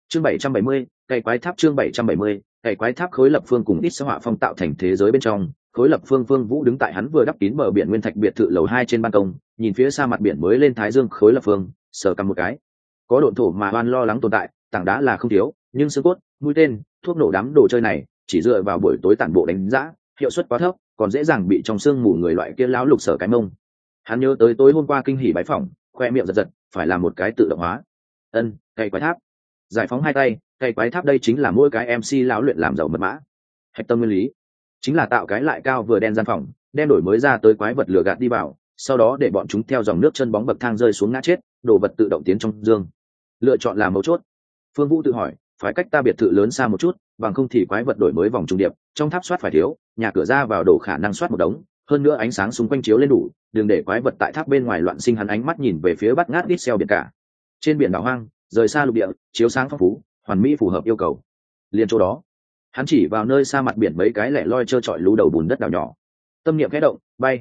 Chương 770, cày quái tháp. Chương 770, cày quái tháp. Khối lập phương cùng ít xã họa phong tạo thành thế giới bên trong. Khối lập phương Vương Vũ đứng tại hắn vừa đắp kín bờ biển nguyên thạch biệt thự lầu 2 trên ban công, nhìn phía xa mặt biển mới lên thái dương. Khối lập phương sờ cầm một cái, có độn thổ mà oan lo lắng tồn tại, tảng đá là không thiếu, nhưng xương cốt, mũi tên, thuốc nổ đám đồ chơi này chỉ dựa vào buổi tối tản bộ đánh giá, hiệu suất quá thấp, còn dễ dàng bị trong xương mù người loại kia lão lục sở cái mông. Hắn nhớ tới tối hôm qua kinh hỉ bái phỏng, khoe miệng giật giật, phải làm một cái tự động hóa. Cày quái tháp. Giải phóng hai tay, cày quái tháp đây chính là mỗi cái MC lão luyện làm giàu mật mã. Hạch tâm nguyên lý chính là tạo cái lại cao vừa đen gian phòng, đem đổi mới ra tới quái vật lừa gạt đi vào, sau đó để bọn chúng theo dòng nước chân bóng bậc thang rơi xuống ngã chết, đồ vật tự động tiến trong dương. Lựa chọn là mấu chốt. Phương Vũ tự hỏi, phải cách ta biệt thự lớn xa một chút, bằng không thì quái vật đổi mới vòng trùng điệp, trong tháp soát phải thiếu, nhà cửa ra vào đổ khả năng soát một đống, hơn nữa ánh sáng xung quanh chiếu lên đủ, đừng để quái vật tại tháp bên ngoài loạn sinh. Hắn ánh mắt nhìn về phía bắt ngát ít xeo biển cả. Trên biển đảo hoang, rời xa lục địa, chiếu sáng phong phú, hoàn mỹ phù hợp yêu cầu. Liền chỗ đó, hắn chỉ vào nơi xa mặt biển mấy cái lẻ loi trơ trọi lú đầu bùn đất đảo nhỏ. Tâm niệm khẽ động,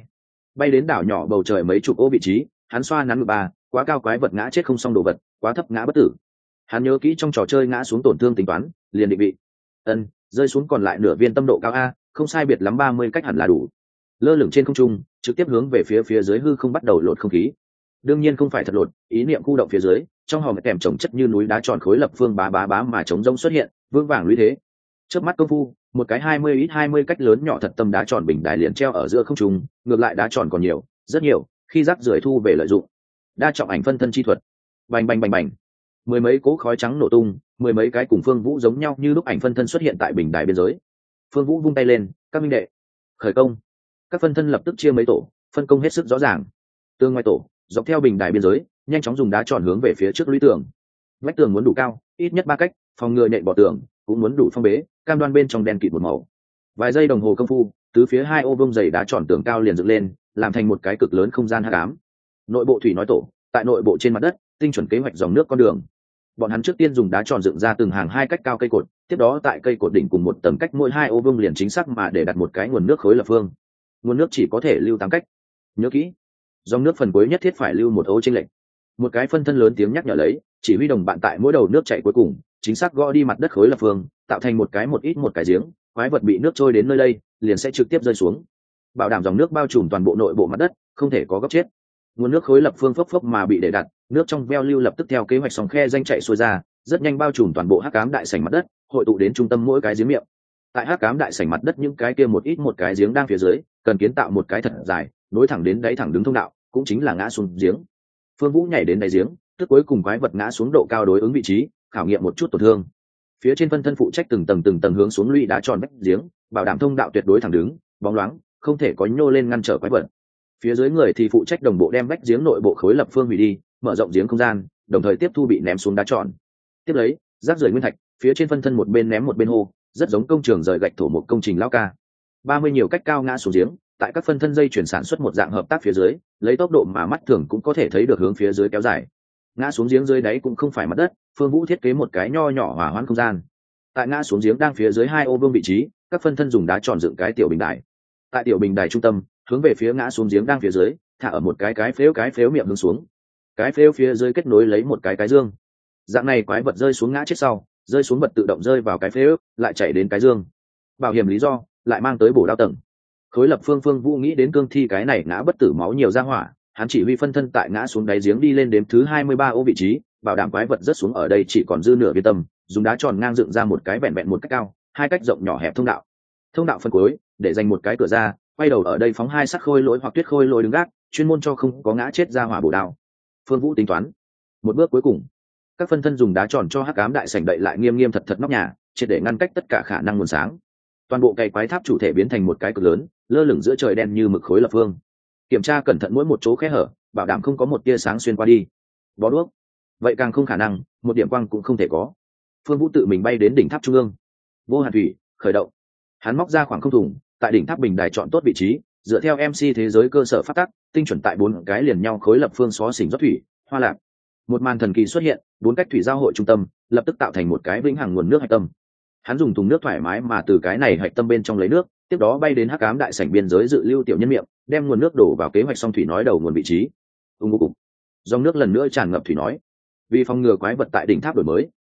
bay đến đảo nhỏ bầu trời mấy chục ô vị trí, hắn xoa nắn ngực ba, quá cao quái vật ngã chết không xong đồ vật, quá thấp ngã bất tử. Hắn nhớ kỹ trong trò chơi ngã xuống tổn thương tính toán, liền định vị. Rơi xuống còn lại nửa viên tâm độ cao a, không sai biệt lắm 30 cách hẳn là đủ. Lơ lửng trên không trung, trực tiếp hướng về phía dưới hư không bắt đầu lột không khí. Đương nhiên không phải thật lột, ý niệm khu động phía dưới, trong hòm kèm trồng chất như núi đá tròn khối lập phương bá mà chống rông xuất hiện, vương vàng lũy thế. Chớp mắt công phu, một cái 20x20 cách lớn nhỏ thật tâm đá tròn bình đài liền treo ở giữa không trung, ngược lại đá tròn còn nhiều, rất nhiều, khi rác rưởi thu về lợi dụng. Đa trọng ảnh phân thân chi thuật. Bành bành. Mười mấy cỗ khói trắng nổ tung, mười mấy cái cùng Phương Vũ giống nhau như lúc ảnh phân thân xuất hiện tại bình đài biên giới. Phương Vũ vung tay lên, các minh đệ, khởi công. Các phân thân lập tức chia mấy tổ, phân công hết sức rõ ràng. Tương ngoài tổ, dọc theo bình đài biên giới, nhanh chóng dùng đá tròn hướng về phía trước lũy tường. Vách tường muốn đủ cao, ít nhất 3 cách, phòng ngừa nhện bỏ tường, cũng muốn đủ phong bế, cam đoan bên trong đen kịt một màu. Vài giây đồng hồ công phu, tứ phía 2 ô vuông dày đá tròn tường cao liền dựng lên, làm thành một cái cực lớn không gian hắc ám. Nội bộ thủy nói tổ, tại nội bộ trên mặt đất, tinh chuẩn kế hoạch dòng nước con đường. Bọn hắn trước tiên dùng đá tròn dựng ra từng hàng 2 cách cao cây cột, tiếp đó tại cây cột đỉnh cùng một tầng cách mỗi 2 ô vuông liền chính xác mà để đặt một cái nguồn nước khối lập phương. Nguồn nước chỉ có thể lưu 8 cách. Nhớ kỹ, dòng nước phần cuối nhất thiết phải lưu một ô chênh lệch. Một cái phân thân lớn tiếng nhắc nhở lấy, chỉ huy đồng bạn tại mỗi đầu nước chảy cuối cùng, chính xác gõ đi mặt đất khối lập phương, tạo thành một cái giếng, quái vật bị nước trôi đến nơi đây, liền sẽ trực tiếp rơi xuống. Bảo đảm dòng nước bao trùm toàn bộ nội bộ mặt đất, không thể có góc chết. Nguồn nước khối lập phương phốc mà bị để đặt, nước trong veo lưu lập tức theo kế hoạch sòng khe danh chạy xuôi ra, rất nhanh bao trùm toàn bộ hắc ám đại sảnh mặt đất, hội tụ đến trung tâm mỗi cái giếng miệng. Tại hắc ám đại sảnh mặt đất những cái kia một cái giếng đang phía dưới, cần kiến tạo một cái thật dài, nối thẳng đến đáy thẳng đứng thông đạo, cũng chính là ngã xuống giếng. Phương Vũ nhảy đến đáy giếng, tức cuối cùng quái vật ngã xuống độ cao đối ứng vị trí, khảo nghiệm một chút tổn thương. Phía trên phân thân phụ trách từng tầng hướng xuống lũy đá tròn vách giếng, bảo đảm thông đạo tuyệt đối thẳng đứng, bóng loáng, không thể có nhô lên ngăn trở quái vật. Phía dưới người thì phụ trách đồng bộ đem vách giếng nội bộ khối lập phương hủy đi, mở rộng giếng không gian, đồng thời tiếp thu bị ném xuống đá tròn. Tiếp lấy, rác rưởi nguyên thạch, phía trên phân thân một bên ném một bên hô, rất giống công trường rời gạch thổ một công trình lao ca. 30 nhiều cách cao ngã xuống giếng, tại các phân thân dây chuyển sản xuất một dạng hợp tác phía dưới, lấy tốc độ mà mắt thường cũng có thể thấy được hướng phía dưới kéo dài. Ngã xuống giếng dưới đáy cũng không phải mặt đất, Phương Vũ thiết kế một cái nho nhỏ hỏa hoãn không gian. Tại ngã xuống giếng đang phía dưới 2 ô vuông vị trí, các phân thân dùng đá tròn dựng cái tiểu bình đài. Tại tiểu bình đài trung tâm, hướng về phía ngã xuống giếng đang phía dưới, thả ở một cái phếu miệng hướng xuống. Cái phếu phía dưới kết nối lấy một cái dương. Dạng này quái vật rơi xuống ngã chết sau, rơi xuống vật tự động rơi vào cái phếu, lại chạy đến cái dương. Bảo hiểm lý do, lại mang tới bổ đao tầng. Khối lập Phương Vũ nghĩ đến cương thi cái này ngã bất tử máu nhiều ra hỏa, hắn chỉ huy phân thân tại ngã xuống đáy giếng đi lên đếm thứ 23 ô vị trí, bảo đảm quái vật rớt xuống ở đây chỉ còn dư nửa viên tâm, dùng đá tròn ngang dựng ra một cái vẹn một cách cao, 2 cách rộng nhỏ hẹp thông đạo. Thông đạo phân cuối, để dành một cái cửa ra, quay đầu ở đây phóng 2 sắt khôi lỗi hoặc tuyết khôi lỗi đứng gác, chuyên môn cho không có ngã chết ra hỏa bổ đao. Phương Vũ tính toán, một bước cuối cùng, các phân thân dùng đá tròn cho hắc ám đại sảnh đậy lại nghiêm thật nóc nhà, triệt để ngăn cách tất cả khả năng nguồn sáng. Toàn bộ cày quái tháp chủ thể biến thành một cái cực lớn, lơ lửng giữa trời đen như mực khối lập phương. Kiểm tra cẩn thận mỗi một chỗ khe hở, bảo đảm không có một tia sáng xuyên qua đi. Bó đuốc, vậy càng không khả năng, một điểm quang cũng không thể có. Phương Vũ tự mình bay đến đỉnh tháp trung ương. Vô hạn thủy khởi động. Hắn móc ra khoảng không thùng, tại đỉnh tháp bình đài chọn tốt vị trí, dựa theo MC thế giới cơ sở phát tắc, tinh chuẩn tại 4 cái liền nhau khối lập phương xó xỉnh rót thủy, hoa lạc. Một màn thần kỳ xuất hiện, 4 cách thủy giao hội trung tâm, lập tức tạo thành một cái vĩnh hằng nguồn nước hạch tâm. Hắn dùng thùng nước thoải mái mà từ cái này hạch tâm bên trong lấy nước, tiếp đó bay đến hắc ám đại sảnh biên giới dự lưu tiểu nhân miệng, đem nguồn nước đổ vào kế hoạch song thủy nói đầu nguồn vị trí. Dòng nước lần nữa tràn ngập thủy nói. Vì phòng ngừa quái vật tại đỉnh tháp đổi mới,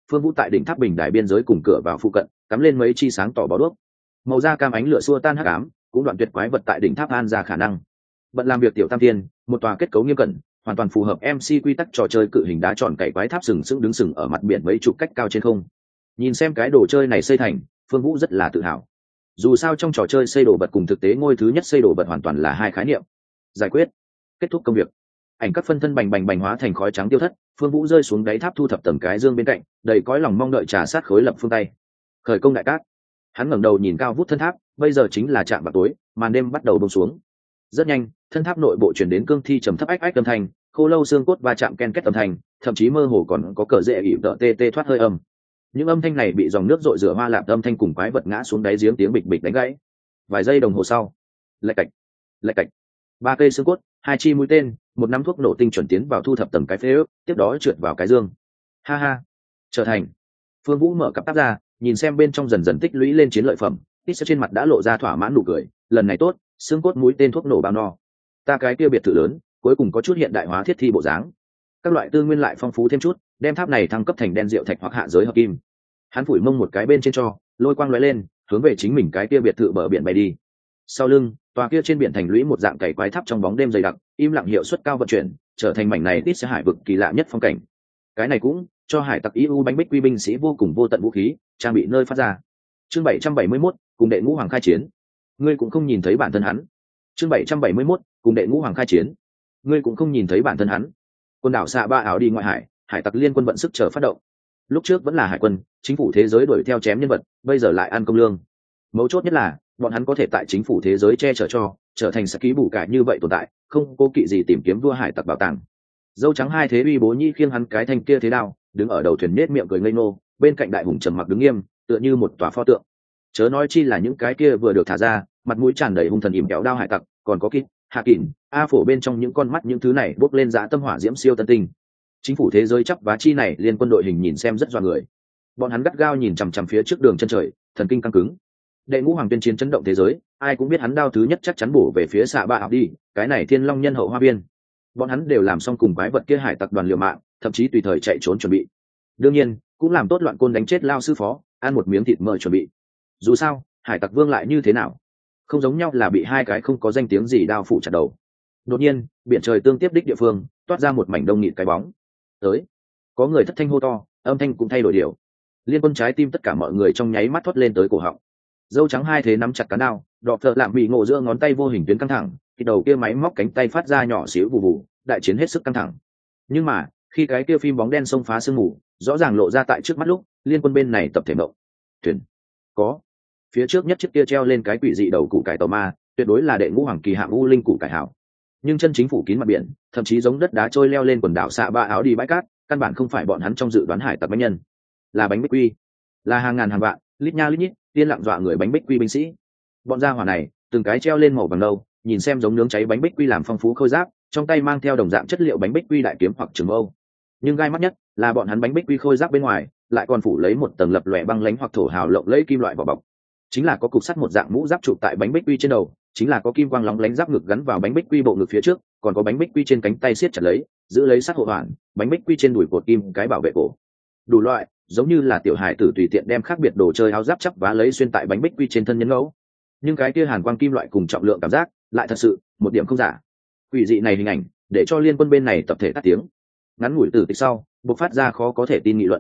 Phương Vũ tại đỉnh tháp bình đài biên giới cùng cửa vào phụ cận cắm lên mấy chi sáng tỏ bó đuốc, màu da cam ánh lửa xua tan hắc ám, cũng đoạn tuyệt quái vật tại đỉnh tháp an ra khả năng. Bận làm việc tiểu tam tiên, một tòa kết cấu nghiêm cẩn, hoàn toàn phù hợp MC quy tắc trò chơi cự hình đá tròn cày quái tháp sừng sững đứng sừng ở mặt biển mấy chục cách cao trên không. Nhìn xem cái đồ chơi này xây thành, Phương Vũ rất là tự hào. Dù sao trong trò chơi xây đồ vật cùng thực tế ngôi thứ nhất xây đồ vật hoàn toàn là hai khái niệm. Giải quyết, kết thúc công việc. Ảnh các phân thân bành bành bành hóa thành khói trắng tiêu thất, Phương Vũ rơi xuống đáy tháp thu thập tầng cái dương bên cạnh, đầy cõi lòng mong đợi trà sát khối lập phương tay. Khởi công đại cát. Hắn ngẩng đầu nhìn cao vút thân tháp, bây giờ chính là trạm vào tối, màn đêm bắt đầu buông xuống. Rất nhanh, thân tháp nội bộ truyền đến cương thi trầm thấp ách ách âm thanh, khô lâu xương cốt va chạm ken két âm thanh, thậm chí mơ hồ còn có cờ rễ ỉm tợ tê tê thoát hơi âm. Những âm thanh này bị dòng nước rội rửa hoa lạp âm thanh cùng quái vật ngã xuống đáy giếng tiếng bịch bịch đánh gãy. Vài giây đồng hồ sau, lạch cạch, 3 cây xương cốt, 2 chi mũi tên, một nắm thuốc nổ tinh chuẩn tiến vào thu thập tầng cái phế ước, tiếp đó trượt vào cái dương. Ha ha, trở thành. Phương Vũ mở cặp táp ra, nhìn xem bên trong dần dần tích lũy lên chiến lợi phẩm, ít trên mặt đã lộ ra thỏa mãn nụ cười. Lần này tốt, xương cốt mũi tên thuốc nổ bao no. Ta cái kia biệt thự lớn, cuối cùng có chút hiện đại hóa thiết thi bộ dáng. Các loại tư nguyên lại phong phú thêm chút, đem tháp này thăng cấp thành đen rượu thạch hoặc hạ giới hợp kim. Hắn phủi mông một cái bên trên cho, lôi quang lóe lên, hướng về chính mình cái kia biệt thự bờ biển bay đi. Sau lưng, tòa kia trên biển thành lũy một dạng cày quái tháp trong bóng đêm dày đặc, im lặng hiệu suất cao vận chuyển, trở thành mảnh này ít sẽ hải vực kỳ lạ nhất phong cảnh. Cái này cũng cho hải tặc EU bánh bích quy binh sĩ vô cùng vô tận vũ khí, trang bị nơi phát ra. Chương 771, cùng đệ ngũ hoàng khai chiến. Ngươi cũng không nhìn thấy bản thân hắn. Chương 771, cùng đệ ngũ hoàng khai chiến. Ngươi cũng không nhìn thấy bản thân hắn. Quần đảo xạ ba ảo đi ngoại hải, hải tặc liên quân vận sức chờ phát động. Lúc trước vẫn là hải quân, chính phủ thế giới đuổi theo chém nhân vật, bây giờ lại ăn công lương. Mấu chốt nhất là bọn hắn có thể tại chính phủ thế giới che chở cho, trở thành sẽ ký bù cải như vậy tồn tại, không cố kỵ gì tìm kiếm vua hải tặc bảo tàng. Dâu trắng hai thế uy bố nhi khiêng hắn cái thanh kia thế đao, đứng ở đầu thuyền nết miệng cười ngây ngô, bên cạnh đại hùng trầm mặc đứng nghiêm, tựa như một tòa pho tượng. Chớ nói chi là những cái kia vừa được thả ra, mặt mũi tràn đầy hung thần ỉm kéo đao hải tặc, còn có kít, hạ kỉnh, a phổ bên trong những con mắt những thứ này bốc lên dã tâm hỏa diễm siêu tân tinh. Chính phủ thế giới chấp vá chi này liên quân đội hình nhìn xem rất doa người. Bọn hắn gắt gao nhìn chằm chằm phía trước đường chân trời, thần kinh căng cứng. Đệ ngũ hoàng tuyên chiến chấn động thế giới, ai cũng biết hắn đao thứ nhất chắc chắn bổ về phía xạ ba học đi, cái này thiên long nhân hậu hoa biên. Bọn hắn đều làm xong cùng quái vật kia hải tặc đoàn liều mạng, thậm chí tùy thời chạy trốn chuẩn bị. Đương nhiên, cũng làm tốt loạn côn đánh chết lao sư phó, ăn một miếng thịt mỡ chuẩn bị. Dù sao, hải tặc vương lại như thế nào? Không giống nhau là bị hai cái không có danh tiếng gì đao phủ chặt đầu. Đột nhiên, biển trời tương tiếp đích địa phương, toát ra một mảnh đông nghịt cái bóng. Tới, có người thất thanh hô to, âm thanh cũng thay đổi điều. Liên quân trái tim tất cả mọi người trong nháy mắt thoát lên tới cổ họng. Dâu trắng hai thế nắm chặt cán đao, đọ phợ lạm bị ngộ giữa ngón tay vô hình tuyến căng thẳng, khi đầu kia máy móc cánh tay phát ra nhỏ xíu vù vù, đại chiến hết sức căng thẳng. Nhưng mà khi cái kia phim bóng đen xông phá sương mù, rõ ràng lộ ra tại trước mắt lúc, liên quân bên này tập thể mộng. Thuyền có phía trước nhất chiếc kia treo lên cái quỷ dị đầu củ cải tàu ma, tuyệt đối là đệ ngũ hoàng kỳ hạng u linh củ cải hảo. Nhưng chân chính phủ kín mặt biển, thậm chí giống đất đá trôi leo lên quần đảo xạ ba áo đi bãi cát, căn bản không phải bọn hắn trong dự đoán hải tặc bánh nhân, là bánh bích quy, là hàng ngàn hàng vạn, lít nha lít nhít, tiên lặng dọa người bánh bích quy binh sĩ. Bọn gia hỏa này từng cái treo lên màu vàng nâu, nhìn xem giống nướng cháy bánh bích quy làm phong phú khôi giáp, trong tay mang theo đồng dạng chất liệu bánh bích quy đại kiếm hoặc trường mâu. Nhưng gai mắt nhất là bọn hắn bánh bích quy khôi giáp bên ngoài lại còn phủ lấy một tầng lập lòe băng lánh hoặc thổ hào lộng lẫy kim loại vỏ bọc, chính là có cục sắt một dạng mũ giáp trụ tại bánh bích quy trên đầu, chính là có kim quang lóng lánh giáp ngực gắn vào bánh bích quy bộ ngực phía trước, còn có bánh bích quy trên cánh tay siết chặt lấy giữ lấy sắt hộ hoàn, bánh bích quy trên đùi cột kim cái bảo vệ cổ. Đủ loại, giống như là tiểu hải tử tùy tiện đem khác biệt đồ chơi áo giáp chắp vá lấy xuyên tại bánh bích quy trên thân nhân ngẫu. Nhưng cái kia hàn quang kim loại cùng trọng lượng cảm giác lại thật sự một điểm không giả. Quỷ dị này hình ảnh để cho liên quân bên này tập thể tắt tiếng. Ngắn ngủi từ tích sau bộc phát ra khó có thể tin nghị luận.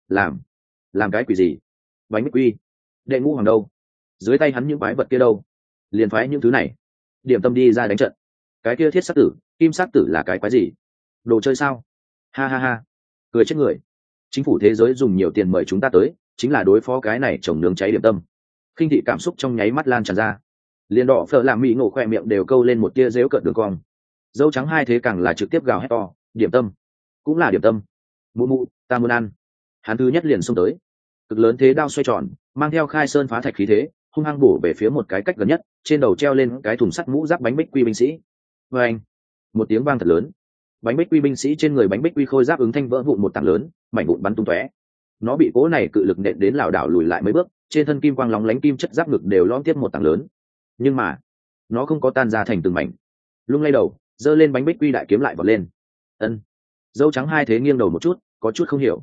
Làm cái quỷ gì? Bánh bích quy, đệ ngũ hoàng đâu? Dưới tay hắn những quái vật kia đâu? Liền phái những thứ này điểm tâm đi ra đánh trận. Cái kia thiết sát tử, kim sát tử là cái quái gì? Đồ chơi sao? Ha ha ha, cười chết người. Chính phủ thế giới dùng nhiều tiền mời chúng ta tới, chính là đối phó cái này trồng nướng cháy điểm tâm. Khinh thị cảm xúc trong nháy mắt lan tràn ra, liền đỏ phở làm mỹ ngộ khoe miệng đều câu lên một tia dếu cợt đường cong. Dâu trắng hai thế càng là trực tiếp gào hét to, điểm tâm, cũng là điểm tâm, mụ mụ, ta muốn ăn. Hắn thứ nhất liền xông tới, cực lớn thế đao xoay tròn, mang theo khai sơn phá thạch khí thế, hung hăng bổ về phía một cái cách gần nhất, trên đầu treo lên cái thùng sắt mũ giáp bánh bích quy binh sĩ. Và anh, một tiếng vang thật lớn, bánh bích quy binh sĩ trên người bánh bích quy khôi giáp ứng thanh vỡ vụn một tảng lớn, mảnh vụn bắn tung tóe. Nó bị cố này cự lực nện đến lảo đảo lùi lại mấy bước, trên thân kim quang lóng lánh kim chất giáp ngực đều lõm tiếp một tảng lớn. Nhưng mà nó không có tan ra thành từng mảnh, lung lay đầu giơ lên bánh bích quy đại kiếm lại vọt lên. Ân. Dâu trắng hai thế nghiêng đầu một chút, có chút không hiểu.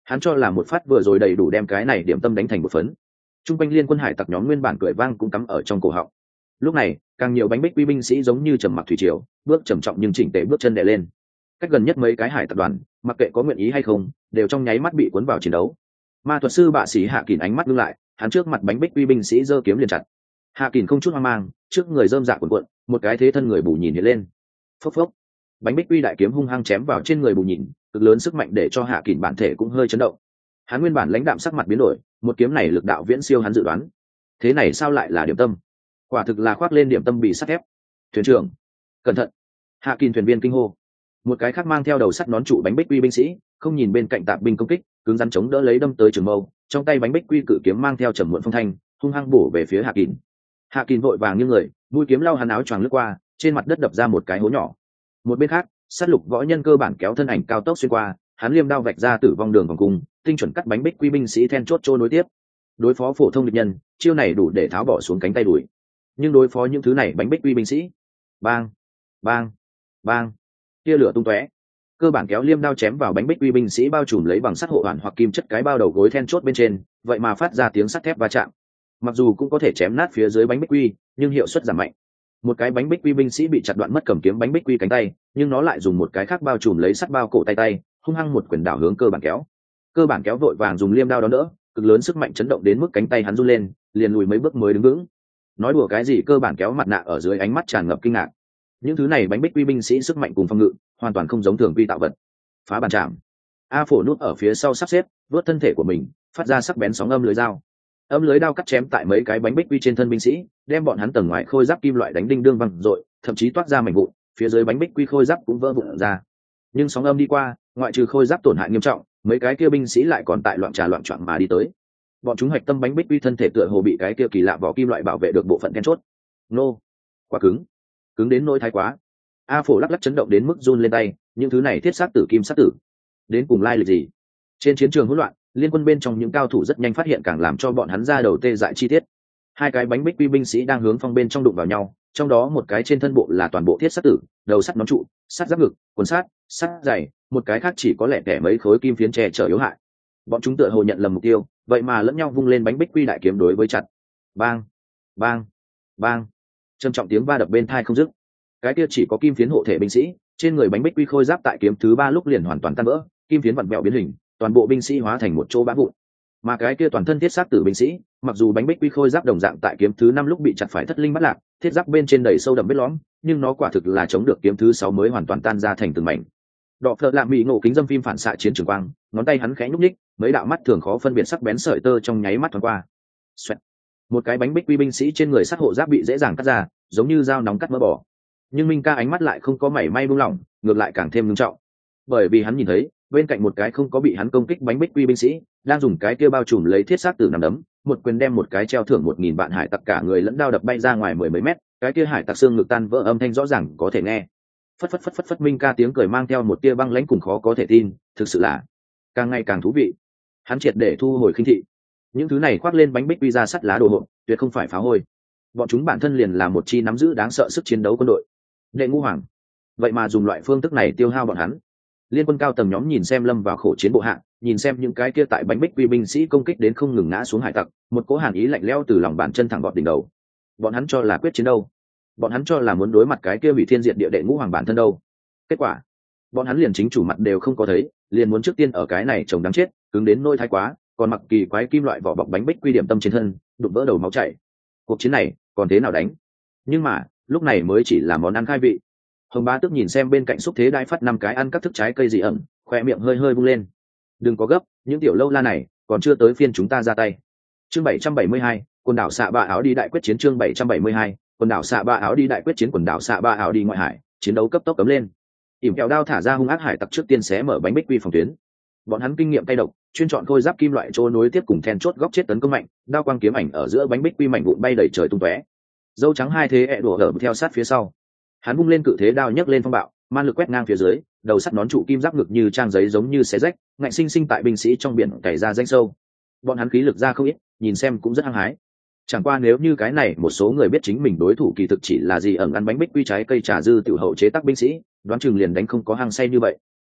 Hắn cho là một phát vừa rồi đầy đủ đem cái này điểm tâm đánh thành một phấn. Trung quanh liên quân hải tặc nhóm nguyên bản cười vang cũng cắm ở trong cổ họng. Lúc này càng nhiều bánh bích quy binh sĩ giống như trầm mặc thủy triều, bước trầm trọng nhưng chỉnh tề bước chân đè lên. Cách gần nhất mấy cái hải tặc đoàn, mặc kệ có nguyện ý hay không, đều trong nháy mắt bị cuốn vào chiến đấu. Ma thuật sư Bạ Sĩ Hạ Kình ánh mắt ngưng lại, hắn trước mặt bánh bích quy binh sĩ giơ kiếm liền chặt. Hạ Kình không chút hoang mang, trước người rơm rạ cuộn cuộn, một cái thế thân người bù nhìn hiện lên. Phốc phốc, bánh bích quy đại kiếm hung hăng chém vào trên người bù nhìn, cực lớn sức mạnh để cho Hạ Kình bản thể cũng hơi chấn động. Hắn nguyên bản lãnh đạm sắc mặt biến đổi, một kiếm này lực đạo viễn siêu hắn dự đoán. Thế này sao lại là điểm tâm? Quả thực là khoác lên điểm tâm bị sắt thép. Thuyền trưởng, cẩn thận! Hạ Kình thuyền viên kinh hô. Một cái khác mang theo đầu sắt nón trụ bánh bích quy binh sĩ, không nhìn bên cạnh tạp binh công kích, cứng rắn chống đỡ lấy đâm tới trường mâu, trong tay bánh bích quy cự kiếm mang theo trầm muộn phong thanh, hung hăng bổ về phía Hạ Kình. Hạ Kình vội vàng như người, mũi kiếm lao hắn áo choàng lướt qua, trên mặt đất đập ra một cái hố nhỏ. Một bên khác, sát lục võ nhân cơ bản kéo thân ảnh cao tốc xuyên qua, hắn liêm đao vạch ra tử vong đường vòng cung, tinh chuẩn cắt bánh bích quy binh sĩ then chốt trô nối tiếp. Đối phó phổ thông địch nhân, chiêu này đủ để tháo bỏ xuống cánh tay đuổi. Nhưng đối phó những thứ này bánh bích quy binh sĩ, bang, bang, bang, tia lửa tung tóe. Cơ bản kéo liêm đao chém vào bánh bích quy binh sĩ bao trùm lấy bằng sắt hộ hoàn hoặc kim chất cái bao đầu gối then chốt bên trên, vậy mà phát ra tiếng sắt thép va chạm. Mặc dù cũng có thể chém nát phía dưới bánh bích quy, nhưng hiệu suất giảm mạnh. Một cái bánh bích quy binh sĩ bị chặt đoạn mất cầm kiếm bánh bích quy cánh tay, nhưng nó lại dùng một cái khác bao trùm lấy sắt bao cổ tay, hung hăng một quyền đảo hướng cơ bản kéo. Cơ bản kéo vội vàng dùng liêm đao đón đỡ, cực lớn sức mạnh chấn động đến mức cánh tay hắn run lên, liền lùi mấy bước mới đứng vững. Nói đùa cái gì, cơ bản kéo mặt nạ ở dưới ánh mắt tràn ngập kinh ngạc. Những thứ này bánh bích quy binh sĩ sức mạnh cùng phòng ngự hoàn toàn không giống thường quy tạo vật. Phá bàn chạm. A Phổ núp ở phía sau sắp xếp, vớt thân thể của mình, phát ra sắc bén sóng âm lưới dao. Âm lưới đao cắt chém tại mấy cái bánh bích quy trên thân binh sĩ, đem bọn hắn tầng ngoài khôi giáp kim loại đánh đinh đương văng rội, thậm chí toát ra mảnh vụn, phía dưới bánh bích quy khôi giáp cũng vỡ vụn ra. Nhưng sóng âm đi qua, ngoại trừ khôi giáp tổn hại nghiêm trọng, mấy cái kia binh sĩ lại còn tại loạn trà loạn choạng mà đi tới. Bọn chúng hạch tâm bánh bích quy thân thể tựa hồ bị cái kia kỳ lạ vỏ kim loại bảo vệ được bộ phận then chốt. Nô, quá cứng, cứng đến nỗi thái quá. A Phổ lắc lắc chấn động đến mức run lên tay, những thứ này thiết sát tử kim sát tử, đến cùng lai lịch gì? Trên chiến trường hỗn loạn, liên quân bên trong những cao thủ rất nhanh phát hiện càng làm cho bọn hắn ra đầu tê dại chi tiết. Hai cái bánh bích quy binh sĩ đang hướng phong bên trong đụng vào nhau, trong đó một cái trên thân bộ là toàn bộ thiết sắt tử, đầu sắt nón trụ, sắt giáp ngực, quần sắt, sắt dày, một cái khác chỉ có lẻ tẻ mấy khối kim phiến che chở yếu hại. Bọn chúng tựa hồ nhận lầm mục tiêu, vậy mà lẫn nhau vung lên bánh bích quy đại kiếm đối với chặt. Bang, bang, bang, trầm trọng tiếng va đập bên tai không dứt. Cái kia chỉ có kim phiến hộ thể binh sĩ, trên người bánh bích quy khôi giáp tại kiếm thứ ba lúc liền hoàn toàn tan vỡ, kim phiến vặn vẹo biến hình, toàn bộ binh sĩ hóa thành một chỗ bã vụn. Mà cái kia toàn thân thiết sát tử binh sĩ, mặc dù bánh bích quy khôi giáp đồng dạng tại kiếm thứ năm lúc bị chặt phải thất linh bắt lạc, thiết giáp bên trên đầy sâu đậm vết lõm, nhưng nó quả thực là chống được kiếm thứ sáu mới hoàn toàn tan ra thành từng mảnh. Đọ Phở Lạm Mỹ ngộ kính dâm phim phản xạ chiến trường quang, ngón tay hắn khẽ nhúc nhích, mấy đạo mắt thường khó phân biệt sắc bén sợi tơ trong nháy mắt thoáng qua. Xoẹt. Một cái bánh bích quy binh sĩ trên người sát hộ giáp bị dễ dàng cắt ra, giống như dao nóng cắt mỡ bò. Nhưng Minh Ca ánh mắt lại không có mảy may buông lỏng, ngược lại càng thêm nghiêm trọng. Bởi vì hắn nhìn thấy, bên cạnh một cái không có bị hắn công kích bánh bích quy binh sĩ, đang dùng cái kia bao trùm lấy thiết sát tử nằm đấm, một quyền đem một cái treo thưởng 1000 vạn hải tặc cả người lẫn đao đập bay ra ngoài mười mấy mét, cái kia hải tặc xương ngực tan vỡ âm thanh rõ ràng có thể nghe. Phất phất phất phất phất, Minh Ca tiếng cười mang theo một tia băng lãnh cùng khó có thể tin, thực sự là càng ngày càng thú vị. Hắn triệt để thu hồi khinh thị. Những thứ này khoác lên bánh bích quy ra sắt lá đồ hộp, tuyệt không phải phá hôi. Bọn chúng bản thân liền là một chi nắm giữ đáng sợ sức chiến đấu quân đội. Đệ Ngũ Hoàng, vậy mà dùng loại phương thức này tiêu hao bọn hắn. Liên quân cao tầng nhóm nhìn xem lâm vào khổ chiến bộ hạng, nhìn xem những cái kia tại bánh bích quy binh sĩ công kích đến không ngừng ngã xuống hải tặc, một cỗ hàn ý lạnh lẽo từ lòng bàn chân thẳng bọt đỉnh đầu. Bọn hắn cho là quyết chiến đâu? Bọn hắn cho là muốn đối mặt cái kia hủy thiên diệt địa Đệ Ngũ Hoàng bản thân đâu? Kết quả, bọn hắn liền chính chủ mặt đều không có thấy, liền muốn trước tiên ở cái này chồng đáng chết, cứng đến nỗi thái quá, còn mặc kỳ quái kim loại vỏ bọc bánh bích quy điểm tâm trên thân, đụng vỡ đầu máu chảy. Cuộc chiến này còn thế nào đánh? Nhưng mà lúc này mới chỉ là món ăn khai vị. Hồng Bá Tước nhìn xem bên cạnh xúc thế đai phát 5 cái ăn các thức trái cây dị ẩm, khoe miệng hơi hơi bung lên. Đừng có gấp, những tiểu lâu la này còn chưa tới phiên chúng ta ra tay. Chương 772, quần đảo xạ ba áo đi đại quyết chiến. Chương 772, quần đảo xạ ba áo đi đại quyết chiến. Quần đảo xạ ba áo đi ngoại hải, chiến đấu cấp tốc cấm lên. Ỉm kẹo đao thả ra hung ác hải tặc trước tiên xé mở bánh bích quy phòng tuyến. Bọn hắn kinh nghiệm tay độc, chuyên chọn khôi giáp kim loại trô nối tiếp cùng then chốt góc chết tấn công mạnh, đao quang kiếm ảnh ở giữa bánh bích quy mảnh vụn bay đầy trời tung tóe. Dâu trắng hai thế ẹ đổ hở theo sát phía sau. Hắn vung lên cự thế đao nhấc lên phong bạo, man lực quét ngang phía dưới, đầu sắt nón trụ kim giáp ngực như trang giấy giống như xé rách, ngạnh sinh sinh tại binh sĩ trong biển cày ra danh sâu. Bọn hắn khí lực ra không ít, nhìn xem cũng rất hăng hái. Chẳng qua nếu như cái này một số người biết chính mình đối thủ kỳ thực chỉ là gì ẩn ăn bánh bích quy trái cây trà dư tiểu hậu chế tác binh sĩ, đoán chừng liền đánh không có hăng say như vậy.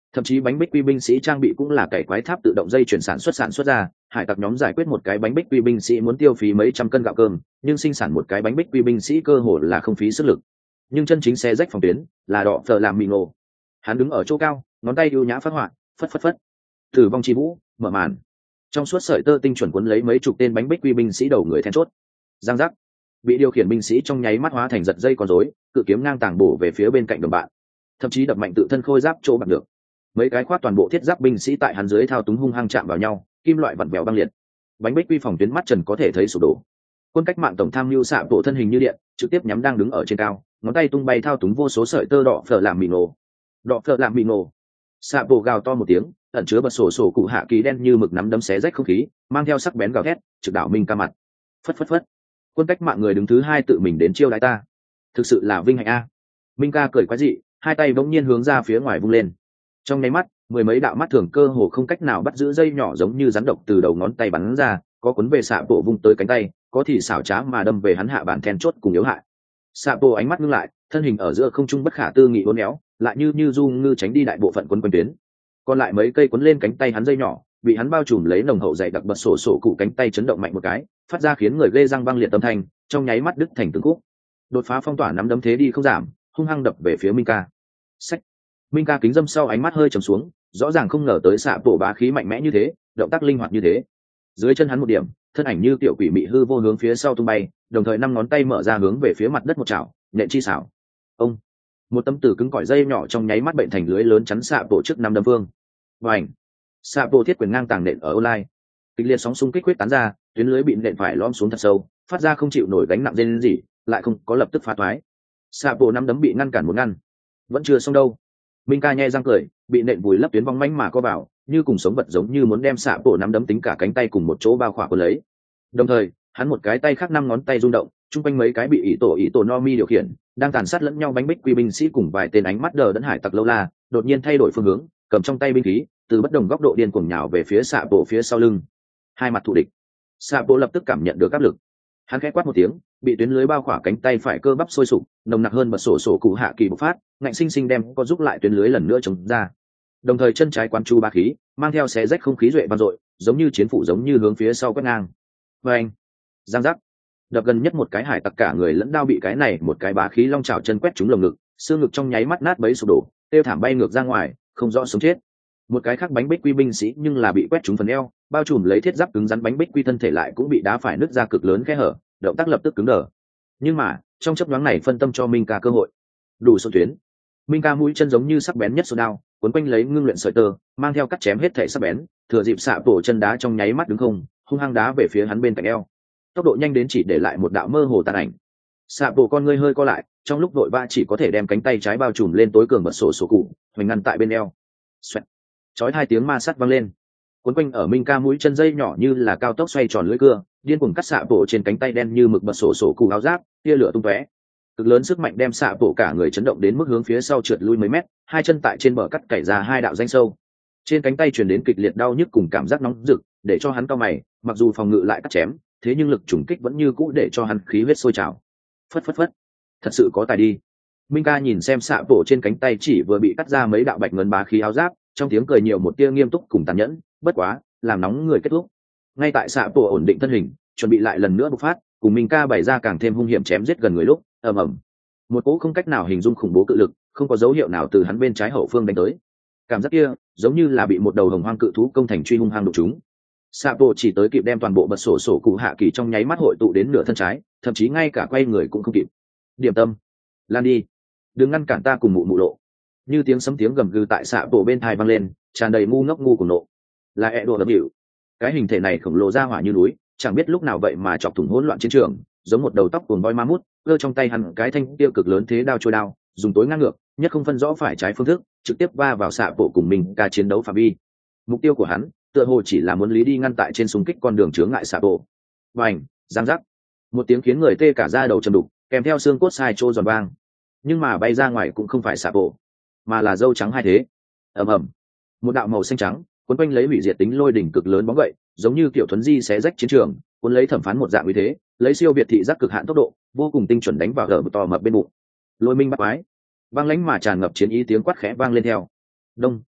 Thậm chí bánh bích quy binh sĩ trang bị cũng là cày quái tháp tự động dây chuyển sản xuất ra, hải tặc nhóm giải quyết một cái bánh bích quy binh sĩ muốn tiêu phí mấy trăm cân gạo cơm, nhưng sinh sản một cái bánh bích quy binh sĩ cơ hồ là không phí sức lực. Nhưng chân chính xe rách phòng tuyến là đỏ phở làm mì ngộ. Hắn đứng ở chỗ cao, ngón tay ưu nhã phát họa, phất phất phất. Tử vong chi vũ mở màn. Trong suốt sợi tơ tinh chuẩn quấn lấy mấy chục tên bánh bích quy binh sĩ đầu người then chốt. Giang giác. Bị điều khiển binh sĩ trong nháy mắt hóa thành giật dây con rối, cự kiếm ngang tàng bổ về phía bên cạnh đồng bạn, thậm chí đập mạnh tự thân khôi giáp chỗ bạc được. Mấy cái khoát toàn bộ thiết giáp binh sĩ tại hắn dưới thao túng hung hăng chạm vào nhau, kim loại vặn vẹo băng liệt. Bánh bích quy phòng tuyến mắt trần có thể thấy sụp đổ. Quân cách mạng tổng tham mưu xạ bộ thân hình như điện, trực tiếp nhắm đang đứng ở trên cao, ngón tay tung bay thao túng vô số sợi tơ đỏ phở làm mì nổ. Đỏ phở làm mì nổ. Xạ bộ gào to một tiếng, ẩn chứa bật sổ cụ hạ kỳ đen như mực nắm đấm xé rách không khí, mang theo sắc bén gào thét, trực đảo Minh Ca mặt. Phất phất phất. Quân cách mạng người đứng thứ hai tự mình đến chiêu đãi ta, thực sự là vinh hạnh a. Minh Ca cười quái dị, hai tay bỗng nhiên hướng ra phía ngoài vung lên. Trong nháy mắt, mười mấy đạo mắt thường cơ hồ không cách nào bắt giữ dây nhỏ giống như rắn độc từ đầu ngón tay bắn ra, có cuốn về xạ bộ vung tới cánh tay, có thì xảo trá mà đâm về hắn hạ bản then chốt cùng yếu hại. Xạ bộ ánh mắt ngưng lại, thân hình ở giữa không trung bất khả tư nghị uốn éo, lại như du ngư tránh đi đại bộ phận quân quanh tuyến. Còn lại mấy cây cuốn lên cánh tay hắn dây nhỏ, bị hắn bao trùm lấy nồng hậu dày đặc bật sổ cụ cánh tay chấn động mạnh một cái, phát ra khiến người ghê răng băng liệt âm thanh, trong nháy mắt đứt thành từng khúc. Đột phá phong tỏa nắm đấm thế đi không giảm, hung hăng đập về phía Minh Ca. Sách. Minh Ca kính dâm sau ánh mắt hơi trầm xuống, rõ ràng không ngờ tới xạ bộ bá khí mạnh mẽ như thế, động tác linh hoạt như thế. Dưới chân hắn một điểm, thân ảnh như tiểu quỷ mị hư vô hướng phía sau tung bay, đồng thời năm ngón tay mở ra hướng về phía mặt đất một chảo, nện chi xảo. Ông. Một tấm tử cứng cỏi dây nhỏ trong nháy mắt bệnh thành lưới lớn chắn xạ bộ trước năm đâm vương. Vành. Xạ bộ thiết quyền ngang tàng nện ở online. Kịch liệt sóng xung kích quyết tán ra, tuyến lưới bị nện phải lõm xuống thật sâu, phát ra không chịu nổi gánh nặng lên gì, lại không có lập tức phá toái. Xạ bộ năm đấm bị ngăn cản một ngăn. Vẫn chưa xong đâu. Minh Ca nhe răng cười, bị nện vùi lấp tuyến vong manh mà co vào, như cùng sống vật giống như muốn đem xạ bộ nắm đấm tính cả cánh tay cùng một chỗ bao khỏa cuốn lấy. Đồng thời, hắn một cái tay khác năm ngón tay rung động, chung quanh mấy cái bị ỷ tổ no mi điều khiển, đang tàn sát lẫn nhau bánh bích quy binh sĩ cùng vài tên ánh mắt đờ đẫn hải tặc lâu la, đột nhiên thay đổi phương hướng, cầm trong tay binh khí, từ bất đồng góc độ điên cuồng nhào về phía xạ bộ phía sau lưng. Hai mặt thù địch. Xạ bộ lập tức cảm nhận được áp lực. Hắn khẽ quát một tiếng, bị tuyến lưới bao khỏa cánh tay phải cơ bắp sôi sục, nồng nặc hơn bật sổ cụ hạ kỳ bộc phát, ngạnh sinh sinh đem có giúp lại tuyến lưới lần nữa chống ra. Đồng thời chân trái quán chu ba khí, mang theo xé rách không khí duệ vang dội, giống như chiến phủ giống như hướng phía sau quét ngang. Và anh, giang giác, đập gần nhất một cái hải tặc cả người lẫn đao bị cái này một cái bá khí long chảo chân quét trúng lồng ngực, xương ngực trong nháy mắt nát bấy sụp đổ, tiêu thảm bay ngược ra ngoài, không rõ sống chết. Một cái khác bánh bích quy binh sĩ nhưng là bị quét trúng phần eo, bao trùm lấy thiết giáp cứng rắn bánh bích quy thân thể lại cũng bị đá phải nứt ra cực lớn khe hở, động tác lập tức cứng đờ. Nhưng mà trong chớp nhoáng này phân tâm cho Minh Ca cơ hội, đủ số tuyến. Minh Ca mũi chân giống như sắc bén nhất số đao, cuốn quanh lấy ngưng luyện sợi tơ, mang theo cắt chém hết thể sắc bén, thừa dịp xạ bộ chân đá trong nháy mắt đứng không, hung hăng đá về phía hắn bên cạnh eo. Tốc độ nhanh đến chỉ để lại một đạo mơ hồ tàn ảnh. Xạ bộ con ngươi hơi co lại, trong lúc vội vã chỉ có thể đem cánh tay trái bao trùm lên tối cường bật sổ cụ, hoành ngăn tại bên eo. Xoẹt. Chói hai tiếng ma sắt vang lên. Cuốn quanh ở Minh Ca mũi chân dây nhỏ như là cao tốc xoay tròn lưỡi cưa, điên cuồng cắt xạ bộ trên cánh tay đen như mực bật sổ cụ áo giáp, tia lửa tung tóe. Cực lớn sức mạnh đem xạ bộ cả người chấn động đến mức hướng phía sau trượt lui mấy mét, hai chân tại trên bờ cắt cày ra hai đạo danh sâu. Trên cánh tay truyền đến kịch liệt đau nhức cùng cảm giác nóng rực, để cho hắn cau mày, mặc dù phòng ngự lại cắt chém, thế nhưng lực trùng kích vẫn như cũ để cho hắn khí huyết sôi trào. Phất phất phất, thật sự có tài đi. Minh Ca nhìn xem xạ bộ trên cánh tay chỉ vừa bị cắt ra mấy đạo bạch ngân bá khí áo giáp, trong tiếng cười nhiều một tia nghiêm túc cùng tàn nhẫn, bất quá, làm nóng người kết thúc. Ngay tại xạ bộ ổn định thân hình, chuẩn bị lại lần nữa bộc phát, cùng Minh Ca bày ra càng thêm hung hiểm chém giết gần người lúc, ầm ầm, một cỗ không cách nào hình dung khủng bố cự lực, không có dấu hiệu nào từ hắn bên trái hậu phương đánh tới. Cảm giác kia, giống như là bị một đầu hồng hoang cự thú công thành truy hung hăng đụng chúng. Xạ bộ chỉ tới kịp đem toàn bộ bật sổ cụ hạ kỳ trong nháy mắt hội tụ đến nửa thân trái, thậm chí ngay cả quay người cũng không kịp. Điểm tâm, lan đi, đừng ngăn cản ta cùng mụ lộ. Như tiếng sấm tiếng gầm gừ tại xạ bộ bên tai vang lên, tràn đầy ngu ngốc ngu cùng nộ. Là ẹ đùa đập hiệu. Cái hình thể này khổng lồ ra hỏa như núi, chẳng biết lúc nào vậy mà chọc thủng hỗn loạn chiến trường, giống một đầu tóc cuồng voi ma mút, cơ trong tay hắn cái thanh tiêu cực lớn thế đao trôi đao, dùng tối ngang ngược, nhất không phân rõ phải trái phương thức, trực tiếp va vào xạ bộ cùng mình ca chiến đấu phạm vi. Mục tiêu của hắn, tựa hồ chỉ là muốn lý đi ngăn tại trên xung kích con đường chướng ngại xạ bộ. Vành, giang giác, một tiếng khiến người tê cả da đầu trầm đục, kèm theo xương cốt sai trô giòn vang. Nhưng mà bay ra ngoài cũng không phải xạ bộ, mà là dâu trắng hai thế. Ầm ầm, một đạo màu xanh trắng cuốn quanh lấy hủy diệt tính lôi đỉnh cực lớn bóng gậy, giống như kiểu thuấn di xé rách chiến trường, cuốn lấy thẩm phán một dạng uy thế, lấy siêu việt thị giác cực hạn tốc độ, vô cùng tinh chuẩn đánh vào gờ to mập bên bụng. Lôi minh bắt quái, vang lãnh mà tràn ngập chiến ý tiếng quát khẽ vang lên theo. Đông,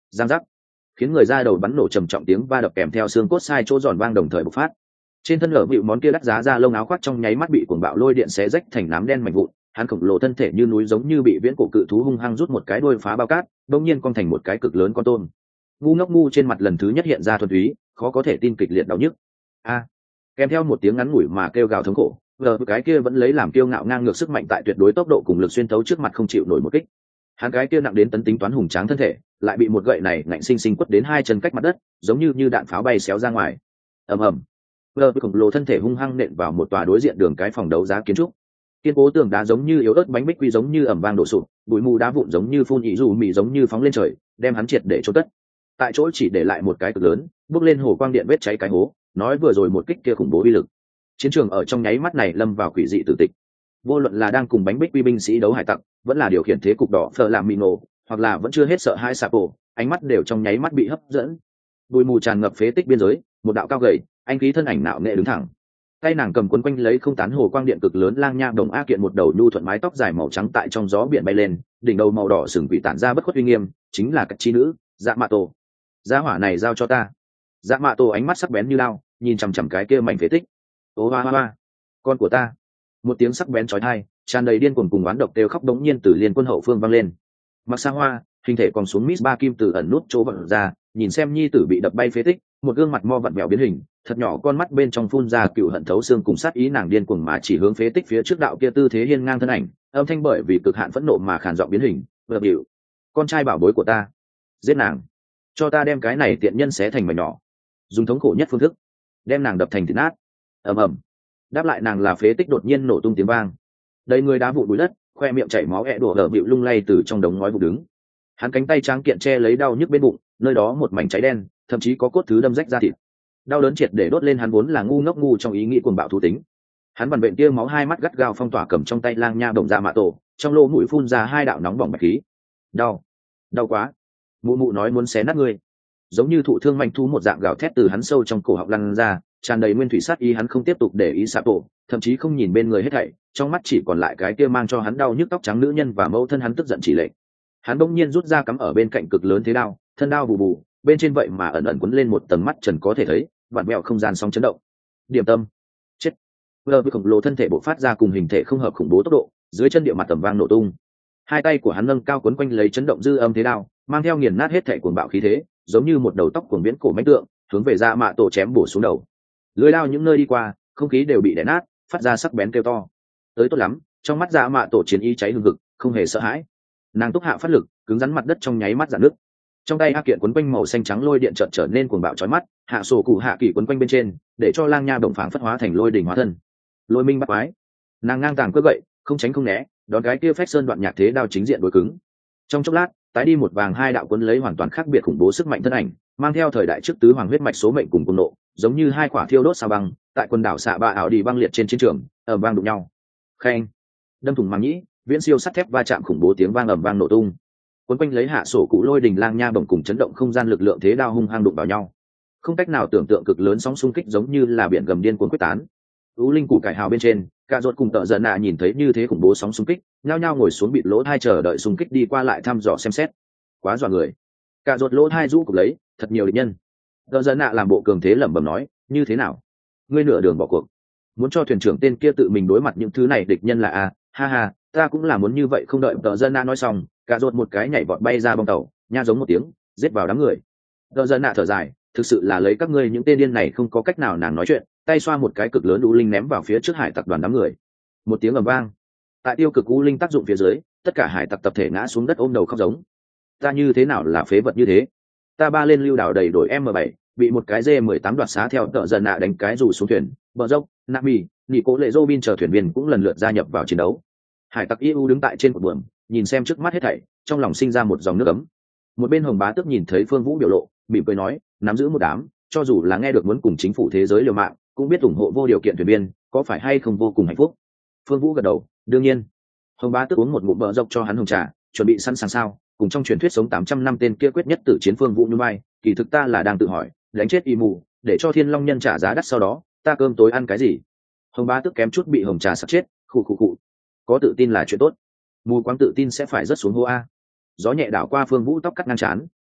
giang giác, khiến người ra đầu bắn nổ trầm trọng tiếng va đập kèm theo xương cốt sai chỗ giòn vang đồng thời bộc phát. Trên thân lở bịu món kia đắt giá ra lông áo khoác trong nháy mắt bị cuồng bạo lôi điện xé rách thành nám đen mảnh vụn, hắn khổng lồ thân thể như núi giống như bị viễn cổ cự thú hung hăng rút một cái đuôi phá bao cát, đột nhiên cong thành một cái cực lớn con tôm. Ngu ngốc ngu trên mặt lần thứ nhất hiện ra thuần túy, khó có thể tin kịch liệt đau nhức. A! Kèm theo một tiếng ngắn ngủi mà kêu gào thống khổ, vờ cái kia vẫn lấy làm kiêu ngạo ngang ngược sức mạnh tại tuyệt đối tốc độ cùng lực xuyên thấu trước mặt không chịu nổi một kích. Hắn cái kia nặng đến tấn tính toán hùng tráng thân thể, lại bị một gậy này ngạnh sinh sinh quất đến hai chân cách mặt đất, giống như đạn pháo bay xéo ra ngoài. Ầm ầm. Vờ khổng lồ thân thể hung hăng nện vào một tòa đối diện đường cái phòng đấu giá kiến trúc. Kiên cố tường đá giống như yếu ớt bánh bích quy giống như ầm vang đổ sụp, bụi mù đá vụn giống như phun nhị dù mì giống như phóng lên trời, đem hắn triệt để chôn cất. Tại chỗ chỉ để lại một cái cực lớn, bước lên hồ quang điện vết cháy cái hố, nói vừa rồi một kích kia khủng bố uy lực. Chiến trường ở trong nháy mắt này lâm vào quỷ dị tử tịch. Vô luận là đang cùng bánh bích quy binh sĩ đấu hải tặc, vẫn là điều khiển thế cục đỏ phờ làm mino, hoặc là vẫn chưa hết sợ hai Sapo, ánh mắt đều trong nháy mắt bị hấp dẫn. Bụi mù tràn ngập phế tích biên giới, một đạo cao gầy, anh khí thân ảnh nạo nghệ đứng thẳng. Tay nàng cầm quấn quanh lấy không tán hồ quang điện cực lớn lang nha đồng a kiện, một đầu nhu thuận mái tóc dài màu trắng tại trong gió biển bay lên, đỉnh đầu màu đỏ sừng quỷ tản ra bất khuất uy nghiêm, chính là cắt chi nữ, Dạ Mạ Tổ. Giá hỏa này giao cho ta. Dạ Mạ Tổ ánh mắt sắc bén như lao, nhìn chằm chằm cái kia mảnh phế tích. Ô hoa hoa, con của ta. Một tiếng sắc bén chói tai, tràn đầy điên cuồng cùng oán độc đều khóc đống nhiên từ liên quân hậu phương vang lên. Mặc Sa Hoa, hình thể còn xuống Miss Ba Kim từ ẩn nút chỗ vận ra, nhìn xem nhi tử bị đập bay phế tích, một gương mặt mo vặn vẹo biến hình, thật nhỏ con mắt bên trong phun ra cựu hận thấu xương cùng sát ý, nàng điên cuồng mà chỉ hướng phế tích phía trước đạo kia tư thế hiên ngang thân ảnh, âm thanh bởi vì cực hạn phẫn nộ mà khàn giọng biến hình, "Vợ biểu, con trai bảo bối của ta, giết nàng, cho ta đem cái này tiện nhân xé thành mảnh nhỏ, dùng thống khổ nhất phương thức, đem nàng đập thành thịt nát." Ầm ầm. Đáp lại nàng là phế tích đột nhiên nổ tung tiếng vang. Đầy người đá vụn bụi đất, khoe miệng chảy máu ẹ đổ ở bịu lung lay từ trong đống ngói vụ đứng. Hắn cánh tay trắng kiện che lấy đau nhức bên bụng, nơi đó một mảnh cháy đen, thậm chí có cốt thứ đâm rách ra thịt. Đau đớn triệt để đốt lên hắn vốn là ngu ngốc ngu trong ý nghĩ cuồng bạo thú tính. Hắn vằn vện tia máu, hai mắt gắt gao phong tỏa cầm trong tay lang nha đồng Dạ Mạ Tổ, trong lỗ mũi phun ra hai đạo nóng bỏng bạch khí. Đau, đau quá. Mụ mụ nói muốn xé nát ngươi. Giống như thụ thương manh thú một dạng gào thét từ hắn sâu trong cổ họng lăn ra, tràn đầy nguyên thủy sát ý. Hắn không tiếp tục để ý Sapo, thậm chí không nhìn bên người hết thảy, trong mắt chỉ còn lại cái kia mang cho hắn đau nhức tóc trắng nữ nhân và mẫu thân hắn tức giận chỉ lệnh. Hắn bỗng nhiên rút ra cắm ở bên cạnh cực lớn thế đao, thân đao bù bù, bên trên vậy mà ẩn ẩn quấn lên một tầng mắt trần có thể thấy, vặn vẹo không gian sóng chấn động. Điểm tâm, chết. Vừa với khổng lồ thân thể bộc phát ra cùng hình thể không hợp khủng bố tốc độ, dưới chân địa mặt tầm vang nổ tung. Hai tay của hắn nâng cao quấn quanh lấy chấn động dư âm thế đao, mang theo nghiền nát hết thể cuồng bạo khí thế, giống như một đầu tóc cuồng viễn cổ mãnh tượng, hướng về Dạ Mạ Tổ chém bổ xuống đầu. Lưỡi đao những nơi đi qua, không khí đều bị đè nát, phát ra sắc bén kêu to. Tới tốt lắm, trong mắt Dạ Mạ Tổ chiến ý cháy hừng hực, không hề sợ hãi. Nàng túc hạ phát lực, cứng rắn mặt đất trong nháy mắt rạn nứt. Trong tay a kiện quấn quanh màu xanh trắng lôi điện chợt trở nên cuồng bạo chói mắt, hạ sổ cụ hạ kỳ quấn quanh bên trên, để cho lang nha đồng phảng phất hóa thành lôi đỉnh hóa thân. Lôi minh bắt quái, nàng ngang tàng cướp gậy, không tránh không né, đón cái kia phách sơn đoạn nhạc thế đao chính diện đối cứng. Trong chốc lát, tái đi một vàng hai đạo cuốn lấy hoàn toàn khác biệt khủng bố sức mạnh thân ảnh, mang theo thời đại trước tứ hoàng huyết mạch số mệnh cùng cuồng nộ, giống như hai quả thiêu đốt sao băng, tại quần đảo xạ ba ảo đi băng liệt trên chiến trường, ầm vang đụng nhau. Khen, đâm thủng màng nhĩ, viễn siêu sắt thép va chạm khủng bố tiếng vang ầm vang nổ tung. Cuốn quanh lấy hạ sổ cụ lôi đình lang nha bổng cùng chấn động không gian lực lượng thế đao hung hăng đụng vào nhau. Không cách nào tưởng tượng cực lớn sóng xung kích giống như là biển gầm điên cuồng quyết tán. Ú linh củ cải hào bên trên, cả ruột cùng tợ giận nạ nhìn thấy như thế khủng bố sóng xung kích, nhao nhao ngồi xuống bịt lỗ tai chờ đợi xung kích đi qua lại thăm dò xem xét. Quá dọa người. Cả ruột lỗ tai rũ cục lấy, thật nhiều địch nhân. Tợ giận nạ làm bộ cường thế lẩm bẩm nói, như thế nào? Ngươi nửa đường bỏ cuộc, muốn cho thuyền trưởng tên kia tự mình đối mặt những thứ này địch nhân là a? Ha ha, ta cũng là muốn như vậy. Không đợi tợ giận nạ nói xong, cả ruột một cái nhảy vọt bay ra bong tàu, nha giống một tiếng, giết vào đám người. Tợ giận nạ thở dài, thực sự là lấy các ngươi những tên điên này không có cách nào. Nàng nói chuyện, tay xoa một cái cực lớn u linh ném vào phía trước hải tặc đoàn đám người. Một tiếng ầm vang, tại tiêu cực u linh tác dụng phía dưới, tất cả hải tặc tập thể ngã xuống đất ôm đầu khóc giống. Ta như thế nào là phế vật như thế? Ta ba lên lưu đảo đầy đổi M7, bị một cái D18 đoạt xá theo tợ giận nạ đánh cái rủ xuống thuyền. Bờ dốc, Nami, nhị cố lệ Robin chờ thuyền viên cũng lần lượt gia nhập vào chiến đấu. Hải tặc EU đứng tại trên một buồng, nhìn xem trước mắt hết thảy, trong lòng sinh ra một dòng nước ấm. Một bên Hồng Bá Tước nhìn thấy Phương Vũ biểu lộ, mỉm cười nói, nắm giữ một đám, cho dù là nghe được muốn cùng chính phủ thế giới liều mạng, cũng biết ủng hộ vô điều kiện thuyền viên, có phải hay không vô cùng hạnh phúc? Phương Vũ gật đầu, đương nhiên. Hồng Bá Tước uống một ngụm bờ dốc cho hắn hồng trà, chuẩn bị sẵn sàng sao? Cùng trong truyền thuyết sống 800 năm tên kia quyết nhất tử chiến Phương Vũ như bay, kỳ thực ta là đang tự hỏi, đánh chết y mù, để cho Thiên Long nhân trả giá đắt sau đó, ta cơm tối ăn cái gì? Hồng Bá Tước kém chút bị hồng trà sặc chết, khụ khụ khụ. Có tự tin là chuyện tốt, mù quáng tự tin sẽ phải rất xuống hô a. Gió nhẹ đảo qua Phương Vũ tóc cắt ngang trán,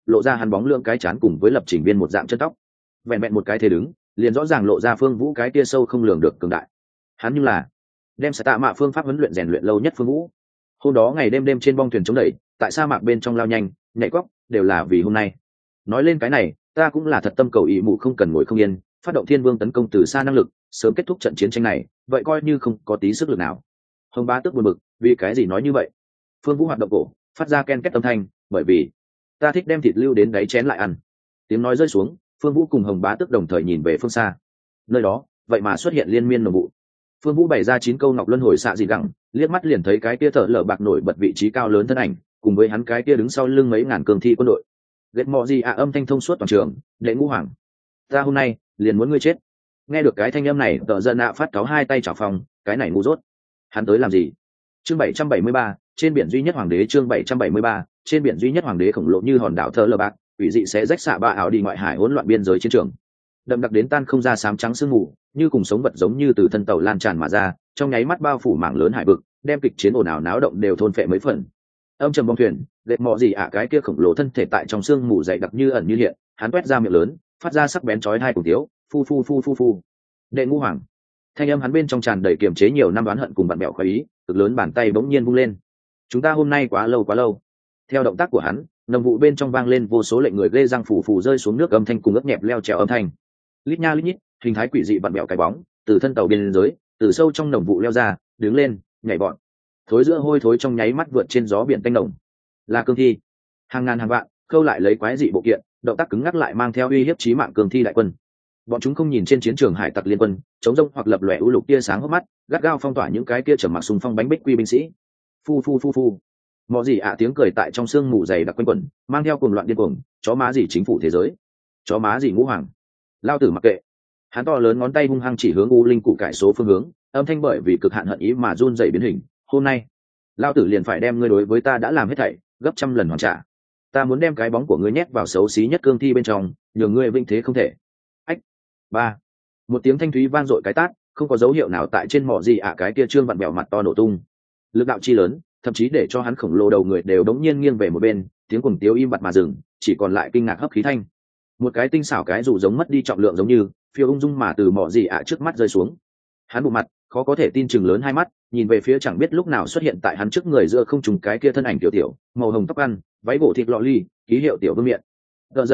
lộ ra hắn bóng lượng cái chán cùng với lập trình viên một dạng chân tóc. Vẹn vẹn một cái thế đứng liền rõ ràng lộ ra Phương Vũ cái tia sâu không lường được cường đại. Hắn như là đem sẽ tạ mạ phương pháp huấn luyện rèn luyện lâu nhất Phương Vũ. Hôm đó ngày đêm đêm trên bong thuyền chống đẩy, tại sa mạc bên trong lao nhanh nhảy cóc, đều là vì hôm nay. Nói lên cái này, ta cũng là thật tâm cầu ý mụ không cần ngồi không yên, phát động thiên vương tấn công từ xa năng lực, sớm kết thúc trận chiến tranh này, vậy coi như không có tí sức lực nào. Hồng Bá Tước buồn bực, vì cái gì nói như vậy? Phương Vũ hoạt động cổ, phát ra ken két âm thanh, bởi vì ta thích đem thịt lưu đến đáy chén lại ăn. Tiếng nói rơi xuống, Phương Vũ cùng Hồng Bá Tước đồng thời nhìn về phương xa. Nơi đó, vậy mà xuất hiện liên miên nồng vụ. Phương Vũ bày ra 9 câu ngọc luân hồi xạ dị gẳng, liếc mắt liền thấy cái kia thở lở bạc nổi bật vị trí cao lớn thân ảnh, cùng với hắn cái kia đứng sau lưng mấy ngàn cường thi quân đội. Ghét mọ gì âm thanh thông suốt toàn trường, đệ ngũ hoàng, ta hôm nay liền muốn ngươi chết. Nghe được cái thanh âm này, Tở Giận phát cáo hai tay chảo phòng, cái này ngu dốt. Hắn tới làm gì? Chương 773, trên biển duy nhất hoàng đế. Chương 773, trên biển duy nhất hoàng đế khổng lồ như hòn đảo thở lở bạc, quỷ dị sẽ rách xạ ba ảo đi ngoại hải hỗn loạn biên giới chiến trường. Đậm đặc đến tan không ra xám trắng sương mù, như cùng sống vật giống như từ thân tàu lan tràn mà ra, trong nháy mắt bao phủ mảng lớn hải vực, đem kịch chiến ồn ào náo động đều thôn phệ mấy phần. Âm trầm bong thuyền, lệch mọ gì cái kia khổng lồ thân thể tại trong sương mù dày đặc như ẩn như hiện, hắn quét ra miệng lớn, phát ra sắc bén chói tai cùng tiếu, phu phu phu phu phu. Đệ ngũ hoàng, thanh âm hắn bên trong tràn đầy kiềm chế nhiều năm oán hận cùng bạn bèo khoái ý, cực lớn bàn tay bỗng nhiên vung lên. Chúng ta hôm nay quá lâu. Theo động tác của hắn, nồng vụ bên trong vang lên vô số lệnh người ghê răng phủ phủ rơi xuống nước âm thanh cùng ướt nhẹp leo trèo âm thanh. Lít nha lít nhít, hình thái quỷ dị bạn bèo cái bóng, từ thân tàu biên giới, từ sâu trong nồng vụ leo ra, đứng lên, nhảy vọt. Thối giữa hôi thối trong nháy mắt vượt trên gió biển tanh nồng. Là cương thi. Hàng ngàn hàng vạn, khâu lại lấy quái dị bộ kiện, động tác cứng ngắc lại mang theo uy hiếp chí mạng cương thi đại quân. Bọn chúng không nhìn trên chiến trường hải tặc liên quân, chống rông hoặc lập lòe u lục tia sáng hốc mắt, gắt gao phong tỏa những cái kia trầm mặc xung phong bánh bích quy binh sĩ. Phu phu phu phu. Mọ gì tiếng cười tại trong sương mù dày đặc quanh quẩn, mang theo cuồng loạn điên cuồng, chó má gì chính phủ thế giới, chó má gì ngũ hoàng. Lao tử mặc kệ. Hắn to lớn ngón tay hung hăng chỉ hướng u linh cụ cải số phương hướng, âm thanh bởi vì cực hạn hận ý mà run rẩy biến hình. Hôm nay, lao tử liền phải đem ngươi đối với ta đã làm hết thảy gấp trăm lần hoàn trả. Ta muốn đem cái bóng của ngươi nhét vào xấu xí nhất cương thi bên trong, nhường ngươi vinh thế không thể. Ách. Ba. Một tiếng thanh thúy vang dội cái tát, không có dấu hiệu nào tại trên mỏ gì cái kia trương vặn bèo mặt to nổ tung. Lực đạo chi lớn, thậm chí để cho hắn khổng lồ đầu người đều đống nhiên nghiêng về một bên, tiếng cuồng tiếu im bặt mà dừng, chỉ còn lại kinh ngạc hấp khí thanh. Một cái tinh xảo cái dù giống mất đi trọng lượng giống như phiêu ung dung mà từ mỏ gì trước mắt rơi xuống. Hắn bụng mặt khó có thể tin chừng lớn hai mắt, nhìn về phía chẳng biết lúc nào xuất hiện tại hắn trước người giữa không trùng cái kia thân ảnh tiểu tiểu, màu hồng tóc ăn, váy gỗ thịt lọ ly, ký hiệu tiểu vương miện. Đờ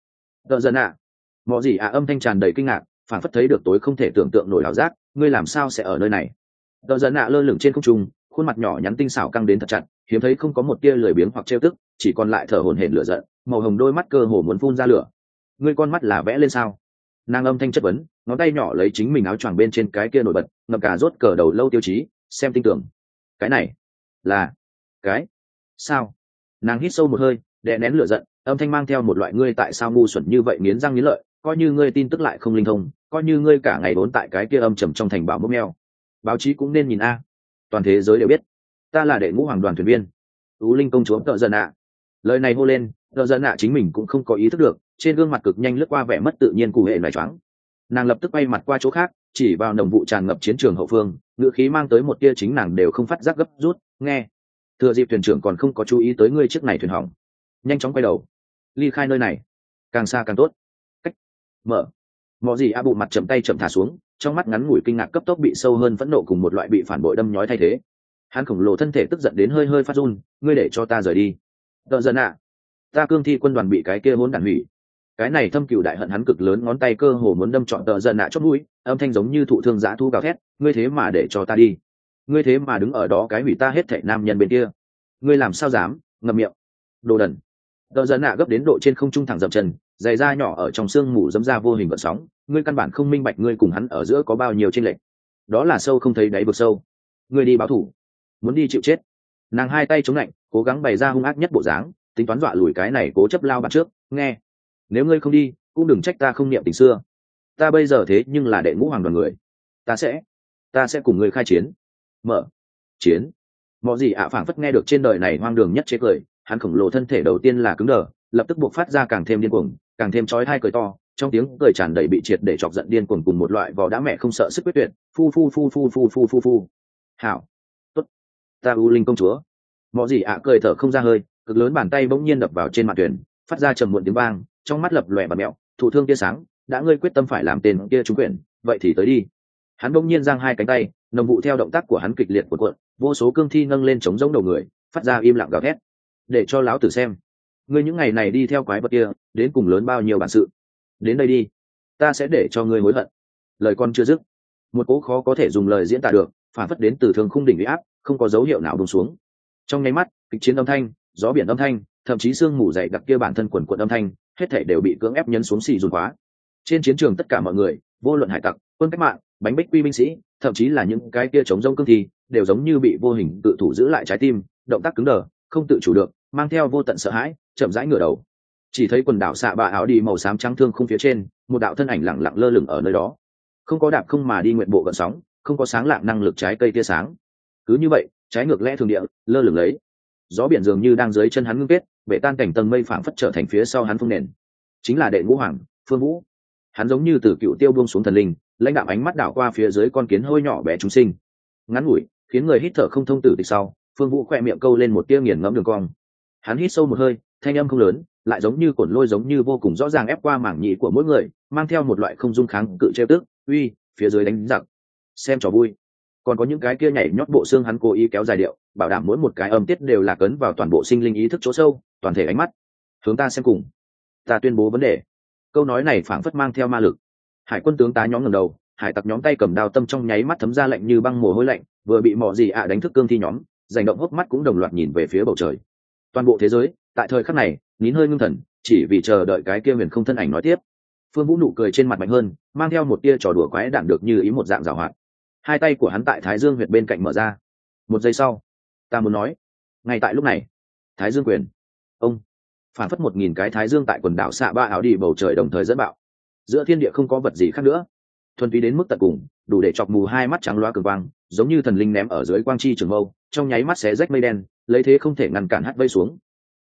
dần ạ. Mỏ gì âm thanh tràn đầy kinh ngạc, phản phất thấy được tối không thể tưởng tượng nổi ảo giác, ngươi làm sao sẽ ở nơi này? Đờ dần lơ lửng trên không trung, khuôn mặt nhỏ nhắn tinh xảo căng đến thật chặt, hiếm thấy không có một tia lười biếng hoặc trêu tức, chỉ còn lại thở hổn hển lửa giận, màu hồng đôi mắt cơ hồ muốn phun ra lửa. Ngươi con mắt là vẽ lên sao? Nàng âm thanh chất vấn, ngón tay nhỏ lấy chính mình áo choàng bên trên cái kia nổi bật, ngập cả rốt cờ đầu lâu tiêu chí, xem tinh tưởng. Cái này là cái sao? Nàng hít sâu một hơi, đè nén lửa giận, âm thanh mang theo một loại ngươi tại sao ngu xuẩn như vậy nghiến răng nghiến lợi, coi như ngươi tin tức lại không linh thông, coi như ngươi cả ngày vốn tại cái kia âm trầm trong thành bảo mốc meo. Báo chí cũng nên nhìn a. Toàn thế giới đều biết, ta là đệ ngũ hoàng đoàn thuyền viên, Tú Linh công chúa Tợ Giận ạ. Lời này hô lên, Tợ Giận ạ chính mình cũng không có ý thức được, trên gương mặt cực nhanh lướt qua vẻ mất tự nhiên cụ hệ loài choáng. Nàng lập tức quay mặt qua chỗ khác, chỉ vào nồng vụ tràn ngập chiến trường hậu phương, ngữ khí mang tới một tia chính nàng đều không phát giác gấp rút. Nghe, thừa dịp thuyền trưởng còn không có chú ý tới ngươi chiếc này thuyền hỏng, nhanh chóng quay đầu, ly khai nơi này, càng xa càng tốt. Cách mở. Mọ gì bụng mặt chậm tay chậm thả xuống, trong mắt ngắn ngủi kinh ngạc cấp tốc bị sâu hơn phẫn nộ cùng một loại bị phản bội đâm nhói thay thế. Hắn khổng lồ thân thể tức giận đến hơi hơi phát run, ngươi để cho ta rời đi. Tợ Giận ạ. Ta cương thi quân đoàn bị cái kia hỗn đản hủy. Cái này thâm cừu đại hận hắn cực lớn ngón tay cơ hồ muốn đâm trọn Tợ Giận chót mũi, âm thanh giống như thụ thương dã thú gào thét, ngươi thế mà để cho ta đi, ngươi thế mà đứng ở đó cái hủy ta hết thảy nam nhân bên kia, ngươi làm sao dám? Ngậm miệng, đồ đần. Tợ Giận gấp đến độ trên không trung thẳng dậm chân, giày da nhỏ ở trong xương mù dẫm ra vô hình gợn sóng, ngươi căn bản không minh bạch ngươi cùng hắn ở giữa có bao nhiêu chênh lệch, đó là sâu không thấy đáy vực sâu. Ngươi đi báo thù, muốn đi chịu chết. Nàng hai tay chống lạnh, cố gắng bày ra hung ác nhất bộ dáng, tính toán dọa lùi cái này cố chấp lao bạt trước. Nghe, nếu ngươi không đi cũng đừng trách ta không niệm tình xưa, ta bây giờ thế nhưng là đệ ngũ hoàng đoàn người, ta sẽ cùng ngươi khai chiến. Mở chiến. Mọi gì phảng phất nghe được trên đời này hoang đường nhất chế cười, hắn khổng lồ thân thể đầu tiên là cứng đờ, lập tức buộc phát ra càng thêm điên cuồng, càng thêm chói tai cười to, trong tiếng cười tràn đầy bị triệt để chọc giận điên cuồng cùng một loại vò đã mẹ không sợ sức quyết tuyệt. Phu phu phu phu phu phu phu phu. Hảo, tốt, ta U Linh công chúa. Mọi gì cười thở không ra hơi, cực lớn bàn tay bỗng nhiên đập vào trên mặt thuyền, phát ra trầm muộn tiếng vang, trong mắt lập lòe bạt mẹo, thụ thương tia sáng, đã ngươi quyết tâm phải làm tên kia trúng quyền, vậy thì tới đi. Hắn bỗng nhiên giang hai cánh tay, nồng vụ theo động tác của hắn kịch liệt cuộn cuộn, vô số cương thi nâng lên chống giống đầu người, phát ra im lặng gào thét. Để cho lão tử xem, ngươi những ngày này đi theo quái vật kia, đến cùng lớn bao nhiêu bản sự. Đến đây đi, ta sẽ để cho ngươi hối hận. Lời con chưa dứt, một cỗ khó có thể dùng lời diễn tả được, phản phất đến từ thương khung đỉnh uy áp, không có dấu hiệu nào buông xuống. Trong nháy mắt, kịch chiến âm thanh, gió biển âm thanh, thậm chí sương mù dày đặc kia bản thân quần quần âm thanh, hết thảy đều bị cưỡng ép nhấn xuống xì dùn khóa. Trên chiến trường tất cả mọi người, vô luận hải tặc, quân cách mạng, bánh bích quy binh sĩ, thậm chí là những cái kia chống rông cương thi, đều giống như bị vô hình tự thủ giữ lại trái tim, động tác cứng đờ, không tự chủ được, mang theo vô tận sợ hãi, chậm rãi ngửa đầu. Chỉ thấy quần đảo xạ bạ áo đi màu xám trắng thương không phía trên, một đạo thân ảnh lặng lặng lơ lửng ở nơi đó. Không có đạp không mà đi nguyện bộ gợn sóng, không có sáng lạng năng lực trái cây tia sáng. Cứ như vậy, trái ngược lẽ thường địa, lơ lửng lấy. Gió biển dường như đang dưới chân hắn ngưng kết, bể tan cảnh tầng mây phảng phất trở thành phía sau hắn phương nền. Chính là đệ ngũ hoàng, Phương Vũ. Hắn giống như từ cựu tiêu buông xuống thần linh, lãnh đạo ánh mắt đảo qua phía dưới con kiến hôi nhỏ bé chúng sinh. Ngắn ngủi, khiến người hít thở không thông tử tịch sau, Phương Vũ khẽ miệng câu lên một tia nghiền ngẫm đường cong. Hắn hít sâu một hơi, thanh âm không lớn, lại giống như cồn lôi giống như vô cùng rõ ràng ép qua mảng nhĩ của mỗi người, mang theo một loại không dung kháng cự trêu tức, uy, phía dưới đánh giặc, xem trò vui. Còn có những cái kia nhảy nhót bộ xương hắn cố ý kéo dài điệu, bảo đảm mỗi một cái âm tiết đều là cấn vào toàn bộ sinh linh ý thức chỗ sâu, toàn thể ánh mắt hướng ta xem cùng. Ta tuyên bố vấn đề. Câu nói này phảng phất mang theo ma lực. Hải quân tướng tá nhóm ngẩng đầu, hải tặc nhóm tay cầm đao tâm trong nháy mắt thấm ra lạnh như băng mồ hôi lạnh, vừa bị mọ gì đánh thức cương thi nhóm, giành động hốc mắt cũng đồng loạt nhìn về phía bầu trời. Toàn bộ thế giới, tại thời khắc này, nín hơi ngưng thần, chỉ vì chờ đợi cái kia huyền không thân ảnh nói tiếp. Phương Vũ nụ cười trên mặt mạnh hơn, mang theo một tia trò đùa quái đản được như ý một dạng giảo hoạt. Hai tay của hắn tại thái dương huyệt bên cạnh mở ra. Một giây sau, ta muốn nói, ngay tại lúc này, thái dương quyền, ông, phản phất 1000 cái thái dương tại quần đảo xạ ba áo đi bầu trời đồng thời dẫn bạo. Giữa thiên địa không có vật gì khác nữa, thuần túy đến mức tận cùng, đủ để chọc mù hai mắt trắng loá cường quang, giống như thần linh ném ở dưới quang chi trường mâu, trong nháy mắt xé rách mây đen, lấy thế không thể ngăn cản hất vây xuống.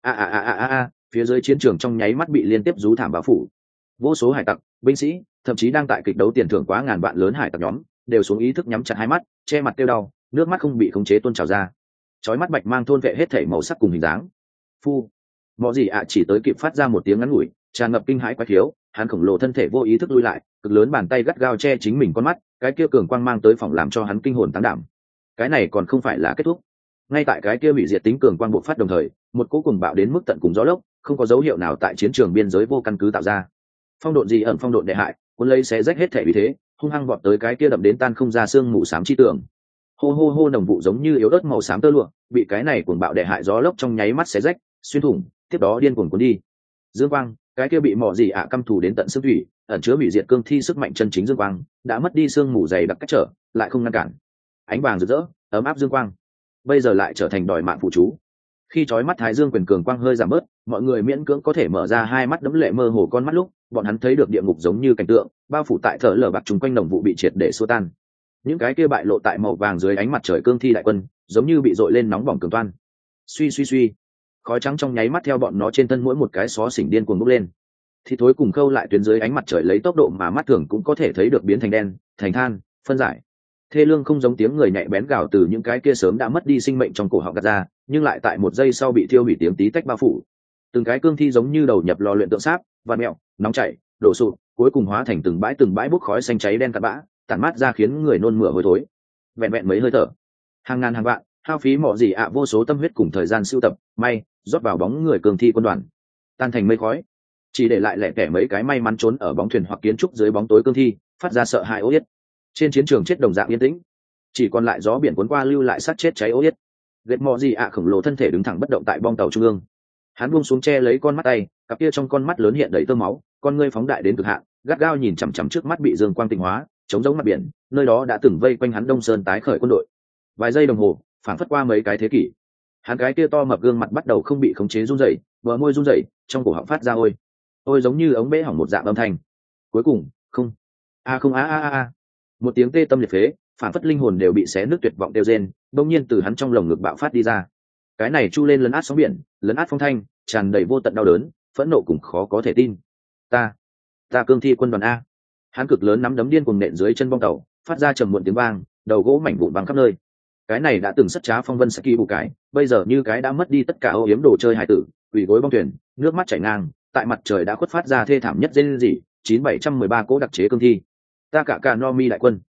Phía dưới chiến trường trong nháy mắt bị liên tiếp rú thảm bao phủ. Vô số hải tặc, binh sĩ, thậm chí đang tại kịch đấu tiền thưởng quá ngàn vạn lớn hải tặc nhóm, đều xuống ý thức nhắm chặt hai mắt, che mặt tiêu đau, nước mắt không bị khống chế tuôn trào ra. Chói mắt bạch mang thôn vệ hết thảy màu sắc cùng hình dáng. Phu, mọ gì chỉ tới kịp phát ra một tiếng ngắn ngủi, tràn ngập kinh hãi quái thiếu, hắn khổng lồ thân thể vô ý thức lui lại, cực lớn bàn tay gắt gao che chính mình con mắt, cái kia cường quang mang tới phòng làm cho hắn kinh hồn táng đảm. Cái này còn không phải là kết thúc. Ngay tại cái kia hủy diệt tính cường quang bộc phát đồng thời, một cỗ cùng bạo đến mức tận cùng gió lốc, không có dấu hiệu nào tại chiến trường biên giới vô căn cứ tạo ra. Phong độn gì ẩn phong độn đệ hại, cuốn lấy xé rách hết thể vì thế, hung hăng vọt tới cái kia đậm đến tan không ra xương mù xám chi tường. Hô hô hô, nồng vụ giống như yếu ớt màu xám tơ lụa, bị cái này cuồng bạo đệ hại gió lốc trong nháy mắt xé rách, xuyên thủng, tiếp đó điên cuồng cuốn đi. Dương quang, cái kia bị mọ gì căm thù đến tận xương thủy, ẩn chứa hủy diệt cương thi sức mạnh chân chính dương quang, đã mất đi xương mù dày đặc cách trở, lại không ngăn cản. Ánh vàng rực rỡ, ấm áp dương quang, bây giờ lại trở thành đòi mạng phụ chú. Khi chói mắt thái dương quyền cường quang hơi giảm bớt, mọi người miễn cưỡng có thể mở ra hai mắt đẫm lệ mơ hồ con mắt lúc, bọn hắn thấy được địa ngục giống như cảnh tượng, bao phủ tại thở lở bạc chung quanh nồng vụ bị triệt để xua tan. Những cái kia bại lộ tại màu vàng dưới ánh mặt trời cương thi đại quân, giống như bị dội lên nóng bỏng cường toan. Suy suy suy, khói trắng trong nháy mắt theo bọn nó trên thân mỗi một cái xó xỉnh điên cuồng bốc lên. Thì thối cùng khâu lại tuyến dưới ánh mặt trời lấy tốc độ mà mắt thường cũng có thể thấy được biến thành đen, thành than, phân giải. Thê lương không giống tiếng người nhạy bén gào từ những cái kia sớm đã mất đi sinh mệnh trong cổ họng gạt ra, nhưng lại tại một giây sau bị thiêu hủy tiếng tí tách bao phủ. Từng cái cương thi giống như đầu nhập lò luyện tượng sáp, vặn mèo, nóng chảy, đổ sụp, cuối cùng hóa thành từng bãi bốc khói xanh cháy đen cặn bã, tản mát ra khiến người nôn mửa hôi thối. Vẹn vẹn mấy hơi thở, hàng ngàn hàng vạn, hao phí mọ gì vô số tâm huyết cùng thời gian sưu tập, may rót vào bóng người cương thi quân đoàn, tan thành mây khói, chỉ để lại lẻ tẻ mấy cái may mắn trốn ở bóng thuyền hoặc kiến trúc dưới bóng tối cương thi, phát ra sợ hãi ố yết. Trên chiến trường chết đồng dạng yên tĩnh, chỉ còn lại gió biển cuốn qua lưu lại sát chết cháy ố yết. Ghét mọ gì khổng lồ thân thể đứng thẳng bất động tại bong tàu trung ương. Hắn buông xuống che lấy con mắt tay, cặp kia trong con mắt lớn hiện đầy tơ máu, con ngươi phóng đại đến cực hạn, gắt gao nhìn chằm chằm trước mắt bị dương quang tịnh hóa, chống giống mặt biển, nơi đó đã từng vây quanh hắn Đông Sơn tái khởi quân đội. Vài giây đồng hồ, phảng phất qua mấy cái thế kỷ. Hắn cái kia to mập gương mặt bắt đầu không bị khống chế run rẩy, bờ môi run rẩy, trong cổ họng phát ra ôi giống như ống bể hỏng một dạng âm thanh. Cuối cùng, không, không một tiếng tê tâm liệt phế, phảng phất linh hồn đều bị xé nứt tuyệt vọng kêu rên, bỗng nhiên từ hắn trong lồng ngực bạo phát đi ra. Cái này chu lên lấn át sóng biển, lấn át phong thanh, tràn đầy vô tận đau đớn, phẫn nộ cùng khó có thể tin. Ta cương thi quân đoàn a. Hắn cực lớn nắm đấm điên cuồng nện dưới chân bong tàu, phát ra trầm muộn tiếng vang, đầu gỗ mảnh vụn văng khắp nơi. cái này đã từng sất trá phong vân Saki bù cái, bây giờ như cái đã mất đi tất cả âu yếm đồ chơi hải tử, quỳ gối bong thuyền, nước mắt chảy ngang, tại mặt trời đã khuất phát ra thê thảm nhất dên gì, 9713 cỗ đặc chế cương thi. Ta cả no mi đại quân.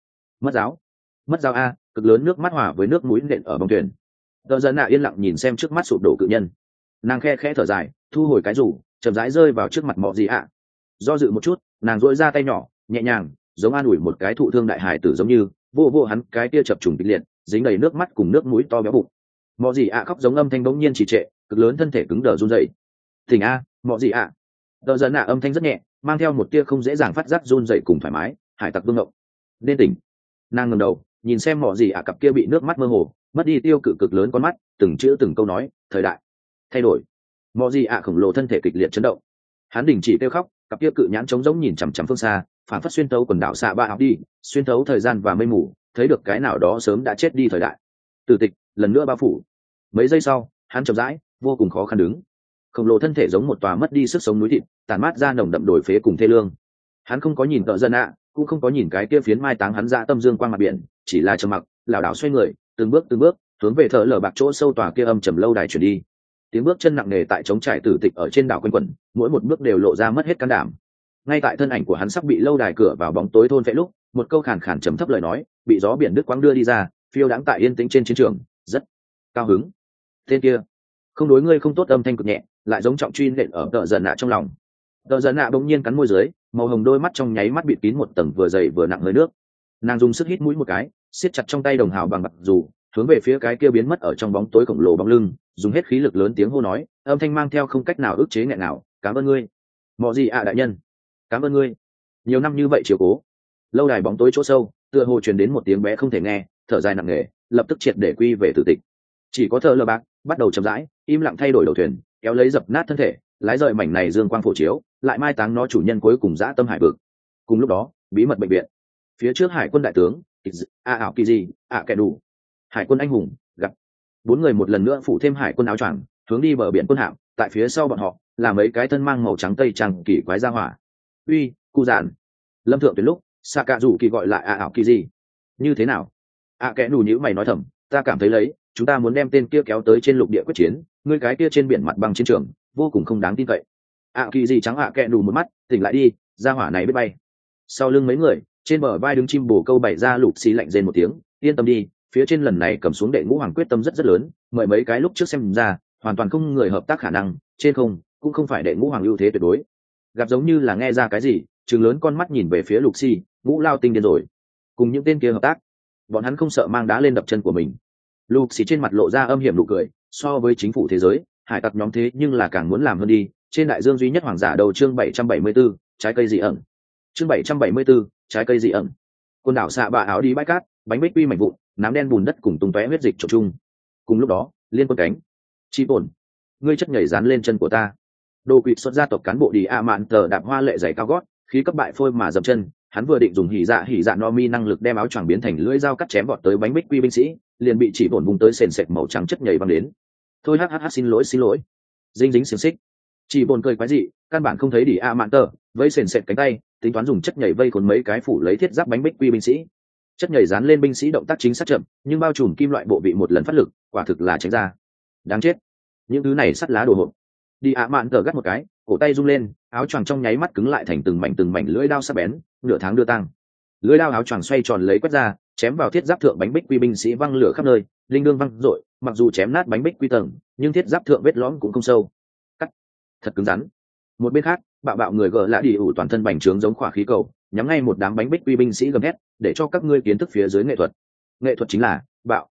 Mất giáo a, cực lớn nước mắt hòa với nước mũi nện ở bong thuyền. Tờ Dân Nạ yên lặng nhìn xem trước mắt sụp đổ cự nhân. Nàng khe khẽ thở dài, thu hồi cái rủ, chậm rãi rơi vào trước mặt Mọ Gì ạ. Do dự một chút, nàng duỗi ra tay nhỏ, nhẹ nhàng, giống an ủi một cái thụ thương đại hải tử giống như, vô hắn cái kia chập trùng kịch liệt, dính đầy nước mắt cùng nước mũi to béo bụng. Mọ Gì ạ khóc giống âm thanh bỗng nhiên trì trệ, cực lớn thân thể cứng đờ run rẩy. Tỉnh a, Mọ Gì ạ. Tờ Dân Nạ âm thanh rất nhẹ, mang theo một tia không dễ dàng phát giác run rẩy cùng thoải mái, hải tặc vương ngộng. Nên tỉnh. Nàng ngẩng đầu, nhìn xem Mọ Gì ạ cặp kia bị nước mắt mơ hồ, mất đi tiêu cự cực lớn con mắt, từng chữ từng câu nói, thời đại thay đổi. Mọ Gì ạ khổng lồ thân thể kịch liệt chấn động. Hắn đình chỉ kêu khóc, cặp kia cự nhãn trống rỗng nhìn chằm chằm phương xa, phản phất xuyên thấu quần đảo xạ ba học đi, xuyên thấu thời gian và mây mù, thấy được cái nào đó sớm đã chết đi thời đại. Tử tịch lần nữa bao phủ. Mấy giây sau, hắn chậm rãi, vô cùng khó khăn đứng. Khổng lồ thân thể giống một tòa mất đi sức sống núi thịt, tàn mát ra nồng đậm đổi phế cùng thê lương. Hắn không có nhìn Tợ Dân ạ, cũng không có nhìn cái kia phiến mai táng hắn ra tâm dương quang mặt biển, chỉ là trầm mặc, lảo đảo xoay người, từng bước hướng về thở lở bạc chỗ sâu tòa kia âm trầm lâu đài chuyển đi. Tiếng bước chân nặng nề tại trống trải tử tịch ở trên đảo quanh quẩn, mỗi một bước đều lộ ra mất hết can đảm. Ngay tại thân ảnh của hắn sắp bị lâu đài cửa vào bóng tối thôn phệ lúc, một câu khàn khàn trầm thấp lời nói bị gió biển đứt quãng đưa đi ra, phiêu đãng tại yên tĩnh trên chiến trường, rất cao hứng. Tên kia không đối ngươi không tốt, âm thanh cực nhẹ, lại giống trọng truy nện ở Tợ Dân Nạ trong lòng. Tợ Dân Nạ bỗng nhiên cắn môi dưới, màu hồng đôi mắt trong nháy mắt bịt kín một tầng vừa dày vừa nặng hơi nước. Nàng dùng sức hít mũi một cái, siết chặt trong tay đồng hào bằng bạc dù, hướng về phía cái kia biến mất ở trong bóng tối khổng lồ bóng lưng, dùng hết khí lực lớn tiếng hô nói, âm thanh mang theo không cách nào ức chế nghẹn nào, cảm ơn ngươi, Mọ Gì ạ đại nhân, cảm ơn ngươi, nhiều năm như vậy chiều cố. Lâu đài bóng tối chỗ sâu, tựa hồ truyền đến một tiếng bé không thể nghe, thở dài nặng nề, lập tức triệt để quy về tử tịch. Chỉ có thợ lơ bạc bắt đầu chậm rãi, im lặng thay đổi đầu thuyền, kéo lấy dập nát thân thể, lái rời mảnh này dương quang phổ chiếu, lại mai táng nó chủ nhân cuối cùng dã tâm hải vực. Cùng lúc đó, bí mật bệnh viện, phía trước hải quân đại tướng ảo kỳ gì kẻ đủ, hải quân anh hùng gặp bốn người một lần nữa phủ thêm hải quân áo choàng, hướng đi bờ biển quân hạm. Tại phía sau bọn họ là mấy cái thân mang màu trắng tây trang kỳ quái ra hỏa. Uy cu giản, lâm thượng tuyến lúc xạ cạ rủ kỳ gọi lại ảo kỳ gì. Như thế nào? Kẻ đủ nhữ mày nói thầm, ta cảm thấy lấy chúng ta muốn đem tên kia kéo tới trên lục địa quyết chiến, ngươi cái kia trên biển mặt bằng chiến trường vô cùng không đáng tin cậy. Kỳ gì trắng kẻ đủ một mắt, tỉnh lại đi, ra hỏa này biết bay. Sau lưng mấy người, trên bờ vai đứng chim bồ câu bày ra lục xì lạnh rên một tiếng, yên tâm đi, phía trên lần này cầm xuống đệ ngũ hoàng quyết tâm rất lớn, mời mấy cái lúc trước xem ra hoàn toàn không người hợp tác khả năng, trên không cũng không phải đệ ngũ hoàng ưu thế tuyệt đối. Gặp giống như là nghe ra cái gì, trừng lớn con mắt nhìn về phía lục xì, ngũ lao tinh điên rồi, cùng những tên kia hợp tác, bọn hắn không sợ mang đá lên đập chân của mình. Lục xì trên mặt lộ ra âm hiểm nụ cười, so với chính phủ thế giới, hải tặc nhóm thế nhưng là càng muốn làm hơn đi. Trên đại dương duy nhất hoàng giả đầu, chương 774, trái cây dị ẩn. Chương 774, trái cây dị ẩn. Quần đảo xạ bạ áo đi bãi cát, bánh bích quy mảnh vụn, nám đen bùn đất cùng tung tóe huyết dịch trộn chung. Cùng lúc đó, liên quân cánh chi bổn, ngươi chất nhảy dán lên chân của ta. Đồ quỵt xuất gia tộc cán bộ đi mạn tờ đạp hoa lệ giày cao gót, khí cấp bại phôi mà dậm chân. Hắn vừa định dùng hỉ dạ no mi năng lực đem áo choàng biến thành lưỡi dao cắt chém vọt tới bánh bích quy binh sĩ, liền bị chỉ bổn vùng tới sền sệt màu trắng chất nhảy văng đến. Thôi xin lỗi. Dinh dính xiềng xích. Chỉ bổn cười quái dị, căn bản không thấy đi mạn tờ, với sền sệt cánh tay, tính toán dùng chất nhảy vây khốn mấy cái phủ lấy thiết giáp bánh bích quy binh sĩ. Chất nhảy dán lên binh sĩ động tác chính xác chậm, nhưng bao trùm kim loại bộ vị một lần phát lực, quả thực là tránh ra. Đáng chết, những thứ này sắt lá đồ hộp. Đi mạn tờ gắt một cái, cổ tay rung lên, áo choàng trong nháy mắt cứng lại thành từng mảnh lưỡi đao sắc bén, nửa tháng đưa tăng. Lưỡi đao áo choàng xoay tròn lấy quét ra, chém vào thiết giáp thượng bánh bích quy binh sĩ văng lửa khắp nơi, linh đương văng rội, mặc dù chém nát bánh bích quy tầng, nhưng thiết giáp thượng vết lõm cũng không sâu. Cắt, thật cứng rắn. Một bên khác, bạo người gờ lạ đi ủ toàn thân bành trướng giống khỏa khí cầu, nhắm ngay một đám bánh bích quy binh sĩ gầm hét, để cho các ngươi kiến thức phía dưới nghệ thuật. Nghệ thuật chính là bạo.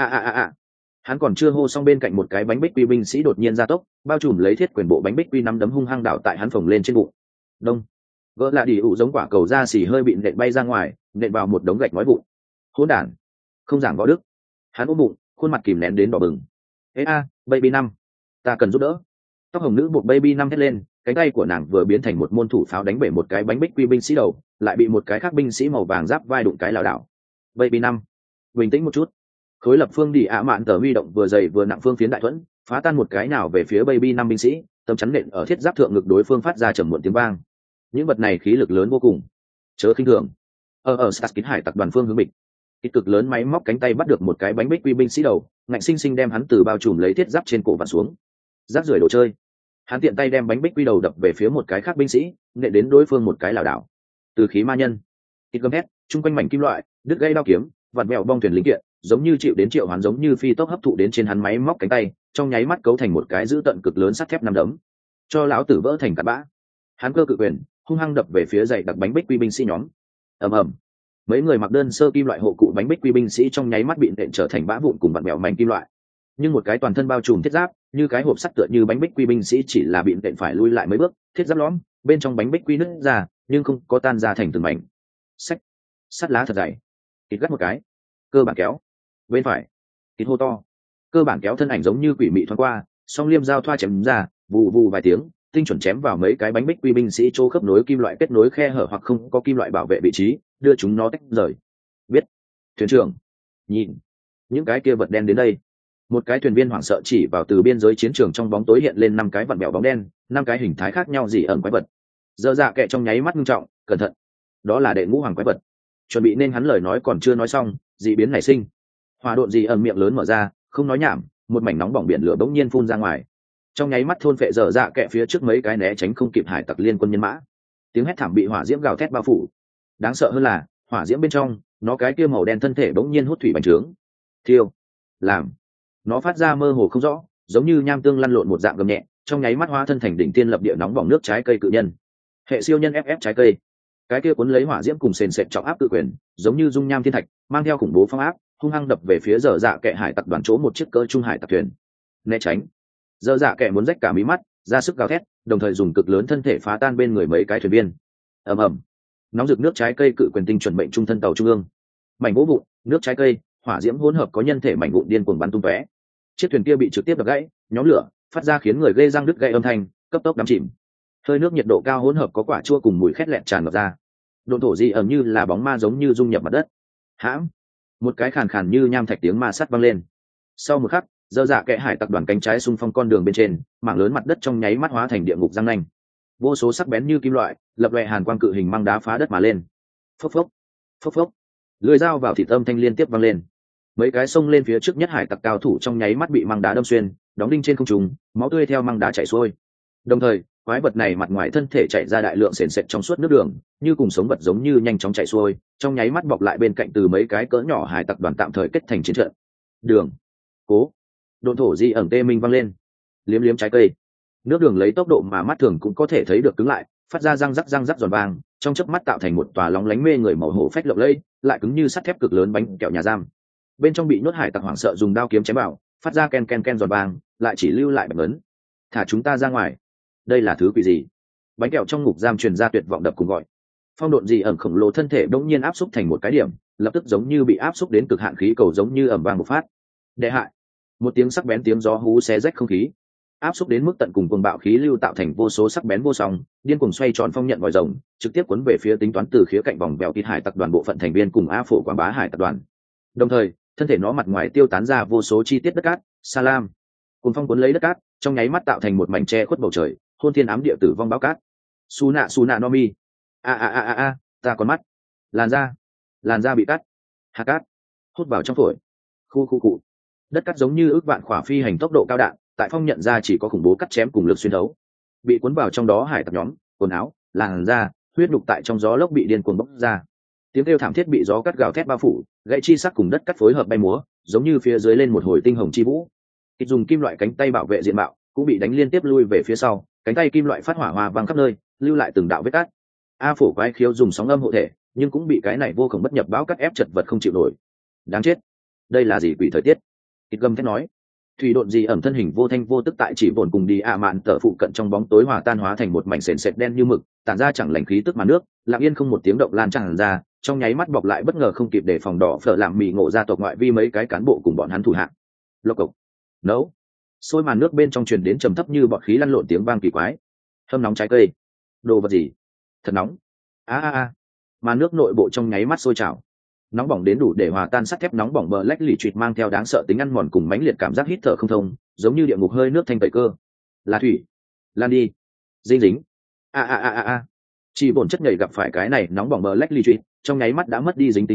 Hắn còn chưa hô xong, bên cạnh một cái bánh bích quy binh sĩ đột nhiên ra tốc, bao trùm lấy thiết quyền bộ bánh bích quy nắm đấm hung hăng đảo tại hắn phồng lên trên bụng. Đông. Gỡ lạ đi ủ giống quả cầu da xì hơi bị nện bay ra ngoài, nện vào một đống gạch nói vụn. Hỗn đản, không giảng võ đức. Hắn ôm bụng, khuôn mặt kìm nén đến đỏ bừng. Baby 5, ta cần giúp đỡ. Tóc hồng nữ buộc Baby 5 hét lên, cánh tay của nàng vừa biến thành một môn thủ pháo đánh bể một cái bánh bích quy binh sĩ đầu, lại bị một cái khác binh sĩ màu vàng giáp vai đụng cái lảo đảo. Baby 5, bình tĩnh một chút. Khối lập phương đi mạn tờ huy động vừa dày vừa nặng phương phiến đại thuẫn, phá tan một cái nào về phía Baby 5 binh sĩ, tấm chắn nện ở thiết giáp thượng ngực đối phương phát ra trầm muộn tiếng vang. Những vật này khí lực lớn vô cùng, chớ khinh thường. Ở Starskid hải tặc đoàn phương hướng bịch, Kịch cực lớn máy móc cánh tay bắt được một cái bánh bích quy binh sĩ đầu, ngạnh sinh sinh đem hắn từ bao trùm lấy thiết giáp trên cổ vặn xuống. Rác rưởi đồ chơi. Hắn tiện tay đem bánh bích quy đầu đập về phía một cái khác binh sĩ, nện đến đối phương một cái lảo đảo. Từ khí ma nhân. Kịch gầm hét, chung quanh mảnh kim loại, đứt gãy đao kiếm, vặn mèo bong thuyền linh kiện, giống như chịu đến triệu hoán giống như phi tốc hấp thụ đến trên hắn máy móc cánh tay, trong nháy mắt cấu thành một cái dữ tận cực lớn sắt thép năm đấm. Cho lão tử vỡ thành cát bã. Hắn cơ cự quyền, hung hăng đập về phía dày đặc bánh bích quy binh sĩ nhóm. Ầm ầm. Mấy người mặc đơn sơ kim loại hộ cụ bánh bích quy binh sĩ trong nháy mắt bị nện trở thành bã vụn cùng vặn mèo mảnh kim loại. Nhưng một cái toàn thân bao trùm thiết giáp, như cái hộp sắt tựa như bánh bích quy binh sĩ chỉ là bị nện phải lui lại mấy bước, thiết giáp lõm, bên trong bánh bích quy nứt ra, nhưng không có tan ra thành từng mảnh. Sách, sắt lá thật dày. Kịt gắt một cái. Cơ bản kéo. Bên phải. Kịt hô to. Cơ bản kéo thân ảnh giống như quỷ mị thoáng qua, song liêm dao thoa chém ra, vù vù vài tiếng, tinh chuẩn chém vào mấy cái bánh bích quy binh sĩ chỗ khớp nối kim loại kết nối khe hở hoặc không có kim loại bảo vệ vị trí, đưa chúng nó tách rời. Biết. Thuyền trưởng. Nhìn. Những cái kia vật đen đến đây. Một cái thuyền viên hoảng sợ chỉ vào từ biên giới chiến trường trong bóng tối hiện lên 5 cái vặn bẹo bóng đen, 5 cái hình thái khác nhau dị ẩn quái vật. Dở dạ kệ trong nháy mắt nghiêm trọng, cẩn thận. Đó là đệ ngũ hoàng quái vật. Chuẩn bị nên hắn lời nói còn chưa nói xong, dị biến nảy sinh. Hỏa độn dị ẩn miệng lớn mở ra, không nói nhảm, một mảnh nóng bỏng biển lửa bỗng nhiên phun ra ngoài. Trong nháy mắt thôn phệ dở dạ kệ phía trước mấy cái né tránh không kịp hải tặc liên quân nhân mã. Tiếng hét thảm bị hỏa diễm gào thét bao phủ. Đáng sợ hơn là, hỏa diễm bên trong, nó cái kia màu đen thân thể bỗng nhiên hút thủy bành trướng. Thiêu, làm. Nó phát ra mơ hồ không rõ, giống như nham tương lăn lộn một dạng gầm nhẹ, trong nháy mắt hóa thân thành đỉnh tiên lập địa nóng bỏng nước trái cây cự nhân. Hệ siêu nhân ff trái cây. Cái kia cuốn lấy hỏa diễm cùng sền sệt trọng áp cự quyền, giống như dung nham thiên thạch, mang theo khủng bố phong áp, hung hăng đập về phía dở dạ kệ hải tặc đoàn chỗ một chiếc cỡ trung hải tặc thuyền. Né tránh. Dở dạ kệ muốn rách cả mí mắt, ra sức gào thét, đồng thời dùng cực lớn thân thể phá tan bên người mấy cái thuyền viên. Ầm ầm. Nóng rực nước trái cây cự quyền tinh chuẩn mệnh trung thân tàu trung ương. Mảnh gỗ vụn, nước trái cây, hỏa diễm hỗn hợp có nhân thể mảnh vụn điên cuồng bắn tung tóe. Chiếc thuyền kia bị trực tiếp đập gãy, nhóm lửa phát ra khiến người gây răng đứt gãy âm thanh, cấp tốc đắm chìm. Hơi nước nhiệt độ cao hỗn hợp có quả chua cùng mùi khét lẹn tràn ngập ra. Độn thổ dị ẩm như là bóng ma giống như dung nhập mặt đất. Hãm. Một cái khàn khàn như nham thạch tiếng ma sắt vang lên. Sau một khắc, dở dạ kệ hải tặc đoàn cánh trái xung phong con đường bên trên, mảng lớn mặt đất trong nháy mắt hóa thành địa ngục răng nanh. Vô số sắc bén như kim loại, lập loè hàn quang cự hình mang đá phá đất mà lên. Phốc phốc, phốc phốc. Lưỡi dao vào thịt âm thanh liên tiếp vang lên. Mấy cái xông lên phía trước nhất hải tặc cao thủ trong nháy mắt bị mang đá đâm xuyên, đóng đinh trên không trung, máu tươi theo mang đá chảy xuôi. Đồng thời, quái vật này mặt ngoài thân thể chảy ra đại lượng sền sệt trong suốt nước đường, như cùng sống vật giống như nhanh chóng chảy xuôi, trong nháy mắt bọc lại bên cạnh từ mấy cái cỡ nhỏ hải tặc đoàn tạm thời kết thành chiến trận. Đường, cố, độn thổ di ẩn tê minh vang lên. Liếm liếm trái cây, nước đường lấy tốc độ mà mắt thường cũng có thể thấy được cứng lại, phát ra răng rắc giòn vàng, trong chớp mắt tạo thành một tòa lóng lánh mê người màu hổ phách lộng lẫy, lại cứng như sắt thép cực lớn bánh kẹo nhà giam. Bên trong bị nhốt hải tặc hoảng sợ dùng đao kiếm chém vào, phát ra ken ken ken giòn vàng, lại chỉ lưu lại bạch ấn. Thả chúng ta ra ngoài. Đây là thứ quỷ gì? Bánh kẹo trong ngục giam truyền ra tuyệt vọng đập cùng gọi. Phong độn dị ẩn khổng lồ thân thể đống nhiên áp xúc thành một cái điểm, lập tức giống như bị áp xúc đến cực hạn khí cầu giống như ầm vang một phát. Đệ hại. Một tiếng sắc bén tiếng gió hú xé rách không khí. Áp xúc đến mức tận cùng cuồng bạo khí lưu tạo thành vô số sắc bén vô song, điên cuồng xoay tròn phong nhận vòi rồng, trực tiếp cuốn về phía tính toán từ khía cạnh vòng bèo kít hải tập đoàn bộ phận thành viên cùng A phổ quảng bá hải tập đoàn. Đồng thời, thân thể nó mặt ngoài tiêu tán ra vô số chi tiết đất cát, salam. Cùng phong cuốn lấy đất cát, trong nháy mắt tạo thành một mảnh che khuất bầu trời, hôn thiên ám địa tử vong báo cát. Su nạ no mi. Ta con mắt. Làn da bị cắt. Hạt cát. Hút vào trong phổi. Khu cụ. Đất cát giống như ước vạn khỏa phi hành tốc độ cao đạn, tại phong nhận ra chỉ có khủng bố cắt chém cùng lực xuyên thấu. Bị cuốn vào trong đó hải tặc nhóm, quần áo, làn da, huyết nhục tại trong gió lốc bị điên cuồng bốc ra. Tiếng kêu thảm thiết bị gió cắt gào thét bao phủ, gãy chi sắc cùng đất cắt phối hợp bay múa, giống như phía dưới lên một hồi tinh hồng chi vũ. Kịch dùng kim loại cánh tay bảo vệ diện mạo, cũng bị đánh liên tiếp lui về phía sau, cánh tay kim loại phát hỏa hoa vang khắp nơi, lưu lại từng đạo vết cắt. A phổ quái khiếu dùng sóng âm hộ thể, nhưng cũng bị cái này vô cùng bất nhập bão cắt ép chật vật không chịu nổi. Đáng chết, đây là gì quỷ thời tiết? Kịch gầm thét nói. Thủy độn gì ẩm thân hình vô thanh vô tức tại chỉ bổn cùng đi mạn tở phụ cận trong bóng tối hòa tan hóa thành một mảnh sền sệt đen như mực, tản ra chẳng lành khí tức mà nước, lặng yên không một tiếng động lan tràn ra, trong nháy mắt bọc lại bất ngờ không kịp để phòng đỏ phở làm mì ngộ gia tộc ngoại vi mấy cái cán bộ cùng bọn hắn thủ hạng. Lộc cộc, nấu, sôi màn nước bên trong truyền đến trầm thấp như bọt khí lăn lộn tiếng vang kỳ quái. Hâm nóng trái cây, đồ vật gì? Thật nóng. Màn nước nội bộ trong nháy mắt sôi trào, nóng bỏng đến đủ để hòa tan sắt thép nóng bỏng bờ lách lì trụt mang theo đáng sợ tính ăn mòn cùng mãnh liệt cảm giác hít thở không thông, giống như địa ngục hơi nước thanh tẩy cơ. Là thủy, lan đi, dinh dính. Chỉ bổn chất nhảy gặp phải cái này nóng bỏng bờ lách lì trụt, trong nháy mắt đã mất đi dính tính chất,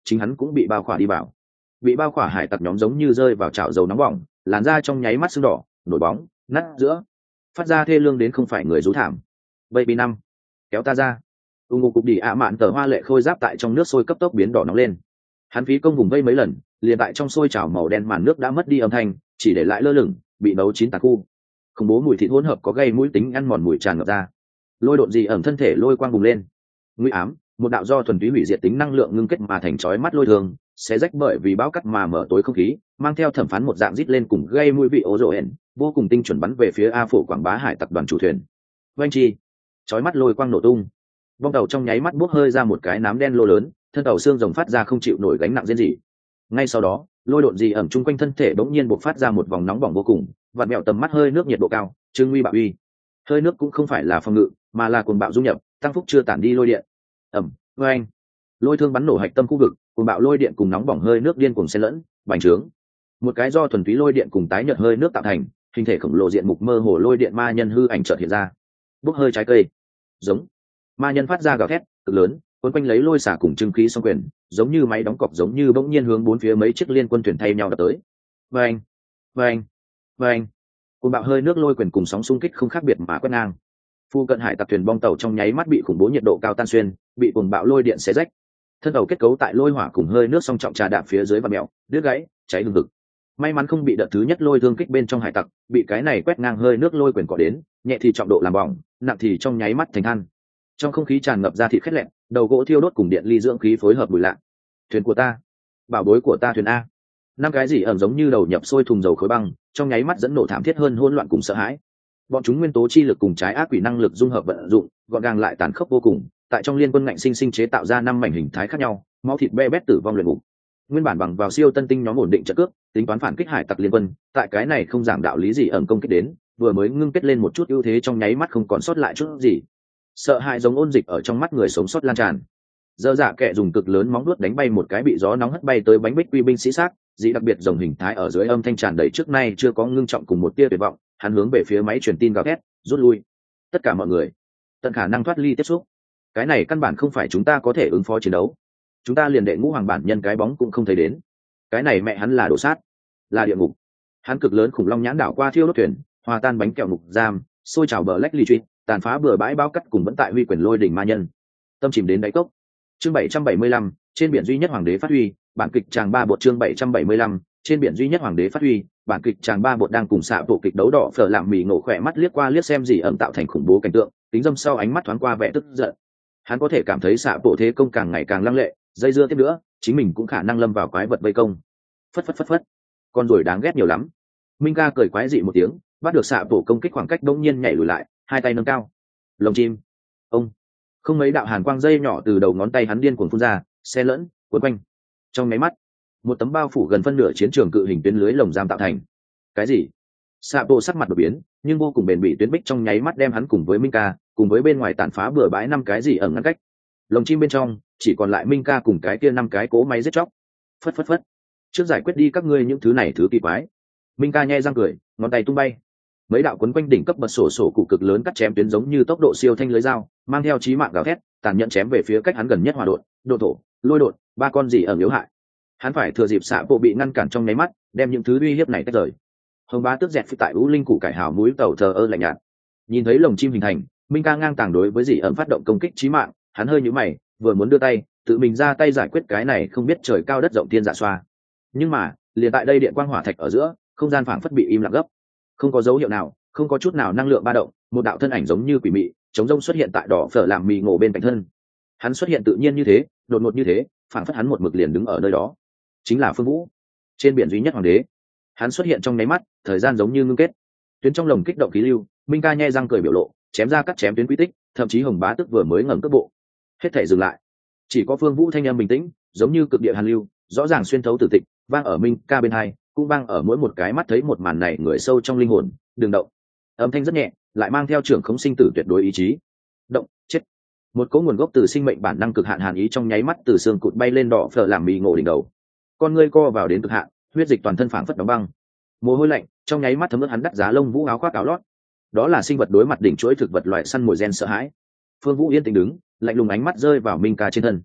chính hắn cũng bị bao khỏa đi vào. Bị bao khỏa hải tặc nhóm giống như rơi vào chảo dầu nóng bỏng, làn da trong nháy mắt sưng đỏ, nổi bóng, nát giữa, phát ra thê lương đến không phải người rú thảm. Baby năm, kéo ta ra. Ngục cục đi ạ mạn tờ hoa lệ khôi giáp tại trong nước sôi cấp tốc biến đỏ nóng lên. Hắn phí công vùng vây mấy lần, liền tại trong sôi chảo màu đen màn nước đã mất đi âm thanh, chỉ để lại lơ lửng, bị nấu chín tạc khu. Khủng bố mùi thịt hỗn hợp có gây mũi tính ăn mòn mùi tràn ngập ra. Lôi độn gì ẩm thân thể lôi quang bùng lên. Nguy ám, một đạo do thuần túy hủy diệt tính năng lượng ngưng kết mà thành chói mắt lôi thường, sẽ rách bởi vì bão cắt mà mở tối không khí, mang theo thẩm phán một dạng rít lên cùng gây mũi vị ố rồ hẹn, vô cùng tinh chuẩn bắn về phía A Phổ Quảng Bá hải tặc đoàn chủ thuyền. Vanh chi, chói mắt lôi quang nổ tung. Vong tàu trong nháy mắt bốc hơi ra một cái nám đen lô lớn, thân tàu xương rồng phát ra không chịu nổi gánh nặng riêng gì. Ngay sau đó, lôi độn gì ẩm chung quanh thân thể bỗng nhiên bộc phát ra một vòng nóng bỏng vô cùng, vặn mèo tầm mắt hơi nước nhiệt độ cao, trương uy bạo uy. Hơi nước cũng không phải là phòng ngự, mà là cuồng bạo dung nhập, tăng phúc chưa tản đi lôi điện. Ẩm, oeng. Lôi thương bắn nổ hạch tâm khu vực, cuồng bạo lôi điện cùng nóng bỏng hơi nước điên cuồng xen lẫn, bành trướng. Một cái do thuần túy lôi điện cùng tái nhợt hơi nước tạo thành, hình thể khổng lồ diện mục mơ hồ lôi điện ma nhân hư ảnh chợt hiện ra. Bốc hơi trái cây. Giống. Ma nhân phát ra gào thét cực lớn, quấn quanh lấy lôi xả cùng trưng khí song quyền, giống như máy đóng cọc, giống như bỗng nhiên hướng bốn phía mấy chiếc liên quân thuyền thay nhau đập tới. Vâng, vâng, vâng. Cuồng bạo hơi nước lôi quyền cùng sóng xung kích không khác biệt mà quét ngang. Phu cận hải tặc thuyền bong tàu trong nháy mắt bị khủng bố nhiệt độ cao tan xuyên, bị cuồng bạo lôi điện xé rách. Thân tàu kết cấu tại lôi hỏa cùng hơi nước song trọng trà đạp phía dưới và mèo, đứt gãy, cháy hừng hực. May mắn không bị đợt thứ nhất lôi thương kích bên trong hải tặc, bị cái này quét ngang hơi nước lôi quyền cọ đến, nhẹ thì trọng độ làm bỏng, nặng thì trong nháy mắt thành than. Trong không khí tràn ngập ra thịt khét lẹn, đầu gỗ thiêu đốt cùng điện ly dưỡng khí phối hợp bùi lạ. Thuyền của ta, bảo bối của ta, thuyền a. Năm cái gì ẩn giống như đầu nhập sôi thùng dầu khối băng, trong nháy mắt dẫn nổ thảm thiết hơn hỗn loạn cùng sợ hãi. Bọn chúng nguyên tố chi lực cùng trái ác quỷ năng lực dung hợp vận dụng, gọn gàng lại tàn khốc vô cùng, tại trong liên quân ngạnh sinh sinh chế tạo ra năm mảnh hình thái khác nhau, máu thịt be bét tử vong luyện ngục. Nguyên bản bằng vào siêu tân tinh nhóm ổn định trận cước, tính toán phản kích hải tặc liên quân, tại cái này không giảng đạo lý gì ẩn công kích đến, vừa mới ngưng kết lên một chút ưu thế trong nháy mắt không còn sót lại chút gì. Sợ hãi giống ôn dịch ở trong mắt người sống sót lan tràn. Dơ dạ kệ dùng cực lớn móng vuốt đánh bay một cái bị gió nóng hất bay tới bánh bích quy binh sĩ xác, dị đặc biệt rồng hình thái ở dưới âm thanh tràn đầy trước nay chưa có ngưng trọng cùng một tia tuyệt vọng, hắn hướng về phía máy truyền tin gào thét, rút lui. Tất cả mọi người, tận khả năng thoát ly tiếp xúc. Cái này căn bản không phải chúng ta có thể ứng phó chiến đấu. Chúng ta liền đệ ngũ hoàng bản nhân cái bóng cũng không thấy đến. Cái này mẹ hắn là đổ sát, là địa ngục. Hắn cực lớn khủng long nhãn đảo qua thiêu đốt thuyền, hòa tan bánh kẹo ngục giam, xôi trào bờ lách ly truy, tàn phá bừa bãi bao cắt cùng vẫn tại huy quyền lôi đỉnh ma nhân. Tâm chìm đến đáy cốc. Chương 775, trên biển duy nhất hoàng đế phát huy, bản kịch tràng ba bột. Chương 775, trên biển duy nhất hoàng đế phát huy, bản kịch tràng ba bột đang cùng xạ bộ kịch đấu đỏ phở làm mì ngộ khỏe mắt liếc qua liếc xem gì ẩm tạo thành khủng bố cảnh tượng, tính dâm sau ánh mắt thoáng qua vẻ tức giận. Hắn có thể cảm thấy xạ bộ thế công càng ngày càng lăng lệ, dây dưa tiếp nữa, chính mình cũng khả năng lâm vào quái vật vây công. Phất, con ruồi đáng ghét nhiều lắm. Minh ca cười quái dị một tiếng, bắt được xạ bộ công kích khoảng cách đông nhiên nhảy lùi lại, hai tay nâng cao. Lồng chim, ông, không mấy đạo hàn quang dây nhỏ từ đầu ngón tay hắn điên cuồng phun ra, xe lẫn cuốn quanh. Trong máy mắt, một tấm bao phủ gần phân nửa chiến trường cự hình tuyến lưới lồng giam tạo thành. Cái gì? Xạ bộ sắc mặt đột biến, nhưng vô cùng bền bỉ tuyến bích trong nháy mắt đem hắn cùng với Minh ca, cùng với bên ngoài tàn phá bừa bãi năm cái gì ở ngăn cách. Lồng chim bên trong chỉ còn lại Minh ca cùng cái kia năm cái cỗ máy giết chóc. Phất. Trước giải quyết đi các ngươi những thứ này thứ kỳ quái. Minh ca nhe răng cười, ngón tay tung bay. Mấy đạo quấn quanh đỉnh cấp bật sổ cụ cực lớn cắt chém tuyến giống như tốc độ siêu thanh lưới dao, mang theo chí mạng gào thét, tàn nhẫn chém về phía cách hắn gần nhất hỏa độn, độ thổ, lôi độn, ba con gì ở yếu hại. Hắn phải thừa dịp xạ bộ bị ngăn cản trong nháy mắt, đem những thứ uy hiếp này tách rời. Hồng Bá tức dẹt phi tại U Linh củ cải hào mũi tàu thờ ơ lạnh nhạt. Nhìn thấy lồng chim hình thành, Minh ca ngang tàng đối với dị ẩm phát động công kích chí mạng, hắn hơi nhíu mày, vừa muốn đưa tay, tự mình ra tay giải quyết cái này không biết trời cao đất rộng tiên dạ xoa. Nhưng mà, liền tại đây điện quang hỏa thạch ở giữa, không gian phảng phất bị im lặng gấp. Không có dấu hiệu nào, không có chút nào năng lượng ba động, một đạo thân ảnh giống như quỷ mị, chống rông xuất hiện tại đỏ phở làm mì ngộ bên cạnh thân. Hắn xuất hiện tự nhiên như thế, đột ngột như thế, phảng phất hắn một mực liền đứng ở nơi đó. Chính là Phương Vũ, trên biển duy nhất hoàng đế. Hắn xuất hiện trong nháy mắt, thời gian giống như ngưng kết. Tuyến trong lồng kích động khí lưu, Minh ca nhe răng cười biểu lộ, chém ra cắt chém tuyến quy tích, thậm chí Hồng Bá tức vừa mới ngẩng cước bộ, hết thảy dừng lại. Chỉ có Phương Vũ thanh âm bình tĩnh, giống như cực địa hàn lưu, rõ ràng xuyên thấu tử tịch, vang ở Minh ca bên hai, cũng vang ở mỗi một cái mắt thấy một màn này người sâu trong linh hồn. Đừng động. Âm thanh rất nhẹ, lại mang theo trưởng không sinh tử tuyệt đối ý chí. Động, chết. Một cỗ nguồn gốc từ sinh mệnh bản năng cực hạn hàn ý trong nháy mắt từ xương cụt bay lên đỏ phở làm mì ngộ đỉnh đầu. Con ngươi co vào đến cực hạn, huyết dịch toàn thân phảng phất đóng băng. Mồ hôi lạnh trong nháy mắt thấm ướt hắn đắt giá lông vũ áo khoác áo lót. Đó là sinh vật đối mặt đỉnh chuỗi thực vật loại săn mồi gen sợ hãi. Phương Vũ yên tĩnh đứng, lạnh lùng ánh mắt rơi vào Minh ca trên thân.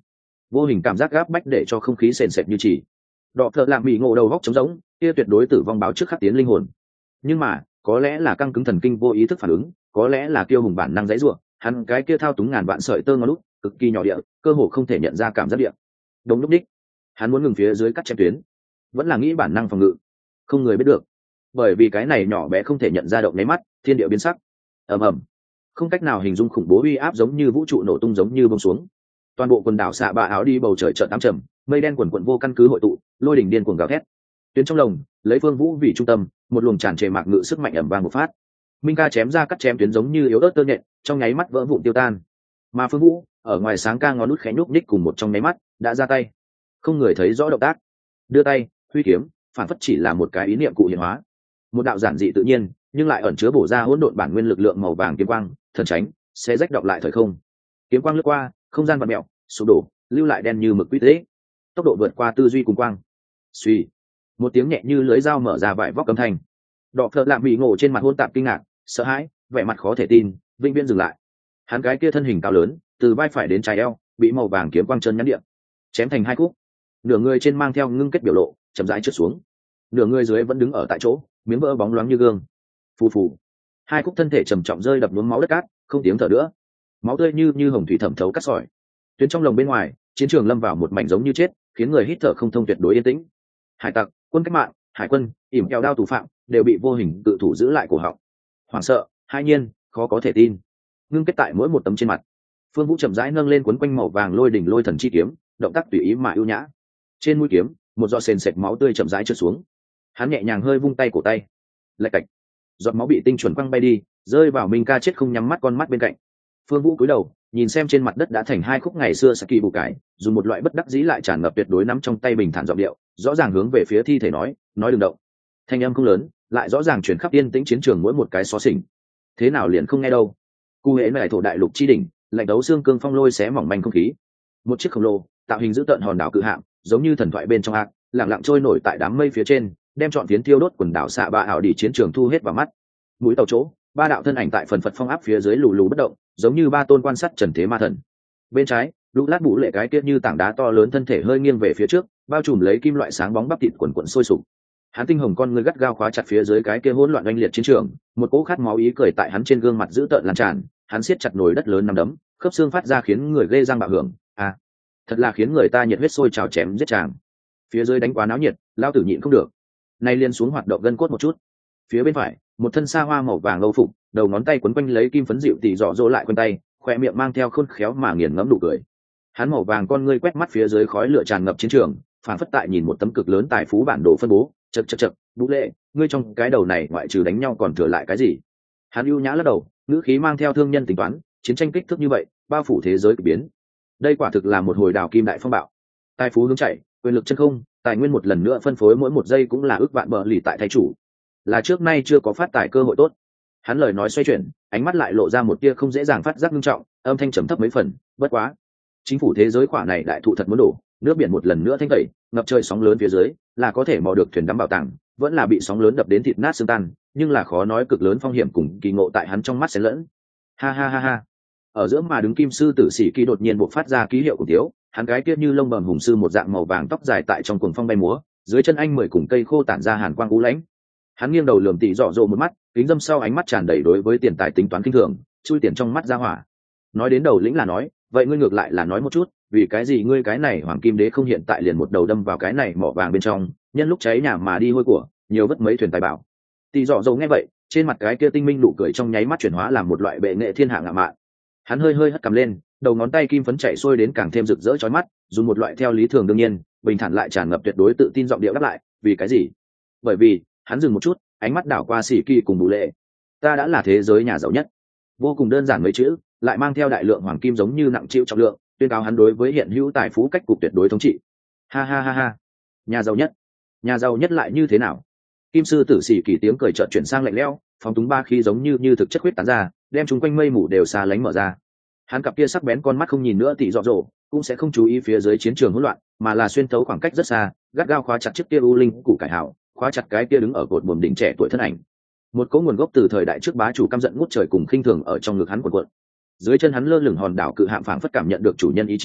vô hình cảm giác gáp bách để cho không khí sền sệt như chỉ. Đọ thợ làm bị ngộ đầu góc trống rỗng, kia tuyệt đối tử vong báo trước khắc tiến linh hồn. Nhưng mà có lẽ là căng cứng thần kinh vô ý thức phản ứng, có lẽ là kiêu hùng bản năng dãy rủa, hắn cái kia thao túng ngàn vạn sợi tơ ngón lút cực kỳ nhỏ địa, cơ hồ không thể nhận ra cảm giác địa. Đồng lúc đích, hắn muốn ngừng phía dưới cắt chém tuyến, vẫn là nghĩ bản năng phòng ngự, không người biết được, bởi vì cái này nhỏ bé không thể nhận ra động nháy mắt, thiên địa biến sắc, ầm ầm, không cách nào hình dung khủng bố uy áp giống như vũ trụ nổ tung giống như bông xuống. Toàn bộ quần đảo xạ bạ áo đi bầu trời chợt ám trầm, mây đen quần quận vô căn cứ hội tụ, lôi đỉnh điên cuồng gào thét. Tuyến trong lồng, lấy Phương Vũ vì trung tâm, một luồng tràn trề mạc ngự sức mạnh ầm vang một phát. Minh ca chém ra cắt chém tuyến giống như yếu ớt tơ nhện, trong nháy mắt vỡ vụn tiêu tan. Mà Phương Vũ, ở ngoài sáng ca ngón nút khẽ nhúc nhích cùng một trong nháy mắt, đã ra tay. Không người thấy rõ động tác. Đưa tay, huy kiếm, phản phất chỉ là một cái ý niệm cụ hiện hóa. Một đạo giản dị tự nhiên, nhưng lại ẩn chứa bổ ra hỗn độn bản nguyên lực lượng màu vàng kiếm quang, thần tránh, sẽ rách đọc lại thời không. Kiếm quang lướt qua, không gian vặn mèo, sụp đổ, lưu lại đen như mực quỹ tích. Tốc độ vượt qua tư duy cùng quang. Suy, một tiếng nhẹ như lưới dao mở ra vải vóc âm thanh. Đọ phợ lạm bị ngộ trên mặt hôn tạp kinh ngạc, sợ hãi, vẻ mặt khó thể tin, vĩnh viễn dừng lại. Hắn cái kia thân hình cao lớn, từ vai phải đến trái eo, bị màu vàng kiếm quang chân nhắn điện, chém thành hai khúc. Nửa người trên mang theo ngưng kết biểu lộ, chậm rãi trượt xuống. Nửa người dưới vẫn đứng ở tại chỗ, miếng vỡ bóng loáng như gương. Phù phù, hai khúc thân thể trầm trọng rơi đập nhuốm máu đất cát, không tiếng thở nữa. Máu tươi như hồng thủy thẩm thấu cắt sỏi. Tuyến trong lồng bên ngoài, chiến trường lâm vào một mảnh giống như chết, khiến người hít thở không thông tuyệt đối yên tĩnh. Hải tặc, quân cách mạng, hải quân, ỉm kẹo đao tù phạm đều bị vô hình tự thủ giữ lại cổ họng. Hoảng sợ, hai nhiên, khó có thể tin, ngưng kết tại mỗi một tấm trên mặt. Phương Vũ chậm rãi nâng lên quấn quanh màu vàng lôi đỉnh lôi thần chi kiếm, động tác tùy ý mà ưu nhã. Trên mũi kiếm, một giọt sền sệt máu tươi chậm rãi trượt xuống. Hắn nhẹ nhàng hơi vung tay cổ tay, lạch cạch, giọt máu bị tinh chuẩn quăng bay đi, rơi vào Minh ca chết không nhắm mắt con mắt bên cạnh. Phương Vũ cúi đầu, nhìn xem trên mặt đất đã thành hai khúc ngày xưa Saki bù cải, dùng một loại bất đắc dĩ lại tràn ngập tuyệt đối nắm trong tay bình thản giọng điệu, rõ ràng hướng về phía thi thể nói đừng động. Thanh âm không lớn, lại rõ ràng truyền khắp yên tĩnh chiến trường mỗi một cái xó xỉnh. Thế nào liền không nghe đâu? Cu hễ này thổ đại lục chi đỉnh, lạnh đấu xương cương phong lôi xé mỏng manh không khí. Một chiếc khổng lồ, tạo hình dữ tợn hòn đảo cự hạm, giống như thần thoại bên trong ác, lặng lặng trôi nổi tại đám mây phía trên, đem trọn phiến tiêu đốt quần đảo xạ bạ ảo đi chiến trường thu hết vào mắt. Mũi tàu chỗ, ba đạo thân ảnh tại phần phật phong áp phía dưới lù lù bất động, giống như ba tôn quan sát trần thế ma thần. Bên trái, lũ lát bụ lệ cái kia như tảng đá to lớn thân thể hơi nghiêng về phía trước, bao trùm lấy kim loại sáng bóng bắp thịt quần quần sôi sục. Hắn tinh hồng con ngươi gắt gao khóa chặt phía dưới cái kia hỗn loạn oanh liệt chiến trường, một cỗ khát máu ý cười tại hắn trên gương mặt dữ tợn lan tràn, hắn siết chặt nồi đất lớn nắm đấm, khớp xương phát ra khiến người ghê răng bạo hưởng. À, thật là khiến người ta nhiệt huyết sôi trào chém giết chàng. Phía dưới đánh quá náo nhiệt, lao tử nhịn không được. Nay liên xuống hoạt động gân cốt một chút. Phía bên phải, một thân xa hoa màu vàng lâu phục, đầu ngón tay quấn quanh lấy kim phấn dịu tỉ dọ dỗ lại quanh tay, khoe miệng mang theo khôn khéo mà nghiền ngẫm nụ cười. Hắn màu vàng con ngươi quét mắt phía dưới khói lửa tràn ngập chiến trường, phản phất tại nhìn một tấm cực lớn tài phú bản đồ phân bố. Chậc, Vũ Lệ, ngươi trong cái đầu này ngoại trừ đánh nhau còn thừa lại cái gì? Hắn ưu nhã lắc đầu, ngữ khí mang theo thương nhân tính toán, chiến tranh kích thước như vậy, bao phủ thế giới kỳ biến. Đây quả thực là một hồi đào kim đại phong bạo. Tài phú hướng chạy, quyền lực chân không, tài nguyên một lần nữa phân phối mỗi một giây cũng là ước vạn bờ lì tại thay chủ. Là trước nay chưa có phát tài cơ hội tốt. Hắn lời nói xoay chuyển, ánh mắt lại lộ ra một tia không dễ dàng phát giác nghiêm trọng, âm thanh trầm thấp mấy phần, bất quá. Chính phủ thế giới quả này đại thụ thật muốn đổ, nước biển một lần nữa thanh tẩy, ngập trời sóng lớn phía dưới, là có thể mò được thuyền đắm bảo tàng, vẫn là bị sóng lớn đập đến thịt nát xương tan, nhưng là khó nói cực lớn phong hiểm cùng kỳ ngộ tại hắn trong mắt xen lẫn. Ha ha ha ha. Ở giữa mà đứng kim sư tử sĩ kỳ đột nhiên bộc phát ra ký hiệu của thiếu, hắn cái tiết như lông bầm hùng sư một dạng màu vàng tóc dài tại trong cuồng phong bay múa, dưới chân anh 10 cùng cây khô tản ra hàn quang u lãnh. Hắn nghiêng đầu lườm tỉ dọ dỗ một mắt, kính dâm sau ánh mắt tràn đầy đối với tiền tài tính toán kinh thường, chui tiền trong mắt ra hỏa. Nói đến đầu lĩnh là nói, vậy ngươi ngược lại là nói một chút, vì cái gì ngươi cái này hoàng kim đế không hiện tại liền một đầu đâm vào cái này mỏ vàng bên trong, nhân lúc cháy nhà mà đi hôi của, nhiều vất mấy thuyền tài bảo. Tỉ dọ dỗ nghe vậy, trên mặt cái kia tinh minh nụ cười trong nháy mắt chuyển hóa làm một loại bệ nghệ thiên hạ ngạo mạn. Hắn hơi hất cầm lên, đầu ngón tay kim phấn chạy xuôi đến càng thêm rực rỡ chói mắt, dùng một loại theo lý thường đương nhiên, bình thản lại tràn ngập tuyệt đối tự tin giọng điệu đáp lại, vì cái gì? Bởi vì, hắn dừng một chút, ánh mắt đảo qua Sĩ Kỳ cùng Bù Lệ. Ta đã là thế giới nhà giàu nhất. Vô cùng đơn giản mấy chữ, lại mang theo đại lượng hoàng kim giống như nặng chịu trọng lượng, tuyên cáo hắn đối với hiện hữu tài phú cách cục tuyệt đối thống trị. Ha ha ha ha. Nhà giàu nhất lại như thế nào? Kim sư tử Sĩ Kỳ tiếng cười chợt chuyển sang lạnh lẽo, phóng túng ba khí giống như thực chất huyết tán ra, đem chúng quanh mây mù đều xa lánh mở ra. Hắn cặp kia sắc bén con mắt không nhìn nữa tỉ dọ dỗ, cũng sẽ không chú ý phía dưới chiến trường hỗn loạn, mà là xuyên thấu khoảng cách rất xa, gắt gao khóa chặt chiếc kia u linh củ cải hảo, khóa chặt cái kia đứng ở cột buồm đỉnh trẻ tuổi thân ảnh. Một cỗ nguồn gốc từ thời đại trước bá chủ căm giận ngút trời cùng khinh thường ở trong ngực hắn cuộn cuộn. Dưới chân hắn lơ lửng hòn đảo cự hạm phảng phất cảm nhận được chủ nhân ý chí,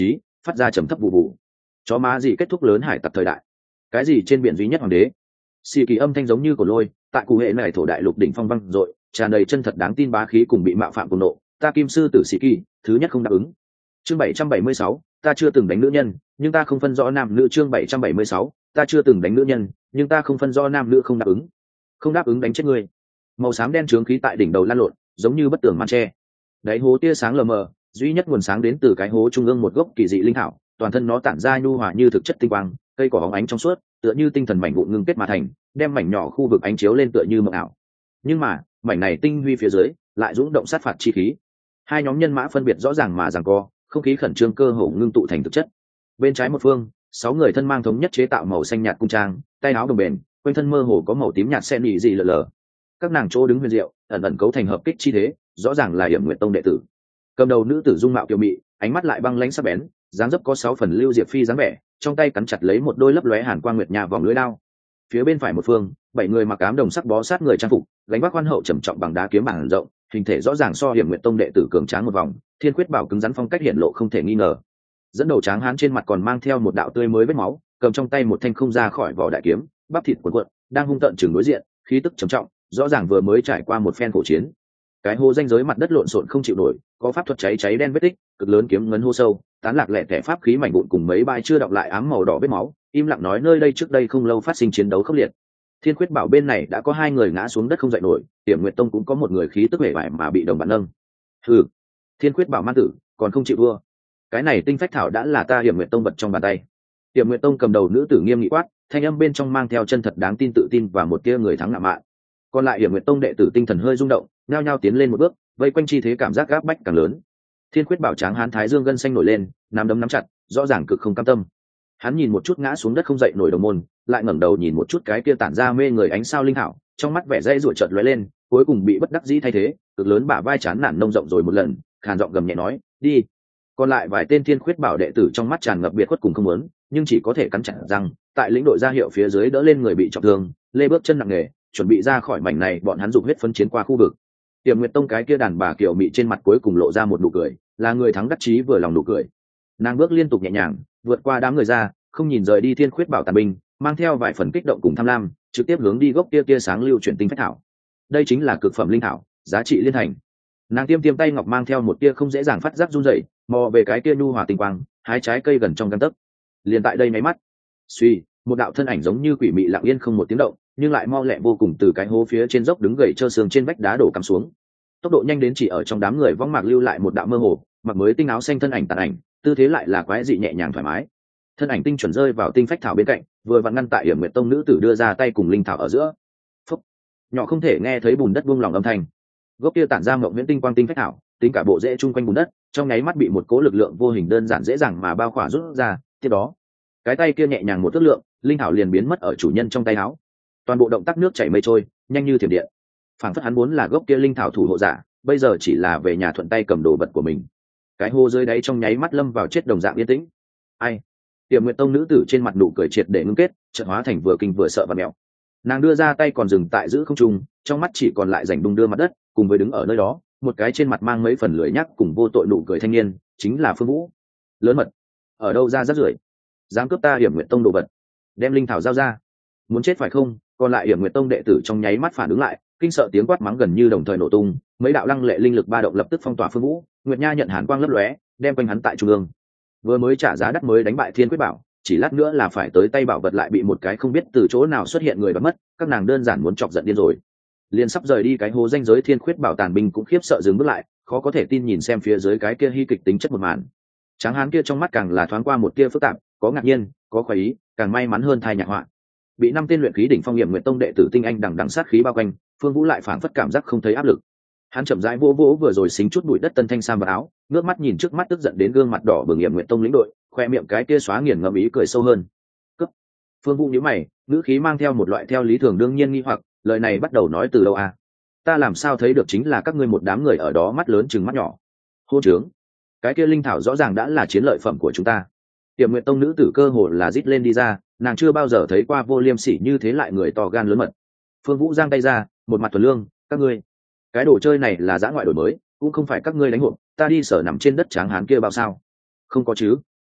phát ra trầm thấp vụ vụ. Chó má gì kết thúc lớn hải tặc thời đại, cái gì trên biển duy nhất hoàng đế. Xì kỳ âm thanh giống như cổ lôi tại cụ hệ này thổ đại lục đỉnh phong văng dội, tràn đầy chân thật đáng tin bá khí cùng bị mạo phạm cùng nộ. Ta kim sư tử xì kỳ thứ nhất không đáp ứng. Chương 776, ta chưa từng đánh nữ nhân nhưng ta không phân rõ nam nữ. Chương 776, ta chưa từng đánh nữ nhân nhưng ta không phân rõ nam nữ. Không đáp ứng, không đáp ứng đánh chết ngươi. Màu xám đen trướng khí tại đỉnh đầu lan lộn giống như bất tường màn tre. Đáy hố tia sáng lờ mờ, duy nhất nguồn sáng đến từ cái hố trung ương một gốc kỳ dị linh thảo, toàn thân nó tản ra nhu hòa như thực chất tinh quang, cây cỏ hóng ánh trong suốt tựa như tinh thần mảnh vụn ngưng kết mà thành, đem mảnh nhỏ khu vực ánh chiếu lên tựa như mộng ảo. Nhưng mà mảnh này tinh huy phía dưới lại dũng động sát phạt chi khí. Hai nhóm nhân mã phân biệt rõ ràng mà giằng co, không khí khẩn trương cơ hồ ngưng tụ thành thực chất. Bên trái một phương, 6 người thân mang thống nhất chế tạo màu xanh nhạt cung trang, tay áo đồng bền, quanh thân mơ hồ có màu tím nhạt xen nhị dị lờ lờ. Các nàng chỗ đứng huyền diệu, ẩn ẩn cấu thành hợp kích chi thế, rõ ràng là Hiểm Nguyệt Tông đệ tử. Cầm đầu nữ tử dung mạo kiều mị, ánh mắt lại băng lãnh sắc bén, dáng dấp có 6 phần Lưu Diệp Phi dáng vẻ, trong tay cắn chặt lấy một đôi lấp lóe hàn quang nguyệt nha vòng lưỡi đao. Phía bên phải một phương, 7 người mặc ám đồng sắc bó sát người trang phục, gánh vác khoan hậu trầm trọng bằng đá kiếm bản rộng, hình thể rõ ràng so Hiểm Nguyệt Tông đệ tử cường tráng một vòng, thiên quyết bảo cứng rắn phong cách hiện lộ không thể nghi ngờ. Dẫn đầu tráng hán trên mặt còn mang theo một đạo tươi mới vết máu, cầm trong tay một thanh không ra khỏi vỏ đại kiếm, bắp thịt cuộn cuộn, đang hung tợn chừng đối diện, khí tức trầm trọng, rõ ràng vừa mới trải qua một phen khổ chiến. Cái hố ranh giới mặt đất lộn xộn không chịu nổi, có pháp thuật cháy cháy đen vết tích, cực lớn kiếm ngấn hô sâu, tán lạc lẻ tẻ pháp khí mảnh vụn cùng mấy bãi chưa đọng lại ám màu đỏ vết máu, im lặng nói nơi đây trước đây không lâu phát sinh chiến đấu khốc liệt. Thiên quyết bảo bên này đã có 2 người ngã xuống đất không dậy nổi, Tiểm Nguyệt Tông cũng có một người khí tức hề bại mà bị đồng bạn nâng. Hừ, Thiên quyết bảo man tử, còn không chịu thua. Cái này tinh phách thảo đã là ta Hiểm Nguyệt Tông vật trong bàn tay. Tiểm Nguyệt Tông cầm đầu nữ tử nghiêm nghị quát, thanh âm bên trong mang theo chân thật đáng tin tự tin và một tia người thắng ngạo mạn. Còn lại Hiểm Nguyệt Tông đệ tử tinh thần hơi rung động, nhao nhao tiến lên một bước, vây quanh chi thế cảm giác gáp bách càng lớn. Thiên quyết bảo tráng hán thái dương gân xanh nổi lên, nắm đấm nắm chặt, rõ ràng cực không cam tâm. Hắn nhìn một chút ngã xuống đất không dậy nổi đồng môn, lại ngẩng đầu nhìn một chút cái kia tản ra mê người ánh sao linh hảo, trong mắt vẻ dây rủa chợt lóe lên, cuối cùng bị bất đắc dĩ thay thế, cực lớn bả vai chán nản nông rộng rồi một lần, khàn giọng gầm nhẹ nói, đi. Còn lại vài tên thiên khuyết bảo đệ tử trong mắt tràn ngập biệt khuất cùng không muốn, nhưng chỉ có thể cắn chặt răng, tại lĩnh đội ra hiệu phía dưới đỡ lên người bị trọng thương, lê bước chân nặng nề, chuẩn bị ra khỏi mảnh này. Bọn hắn dùng huyết phân chiến qua khu vực. Tiềm Nguyệt Tông cái kia đàn bà kiểu mị trên mặt cuối cùng lộ ra một nụ cười, là người thắng đắc chí vừa lòng nụ cười. Nàng bước liên tục nhẹ nhàng, vượt qua đám người ra, không nhìn rời đi thiên khuyết bảo tàn binh, mang theo vài phần kích động cùng tham lam, trực tiếp hướng đi gốc kia sáng lưu chuyển tinh phách thảo. Đây chính là cực phẩm linh thảo, giá trị liên thành. Nàng tiêm tay ngọc mang theo một tia không dễ dàng phát giác run rẩy, mò về cái kia nhu hòa tinh quang, hái trái cây gần trong gang tấc. Liền tại đây máy mắt, suy, một đạo thân ảnh giống như quỷ mị lặng yên không một tiếng động, nhưng lại mau lẹ vô cùng từ cái hố phía trên dốc đứng gầy trơ xương trên vách đá đổ cắm xuống. Tốc độ nhanh đến chỉ ở trong đám người vong mạc lưu lại một đạo mơ hồ, mặc mới tinh áo xanh thân ảnh tàn ảnh, tư thế lại là quái dị nhẹ nhàng thoải mái. Thân ảnh tinh chuẩn rơi vào tinh phách thảo bên cạnh, vừa vặn ngăn tại Hiểm Nguyệt Tông nữ tử đưa ra tay cùng linh thảo ở giữa. Phúc, nhỏ không thể nghe thấy bùn đất buông lỏng âm thanh. Gốc kia tản ra mộng viễn tinh quang tinh phách thảo, tính cả bộ rễ chung quanh bùn đất, trong nháy mắt bị một cố lực lượng vô hình đơn giản dễ dàng mà bao khỏa rút ra. Tiếp đó, cái tay kia nhẹ nhàng một thước lượng, linh thảo liền biến mất ở chủ nhân trong tay áo. Toàn bộ động tác nước chảy mây trôi, nhanh như thiểm điện. Phảng phất hắn muốn là gốc kia linh thảo thủ hộ giả, bây giờ chỉ là về nhà thuận tay cầm đồ vật của mình. Cái hô dưới đáy trong nháy mắt lâm vào chết đồng dạng yên tĩnh. Ai? Tiềm Nguyệt Tông nữ tử trên mặt nụ cười triệt để ngưng kết, chợt hóa thành vừa kinh vừa sợ và mèo. Nàng đưa ra tay còn dừng tại giữ không trung, trong mắt chỉ còn lại rảnh đung đưa mặt đất, cùng với đứng ở nơi đó, một cái trên mặt mang mấy phần lưỡi nhắc cùng vô tội nụ cười thanh niên, chính là Phương Vũ. Lớn mật, ở đâu ra rác rưởi, dám cướp ta Hiểm Nguyệt Tông đồ vật, đem linh thảo giao ra, muốn chết phải không? Còn lại Hiểm Nguyệt Tông đệ tử trong nháy mắt phản ứng lại, kinh sợ tiếng quát mắng gần như đồng thời nổ tung, mấy đạo lăng lệ linh lực ba động lập tức phong tỏa Phương Vũ. Nguyệt Nha nhận hàn quang lấp lóe, đem quanh hắn tại trung ương. Vừa mới trả giá đắt mới đánh bại Thiên Quyết Bảo, chỉ lát nữa là phải tới tay bảo vật lại bị một cái không biết từ chỗ nào xuất hiện người bắt mất, các nàng đơn giản muốn chọc giận điên rồi. Liền sắp rời đi cái hố danh giới Thiên Khuyết Bảo tàn binh cũng khiếp sợ dừng bước lại, khó có thể tin nhìn xem phía dưới cái kia hy kịch tính chất một màn. Tráng hán kia trong mắt càng là thoáng qua một tia phức tạp, có ngạc nhiên, có khoái ý, càng may mắn hơn thai nhạc họa. Bị 5 tên luyện khí đỉnh phong Hiểm Nguyệt Tông đệ tử tinh anh đằng đằng sát khí bao quanh, Phương Vũ lại phảng phất cảm giác không thấy áp lực. Hắn chậm rãi vỗ vỗ vừa rồi xính chút bụi đất tân thanh sam vào áo, ngước mắt nhìn trước mắt tức giận đến gương mặt đỏ bừng Hiểm Nguyệt Tông lĩnh đội, khoe miệng cái kia xóa nghiền ngẫm ý cười sâu hơn. Cấp. Phương Vũ nhíu mày, ngữ khí mang theo một loại theo lý thường đương nhiên nghi hoặc, lời này bắt đầu nói từ đâu à? Ta làm sao thấy được chính là các ngươi một đám người ở đó mắt lớn chừng mắt nhỏ. Hôn trướng. Cái kia linh thảo rõ ràng đã là chiến lợi phẩm của chúng ta. Tiềm Nguyệt Tông nữ tử cơ hồ là rít lên đi ra, nàng chưa bao giờ thấy qua vô liêm sỉ như thế lại người to gan lớn mật. Phương Vũ giang tay ra, một mặt thuần lương, các ngươi, cái đồ chơi này là dã ngoại đổi mới, cũng không phải các ngươi đánh hộp, ta đi sở nằm trên đất tráng hán kia bao sao? Không có chứ?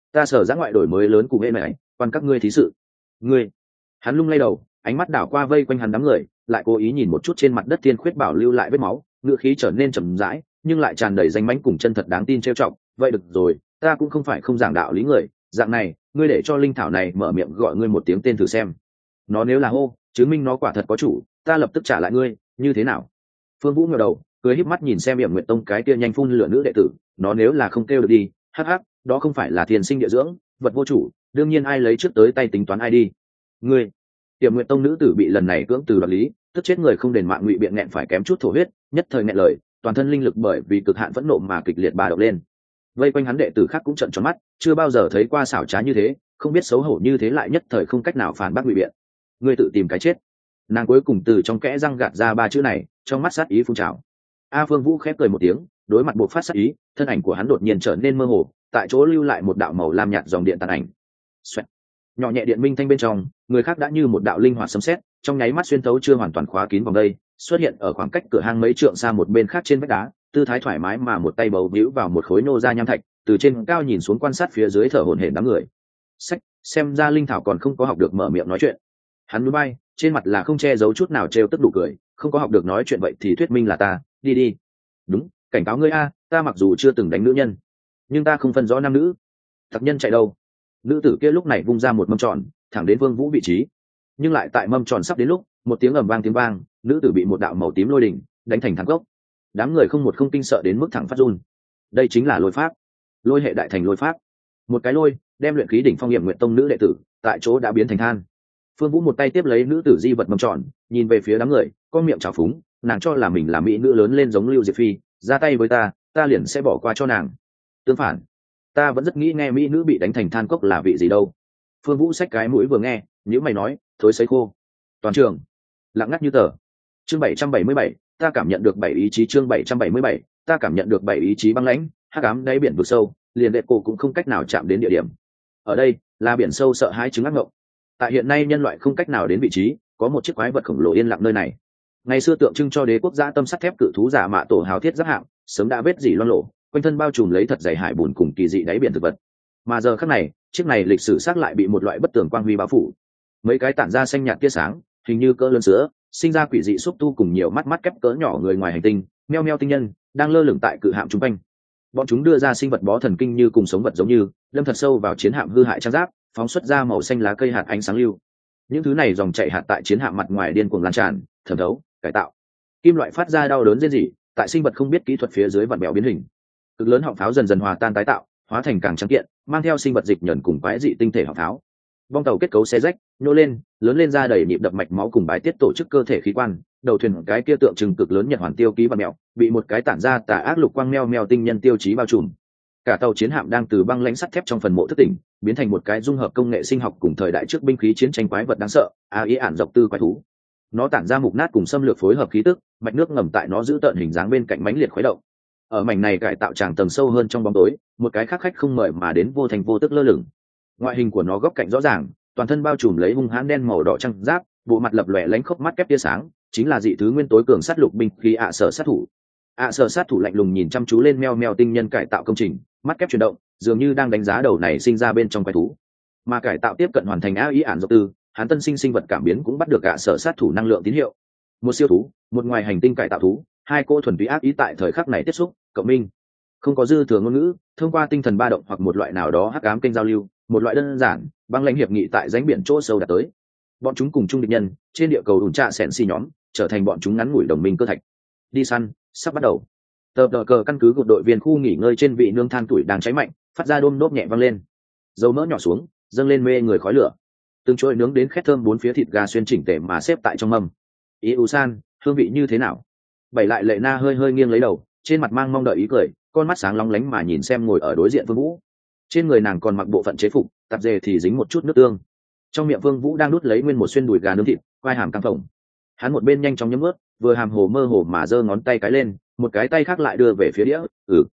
ta sở giã ngoại đổi mới lớn cùng hệ này quan các ngươi thí sự. Ngươi. Hắn lung lay đầu, ánh mắt đảo qua vây quanh hắn đám người, lại cố ý nhìn một chút trên mặt đất Thiên Khuyết Bảo lưu lại vết máu, ngựa khí trở nên trầm rãi, nhưng lại tràn đầy danh mãnh cùng chân thật đáng tin trêu trọng. Vậy được rồi, ta cũng không phải không giảng đạo lý người, dạng này, ngươi để cho linh thảo này mở miệng gọi ngươi một tiếng tên thử xem. Nó nếu là hô, chứng minh nó quả thật có chủ, ta lập tức trả lại ngươi, như thế nào? Phương Vũ ngẩng đầu, cười híp mắt nhìn xem Yểm Nguyệt Tông cái kia nhanh phun lửa nữ đệ tử, nó nếu là không kêu được đi, hắc hắc, đó không phải là thiên sinh địa dưỡng, vật vô chủ, đương nhiên ai lấy trước tới tay tính toán ai đi. Ngươi. Yểm Nguyệt Tông nữ tử bị lần này cưỡng từ đoạt lý, tức chết người không đền mạng ngụy biện nghẹn phải kém chút thổ huyết, nhất thời nghẹn lời, toàn thân linh lực bởi vì cực hạn phẫn nộ mà kịch liệt ba động lên. Vây quanh hắn đệ tử khác cũng trợn tròn mắt, chưa bao giờ thấy qua xảo trá như thế, không biết xấu hổ như thế lại nhất thời không cách nào phản bác ngụy biện. Ngươi tự tìm cái chết. Nàng cuối cùng từ trong kẽ răng gạt ra ba chữ này, trong mắt sát ý phun trào. A Phương Vũ khép cười một tiếng, đối mặt buộc phát sát ý, thân ảnh của hắn đột nhiên trở nên mơ hồ, tại chỗ lưu lại một đạo màu lam nhạt dòng điện tàn ảnh. Xoẹt. Nhỏ nhẹ điện minh thanh bên trong, người khác đã như một đạo linh hoạt sấm sét, trong nháy mắt xuyên thấu chưa hoàn toàn khóa kín vòng đây, xuất hiện ở khoảng cách cửa hang mấy trượng xa một bên khác trên vách đá, tư thái thoải mái mà một tay bầu bĩu vào một khối nô ra nham thạch, từ trên cao nhìn xuống quan sát phía dưới thở hổn hển đám người. Sách, xem ra linh thảo còn không có học được mở miệng nói chuyện. Hắn nhún vai, trên mặt là không che giấu chút nào trêu tức đủ cười, không có học được nói chuyện vậy thì thuyết minh là ta, đi đi. Đúng, cảnh cáo ngươi a, ta mặc dù chưa từng đánh nữ nhân, nhưng ta không phân rõ nam nữ. Tặc nhân chạy đâu? Nữ tử kia lúc này vung ra một mâm tròn, thẳng đến Vương Vũ vị trí. Nhưng lại tại mâm tròn sắp đến lúc, một tiếng ầm vang tiếng vang, nữ tử bị một đạo màu tím lôi đỉnh đánh thành thang gốc. Đám người không một không kinh sợ đến mức thẳng phát run. Đây chính là lôi pháp, lôi hệ đại thành lôi pháp. Một cái lôi đem luyện khí đỉnh phong Hiểm Nguyện Tông nữ đệ tử tại chỗ đã biến thành than. Phương Vũ một tay tiếp lấy nữ tử di vật mâm tròn, nhìn về phía đám người, con miệng trào phúng, nàng cho là mình là mỹ nữ lớn lên giống Lưu Diệp Phi, ra tay với ta liền sẽ bỏ qua cho nàng. Tương phản, ta vẫn rất nghĩ nghe mỹ nữ bị đánh thành than cốc là vị gì đâu. Phương Vũ xách cái mũi vừa nghe, nhữ mày nói, thối sấy khô. Toàn trường lặng ngắt như tờ. Chương 777, ta cảm nhận được 7 ý chí. Chương 777, ta cảm nhận được 7 ý chí băng lãnh, hắc ám đáy biển vực sâu, liền đệ cổ cũng không cách nào chạm đến địa điểm. Ở đây là biển sâu sợ hãi chứng ác ngộng. Tại hiện nay nhân loại không cách nào đến vị trí, có một chiếc quái vật khổng lồ yên lặng nơi này. Ngày xưa tượng trưng cho đế quốc gia tâm sắt thép cự thú giả mạ tổ hào thiết giáp hạng, sớm đã vết dỉ loang lộ, quanh thân bao trùm lấy thật dày hải bùn cùng kỳ dị đáy biển thực vật. Mà giờ khắc này, chiếc này lịch sử xác lại bị một loại bất tường quang huy bao phủ. Mấy cái tản ra xanh nhạt tia sáng, hình như cỡ lớn sữa, sinh ra quỷ dị xúc tu cùng nhiều mắt mắt kép cỡ nhỏ người ngoài hành tinh, meo meo tinh nhân, đang lơ lửng tại cự hạm trung quanh. Bọn chúng đưa ra sinh vật bó thần kinh như cùng sống vật giống như, đâm thật sâu vào chiến hạm hư hại trang giáp, phóng xuất ra màu xanh lá cây hạt ánh sáng lưu. Những thứ này dòng chảy hạt tại chiến hạm mặt ngoài điên cuồng lan tràn, thẩm thấu, cải tạo. Kim loại phát ra đau đớn rên rỉ, tại sinh vật không biết kỹ thuật phía dưới vặn bèo biến hình. Cực lớn họng pháo dần dần hòa tan tái tạo, hóa thành càng trắng kiện, mang theo sinh vật dịch nhẫn cùng quái dị tinh thể họng pháo. Bong tàu kết cấu xé rách, nhô lên, lớn lên ra đầy nhịp đập mạch máu cùng bái tiết tổ chức cơ thể khí quan. Đầu thuyền cái kia tượng trưng cực lớn nhật hoàn tiêu ký và mèo, bị một cái tản ra tà ác lục quang meo meo tinh nhân tiêu chí bao trùm. Cả tàu chiến hạm đang từ băng lãnh sắt thép trong phần mộ thức tỉnh, biến thành một cái dung hợp công nghệ sinh học cùng thời đại trước binh khí chiến tranh quái vật đáng sợ, ý ản dọc tư quái thú. Nó tản ra mục nát cùng xâm lược phối hợp khí tức, mạch nước ngầm tại nó giữ tợn hình dáng bên cạnh mãnh liệt khuấy động. Ở mảnh này cải tạo tràng tầng sâu hơn trong bóng tối, một cái khác khách không mời mà đến vô thành vô tức lơ lửng. Ngoại hình của nó góc cạnh rõ ràng, toàn thân bao trùm lấy hung hãn đen màu đỏ trắng giáp, bộ mặt lập lòe lánh khốc mắt kép tia sáng, chính là dị thứ nguyên tối cường sát lục binh khí sở sát thủ. Sở sát thủ lạnh lùng nhìn chăm chú lên meo meo tinh nhân cải tạo công trình, mắt kép chuyển động, dường như đang đánh giá đầu này sinh ra bên trong quái thú. Mà cải tạo tiếp cận hoàn thành ý ản dọc tư, hắn tân sinh sinh vật cảm biến cũng bắt được sở sát thủ năng lượng tín hiệu. Một siêu thú, một ngoài hành tinh cải tạo thú, hai cô thuần túy ác ý tại thời khắc này tiếp xúc, cộng minh. Không có dư thừa ngôn ngữ, thông qua tinh thần ba động hoặc một loại nào đó hắc ám kênh giao lưu, một loại đơn giản, băng lãnh hiệp nghị tại rãnh biển chỗ sâu đạt tới. Bọn chúng cùng chung địch nhân, trên địa cầu ủn trạ sẻn xì nhóm, trở thành bọn chúng ngắn ngủi đồng minh cơ thạch. Đi săn, sắp bắt đầu. Tờ cờ căn cứ của đội viên khu nghỉ ngơi trên vị nương than tuổi đang cháy mạnh, phát ra đôm đốp nhẹ vang lên. Dầu mỡ nhỏ xuống, dâng lên mê người khói lửa. Từng chuỗi nướng đến khét thơm bốn phía thịt gà xuyên chỉnh tề mà xếp tại trong mâm. San, hương vị như thế nào? Bảy lại Lệ Na hơi hơi nghiêng lấy đầu, trên mặt mang mong đợi ý cười, con mắt sáng lóng lánh mà nhìn xem ngồi ở đối diện Vương Vũ. Trên người nàng còn mặc bộ phận chế phục, tạp dề thì dính một chút nước tương. Trong miệng Vương Vũ đang đút lấy nguyên một xuyên đùi gà nướng thịt, quai hàm căng phồng. Hắn một bên nhanh chóng nhấm ướt, vừa hàm hồ mơ hồ mà giơ ngón tay cái lên, một cái tay khác lại đưa về phía đĩa.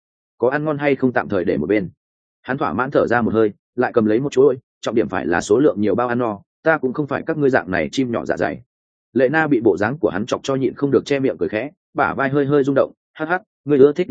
Có ăn ngon hay không tạm thời để một bên. Hắn thỏa mãn thở ra một hơi, lại cầm lấy một chuỗi, trọng điểm phải là số lượng nhiều bao ăn no, ta cũng không phải các ngươi dạng này chim nhỏ dạ dày. Lệ Na bị bộ dáng của hắn chọc cho nhịn không được che miệng cười khẽ, bả vai hơi hơi rung động, hắc hắc, ngươi ưa thích liền tốt,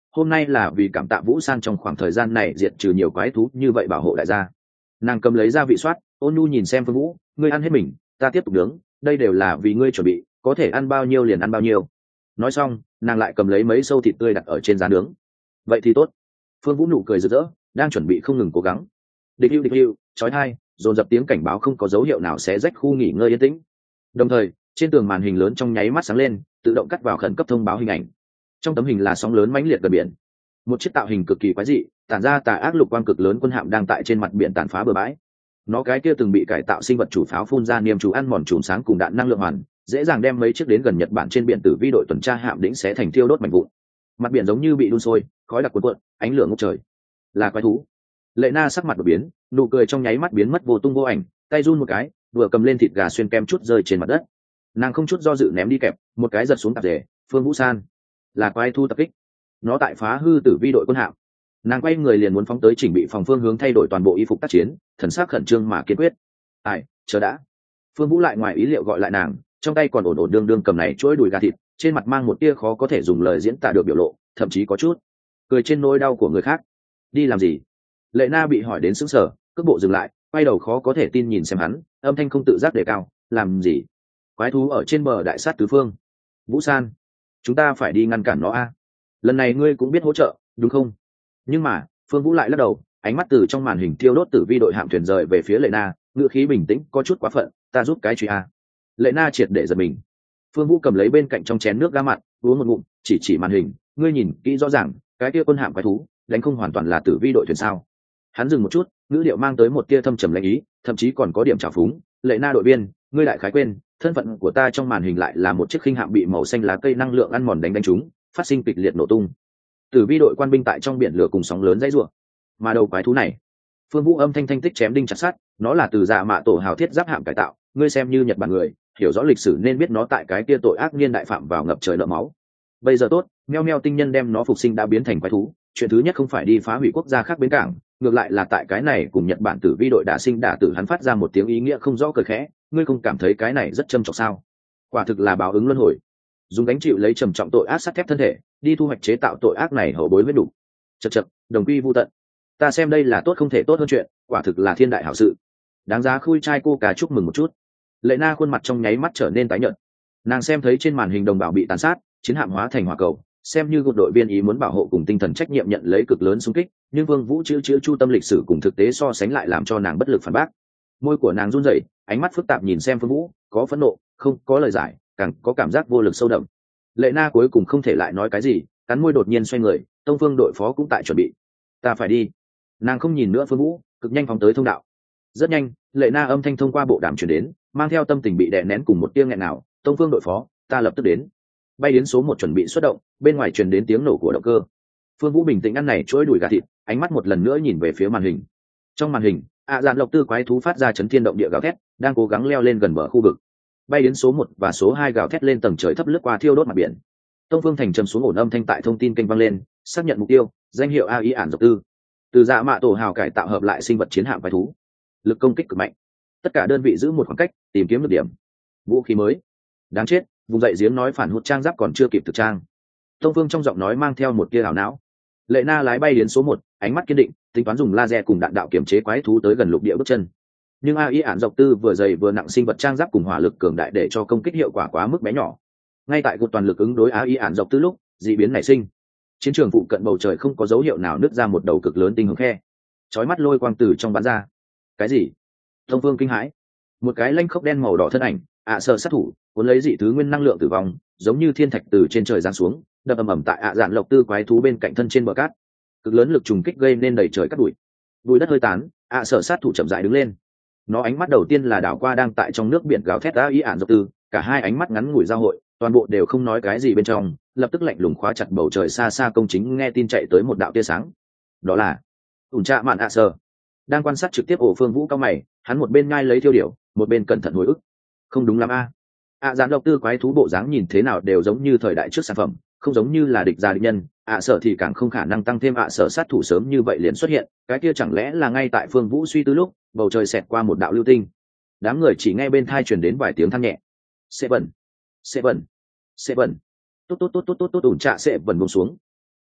hôm nay là vì cảm tạ Vũ San trong khoảng thời gian này diệt trừ nhiều quái thú như vậy bảo hộ đại gia. Nàng cầm lấy gia vị soát, ôn nhu nhìn xem Phương Vũ, ngươi ăn hết mình, ta tiếp tục nướng, đây đều là vì ngươi chuẩn bị, có thể ăn bao nhiêu liền ăn bao nhiêu. Nói xong, nàng lại cầm lấy mấy sâu thịt tươi đặt ở trên giá nướng. Vậy thì tốt. Phương Vũ nụ cười rực rỡ, đang chuẩn bị không ngừng cố gắng. Địch hưu, chói tai, dồn dập tiếng cảnh báo không có dấu hiệu nào xé rách khu nghỉ ngơi yên tĩnh. Đồng thời, trên tường màn hình lớn trong nháy mắt sáng lên, tự động cắt vào khẩn cấp thông báo hình ảnh. Trong tấm hình là sóng lớn mãnh liệt gần biển, một chiếc tạo hình cực kỳ quái dị, tản ra tà ác lục quang cực lớn quân hạm đang tại trên mặt biển tàn phá bừa bãi. Nó cái kia từng bị cải tạo sinh vật chủ pháo phun ra niêm chú ăn mòn chùm sáng cùng đạn năng lượng hoàn, dễ dàng đem mấy chiếc đến gần Nhật Bản trên biển tử vi đội tuần tra hạm đỉnh xé thành thiêu đốt mảnh vụn. Mặt biển giống như bị đun sôi, khói đặc cuồn cuộn, ánh lửa ngút trời. Là quái thú. Lệ Na sắc mặt đột biến, nụ cười trong nháy mắt biến mất vô tung vô ảnh, tay run một cái, vừa cầm lên thịt gà xuyên kem chút rơi trên mặt đất. Nàng không chút do dự ném đi kẹp, một cái giật xuống tạp dề. Phương Vũ San, là quái thú tập kích. Nó tại phá hư tử vi đội quân hạm. Nàng quay người liền muốn phóng tới chỉnh bị phòng phương hướng thay đổi toàn bộ y phục tác chiến, thần sắc khẩn trương mà kiên quyết. Ai, chờ đã. Phương Vũ lại ngoài ý liệu gọi lại nàng, trong tay còn ổn ổn đương đương cầm này chuỗi đùi gà thịt, trên mặt mang một tia khó có thể dùng lời diễn tả được biểu lộ, thậm chí có chút cười trên nỗi đau của người khác. Đi làm gì? Lệ Na bị hỏi đến sững sờ, cước bộ dừng lại, quay đầu khó có thể tin nhìn xem hắn, âm thanh không tự giác đề cao. Làm gì? Quái thú ở trên bờ đại sát tứ phương. Vũ San, chúng ta phải đi ngăn cản nó a. Lần này ngươi cũng biết hỗ trợ, đúng không? Nhưng mà Phương Vũ lại lắc đầu, ánh mắt từ trong màn hình thiêu đốt tử vi đội hạm thuyền rời về phía Lệ Na, ngữ khí bình tĩnh, có chút quá phận, ta giúp cái truy a. Lệ Na triệt để giật mình. Phương Vũ cầm lấy bên cạnh trong chén nước ga mặn, uống một ngụm, chỉ màn hình, ngươi nhìn kỹ rõ ràng, cái kia quân hạm quái thú đánh không hoàn toàn là tử vi đội thuyền sao? Hắn dừng một chút, ngữ điệu mang tới một tia thâm trầm lãnh ý, thậm chí còn có điểm trào phúng. Lệ Na đội viên, ngươi lại khái quên, thân phận của ta trong màn hình lại là một chiếc khinh hạm bị màu xanh lá cây năng lượng ăn mòn đánh trúng, phát sinh kịch liệt nổ tung. Tử vi đội quan binh tại trong biển lửa cùng sóng lớn dãy rủa. Mà đầu quái thú này, Phương Vũ âm thanh thanh tích chém đinh chặt sắt, nó là từ dạ mạ tổ hào thiết giáp hạm cải tạo, ngươi xem như Nhật Bản người, hiểu rõ lịch sử nên biết nó tại cái kia tội ác niên đại phạm vào ngập trời nợ máu. Bây giờ tốt, meo meo tinh nhân đem nó phục sinh đã biến thành quái thú, chuyện thứ nhất không phải đi phá hủy quốc gia khác bến cảng, ngược lại là tại cái này cùng Nhật Bản tử vi đội đã sinh đả tử. Hắn phát ra một tiếng ý nghĩa không rõ cười khẽ, ngươi không cảm thấy cái này rất châm trọng sao? Quả thực là báo ứng luân hồi, dùng gánh chịu lấy trầm trọng tội ác sắt thép thân thể, đi thu hoạch chế tạo tội ác này hậu bối huyết đủ. Chậc, đồng quy vu tận. Ta xem đây là tốt không thể tốt hơn chuyện, quả thực là thiên đại hảo sự, đáng giá khui trai cô cá chúc mừng một chút. Lệ Na khuôn mặt trong nháy mắt trở nên tái nhợt. Nàng xem thấy trên màn hình đồng bào bị tàn sát, chiến hạm hóa thành hỏa cầu, xem như một đội viên ý muốn bảo hộ cùng tinh thần trách nhiệm nhận lấy cực lớn xung kích, nhưng Vương Vũ chữ chu tâm lịch sử cùng thực tế so sánh lại làm cho nàng bất lực phản bác. Môi của nàng run rẩy, ánh mắt phức tạp nhìn xem Vương Vũ, có phẫn nộ, không có lời giải, càng có cảm giác vô lực sâu đậm. Lệ Na cuối cùng không thể lại nói cái gì, cắn môi đột nhiên xoay người, Tông Phương đội phó cũng tại chuẩn bị. Ta phải đi. Nàng không nhìn nữa Phương Vũ, cực nhanh phóng tới thông đạo. Rất nhanh, Lệ Na âm thanh thông qua bộ đàm truyền đến, mang theo tâm tình bị đè nén cùng một tiếng nghẹn nào, Tông Phương đội phó, ta lập tức đến. Bay đến số 1 chuẩn bị xuất động, bên ngoài truyền đến tiếng nổ của động cơ. Phương Vũ bình tĩnh ăn này chuỗi đùi gà thịt, ánh mắt một lần nữa nhìn về phía màn hình. Trong màn hình, dạn lộc tư quái thú phát ra chấn thiên động địa gào thét, đang cố gắng leo lên gần bờ khu vực. Bay đến số 1 và số 2 gào thét lên tầng trời thấp lướt qua thiêu đốt mặt biển. Tông Phương Thành trầm xuống ổn âm thanh tại thông tin kênh vang lên, xác nhận mục tiêu, danh hiệu AI ản dọc tư. Từ dạ mạ tổ hào cải tạo hợp lại sinh vật chiến hạm quái thú. Lực công kích cực mạnh. Tất cả đơn vị giữ một khoảng cách, tìm kiếm được điểm. Vũ khí mới. Đáng chết, vùng dậy giếng nói phản hụt trang giáp còn chưa kịp thực trang. Tông Phương trong giọng nói mang theo một tia ảo não. Lệ Na lái bay đến số 1, ánh mắt kiên định, tính toán dùng laser cùng đạn đạo kiểm chế quái thú tới gần lục địa bước chân. Nhưng AI ản dọc tư vừa dày vừa nặng sinh vật trang giáp cùng hỏa lực cường đại để cho công kích hiệu quả quá mức bé nhỏ. Ngay tại cuộc toàn lực ứng đối AI ản dọc tư lúc, dị biến nảy sinh. Chiến trường phụ cận bầu trời không có dấu hiệu nào nứt ra một đầu cực lớn tinh hồng khe. Chói mắt lôi quang từ trong bắn ra. Cái gì? Tông Phương kinh hãi. Một cái lanh khốc đen màu đỏ thân ảnh, sợ sát thủ, cuốn lấy dị thứ nguyên năng lượng tử vong, giống như thiên thạch từ trên trời giáng xuống, đập ầm ầm tại dạn lộc tư quái thú bên cạnh thân trên bờ cát. Cực lớn lực trùng kích gây nên đầy trời cát bụi. Bụi đất hơi tán, sợ sát thủ chậm rãi đứng lên. Nó ánh mắt đầu tiên là đảo qua đang tại trong nước biển gào thét AI ản dọc tư, cả hai ánh mắt ngắn ngủi giao hội, toàn bộ đều không nói cái gì bên trong, lập tức lạnh lùng khóa chặt bầu trời xa xa công chính nghe tin chạy tới một đạo tia sáng. Đó là ủn trạ mạn sơ. Đang quan sát trực tiếp ổ Phương Vũ cao mày, hắn một bên ngai lấy thiêu điểu, một bên cẩn thận hồi ức. Không đúng lắm dạn độc tư quái thú bộ dáng nhìn thế nào đều giống như thời đại trước sản phẩm, không giống như là địch gia địch nhân. Sở thì càng không khả năng tăng thêm sở sát thủ sớm như vậy liền xuất hiện, cái kia chẳng lẽ là ngay tại Phương Vũ suy tư lúc, bầu trời xẹt qua một đạo lưu tinh. Đám người chỉ nghe bên tai truyền đến vài tiếng than nhẹ. Sẽ bẩn, tốt ủn trạ sẽ bẩn buông xuống.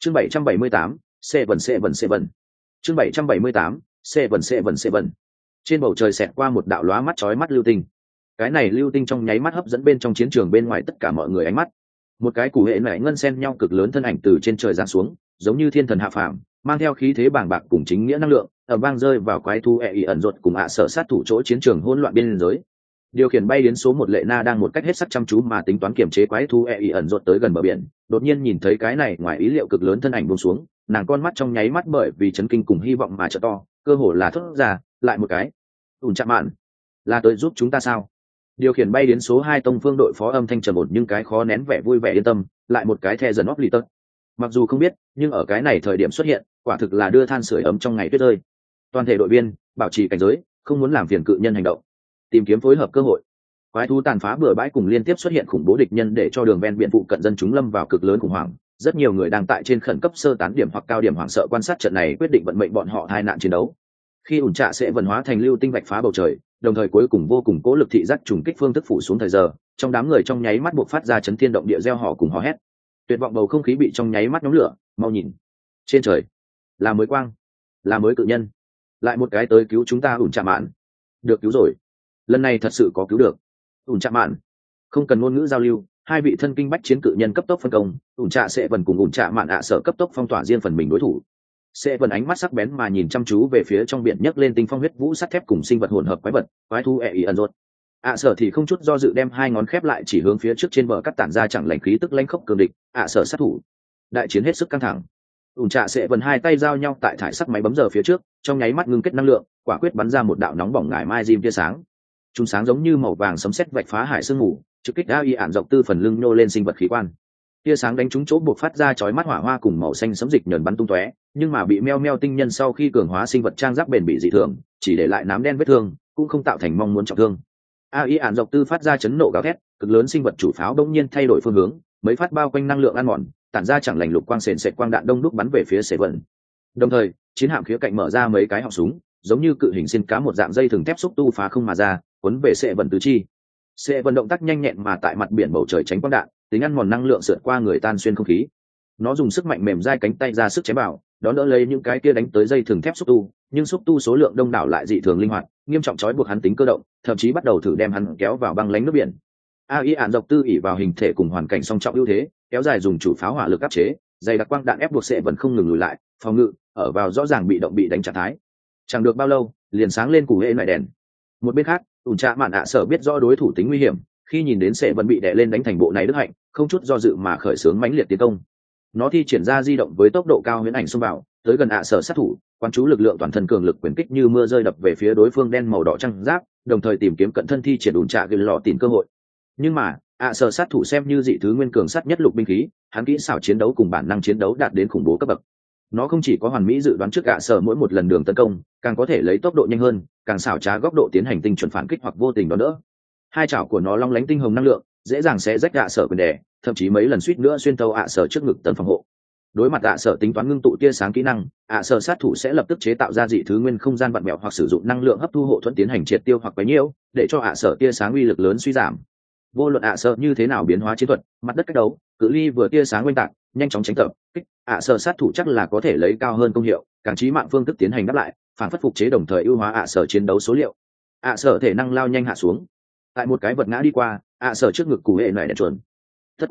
Chương 778, Seven Seven Seven. Chương 778, Seven Seven Seven. Trên bầu trời xẹt qua một đạo lóa mắt chói mắt lưu tinh. Cái này lưu tinh trong nháy mắt hấp dẫn bên trong chiến trường bên ngoài tất cả mọi người ánh mắt. Một cái củ hệ nảy ngân xen nhau cực lớn thân ảnh từ trên trời giáng xuống, giống như thiên thần hạ phàm, mang theo khí thế bàng bạc cùng chính nghĩa năng lượng, ở vang rơi vào quái thú ẩn rột cùng sở sát thủ chỗ chiến trường hỗn loạn biên giới. Điều khiển bay đến số một lệ na đang một cách hết sức chăm chú mà tính toán kiểm chế quái thú ẩn rột tới gần bờ biển, đột nhiên nhìn thấy cái này ngoài ý liệu cực lớn thân ảnh buông xuống, nàng con mắt trong nháy mắt bởi vì chấn kinh cùng hy vọng mà trợ to, cơ hồ là thốt ra, lại một cái. Ủn chạm mạn, là tới giúp chúng ta sao? Điều khiển bay đến số 2 tông phương đội phó âm thanh trầm ổn nhưng cái khó nén vẻ vui vẻ yên tâm, lại một cái the dần óc lì tật. Mặc dù không biết, nhưng ở cái này thời điểm xuất hiện, quả thực là đưa than sưởi ấm trong ngày tuyết rơi. Toàn thể đội viên bảo trì cảnh giới, không muốn làm phiền cự nhân hành động, tìm kiếm phối hợp cơ hội. Quái thú tàn phá bừa bãi cùng liên tiếp xuất hiện khủng bố địch nhân để cho đường ven biển phụ cận dân chúng lâm vào cực lớn khủng hoảng. Rất nhiều người đang tại trên khẩn cấp sơ tán điểm hoặc cao điểm hoảng sợ quan sát trận này quyết định vận mệnh bọn họ tai nạn chiến đấu. Khi ủn trạ sẽ vận hóa thành lưu tinh vạch phá bầu trời, đồng thời cuối cùng vô cùng cố lực thị giác trùng kích phương thức phủ xuống thời giờ, trong đám người trong nháy mắt buộc phát ra chấn thiên động địa reo hò cùng hò hét. Tuyệt vọng bầu không khí bị trong nháy mắt nhóm lửa, mau nhìn, trên trời là mới quang, là mới cự nhân, lại một cái tới cứu chúng ta. Ủn chạm mạn được cứu rồi, lần này thật sự có cứu được. Ủn chạm mạn không cần ngôn ngữ giao lưu, hai vị thân kinh bách chiến cự nhân cấp tốc phân công, ủn trạ sẽ vần cùng ủn trạ mạn sở cấp tốc phong tỏa riêng phần mình đối thủ. Sẽ vần ánh mắt sắc bén mà nhìn chăm chú về phía trong biển nhấc lên tinh phong huyết vũ sắt thép cùng sinh vật hỗn hợp quái vật, quái thú ẩn rột. Sở thì không chút do dự đem hai ngón khép lại chỉ hướng phía trước trên bờ cắt tản ra chẳng lành khí tức lãnh khốc cường địch. Sở sát thủ, đại chiến hết sức căng thẳng. Ủn trạ sẽ vần hai tay giao nhau tại thải sắc máy bấm giờ phía trước, trong nháy mắt ngưng kết năng lượng, quả quyết bắn ra một đạo nóng bỏng ngải mai diêm tia sáng. Chúng sáng giống như màu vàng sấm sét vạch phá hải sương mù, trực kích ản dọc tư phần lưng nô lên sinh vật khí quan. Tia sáng đánh trúng chỗ buộc phát ra chói mắt hỏa hoa cùng màu xanh sấm dịch nhờn bắn tung tóe, nhưng mà bị meo meo tinh nhân sau khi cường hóa sinh vật trang giáp bền bị dị thường, chỉ để lại nám đen vết thương, cũng không tạo thành mong muốn trọng thương. ản dọc tư phát ra chấn nộ gào thét, cực lớn sinh vật chủ pháo bỗng nhiên thay đổi phương hướng, mấy phát bao quanh năng lượng ăn mòn, tản ra chẳng lành lục quang sền sệt quang đạn đông đúc bắn về phía Sệ Vận. Đồng thời, chiến hạm khía cạnh mở ra mấy cái họng súng, giống như cự hình xin cá một dạng dây thừng thép xúc tu phá không mà ra, cuốn về Sệ Vận tứ chi. Sệ Vận động tác nhanh nhẹn mà tại mặt biển bầu trời tránh quang đạn, tính ăn mòn năng lượng sượt qua người tan xuyên không khí. Nó dùng sức mạnh mềm dai cánh tay ra sức chém vào, đón đỡ lấy những cái kia đánh tới dây thừng thép xúc tu, nhưng xúc tu số lượng đông đảo lại dị thường linh hoạt, nghiêm trọng trói buộc hắn tính cơ động, thậm chí bắt đầu thử đem hắn kéo vào băng lánh nước biển. ản dọc tư ỉ vào hình thể cùng hoàn cảnh song trọng ưu thế, kéo dài dùng chủ pháo hỏa lực áp chế, dày đặc quang đạn ép buộc Sệ Vận không ngừng lùi lại, phòng ngự ở vào rõ ràng bị động bị đánh trạng thái. Chẳng được bao lâu, liền sáng lên củ hệ nại đèn. Một bên khác, ủn trạ mạn sở biết rõ đối thủ tính nguy hiểm, khi nhìn đến Sệ Vận bị đè lên đánh thành bộ này đức hạnh, không chút do dự mà khởi xướng mãnh liệt tiến công. Nó thi triển ra di động với tốc độ cao huyễn ảnh xông vào, tới gần sở sát thủ, quán chú lực lượng toàn thân cường lực quyền kích như mưa rơi đập về phía đối phương đen màu đỏ trăng giáp, đồng thời tìm kiếm cận thân thi triển ủn trạ gây lọ tìm cơ hội. Nhưng mà sở sát thủ xem như dị thứ nguyên cường sát nhất lục binh khí, hắn kỹ xảo chiến đấu cùng bản năng chiến đấu đạt đến khủng bố cấp bậc. Nó không chỉ có hoàn mỹ dự đoán trước sở mỗi một lần đường tấn công, càng có thể lấy tốc độ nhanh hơn, càng xảo trá góc độ tiến hành tinh chuẩn phản kích hoặc vô tình đón đỡ. Hai chảo của nó long lánh tinh hồng năng lượng, dễ dàng sẽ rách sở quyền đè, thậm chí mấy lần suýt nữa xuyên thấu sở trước ngực tầng phòng hộ. Đối mặt sở tính toán ngưng tụ tia sáng kỹ năng, sở sát thủ sẽ lập tức chế tạo ra dị thứ nguyên không gian vặn mèo hoặc sử dụng năng lượng hấp thu hộ thuẫn tiến hành triệt tiêu hoặc quấy nhiễu, để cho sở tia sáng uy lực lớn suy giảm. Vô luận sở như thế nào biến hóa chiến thuật, mặt đất cách đấu, cự ly vừa tia sáng quanh tạc, nhanh chóng tránh tập kích, sở sát thủ chắc là có thể lấy cao hơn công hiệu, càng chí mạng phương thức tiến hành đáp lại, phản phất phục chế đồng thời ưu hóa sở chiến đấu số liệu. Sở thể năng lao nhanh hạ xuống, tại một cái vật ngã đi qua, sở trước ngực củ hệ nảy đèn chuẩn. Thất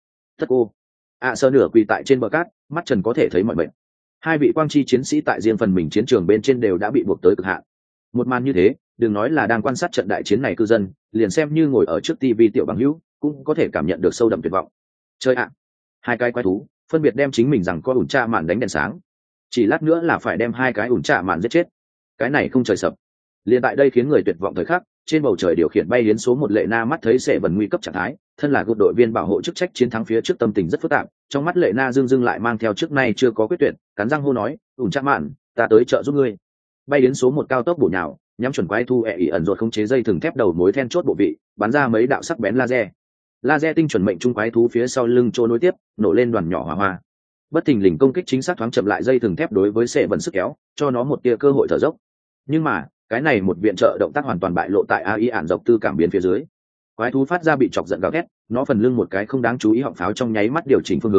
cô. Sở nửa quỳ tại trên bờ cát, mắt trần có thể thấy mọi mệnh. Hai vị quang chi chiến sĩ tại riêng phần mình chiến trường bên trên đều đã bị buộc tới cực hạn. Một màn như thế, đừng nói là đang quan sát trận đại chiến này cư dân, liền xem như ngồi ở trước tivi tiểu bằng hữu, cũng có thể cảm nhận được sâu đậm tuyệt vọng. Chơi ạ! Hai cái quái thú, phân biệt đem chính mình rằng có ủn trạ mạn đánh đèn sáng. Chỉ lát nữa là phải đem hai cái ủn trạ mạn giết chết. Cái này không trời sập. Liền tại đây khiến người tuyệt vọng thời khắc, trên bầu trời điều khiển bay đến số một lệ na mắt thấy Sệ Vận nguy cấp trạng thái, thân là một đội viên bảo hộ chức trách chiến thắng phía trước tâm tình rất phức tạp, trong mắt lệ na dưng lại mang theo trước nay chưa có quyết tuyệt, cắn răng hô nói, ủn trạ mạn, ta tới trợ giúp ngươi. Bay đến số một cao tốc bổ nhào, nhắm chuẩn quái thu ẩn rột khống chế dây thừng thép đầu mối then chốt bộ vị, bắn ra mấy đạo sắc bén laser tinh chuẩn mệnh trung quái thú phía sau lưng trôi nối tiếp, nổ lên đoàn nhỏ hỏa hoa. Bất thình lình công kích chính xác thoáng chậm lại dây thừng thép đối với Sệ Vận sức kéo, cho nó một tia cơ hội thở dốc. Nhưng mà cái này một viện trợ động tác hoàn toàn bại lộ tại ản dọc tư cảm biến phía dưới. Quái thú phát ra bị chọc giận gào thét, nó phần lưng một cái không đáng chú ý họng pháo trong nháy mắt điều chỉnh phương hướng,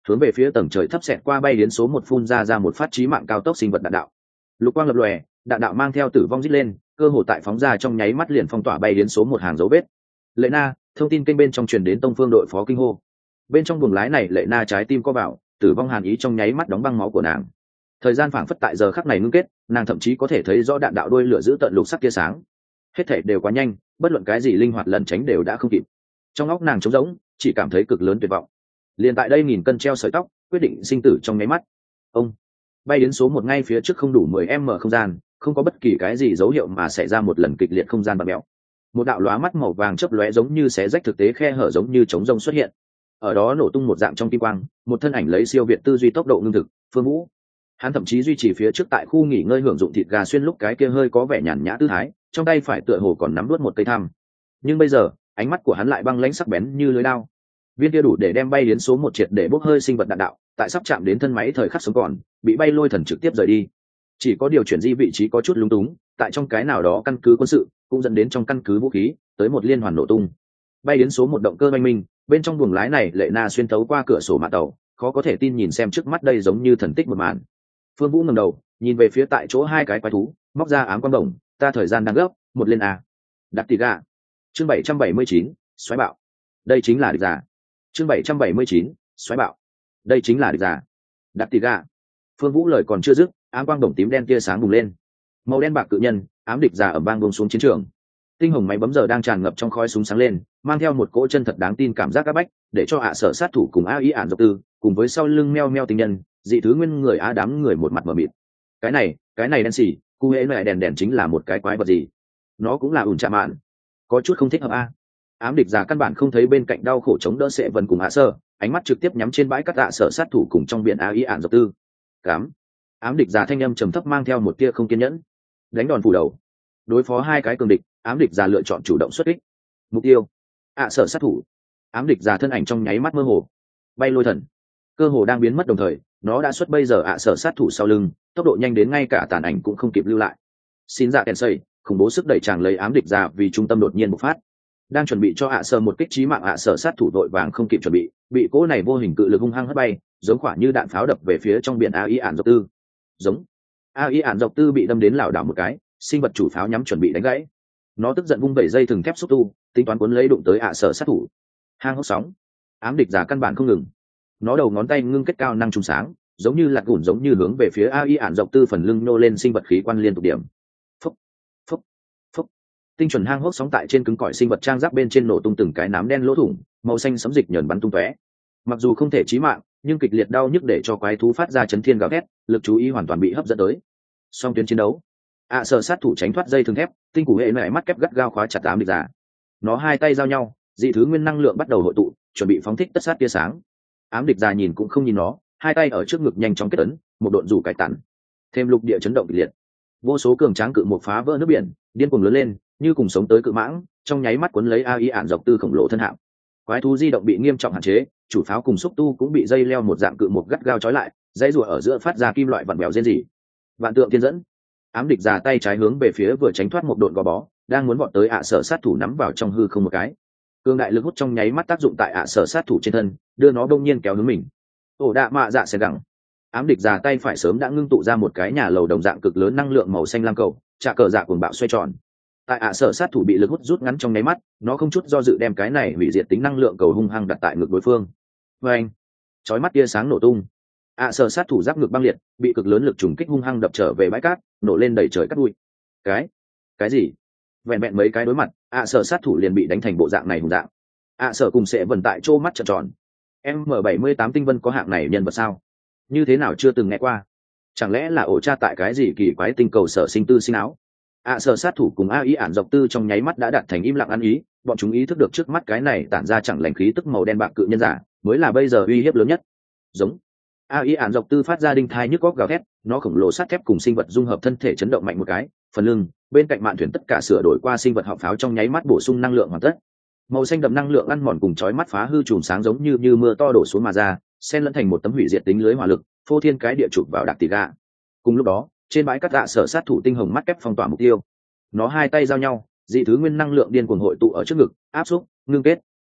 hướng về phía tầng trời thấp xẹt qua bay đến số 1 phun ra một phát chí mạng cao tốc sinh vật đạn đạo. Lục quang lập lòe, đạn đạo mang theo tử vong rít lên, cơ hồ tại phóng ra trong nháy mắt liền phong tỏa bay đến số 1 hàng dấu vết. Lệ Na, thông tin kênh bên trong truyền đến Tông Phương đội phó kinh hô. Bên trong buồng lái này Lệ Na trái tim co vào, tử vong hàn ý trong nháy mắt đóng băng máu của nàng. Thời gian phảng phất tại giờ khắc này ngưng kết, nàng thậm chí có thể thấy rõ đạn đạo đuôi lửa giữ tận lục sắc tia sáng. Hết thảy đều quá nhanh, bất luận cái gì linh hoạt lẩn tránh đều đã không kịp. Trong óc nàng trống rỗng, chỉ cảm thấy cực lớn tuyệt vọng. Liền tại đây nghìn cân treo sợi tóc, quyết định sinh tử trong nháy mắt. Ông bay đến số 1 ngay phía trước không đủ 10m không gian, không có bất kỳ cái gì dấu hiệu mà xảy ra một lần kịch liệt không gian bạt mèo. Một đạo lóa mắt màu vàng chớp lóe giống như xé rách thực tế khe hở giống như trống rông xuất hiện. Ở đó nổ tung một dạng trong kim quang, một thân ảnh lấy siêu việt tư duy tốc độ ngưng thực, Phương Vũ. Hắn thậm chí duy trì phía trước tại khu nghỉ ngơi hưởng dụng thịt gà xuyên lúc cái kia hơi có vẻ nhàn nhã tư thái, trong tay phải tựa hồ còn nắm đuốt một cây thăm. Nhưng bây giờ, ánh mắt của hắn lại băng lãnh sắc bén như lưỡi dao. Viên kia đủ để đem bay đến số 1 triệt để bốc hơi sinh vật đạn đạo, tại sắp chạm đến thân máy thời khắc sống còn, bị bay lôi thần trực tiếp rời đi. Chỉ có điều chuyển di vị trí có chút lung túng, tại trong cái nào đó căn cứ quân sự, cũng dẫn đến trong căn cứ vũ khí, tới một liên hoàn nổ tung. Bay đến số 1 động cơ oanh minh, bên trong buồng lái này Lệ Na xuyên thấu qua cửa sổ mạn tàu, khó có thể tin nhìn xem trước mắt đây giống như thần tích một màn. Phương Vũ ngẩng đầu, nhìn về phía tại chỗ hai cái quái thú, móc ra ám quang đồng, ta thời gian đang gấp, một lên a. Đặt tỷ gà. Chương 779, xoáy bạo. Đây chính là địch giả. Chương 779, xoáy bạo. Đây chính là địch giả. Đặt tỷ gà. Phương Vũ lời còn chưa dứt, ám quang đồng tím đen tia sáng bùng lên. Màu đen bạc cự nhân, ám địch giả ầm vang buông xuống chiến trường. Tinh hồng máy bấm giờ đang tràn ngập trong khói súng sáng lên, mang theo một cỗ chân thật đáng tin cảm giác áp bách, để cho hạ sở sát thủ cùng AI ản dọc tư, cùng với sau lưng meo meo tinh nhân, dị thứ nguyên người á đám người một mặt mờ mịt. Cái này đen xỉ, cu hễ mẹ đèn chính là một cái quái vật gì? Nó cũng là ủn chạm mạn, có chút không thích hợp a. Ám địch giả căn bản không thấy bên cạnh đau khổ chống đỡ Sệ Vân cùng hạ sơ, ánh mắt trực tiếp nhắm trên bãi cát hạ sở sát thủ cùng trong biển AI ản dọc tư. Cám. Ám địch giả thanh âm trầm thấp mang theo một tia không kiên nhẫn. Đánh đòn phủ đầu. Đối phó hai cái cường địch, ám địch giả lựa chọn chủ động xuất kích. Mục tiêu ạ sở sát thủ. Ám địch giả thân ảnh trong nháy mắt mơ hồ, bay lôi thần cơ hồ đang biến mất đồng thời nó đã xuất bây giờ ạ sở sát thủ sau lưng, tốc độ nhanh đến ngay cả tàn ảnh cũng không kịp lưu lại. Xin dạ kèn xây khủng bố sức đẩy chàng lấy ám địch giả vì trung tâm đột nhiên bộc phát, đang chuẩn bị cho ạ sở một kích trí mạng. ạ sở sát thủ vội vàng không kịp chuẩn bị cỗ này vô hình cự lực hung hăng hất bay, giống quả như đạn pháo đập về phía trong biển AI ản dọc tư. Giống AI ản dọc tư bị đâm đến lảo đảo một cái, sinh vật chủ pháo nhắm chuẩn bị đánh gãy. Nó tức giận vung vẩy dây thừng thép xúc tu, tính toán cuốn lấy đụng tới ạ sở sát thủ. Hang hốc sóng. Ám địch giả căn bản không ngừng, nó đầu ngón tay ngưng kết cao năng trùng sáng, giống như lạt gùn giống như hướng về phía AI ản dọc tư phần lưng nô lên sinh vật khí quan liên tục điểm. Phúc, phúc, phúc. Tinh chuẩn hang hốc sóng tại trên cứng cỏi sinh vật trang giáp bên trên nổ tung từng cái nám đen lỗ thủng, màu xanh sấm dịch nhờn bắn tung tóe. Mặc dù không thể chí mạng, nhưng kịch liệt đau nhức để cho quái thú phát ra chấn thiên gào thét, lực chú ý hoàn toàn bị hấp dẫn tới. Song tuyến chiến đấu, ạ sở sát thủ tránh thoát dây thừng thép, tinh củ hệ mẹ mắt kép gắt gao khóa chặt ám địch giả. Nó hai tay giao nhau, dị thứ nguyên năng lượng bắt đầu hội tụ, chuẩn bị phóng thích tất sát tia sáng. Ám địch giả nhìn cũng không nhìn nó, hai tay ở trước ngực nhanh chóng kết ấn, một độn rủ cải tản. Thêm lục địa chấn động kịch liệt, vô số cường tráng cự một phá vỡ nước biển, điên cuồng lớn lên, như cùng sống tới cự mãng, trong nháy mắt cuốn lấy AI ản dọc tư khổng lồ thân hạm. Quái thú di động bị nghiêm trọng hạn chế, chủ pháo cùng xúc tu cũng bị dây leo một dạng cự một gắt gao trói lại, dây rùa ở giữa phát ra kim loại vặn vẹo rên rỉ. Vạn tượng thiên dẫn. Ám địch già tay trái hướng về phía vừa tránh thoát một độn gò bó, đang muốn vọt tới ạ sở sát thủ nắm vào trong hư không một cái. Cương đại lực hút trong nháy mắt tác dụng tại ạ sở sát thủ trên thân, đưa nó đông nhiên kéo hướng mình. Ổ đạ mạ dạ sẽ gẳng. Ám địch già tay phải sớm đã ngưng tụ ra một cái nhà lầu đồng dạng cực lớn năng lượng màu xanh lam cầu, trả cờ dạ cuồng bạo xoay tròn. Tại ạ sở sát thủ bị lực hút rút ngắn trong nháy mắt, nó không chút do dự đem cái này hủy diệt tính năng lượng cầu hung hăng đặt tại ngực đối phương. Và anh, chói mắt tia sáng nổ tung. ạ sở sát thủ giáp ngực băng liệt, bị cực lớn lực trùng kích hung hăng đập trở về bãi cát, nổ lên đầy trời cát bụi. Cái gì? Vẹn vẹn mấy cái đối mặt, ạ sở sát thủ liền bị đánh thành bộ dạng này hùng dạng. ạ sở cùng sẽ vần tại chỗ mắt trợn tròn. M78 tinh vân có hạng này nhân vật sao? Như thế nào chưa từng nghe qua? Chẳng lẽ là ổ tra tại cái gì kỳ quái tinh cầu sở sinh tư sinh áo? ạ sở sát thủ cùng AI ản dọc tư trong nháy mắt đã đạt thành im lặng ăn ý, bọn chúng ý thức được trước mắt cái này tản ra chẳng lành khí tức màu đen bạc cự nhân giả mới là bây giờ uy hiếp lớn nhất. Giống AI ản dọc tư phát ra đinh thai nhức góc gào thét, nó khổng lồ sắt thép cùng sinh vật dung hợp thân thể chấn động mạnh một cái, phần lưng bên cạnh mạn thuyền tất cả sửa đổi qua sinh vật họng pháo trong nháy mắt bổ sung năng lượng hoàn tất. Màu xanh đậm năng lượng ăn mòn cùng chói mắt phá hư chùm sáng giống như mưa to đổ xuống mà ra, xen lẫn thành một tấm hủy diệt tính lưới hỏa lực, phô thiên cái địa chụp vào Đạc Tỷ Gà. Cùng lúc đó, trên bãi cát dạ sở sát thủ tinh hồng mắt kép phong tỏa mục tiêu. Nó hai tay giao nhau, dị thứ nguyên năng lượng điên cuồng hội tụ ở trước ngực, áp xúc, ngưng kết.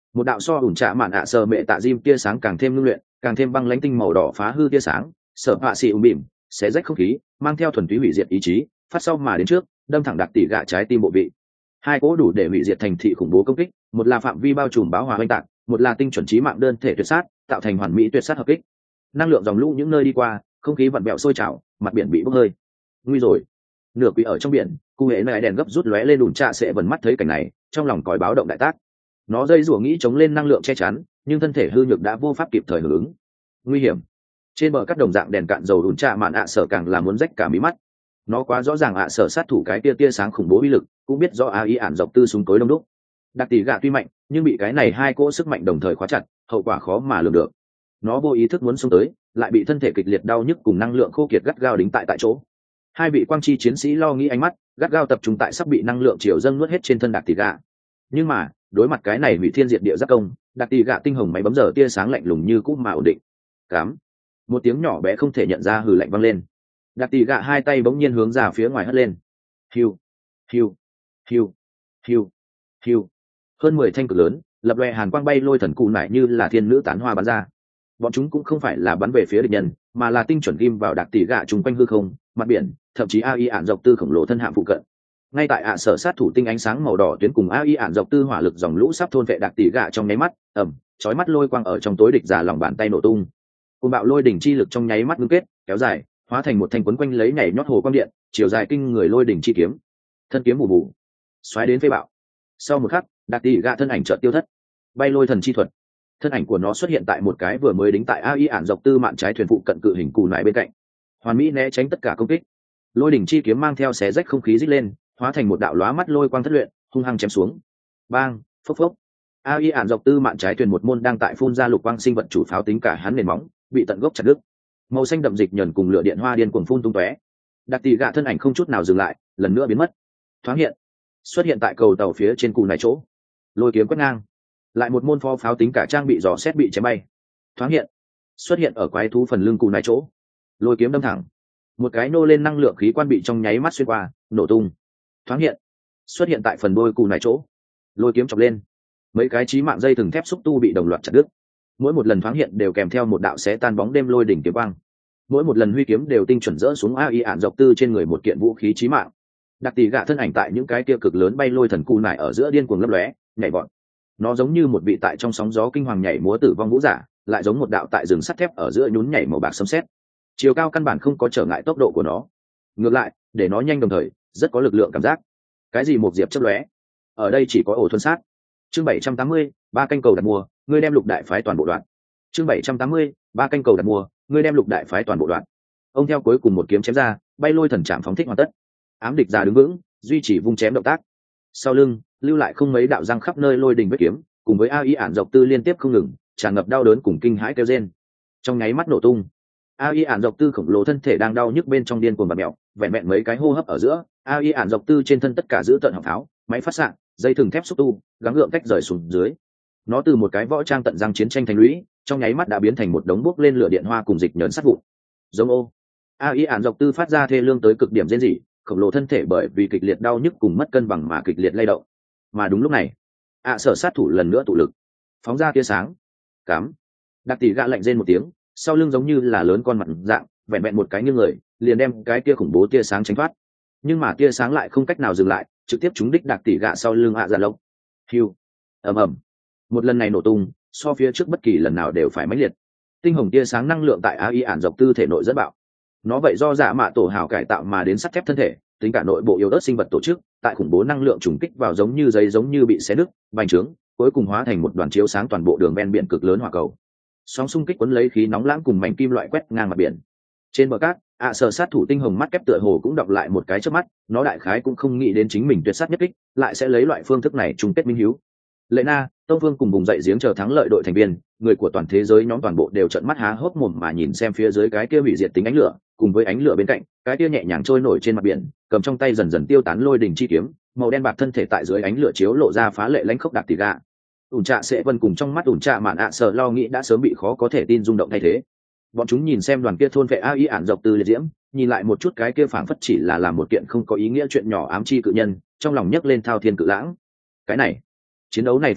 một đạo so ủn trạ mạn ạ sờ mẹ tạ diêm tia sáng càng thêm ngưng luyện, càng thêm băng lãnh tinh màu đỏ phá hư tia sáng, sở hạ xì bìm xé rách không khí, mang theo thuần túy hủy diệt ý chí, phát sau mà đến trước, đâm thẳng đặc tỷ gạ trái tim bộ vị. Hai cỗ đủ để hủy diệt thành thị khủng bố công kích, một là phạm vi bao trùm báo hòa oanh tạc, một là tinh chuẩn chí mạng đơn thể tuyệt sát, tạo thành hoàn mỹ tuyệt sát hợp kích. Năng lượng dòng lũ những nơi đi qua, không khí vặn vẹo sôi trào, mặt biển bị bốc hơi. Nguy rồi! Nửa quỷ ở trong biển, cụ hệ này đèn gấp rút lóe lên đùn trạ sẽ vần mắt thấy cảnh này, trong lòng còi báo động đại tác. Nó dây rủa nghĩ chống lên năng lượng che chắn, nhưng thân thể hư nhược đã vô pháp kịp thời hưởng ứng. Nguy hiểm! Trên bờ cắt đồng dạng đèn cạn dầu đùn trạ mạn ạ sở càng là muốn rách cả mí mắt. Nó quá rõ ràng ạ sở sát thủ cái tia sáng khủng bố uy lực, cũng biết rõ AI ản dọc tư súng tối đông đúc. Đặc tỷ gạ tuy mạnh, nhưng bị cái này hai cỗ sức mạnh đồng thời khóa chặt, hậu quả khó mà lường được. Nó vô ý thức muốn xông tới, lại bị thân thể kịch liệt đau nhức cùng năng lượng khô kiệt gắt gao đính tại chỗ. Hai vị quang chi chiến sĩ lo nghĩ ánh mắt, gắt gao tập trung tại sắp bị năng lượng chiều dâng nuốt hết trên thân đặc tỷ gạ. Nhưng mà, đối mặt cái này hủy thiên diệt địa giáp công, đặc tỷ gạ tinh hồng máy bấm giờ tia sáng lạnh lùng như cũ mà ổn định. Cám. Một tiếng nhỏ bé không thể nhận ra hừ lạnh vang lên. Đặc tỷ gạ hai tay bỗng nhiên hướng ra phía ngoài hất lên. Hiu, hiu, hiu, hiu, hiu. Hơn 10 thanh cực lớn, lập loè hàn quang bay lôi thần cụ nải như là thiên nữ tán hoa bắn ra. Bọn chúng cũng không phải là bắn về phía địch nhân, mà là tinh chuẩn ghim vào đặc tỷ gạ chung quanh hư không, mặt biển, thậm chí AI ản dọc tư khổng lồ thân hạm phụ cận. Ngay tại ạ sở sát thủ tinh ánh sáng màu đỏ tuyến cùng AI ản dọc tư hỏa lực dòng lũ sắp thôn vệ đặc tỷ gạ trong nháy mắt, chói mắt lôi quang ở trong tối địch giả lòng bàn tay nổ tung. Cơn bạo lôi đỉnh chi lực trong nháy mắt ngưng kết, kéo dài, hóa thành một thanh quấn quanh lấy nhảy nhót hồ quang điện, chiều dài kinh người lôi đỉnh chi kiếm. Thân kiếm bù bù, xoáy đến phế bạo. Sau một khắc, đặc tỷ gạ thân ảnh chợt tiêu thất. Bay lôi thần chi thuật, thân ảnh của nó xuất hiện tại một cái vừa mới đính tại AI ản dọc tư mạn trái thuyền phụ cận cự hình cù nải bên cạnh, hoàn mỹ né tránh tất cả công kích. Lôi đỉnh chi kiếm mang theo xé rách không khí rít lên, hóa thành một đạo lóa mắt lôi quang thất luyện, hung hăng chém xuống. Bang, phốc phốc. AI ản dọc tư mạn trái thuyền một môn đang tại phun ra lục quang sinh vật chủ pháo tính cả hắn nền móng, bị tận gốc chặt đứt. Màu xanh đậm dịch nhẫn cùng lửa điện hoa điên cuồng phun tung tóe. Đặc tỷ gạ thân ảnh không chút nào dừng lại, lần nữa biến mất. Thoáng hiện, xuất hiện tại cầu tàu phía trên cù nải chỗ. Lôi kiếm quét ngang, lại một môn pho pháo tính cả trang bị dò xét bị chém bay. Thoáng hiện, xuất hiện ở quái thú phần lưng cù nải chỗ. Lôi kiếm đâm thẳng, một cái nô lên năng lượng khí quan bị trong nháy mắt xuyên qua, nổ tung. Thoáng hiện, xuất hiện tại phần đôi cù nải chỗ. Lôi kiếm chọc lên, mấy cái chí mạng dây thừng thép xúc tu bị đồng loạt chặt đứt. Mỗi một lần thoáng hiện đều kèm theo một đạo xé tan bóng đêm lôi đỉnh kiếm quang. Mỗi một lần huy kiếm đều tinh chuẩn rỡ xuống AI ản dọc tư trên người một kiện vũ khí chí mạng. Đặc tỷ gạ thân ảnh tại những cái kia cực lớn bay lôi thần cù nải ở giữa điên cuồng lấp lóe, nhảy vọt. Nó giống như một vị tại trong sóng gió kinh hoàng nhảy múa tử vong vũ giả, lại giống một đạo tại rừng sắt thép ở giữa nhún nhảy màu bạc sấm sét. Chiều cao căn bản không có trở ngại tốc độ của nó, ngược lại, để nó nhanh đồng thời, rất có lực lượng cảm giác. Cái gì một diệp chớp lóe, ở đây chỉ có ổ thuần sát. Chương 780, ba canh cầu đặt mua, ngươi đem lục đại phái toàn bộ đoạn. Chương 780, ba canh cầu đặt mua, ngươi đem lục đại phái toàn bộ đoạn. Ông theo cuối cùng một kiếm chém ra, bay lôi thần trảm phóng thích hoàn tất. Ám địch ra đứng vững, duy trì vung chém động tác. Sau lưng, lưu lại không mấy đạo răng khắp nơi lôi đình vết kiếm, cùng với AI ản dọc tư liên tiếp không ngừng, tràn ngập đau đớn cùng kinh hãi kêu rên. Trong nháy mắt nổ tung. AI ản dọc tư khổng lồ thân thể đang đau nhức bên trong điên cuồng bạt mèo, vẹn vẹn mấy cái hô hấp ở giữa, AI ản dọc tư trên thân tất cả giữ tận họng pháo, máy phát xạ, dây thừng thép xúc tu, gắng gượng cách rời xuống dưới. Nó từ một cái võ trang tận răng chiến tranh thành lũy, trong nháy mắt đã biến thành một đống bốc lên lửa điện hoa cùng dịch nhẫn sắt vụn. Giống ô. AI ản dọc tư phát ra thê lương tới cực điểm rên rỉ, khổng lồ thân thể bởi vì kịch liệt đau nhức cùng mất cân bằng mà kịch liệt lay động. Mà đúng lúc này, sở sát thủ lần nữa tụ lực, phóng ra tia sáng. Cắm. Đặc tỷ gạ lạnh rên một tiếng, sau lưng giống như là lớn con mặt dạng, vẹn vẹn một cái nghiêng người, liền đem cái tia khủng bố tia sáng tránh thoát. Nhưng mà tia sáng lại không cách nào dừng lại, trực tiếp trúng đích đặc tỷ gạ sau lưng dạ lộc. Hiu. Ầm ầm. Một lần này nổ tung, so phía trước bất kỳ lần nào đều phải mãnh liệt. Tinh hồng tia sáng năng lượng tại AI ản dọc tư thể nội rất bạo. Nó vậy do dạ mạ tổ hào cải tạo mà đến sắt thép thân thể, tính cả nội bộ yếu ớt sinh vật tổ chức, tại khủng bố năng lượng trùng kích vào giống như giấy giống như bị xé nứt, bành trướng, cuối cùng hóa thành một đoàn chiếu sáng toàn bộ đường ven biển cực lớn hỏa cầu. Sóng xung kích cuốn lấy khí nóng lãng cùng mảnh kim loại quét ngang mặt biển. Trên bờ cát, sở sát thủ tinh hồng mắt kép tựa hồ cũng đọc lại một cái chớp mắt, nó đại khái cũng không nghĩ đến chính mình tuyệt sát nhất kích, lại sẽ lấy loại phương thức này chung kết minh hiếu. Lệ Na, Tông Vương cùng vùng dậy giếng chờ thắng lợi đội thành viên, người của toàn thế giới nhóm toàn bộ đều trợn mắt há hốc mồm mà nhìn xem phía dưới cái kia hủy diệt tính ánh lửa, cùng với ánh lửa bên cạnh, cái kia nhẹ nhàng trôi nổi trên mặt biển, cầm trong tay dần dần tiêu tán lôi đỉnh chi kiếm, màu đen bạc thân thể tại dưới ánh lửa chiếu lộ ra phá lệ lãnh khốc đặc tỷ gạ. Ủn trạ sẽ vân cùng trong mắt ủn trạ mạn sợ lo nghĩ đã sớm bị khó có thể tin rung động thay thế. Bọn chúng nhìn xem đoàn kia thôn vệ AI ản dọc từ liệt diễm, nhìn lại một chút cái kia phảng phất chỉ là làm một kiện không có ý nghĩa chuyện nhỏ ám chi cự nhân, trong lòng nhấc lên thao thiên cự lãng. Cái này, chiến đấu này phương thức,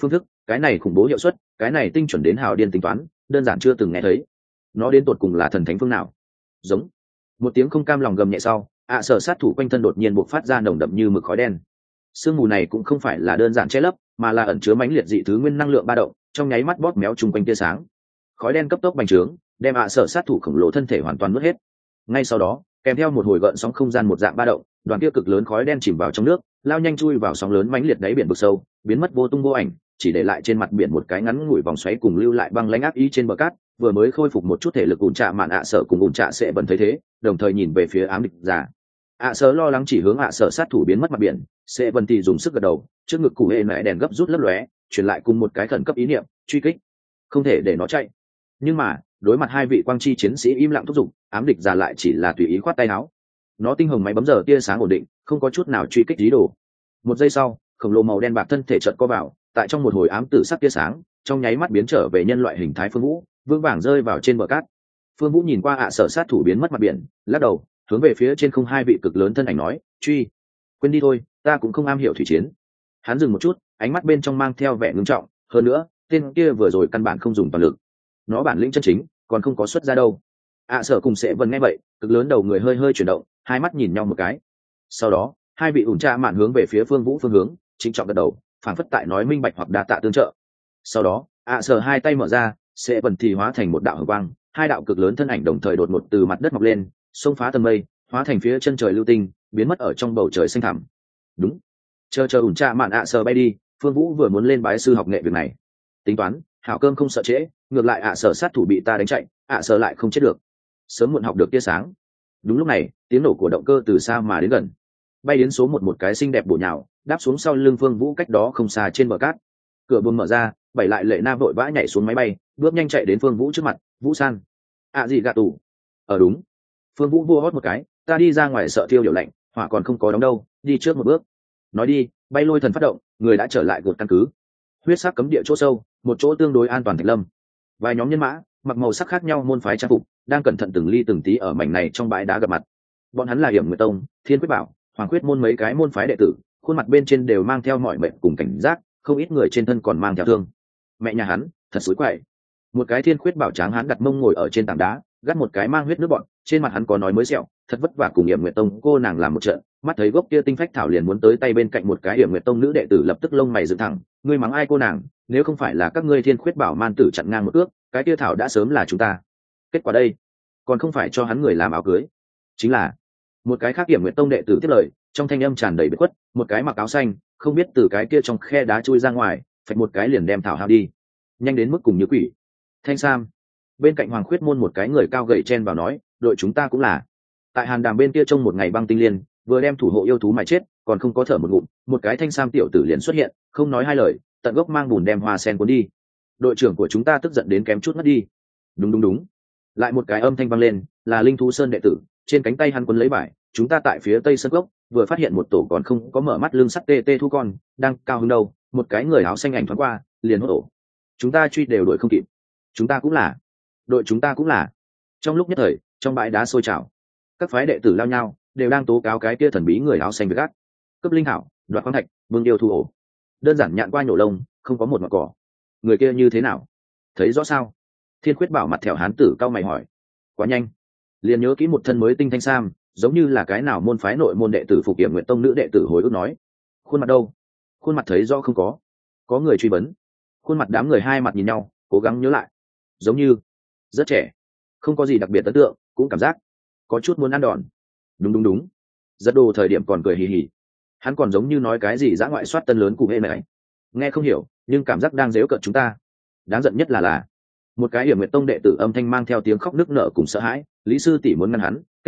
cái này khủng bố hiệu suất, cái này tinh chuẩn đến hào điên tính toán, đơn giản chưa từng nghe thấy. Nó đến tột cùng là thần thánh phương nào? Giống. Một tiếng không cam lòng gầm nhẹ sau, sở sát thủ quanh thân đột nhiên bộc phát ra nồng đậm như mực khói đen. Sương mù này cũng không phải là đơn giản che lấp, mà là ẩn chứa mãnh liệt dị thứ nguyên năng lượng ba động, trong nháy mắt bóp méo chung quanh tia sáng. Khói đen cấp tốc bành trướng, đem sở sát thủ khổng lồ thân thể hoàn toàn nuốt hết. Ngay sau đó, kèm theo một hồi gợn sóng không gian một dạng ba động, đoàn kia cực lớn khói đen chìm vào trong nước, lao nhanh chui vào sóng lớn mãnh liệt đáy biển vực sâu, biến mất vô tung vô ảnh, chỉ để lại trên mặt biển một cái ngắn ngủi vòng xoáy cùng lưu lại băng lãnh ác ý trên bờ cát. Vừa mới khôi phục một chút thể lực ủn trạ mạn sở cùng ủn trạ sẽ vẫn thấy thế, đồng thời nhìn về phía ám địch giả. Sở lo lắng chỉ hướng sở sát thủ biến mất mặt biển, sẽ vẫn thì dùng sức gật đầu, trước ngực cụ hệ mẹ đèn gấp rút lấp lóe, truyền lại cùng một cái khẩn cấp ý niệm, truy kích, không thể để nó chạy. Nhưng mà đối mặt hai vị quang chi chiến sĩ im lặng thúc giục, ám địch giả lại chỉ là tùy ý khoát tay áo. Nó tinh hồng máy bấm giờ tia sáng ổn định, không có chút nào truy kích ý đồ. Một giây sau, khổng lồ màu đen bạc thân thể chợt co vào, tại trong một hồi ám tử sắc tia sáng, trong nháy mắt biến trở về nhân loại hình thái Phương Vũ, vương vàng rơi vào trên bờ cát. Phương Vũ nhìn qua sở sát thủ biến mất mặt biển, lắc đầu, hướng về phía trên không hai vị cực lớn thân ảnh nói, truy. Quên đi thôi, ta cũng không am hiểu thủy chiến. Hắn dừng một chút, ánh mắt bên trong mang theo vẻ ngưng trọng, hơn nữa, tên kia vừa rồi căn bản không dùng toàn lực. Nó bản lĩnh chân chính, còn không có xuất ra đâu. Sở cùng sẽ vần nghe vậy, cực lớn đầu người hơi hơi chuyển động, hai mắt nhìn nhau một cái. Sau đó, hai vị ủn tra mạn hướng về phía Phương Vũ phương hướng, chính trọng gật đầu, phảng phất tại nói minh bạch hoặc đa tạ tương trợ. Sau đó, sở hai tay mở ra, sẽ vần thì hóa thành một đạo hồng quang, hai đạo cực lớn thân ảnh đồng thời đột ngột từ mặt đất mọc lên, xông phá tầng mây, hóa thành phía chân trời lưu tinh, biến mất ở trong bầu trời xanh thẳm. Đúng. Chờ ủn tra mạn sở bay đi, Phương Vũ vừa muốn lên bái sư học nghệ việc này. Tính toán, hảo cơm không sợ trễ, ngược lại sở sát thủ bị ta đánh chạy, sở lại không chết được. Sớm muộn học được tia sáng. Đúng lúc này, tiếng nổ của động cơ từ xa mà đến gần, bay đến số một cái xinh đẹp bổ nhào, đáp xuống sau lưng Phương Vũ cách đó không xa trên bờ cát. Cửa buồng mở ra, bảy lại lệ na vội vã nhảy xuống máy bay, bước nhanh chạy đến Phương Vũ trước mặt. Vũ san, gì gạ tủ? Đúng. Phương Vũ vua hót một cái, ta đi ra ngoài sợ thiêu điều lạnh, hỏa còn không có đóng đâu, đi trước một bước. Nói đi, bay lôi thần phát động, người đã trở lại gột căn cứ. Huyết sắc cấm địa chỗ sâu, một chỗ tương đối an toàn thạch lâm. Vài nhóm nhân mã, mặc màu sắc khác nhau môn phái trang phục, đang cẩn thận từng ly từng tí ở mảnh này trong bãi đá gặp mặt. Bọn hắn là Hiểm Nguyệt Tông, Thiên Quyết Bảo, Hoàng Quyết môn mấy cái môn phái đệ tử, khuôn mặt bên trên đều mang theo mọi mệnh cùng cảnh giác, không ít người trên thân còn mang theo thương. Mẹ nhà hắn, thật xối quậy. Một cái Thiên Quyết Bảo tráng hắn đặt mông ngồi ở trên tảng đá, gắt một cái mang huyết nước bọn, trên mặt hắn có nói mới sẹo, thật vất vả cùng Hiểm Nguyệt Tông cô nàng làm một trận, mắt thấy gốc kia tinh phách thảo liền muốn tới tay bên cạnh một cái Hiểm Nguyệt Tông nữ đệ tử lập tức lông mày dựng thẳng, ngươi mắng ai cô nàng, nếu không phải là các ngươi Thiên Quyết Bảo man tử chặn ngang một ước, cái kia thảo đã sớm là chúng ta. Kết quả đây, còn không phải cho hắn người làm áo cưới, chính là một cái khác Hiểm Nguyệt Tông đệ tử tiếp lời, trong thanh âm tràn đầy bất khuất, một cái mặc áo xanh, không biết từ cái kia trong khe đá chui ra ngoài, phạch một cái liền đem thảo hao đi, nhanh đến mức cùng như quỷ. Thanh Sam, bên cạnh Hoàng Khuyết môn một cái người cao gầy chen vào nói, đội chúng ta cũng là. Tại Hàn Đàm bên kia trông một ngày băng tinh liên, vừa đem thủ hộ yêu thú mà chết, còn không có thở một ngụm, một cái Thanh Sam tiểu tử liền xuất hiện, không nói hai lời, tận gốc mang bùn đem hoa sen cuốn đi. Đội trưởng của chúng ta tức giận đến kém chút mất đi. Đúng. Lại một cái âm thanh vang lên, là Linh Thú Sơn đệ tử, trên cánh tay hắn quấn lấy vải, chúng ta tại phía tây sân gốc, vừa phát hiện một tổ còn không có mở mắt lưng sắt tê thu con, đang cao hứng đâu, một cái người áo xanh ảnh thoáng qua, liền hốt ổ. Chúng ta truy đều đuổi không kịp. Chúng ta cũng là. Đội chúng ta cũng là. Trong lúc nhất thời, trong bãi đá sôi trào, các phái đệ tử lao nhau, đều đang tố cáo cái kia thần bí người áo xanh với gác. Cấp linh hảo, đoạt khoáng thạch, vương yêu thu ổ. Đơn giản nhạn qua nhổ lông, không có một ngọn cỏ. Người kia như thế nào? Thấy rõ sao? Thiên Quyết Bảo mặt thẹo hán tử cao mày hỏi. Quá nhanh, liền nhớ kỹ một thân mới tinh thanh sam, giống như là cái nào môn phái nội môn đệ tử phục Hiểm Nguyệt Tông nữ đệ tử hồi ức nói. Khuôn mặt đâu? Khuôn mặt thấy rõ không có. Có người truy vấn. Khuôn mặt đám người hai mặt nhìn nhau, cố gắng nhớ lại. Giống như rất trẻ, không có gì đặc biệt ấn tượng, cũng cảm giác có chút muốn ăn đòn. Đúng. Giật đồ thời điểm còn cười hì hì, hắn còn giống như nói cái gì dã ngoại soát tân lớn cụ hệ này, nghe không hiểu, nhưng cảm giác đang dếu cợt chúng ta. Đáng giận nhất là một cái Hiểm Nguyệt Tông đệ tử âm thanh mang theo tiếng khóc nức nở cùng sợ hãi, Lý sư tỷ muốn ngăn hắn, kết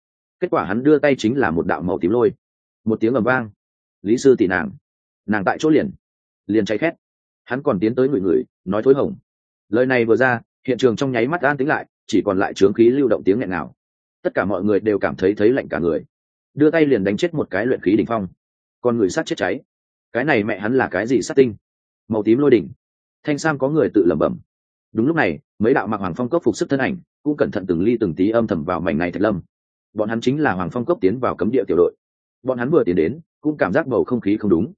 quả hắn đưa tay chính là một đạo màu tím lôi. Một tiếng ầm vang, Lý sư tỷ nàng tại chỗ liền cháy khét. Hắn còn tiến tới người nói thối hồng. Lời này vừa ra, hiện trường trong nháy mắt an tĩnh lại, chỉ còn lại chướng khí lưu động tiếng nghẹn nào. Tất cả mọi người đều cảm thấy lạnh cả người, đưa tay liền đánh chết một cái luyện khí đỉnh phong. Còn người sát chết cháy, cái này mẹ hắn là cái gì sát tinh? Màu tím lôi đỉnh. Thanh Sam có người tự lẩm bẩm. Đúng lúc này, mấy đạo mặc Hoàng Phong cốc phục sức thân ảnh cũng cẩn thận từng ly từng tí âm thầm vào mảnh này thạch lâm. Bọn hắn chính là Hoàng Phong cốc tiến vào cấm địa tiểu đội. Bọn hắn vừa tiến đến, cũng cảm giác bầu không khí không đúng.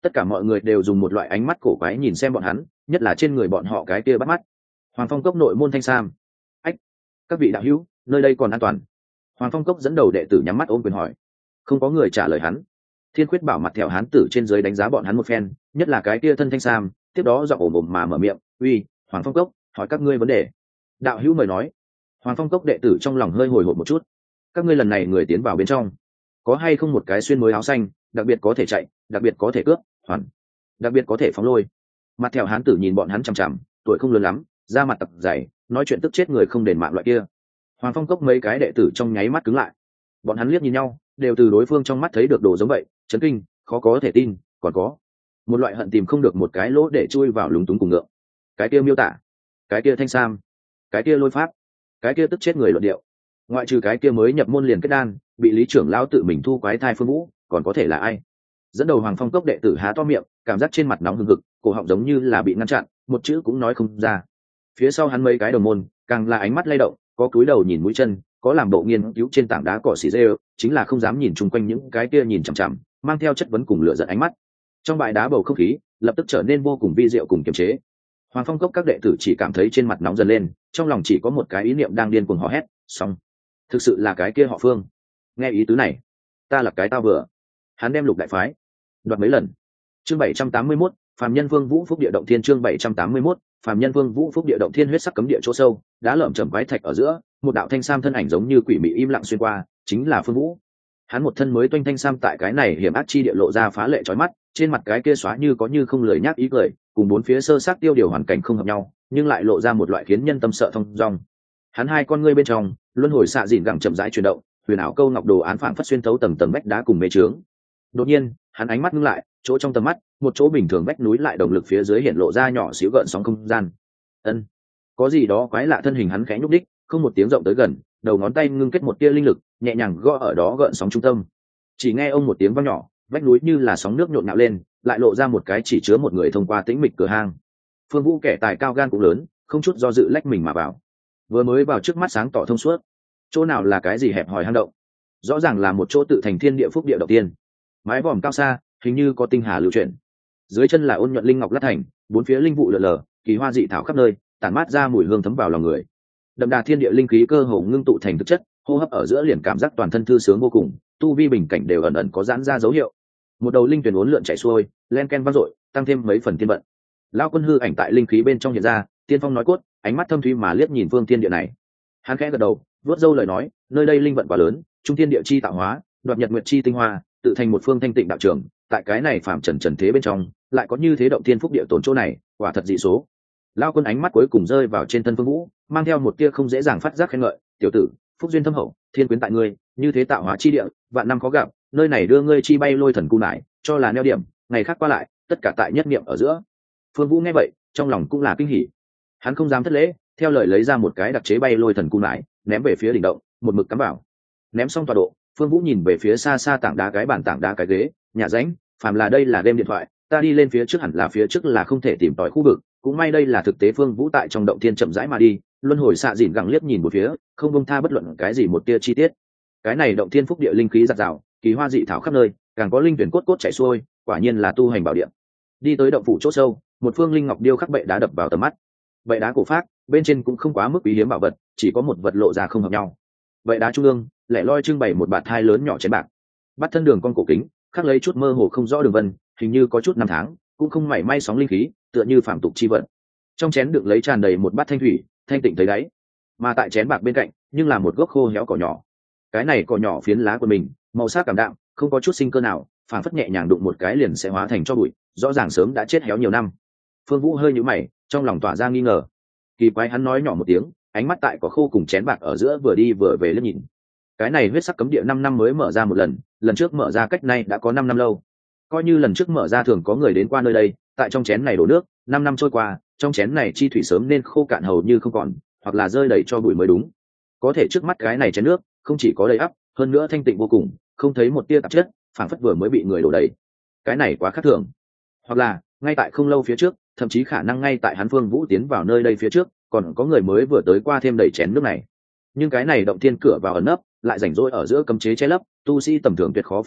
Tất cả mọi người đều dùng một loại ánh mắt cổ quái nhìn xem bọn hắn, nhất là trên người bọn họ cái kia bắt mắt. Hoàng Phong Cốc nội môn Thanh Sam. Ách, các vị đạo hữu, nơi đây còn an toàn? Hoàng Phong Cốc dẫn đầu đệ tử nhắm mắt ôm quyền hỏi. Không có người trả lời hắn. Thiên Khuyết Bảo mặt thẹo hán tử trên dưới đánh giá bọn hắn một phen, nhất là cái kia thân Thanh Sam, tiếp đó giọng ồm ồm mà mở miệng, "Uy, Hoàng Phong Cốc, hỏi các ngươi vấn đề." Đạo hữu mời nói. Hoàng Phong Cốc đệ tử trong lòng hơi hồi hộp một chút. Các ngươi lần này người tiến vào bên trong, có hay không một cái xuyên mới áo xanh, đặc biệt có thể chạy, đặc biệt có thể cướp, hoàn, đặc biệt có thể phóng lôi? Mặt thẹo hán tử nhìn bọn hắn chằm chằm, tuổi không lớn lắm, da mặt tặc dày, nói chuyện tức chết người không đền mạng loại kia. Hoàng Phong Cốc mấy cái đệ tử trong nháy mắt cứng lại. Bọn hắn liếc nhìn nhau, đều từ đối phương trong mắt thấy được đồ giống vậy, chấn kinh, khó có thể tin, còn có một loại hận tìm không được một cái lỗ để chui vào lúng túng cùng ngượng. Cái kia miêu tả, cái kia Thanh Sam, cái kia lôi pháp, cái kia tức chết người luận điệu. Ngoại trừ cái kia mới nhập môn liền kết đan, bị lý trưởng lão tự mình thu quái thai Phương Vũ, còn có thể là ai? Dẫn đầu Hoàng Phong Cốc đệ tử há to miệng, cảm giác trên mặt nóng hừng hực, cổ họng giống như là bị ngăn chặn, một chữ cũng nói không ra. Phía sau hắn mấy cái đồng môn, càng là ánh mắt lay động, có cúi đầu nhìn mũi chân, có làm bộ nghiên cứu trên tảng đá cỏ xì rêu, chính là không dám nhìn chung quanh những cái kia nhìn chằm chằm, mang theo chất vấn cùng lửa giận ánh mắt. Trong bãi đá bầu không khí lập tức trở nên vô cùng vi diệu cùng kiềm chế. Hoàng Phong Cốc các đệ tử chỉ cảm thấy trên mặt nóng dần lên, trong lòng chỉ có một cái ý niệm đang điên cuồng hò hét, xong, thực sự là cái kia họ Phương. Nghe ý tứ này, ta là cái tao vừa. Hắn đem Lục đại phái đoạt mấy lần. Chương 781, Phàm Nhân Vương Vũ Phúc Địa Động Thiên. Chương 781, Phàm Nhân Vương Vũ Phúc Địa Động Thiên. Huyết sắc cấm địa chỗ sâu, đá lởm chởm quái thạch ở giữa, một đạo thanh sam thân ảnh giống như quỷ mị im lặng xuyên qua, chính là Phương Vũ. Hắn một thân mới toanh thanh sam tại cái này hiểm ác chi địa lộ ra phá lệ chói mắt, trên mặt cái kia xóa như có như không lười nhác ý cười, cùng bốn phía sơ sát tiêu điều hoàn cảnh không hợp nhau, nhưng lại lộ ra một loại khiến nhân tâm sợ thông dong. Hắn hai con ngươi bên trong, luân hồi xạ dịn gẳng chậm rãi chuyển động, huyền ảo câu ngọc đồ án phảng phất xuyên thấu tầng tầng vách đá cùng mê trướng. Đột nhiên, hắn ánh mắt ngưng lại, chỗ trong tầm mắt, một chỗ bình thường vách núi lại động lực phía dưới hiện lộ ra nhỏ xíu gợn sóng không gian. Ân, có gì đó quái lạ, thân hình hắn khẽ nhúc đích, không một tiếng rộng tới gần, đầu ngón tay ngưng kết một tia linh lực, nhẹ nhàng gõ ở đó gợn sóng trung tâm. Chỉ nghe ông một tiếng vang nhỏ, vách núi như là sóng nước nhộn nhạo lên, lại lộ ra một cái chỉ chứa một người thông qua tĩnh mịch cửa hang. Phương Vũ kẻ tài cao gan cũng lớn, không chút do dự lách mình mà vào. Vừa mới vào trước mắt sáng tỏ thông suốt, chỗ nào là cái gì hẹp hòi hang động, rõ ràng là một chỗ tự thành thiên địa phúc địa đầu tiên. Mái vòm cao xa, hình như có tinh hà lưu chuyển. Dưới chân là ôn nhuận linh ngọc lát thành, bốn phía linh vụ lờ lờ, kỳ hoa dị thảo khắp nơi, tản mát ra mùi hương thấm vào lòng người. Đậm đà thiên địa linh khí cơ hồ ngưng tụ thành thực chất, hô hấp ở giữa liền cảm giác toàn thân thư sướng vô cùng, tu vi bình cảnh đều ẩn ẩn có giãn ra dấu hiệu. Một đầu linh tuyển uốn lượn chảy xuôi, len ken vang dội, tăng thêm mấy phần tiên vận. Lão Quân hư ảnh tại linh khí bên trong hiện ra, tiên phong nói cốt, ánh mắt thâm thúy mà liếc nhìn phương thiên địa này. Hắn khẽ gật đầu, vuốt râu lời nói, nơi đây linh vận quá lớn, trung thiên địa chi tạo hóa, đoạt nhật nguyệt chi tinh hoa, tự thành một phương thanh tịnh đạo trường. Tại cái này phàm trần trần thế bên trong, lại có như thế động thiên phúc địa tồn chỗ này, quả thật dị số. Lão Quân ánh mắt cuối cùng rơi vào trên thân Phương Vũ, mang theo một tia không dễ dàng phát giác khen ngợi, tiểu tử, phúc duyên thâm hậu, thiên quyến tại ngươi, như thế tạo hóa chi địa, vạn năm khó gặp, nơi này đưa ngươi chi bay lôi thần cung lại, cho là neo điểm, ngày khác qua lại, tất cả tại nhất niệm ở giữa. Phương Vũ nghe vậy, trong lòng cũng là kinh hỉ. Hắn không dám thất lễ, theo lời lấy ra một cái đặc chế bay lôi thần cung lại, ném về phía đỉnh động, một mực cắm vào. Ném xong tọa độ, Phương Vũ nhìn về phía xa xa tảng đá cái bàn tảng đá cái ghế, nhà ránh, phàm là đây là game điện thoại, ta đi lên phía trước hẳn là phía trước là không thể tìm tòi khu vực, cũng may đây là thực tế. Phương Vũ tại trong động thiên chậm rãi mà đi, luân hồi xạ dịn gẳng liếc nhìn một phía, không buông tha bất luận cái gì một tia chi tiết. Cái này động thiên phúc địa linh khí giạt rào, kỳ hoa dị thảo khắp nơi, càng có linh tuyển cốt cốt chảy xuôi, quả nhiên là tu hành bảo địa. Đi tới động phủ chỗ sâu, một phương linh ngọc điêu khắc bệ đá đập vào tầm mắt. Bệ đá cổ phác, bên trên cũng không quá mức quý hiếm bảo vật, chỉ có một vật lộ ra không hợp nhau. Bệ đá trung ương, lẻ loi trưng bày một bạt thai lớn nhỏ chén bạc, bắt thân đường con cổ kính, khắc lấy chút mơ hồ không rõ đường vân, hình như có chút năm tháng, cũng không mảy may sóng linh khí, tựa như phàm tục chi vật. Trong chén đựng lấy tràn đầy một bát thanh thủy, thanh tịnh tới đáy. Mà tại chén bạc bên cạnh, nhưng là một gốc khô héo cỏ nhỏ. Cái này cỏ nhỏ phiến lá của mình, màu sắc cảm đạm, không có chút sinh cơ nào, phản phất nhẹ nhàng đụng một cái liền sẽ hóa thành tro bụi, rõ ràng sớm đã chết héo nhiều năm. Phương Vũ hơi nhíu mày, trong lòng tỏa ra nghi ngờ. Kỳ quái, hắn nói nhỏ một tiếng, ánh mắt tại cỏ khô cùng chén bạc ở giữa vừa đi vừa về liếc nhìn. Cái này huyết sắc cấm địa 5 năm mới mở ra một lần, lần trước mở ra cách nay đã có 5 năm lâu. Coi như lần trước mở ra thường có người đến qua nơi đây, tại trong chén này đổ nước, 5 năm trôi qua, trong chén này chi thủy sớm nên khô cạn hầu như không còn, hoặc là rơi đầy cho bụi mới đúng. Có thể trước mắt cái này chén nước, không chỉ có đầy ắp, hơn nữa thanh tịnh vô cùng, không thấy một tia tạp chất, phảng phất vừa mới bị người đổ đầy. Cái này quá khác thường. Hoặc là, ngay tại không lâu phía trước, thậm chí khả năng ngay tại hắn Phương Vũ tiến vào nơi đây phía trước, còn có người mới vừa tới qua thêm đầy chén nước này. Nhưng cái này động thiên cửa vào ẩn nấp, lại rảnh rỗi ở giữa cấm chế che lấp, tu sĩ tầm thường tuyệt khó phát hiện,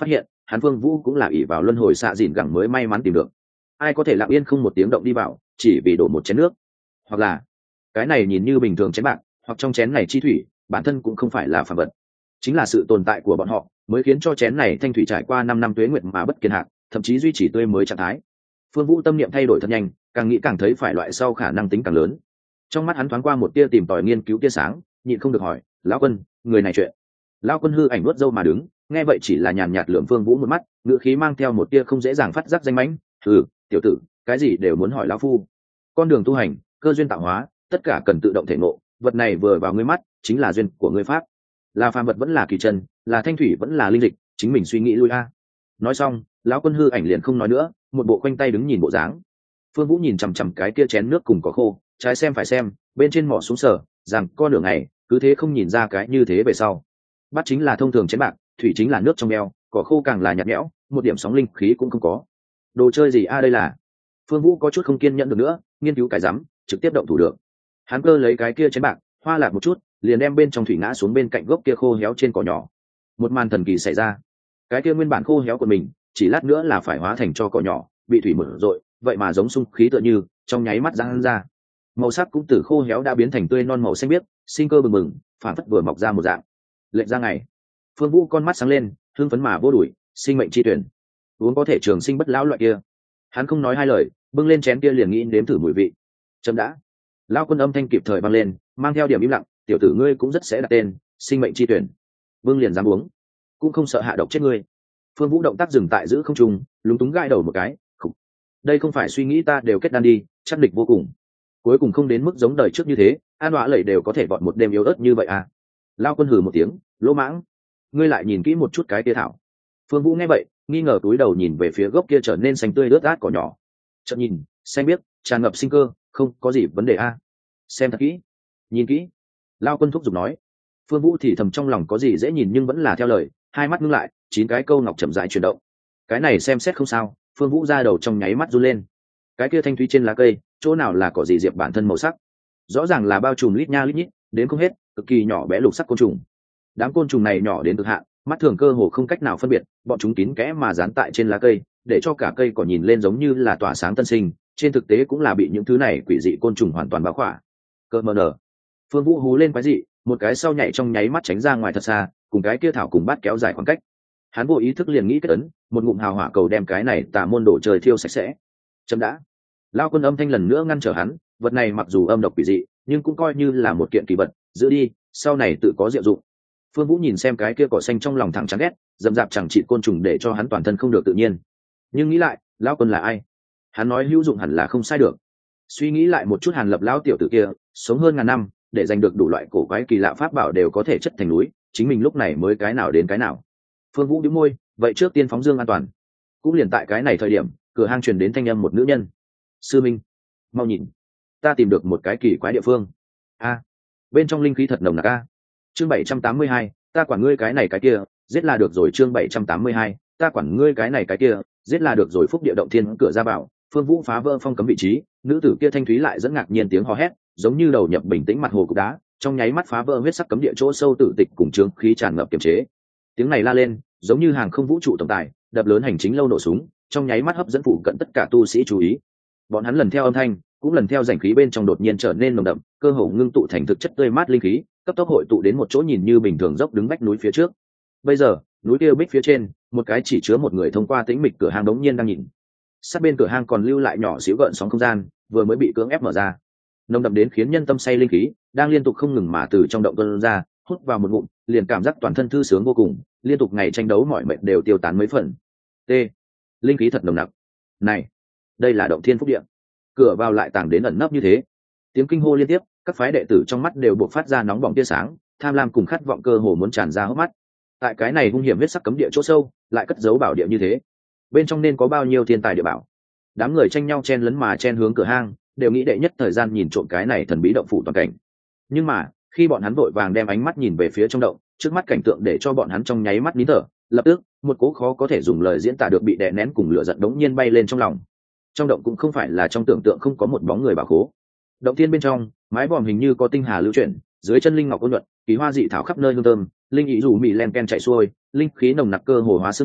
hắn Phương Vũ cũng là ỷ vào luân hồi xạ dìn gẳng mới may mắn tìm được. Ai có thể lặng yên không một tiếng động đi vào, chỉ vì đổ một chén nước, hoặc là cái này nhìn như bình thường chén bạc, hoặc trong chén này chi thủy bản thân cũng không phải là phàm vật, chính là sự tồn tại của bọn họ mới khiến cho chén này thanh thủy trải qua 5 năm tuế nguyệt mà bất kiên hạn, thậm chí duy trì tươi mới trạng thái. Phương Vũ tâm niệm thay đổi thật nhanh, càng nghĩ càng thấy phải loại sau khả năng tính càng lớn. Trong mắt hắn thoáng qua một tia tìm tòi nghiên cứu tia sáng, nhịn không được hỏi, lão quân, người này chuyện. Lão quân hư ảnh nuốt dâu mà đứng, nghe vậy chỉ là nhàn nhạt lườm Phương Vũ một mắt, ngữ khí mang theo một tia không dễ dàng phát giác danh mãnh. Tiểu tử, cái gì đều muốn hỏi lão phu. Con đường tu hành, cơ duyên tạo hóa, tất cả cần tự động thể ngộ, vật này vừa vào ngươi mắt chính là duyên của ngươi pháp, là phàm vật vẫn là kỳ chân, là thanh thủy vẫn là linh dịch, chính mình suy nghĩ lui a. Nói xong, lão quân hư ảnh liền không nói nữa, một bộ khoanh tay đứng nhìn bộ dáng. Phương Vũ nhìn chằm chằm cái kia chén nước cùng cỏ khô, trái xem phải xem, bên trên mỏ xuống sở, rằng con nửa ngày cứ thế không nhìn ra cái như thế về sau. Bát chính là thông thường chén bạc, thủy chính là nước trong eo, cỏ khô càng là nhạt nhẽo, một điểm sóng linh khí cũng không có. Đồ chơi gì a đây là? Phương Vũ có chút không kiên nhẫn được nữa, nghiên cứu cái rắm, trực tiếp động thủ được. Hắn cơ lấy cái kia chén bạc, hoa lạc một chút, liền đem bên trong thủy ngã xuống bên cạnh gốc kia khô héo trên cỏ nhỏ. Một màn thần kỳ xảy ra, cái kia nguyên bản khô héo của mình chỉ lát nữa là phải hóa thành cho cỏ nhỏ, bị thủy mở rội, vậy mà giống xung khí tựa như trong nháy mắt giãn ra, màu sắc cũng từ khô héo đã biến thành tươi non màu xanh biếc, sinh cơ bừng bừng, phản phất vừa mọc ra một dạng. Lệnh ra ngày, Phương Vũ con mắt sáng lên, hưng phấn mà vô đuổi, sinh mệnh chi tuyển, uống có thể trường sinh bất lão loại kia. Hắn không nói hai lời, bưng lên chén kia liền nghĩ nếm thử mùi vị. Chấm đã. Lão quân âm thanh kịp thời vang lên, mang theo điểm im lặng, tiểu tử ngươi cũng rất sẽ đặt tên, sinh mệnh chi tuyển. Vương liền dám uống, cũng không sợ hạ độc chết ngươi. Phương Vũ động tác dừng tại giữ không trung, lúng túng gãi đầu một cái, khục. Đây không phải suy nghĩ ta đều kết đan đi, chắc địch vô cùng. Cuối cùng không đến mức giống đời trước như thế, an đọa lẩy đều có thể vọt một đêm yếu ớt như vậy à? Lão quân hừ một tiếng, lỗ mãng. Ngươi lại nhìn kỹ một chút cái tia thảo. Phương Vũ nghe vậy, nghi ngờ túi đầu nhìn về phía gốc kia trở nên xanh tươi rớt át cỏ nhỏ. Chợt nhìn, xanh biếc, tràn ngập sinh cơ, không có gì vấn đề a. Xem thật kỹ, nhìn kỹ. Lão quân thúc giục nói. Phương Vũ thì thầm trong lòng có gì dễ nhìn nhưng vẫn là theo lời, hai mắt ngưng lại, 9 cái câu ngọc chậm rãi chuyển động. Cái này xem xét không sao, Phương Vũ ra đầu trong nháy mắt run lên. Cái kia thanh thúy trên lá cây, chỗ nào là cỏ gì diệp bản thân màu sắc, rõ ràng là bao trùm lít nha lít nhít, đến không hết, cực kỳ nhỏ bé lục sắc côn trùng. Đám côn trùng này nhỏ đến cực hạn, mắt thường cơ hồ không cách nào phân biệt, bọn chúng kín kẽ mà dán tại trên lá cây, để cho cả cây cỏ nhìn lên giống như là tỏa sáng tân sinh, trên thực tế cũng là bị những thứ này quỷ dị côn trùng hoàn toàn bao khỏa. Cơ mờ nở. Phương Vũ hú lên quái dị, một cái sau nhảy trong nháy mắt tránh ra ngoài thật xa, cùng cái kia thảo cùng bát kéo dài khoảng cách. Hắn vô ý thức liền nghĩ kết ấn, một ngụm hào hỏa cầu đem cái này tà môn đồ trời thiêu sạch sẽ. Chấm đã. Lão quân âm thanh lần nữa ngăn trở hắn, vật này mặc dù âm độc quỷ dị, nhưng cũng coi như là một kiện kỳ vật, giữ đi, sau này tự có diệu dụng. Phương Vũ nhìn xem cái kia cỏ xanh trong lòng thẳng chán ghét, dầm dạp chẳng trị côn trùng để cho hắn toàn thân không được tự nhiên. Nhưng nghĩ lại, lão quân là ai? Hắn nói hữu dụng hẳn là không sai được. Suy nghĩ lại một chút, Hàn Lập lão tiểu tử kia, sống hơn ngàn năm, để giành được đủ loại cổ quái kỳ lạ pháp bảo đều có thể chất thành núi, chính mình lúc này mới cái nào đến cái nào. Phương Vũ nhíu môi, vậy trước tiên phóng dương an toàn. Cũng liền tại cái này thời điểm, cửa hang truyền đến thanh âm một nữ nhân. Sư Minh, mau nhìn, ta tìm được một cái kỳ quái địa phương. A, bên trong linh khí thật nồng nặc a. Chương 782, ta quản ngươi cái này cái kia, giết là được rồi. Chương 782, ta quản ngươi cái này cái kia, giết là được rồi. Phúc địa động thiên cửa ra vào, Phương Vũ phá vỡ phong cấm vị trí, nữ tử kia thanh thúy lại dẫn ngạc nhiên tiếng hò hét, giống như đầu nhập bình tĩnh mặt hồ cục đá, trong nháy mắt phá vỡ huyết sắc cấm địa chỗ sâu tử tịch cùng trướng khí tràn ngập kiềm chế. Tiếng này la lên, giống như hàng không vũ trụ tổng tài, đập lớn hành chính lâu nổ súng, trong nháy mắt hấp dẫn phụ cận tất cả tu sĩ chú ý. Bọn hắn lần theo âm thanh, cũng lần theo rảnh khí bên trong đột nhiên trở nên nồng đậm, cơ hồ ngưng tụ thành thực chất tươi mát linh khí, cấp tốc hội tụ đến một chỗ nhìn như bình thường dốc đứng vách núi phía trước. Bây giờ, núi kia bích phía trên, một cái chỉ chứa một người thông qua tĩnh mịch cửa hang đống nhiên đang nhìn. Sát bên cửa hang còn lưu lại nhỏ xíu gợn sóng không gian, vừa mới bị cưỡng ép mở ra. Nồng đậm đến khiến nhân tâm say linh khí, đang liên tục không ngừng mà từ trong động tuôn ra, hút vào một ngụm, liền cảm giác toàn thân thư sướng vô cùng, liên tục ngày tranh đấu mọi mệt đều tiêu tán mấy phần. T. Linh khí thật nồng nặc. Này, đây là động thiên phúc địa. Cửa vào lại tàng đến ẩn nấp như thế. Tiếng kinh hô liên tiếp, các phái đệ tử trong mắt đều buộc phát ra nóng bỏng tia sáng, tham lam cùng khát vọng cơ hồ muốn tràn ra hốc mắt. Tại cái này hung hiểm huyết sắc cấm địa chỗ sâu, lại cất giấu bảo địa như thế, bên trong nên có bao nhiêu thiên tài địa bảo. Đám người tranh nhau chen lấn mà chen hướng cửa hang, đều nghĩ đệ nhất thời gian nhìn trộm cái này thần bí động phủ toàn cảnh. Nhưng mà khi bọn hắn vội vàng đem ánh mắt nhìn về phía trong động, trước mắt cảnh tượng để cho bọn hắn trong nháy mắt nín thở, lập tức một cố khó có thể dùng lời diễn tả được bị đè nén cùng lửa giận đống nhiên bay lên trong lòng. Trong động cũng không phải là trong tưởng tượng không có một bóng người bảo khố. Động thiên bên trong, mái vòm hình như có tinh hà lưu chuyển, dưới chân linh ngọc ôn nhuận, kỳ hoa dị thảo khắp nơi hương thơm, linh ý rủ mì len ken chạy xuôi, linh khí nồng nặc cơ hồ hóa sương mù,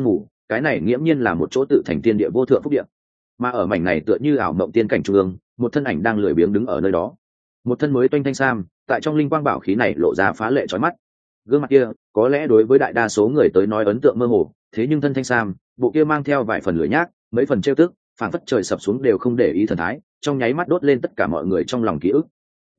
cái này nghiễm nhiên là một chỗ tự thành tiên địa vô thượng phúc địa. Mà ở mảnh này tựa như ảo mộng tiên cảnh trung ương, một thân ảnh đang lười biếng đứng ở nơi đó. Một thân mới toanh thanh sam, tại trong linh quang bảo khí này lộ ra phá lệ chói mắt. Gương mặt kia có lẽ đối với đại đa số người tới nói ấn tượng mơ hồ, thế nhưng thân thanh sam, bộ kia mang theo vài phần lửa nhác, mấy phần trêu tức, phảng phất trời sập xuống đều không để ý thần thái, trong nháy mắt đốt lên tất cả mọi người trong lòng ký ức.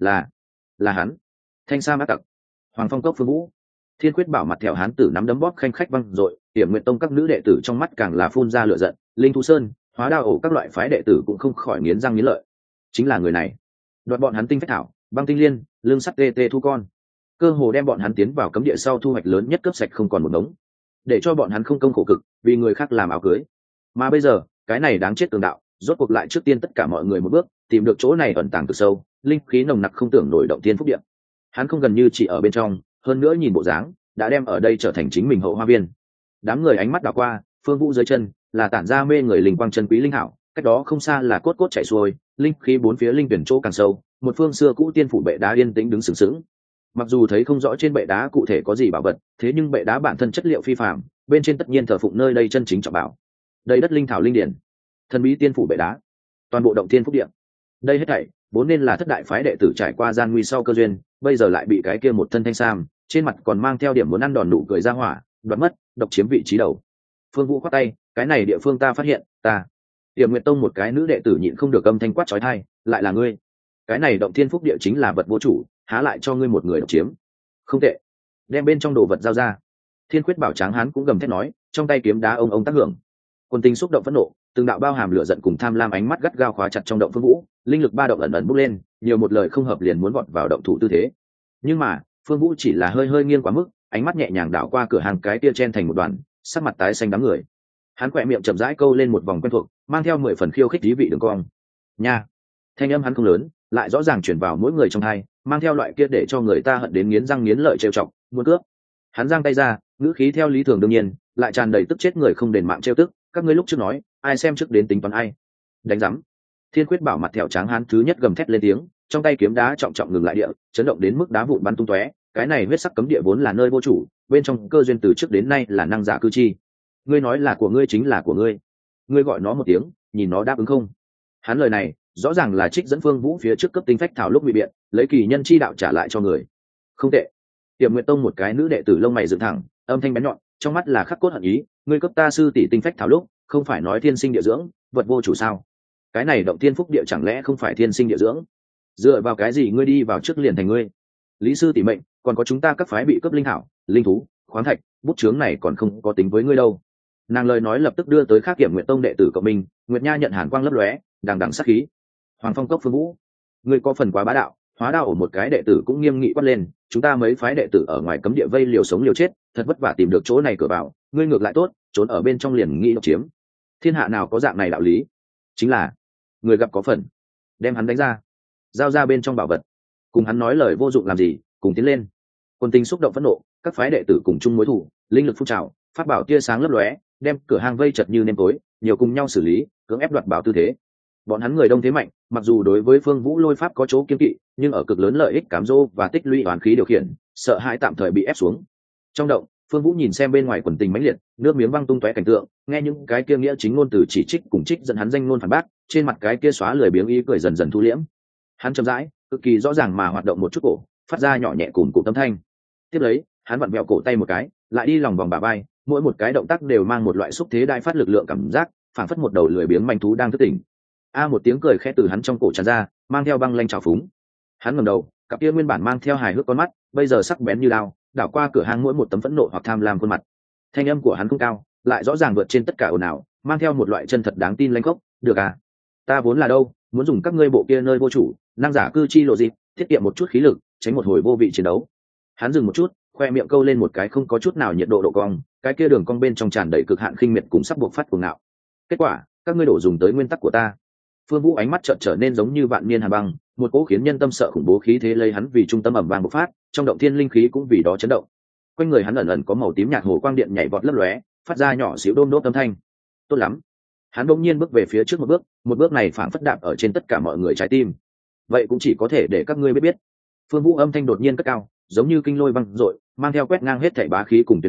Là hắn, thanh sam ác tặc, Hoàng Phong Cốc Phương Vũ. Thiên Quyết Bảo mặt thẹo hán tử nắm đấm bóp khanh khách văng rồi, Tiềm Nguyện Tông các nữ đệ tử trong mắt càng là phun ra lửa giận, Linh Thú Sơn, Hóa Đao ổ các loại phái đệ tử cũng không khỏi nghiến răng nghiến lợi. Chính là người này, đoạt bọn hắn tinh phách thảo, băng tinh liên, lương sắt tê tê thu con, cơ hồ đem bọn hắn tiến vào cấm địa sau thu hoạch lớn nhất cướp sạch không còn một đống, để cho bọn hắn không công khổ cực vì người khác làm áo cưới. Mà bây giờ cái này đáng chết tường đạo rốt cuộc lại trước tiên tất cả mọi người một bước tìm được chỗ này ẩn tàng cực sâu, linh khí nồng nặc không tưởng nổi động tiên phúc điện. Hắn không gần như chỉ ở bên trong, hơn nữa nhìn bộ dáng đã đem ở đây trở thành chính mình hậu hoa viên. Đám người ánh mắt đảo qua, Phương Vũ dưới chân là tản ra mê người linh quang chân quý linh hảo, cách đó không xa là cốt cốt chảy xuôi, linh khí bốn phía linh tuyển chỗ càng sâu, một phương xưa cũ tiên phủ bệ đá yên tĩnh đứng sừng sững. Mặc dù thấy không rõ trên bệ đá cụ thể có gì bảo vật, thế nhưng bệ đá bản thân chất liệu phi phàm, bên trên tất nhiên thờ phụng nơi đây chân chính trọng bảo. Đây đất linh thảo linh điển, thần bí tiên phủ bệ đá, toàn bộ động tiên phúc điện. Đây hết thảy vốn nên là thất đại phái đệ tử trải qua gian nguy sau cơ duyên, bây giờ lại bị cái kia một thân thanh sam, trên mặt còn mang theo điểm muốn ăn đòn nụ cười ra hỏa, đoạt mất, độc chiếm vị trí đầu. Phương Vũ khoát tay, cái này địa phương ta phát hiện, ta. Tiềm Nguyệt Tông một cái nữ đệ tử nhịn không được âm thanh quát chói tai, lại là ngươi? Cái này động thiên phúc địa chính là vật vô chủ, há lại cho ngươi một người độc chiếm? Không tệ, đem bên trong đồ vật giao ra. Thiên Quyết Bảo tráng hán cũng gầm thét nói, trong tay kiếm đá ông tác hưởng. Quân tinh xúc động phẫn nộ, từng đạo bao hàm lửa giận cùng tham lam ánh mắt gắt gao khóa chặt trong động Phương Vũ, linh lực ba động ẩn ẩn bốc lên, nhiều một lời không hợp liền muốn vọt vào động thủ tư thế. Nhưng mà Phương Vũ chỉ là hơi hơi nghiêng quá mức, ánh mắt nhẹ nhàng đảo qua cửa hàng cái kia chen thành một đoàn, sắc mặt tái xanh đám người. Hắn khỏe miệng chậm rãi câu lên một vòng quen thuộc, mang theo 10 phần khiêu khích ý vị đường cong. Nha, thanh âm hắn không lớn, lại rõ ràng truyền vào mỗi người trong tai, mang theo loại kia để cho người ta hận đến nghiến răng nghiến lợi trêu chọc, muốn cướp. Hắn giang tay ra, ngữ khí theo lý thường đương nhiên, lại tràn đầy tức chết người không đền mạng trêu tức. Các ngươi lúc trước nói, ai xem trước đến tính toán ai? Đánh rắm. Thiên Quyết Bảo mặt thẹo tráng hán thứ nhất gầm thét lên tiếng, trong tay kiếm đá trọng trọng ngừng lại địa, chấn động đến mức đá vụn bắn tung tóe. Cái này huyết sắc cấm địa vốn là nơi vô chủ, bên trong cơ duyên từ trước đến nay là năng giả cư chi. Ngươi nói là của ngươi chính là của ngươi, ngươi gọi nó một tiếng, nhìn nó đáp ứng không? Hắn lời này rõ ràng là trích dẫn Phương Vũ phía trước cấp tinh phách thảo lúc bị biện, lấy kỳ nhân chi đạo trả lại cho người. Không tệ. Tiềm Nguyệt Tông một cái nữ đệ tử lông mày dựng thẳng, âm thanh bén nhọn, trong mắt là khắc cốt hận ý. Ngươi cấp ta sư tỷ tinh phách thảo lúc, không phải nói thiên sinh địa dưỡng, vật vô chủ sao? Cái này động thiên phúc địa chẳng lẽ không phải thiên sinh địa dưỡng? Dựa vào cái gì ngươi đi vào trước liền thành ngươi? Lý sư tỷ mệnh, còn có chúng ta các phái bị cướp linh hảo, linh thú, khoáng thạch, bút chướng này còn không có tính với ngươi đâu. Nàng lời nói lập tức đưa tới khác Kiểm Nguyệt Tông đệ tử cộng minh, Nguyệt Nha nhận hàn quang lấp lóe, đằng đằng sát khí. Hoàng Phong Cốc Phương Vũ, ngươi có phần quá bá đạo. Hóa Đao ở một cái đệ tử cũng nghiêm nghị quát lên, chúng ta mấy phái đệ tử ở ngoài cấm địa vây liều sống liều chết, thật vất vả tìm được chỗ này cửa vào, ngươi ngược lại tốt, trốn ở bên trong liền nghĩ độc chiếm. Thiên hạ nào có dạng này đạo lý? Chính là người gặp có phần, đem hắn đánh ra, giao ra bên trong bảo vật. Cùng hắn nói lời vô dụng làm gì, cùng tiến lên. Quân tinh xúc động phẫn nộ, các phái đệ tử cùng chung mối thù, linh lực phun trào, phát bảo tia sáng lấp lóe, đem cửa hàng vây chật như nêm tối, nhiều cùng nhau xử lý, cưỡng ép đoạt bảo tư thế. Bọn hắn người đông thế mạnh, mặc dù đối với Phương Vũ lôi pháp có chỗ kiêng kỵ, nhưng ở cực lớn lợi ích cám dỗ và tích lũy oán khí điều khiển, sợ hãi tạm thời bị ép xuống. Trong động, Phương Vũ nhìn xem bên ngoài quần tình mãnh liệt, nước miếng văng tung tóe cảnh tượng, nghe những cái kia nghĩa chính ngôn từ chỉ trích cùng trích dẫn hắn danh ngôn phản bác, trên mặt cái kia xóa lười biếng ý cười dần dần thu liễm. Hắn chậm rãi, cực kỳ rõ ràng mà hoạt động một chút cổ, phát ra nhỏ nhẹ cùng cụ tâm thanh. Tiếp lấy, hắn vặn vẹo cổ tay một cái, lại đi lòng vòng bả vai, mỗi một cái động tác đều mang một loại xúc thế đai phát lực lượng cảm giác, phảng phất một đầu lười biếng manh thú đang thức tỉnh. Một tiếng cười khẽ từ hắn trong cổ tràn ra, mang theo băng lanh trào phúng. Hắn ngẩng đầu, cặp kia nguyên bản mang theo hài hước con mắt, bây giờ sắc bén như đao, đảo qua cửa hang mỗi một tấm phẫn nộ hoặc tham lam khuôn mặt. Thanh âm của hắn không cao, lại rõ ràng vượt trên tất cả ồn ào, mang theo một loại chân thật đáng tin lãnh khốc. Được à? Ta vốn là đâu, muốn dùng các ngươi bộ kia nơi vô chủ, năng giả cư chi lộ dịp, tiết kiệm một chút khí lực, tránh một hồi vô vị chiến đấu. Hắn dừng một chút, khoe miệng câu lên một cái không có chút nào nhiệt độ độ cong, cái kia đường cong bên trong tràn đầy cực hạn khinh miệt cùng sắp buộc phát cuồng ngạo. Kết quả, các ngươi đổ dùng tới nguyên tắc của ta. Phương Vũ ánh mắt chợt trở nên giống như vạn niên hàn băng, một cỗ khiến nhân tâm sợ khủng bố khí thế lấy hắn vì trung tâm ầm vang bộc phát, trong động thiên linh khí cũng vì đó chấn động. Quanh người hắn ẩn ẩn có màu tím nhạt hồ quang điện nhảy vọt lấp lóe, phát ra nhỏ xíu đôm đốp âm thanh. Tốt lắm. Hắn bỗng nhiên bước về phía trước một bước này phảng phất đạp ở trên tất cả mọi người trái tim. Vậy cũng chỉ có thể để các ngươi biết. Phương Vũ âm thanh đột nhiên cất cao, giống như kinh lôi văng dội, mang theo quét ngang hết thảy bá khí cùng tuyên án,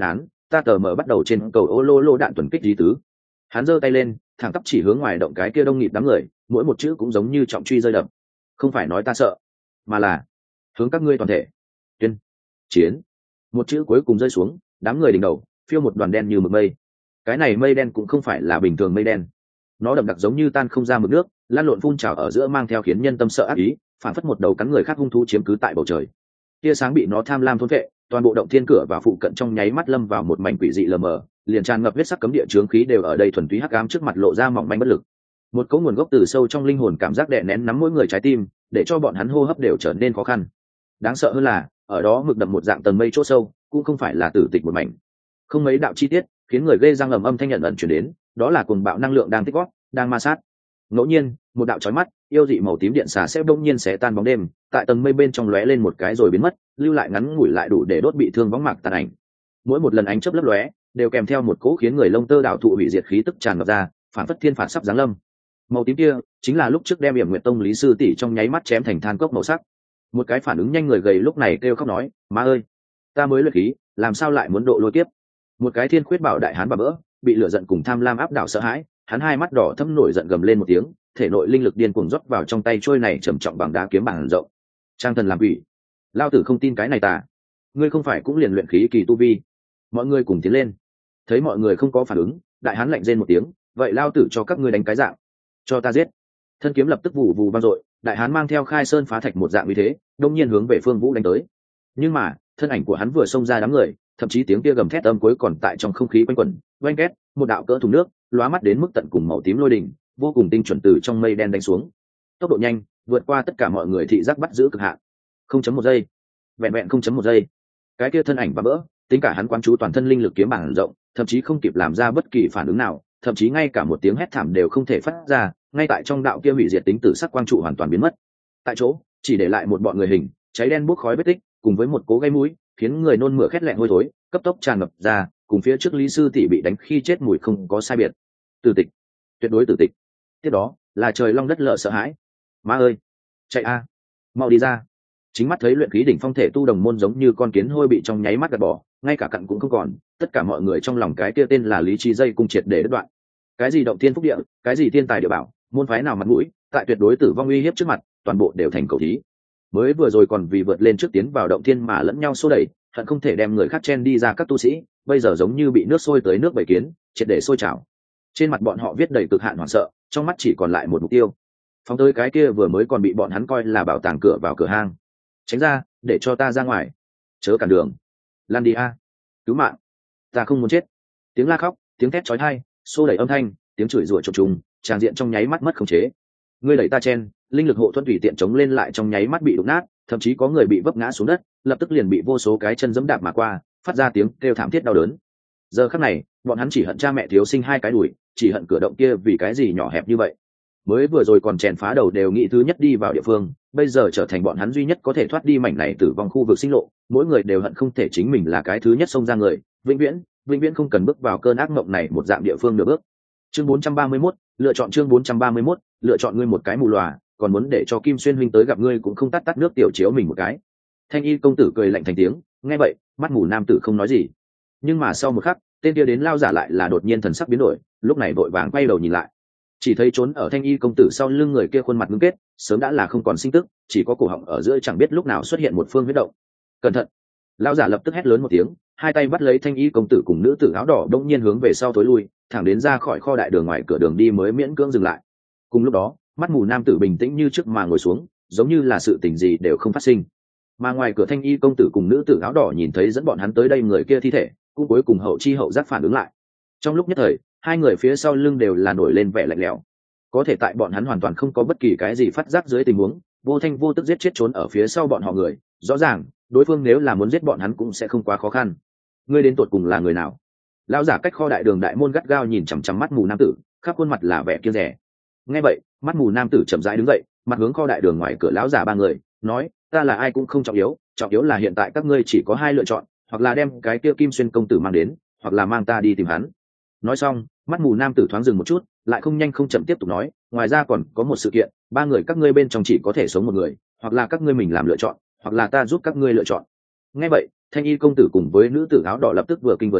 ta tờ mở bắt đầu trên cầu ô lô lô đạn tuần kích lý tứ. Hắn giơ tay lên thẳng tắp chỉ hướng ngoài động cái kia đông nghịt đám người, mỗi một chữ cũng giống như trọng truy rơi đập. Không phải nói ta sợ, mà là hướng các ngươi toàn thể tuyên chiến. Một chữ cuối cùng rơi xuống, đám người đỉnh đầu phiêu một đoàn đen như mực mây. Cái này mây đen cũng không phải là bình thường mây đen, nó đậm đặc giống như tan không ra mực nước, lan lộn phun trào ở giữa, mang theo khiến nhân tâm sợ ác ý, phản phất một đầu cắn người khác hung thú chiếm cứ tại bầu trời. Tia sáng bị nó tham lam thôn vệ, toàn bộ động thiên cửa và phụ cận trong nháy mắt lâm vào một mảnh quỷ dị lờ mờ, liền tràn ngập huyết sắc cấm địa chướng khí đều ở đây thuần túy hắc ám trước mặt lộ ra mỏng manh bất lực. Một cấu nguồn gốc từ sâu trong linh hồn cảm giác đè nén nắm mỗi người trái tim, để cho bọn hắn hô hấp đều trở nên khó khăn. Đáng sợ hơn là ở đó mực đậm một dạng tầng mây chỗ sâu, cũng không phải là tử tịch một mảnh, không mấy đạo chi tiết khiến người ghê răng ầm âm thanh nhận ẩn chuyển đến, đó là cuồng bạo năng lượng đang tích góp, đang ma sát. Ngẫu nhiên một đạo chói mắt yêu dị màu tím điện xà sẽ bỗng nhiên xé tan bóng đêm, tại tầng mây bên trong lóe lên một cái rồi biến mất, lưu lại ngắn ngủi lại đủ để đốt bị thương bóng mạc tàn ảnh. Mỗi một lần ánh chớp lấp lóe đều kèm theo một cỗ khiến người lông tơ đạo thụ hủy diệt khí tức tràn ngập ra, phản phất thiên phạt sắp giáng lâm. Màu tím kia chính là lúc trước đem Yểm Nguyệt Tông Lý sư tỷ trong nháy mắt chém thành than cốc màu sắc. Một cái phản ứng nhanh người gầy lúc này kêu khóc nói, má ơi, ta mới luyện khí làm sao lại muốn độ lôi kiếp. Một cái thiên khuyết bảo đại hán bà bỡ bị lửa giận cùng tham lam áp đảo sợ hãi, hắn hai mắt đỏ thâm nổi giận gầm lên một tiếng, thể nội linh lực điên cuồng rót vào trong tay trôi này trầm trọng bằng đá kiếm bản rộng. Trang thần làm quỷ, lao tử không tin cái này tà, ngươi không phải cũng liền luyện khí kỳ tu vi. Mọi người cùng tiến lên. Thấy mọi người không có phản ứng, đại hán lạnh rên một tiếng, vậy lao tử cho các ngươi đánh cái dạng, cho ta giết. Thân kiếm lập tức vù vù vang dội, đại hán mang theo khai sơn phá thạch một dạng như thế, đông nhiên hướng về Phương Vũ đánh tới. Nhưng mà thân ảnh của hắn vừa xông ra đám người, thậm chí tiếng kia gầm thét âm cuối còn tại trong không khí quanh quẩn, oanh két, một đạo cỡ thùng nước lóa mắt đến mức tận cùng màu tím lôi đỉnh vô cùng tinh chuẩn từ trong mây đen đánh xuống, tốc độ nhanh vượt qua tất cả mọi người thị giác bắt giữ cực hạn. 0.1 giây, vẹn vẹn 0.1 giây, cái kia thân ảnh và bỡ tính cả hắn quán chú toàn thân linh lực kiếm bản rộng, thậm chí không kịp làm ra bất kỳ phản ứng nào, thậm chí ngay cả một tiếng hét thảm đều không thể phát ra. Ngay tại trong đạo kia hủy diệt tính tử sắc quang trụ hoàn toàn biến mất, tại chỗ chỉ để lại một bọn người hình cháy đen bốc khói vết tích, cùng với một cố gây mũi khiến người nôn mửa khét lẹn hôi thối cấp tốc tràn ngập ra, cùng phía trước Lý sư tỷ bị đánh khi chết mùi không có sai biệt. Tử tịch, tuyệt đối tử tịch. Tiếp đó là trời long đất lở sợ hãi. Má ơi, chạy a, mau đi ra. Chính mắt thấy luyện khí đỉnh phong thể tu đồng môn giống như con kiến hôi bị trong nháy mắt gạt bỏ, ngay cả cặn cũng không còn, tất cả mọi người trong lòng cái kia tên là lý trí dây cung triệt để đứt đoạn. Cái gì động thiên phúc địa, cái gì thiên tài địa bảo, môn phái nào mặt mũi, tại tuyệt đối tử vong uy hiếp trước mặt, toàn bộ đều thành cầu thí. Mới vừa rồi còn vì vượt lên trước tiến vào động thiên mà lẫn nhau xô đẩy, hận không thể đem người khác chen đi ra các tu sĩ, bây giờ giống như bị nước sôi tới nước bầy kiến, triệt để sôi trào. Trên mặt bọn họ viết đầy cực hạn hoảng sợ, trong mắt chỉ còn lại một mục tiêu, phóng tới cái kia vừa mới còn bị bọn hắn coi là bảo tàng cửa vào cửa hang. Tránh ra, để cho ta ra ngoài, chớ cản đường, lan đi a, cứu mạng, ta không muốn chết. Tiếng la khóc, tiếng thét chói tai, xô đẩy âm thanh, tiếng chửi rủa chập trùng, tràng diện trong nháy mắt mất khống chế. Ngươi đẩy ta chen, linh lực hộ thuẫn tùy tiện chống lên lại trong nháy mắt bị đụng nát, thậm chí có người bị vấp ngã xuống đất, lập tức liền bị vô số cái chân giẫm đạp mà qua, phát ra tiếng kêu thảm thiết đau đớn. Giờ khắc này bọn hắn chỉ hận cha mẹ thiếu sinh hai cái đùi, chỉ hận cửa động kia vì cái gì nhỏ hẹp như vậy. Mới vừa rồi còn chèn phá đầu đều nghĩ thứ nhất đi vào địa phương, bây giờ trở thành bọn hắn duy nhất có thể thoát đi mảnh này tử vong khu vực sinh lộ, mỗi người đều hận không thể chính mình là cái thứ nhất xông ra người, vĩnh viễn không cần bước vào cơn ác mộng này một dạng địa phương được bước. Chương 431, lựa chọn. Chương 431, lựa chọn. Ngươi một cái mù lòa, còn muốn để cho Kim Xuyên huynh tới gặp ngươi cũng không tắt nước tiểu chiếu mình một cái. Thanh Y công tử cười lạnh thành tiếng, nghe vậy mắt mù nam tử không nói gì, nhưng mà sau một khắc tên kia đến lao giả lại là đột nhiên thần sắc biến đổi, lúc này vội vàng quay đầu nhìn lại, chỉ thấy trốn ở Thanh Y công tử sau lưng người kia khuôn mặt ngưng kết, sớm đã là không còn sinh tức, chỉ có cổ họng ở giữa chẳng biết lúc nào xuất hiện một phương huyết động. Cẩn thận! Lao giả lập tức hét lớn một tiếng, hai tay bắt lấy Thanh Y công tử cùng nữ tử áo đỏ đông nhiên hướng về sau tối lui, thẳng đến ra khỏi kho đại đường ngoài cửa đường đi mới miễn cưỡng dừng lại. Cùng lúc đó mắt mù nam tử bình tĩnh như trước mà ngồi xuống, giống như là sự tình gì đều không phát sinh. Mà ngoài cửa Thanh Y công tử cùng nữ tử áo đỏ nhìn thấy dẫn bọn hắn tới đây người kia thi thể, cũng cuối cùng hậu chi hậu giác phản ứng lại. Trong lúc nhất thời hai người phía sau lưng đều là nổi lên vẻ lạnh lẽo, có thể tại bọn hắn hoàn toàn không có bất kỳ cái gì phát giác dưới tình huống vô thanh vô tức giết chết trốn ở phía sau bọn họ người, rõ ràng đối phương nếu là muốn giết bọn hắn cũng sẽ không quá khó khăn. Ngươi đến tột cùng là người nào? Lão giả cách kho đại đường đại môn gắt gao nhìn chằm chằm mắt mù nam tử, khắp khuôn mặt là vẻ kiêng dè. Nghe vậy mắt mù nam tử chậm rãi đứng dậy, mặt hướng kho đại đường ngoài cửa lão giả ba người, nói: ta là ai cũng không trọng yếu, trọng yếu là hiện tại các ngươi chỉ có hai lựa chọn, hoặc là đem cái kia Kim Xuyên công tử mang đến, hoặc là mang ta đi tìm hắn. Nói xong mắt mù nam tử thoáng dừng một chút, lại không nhanh không chậm tiếp tục nói: ngoài ra còn có một sự kiện, ba người các ngươi bên trong chỉ có thể sống một người, hoặc là các ngươi mình làm lựa chọn, hoặc là ta giúp các ngươi lựa chọn. Nghe vậy Thanh Y công tử cùng với nữ tử áo đỏ lập tức vừa kinh vừa sợ,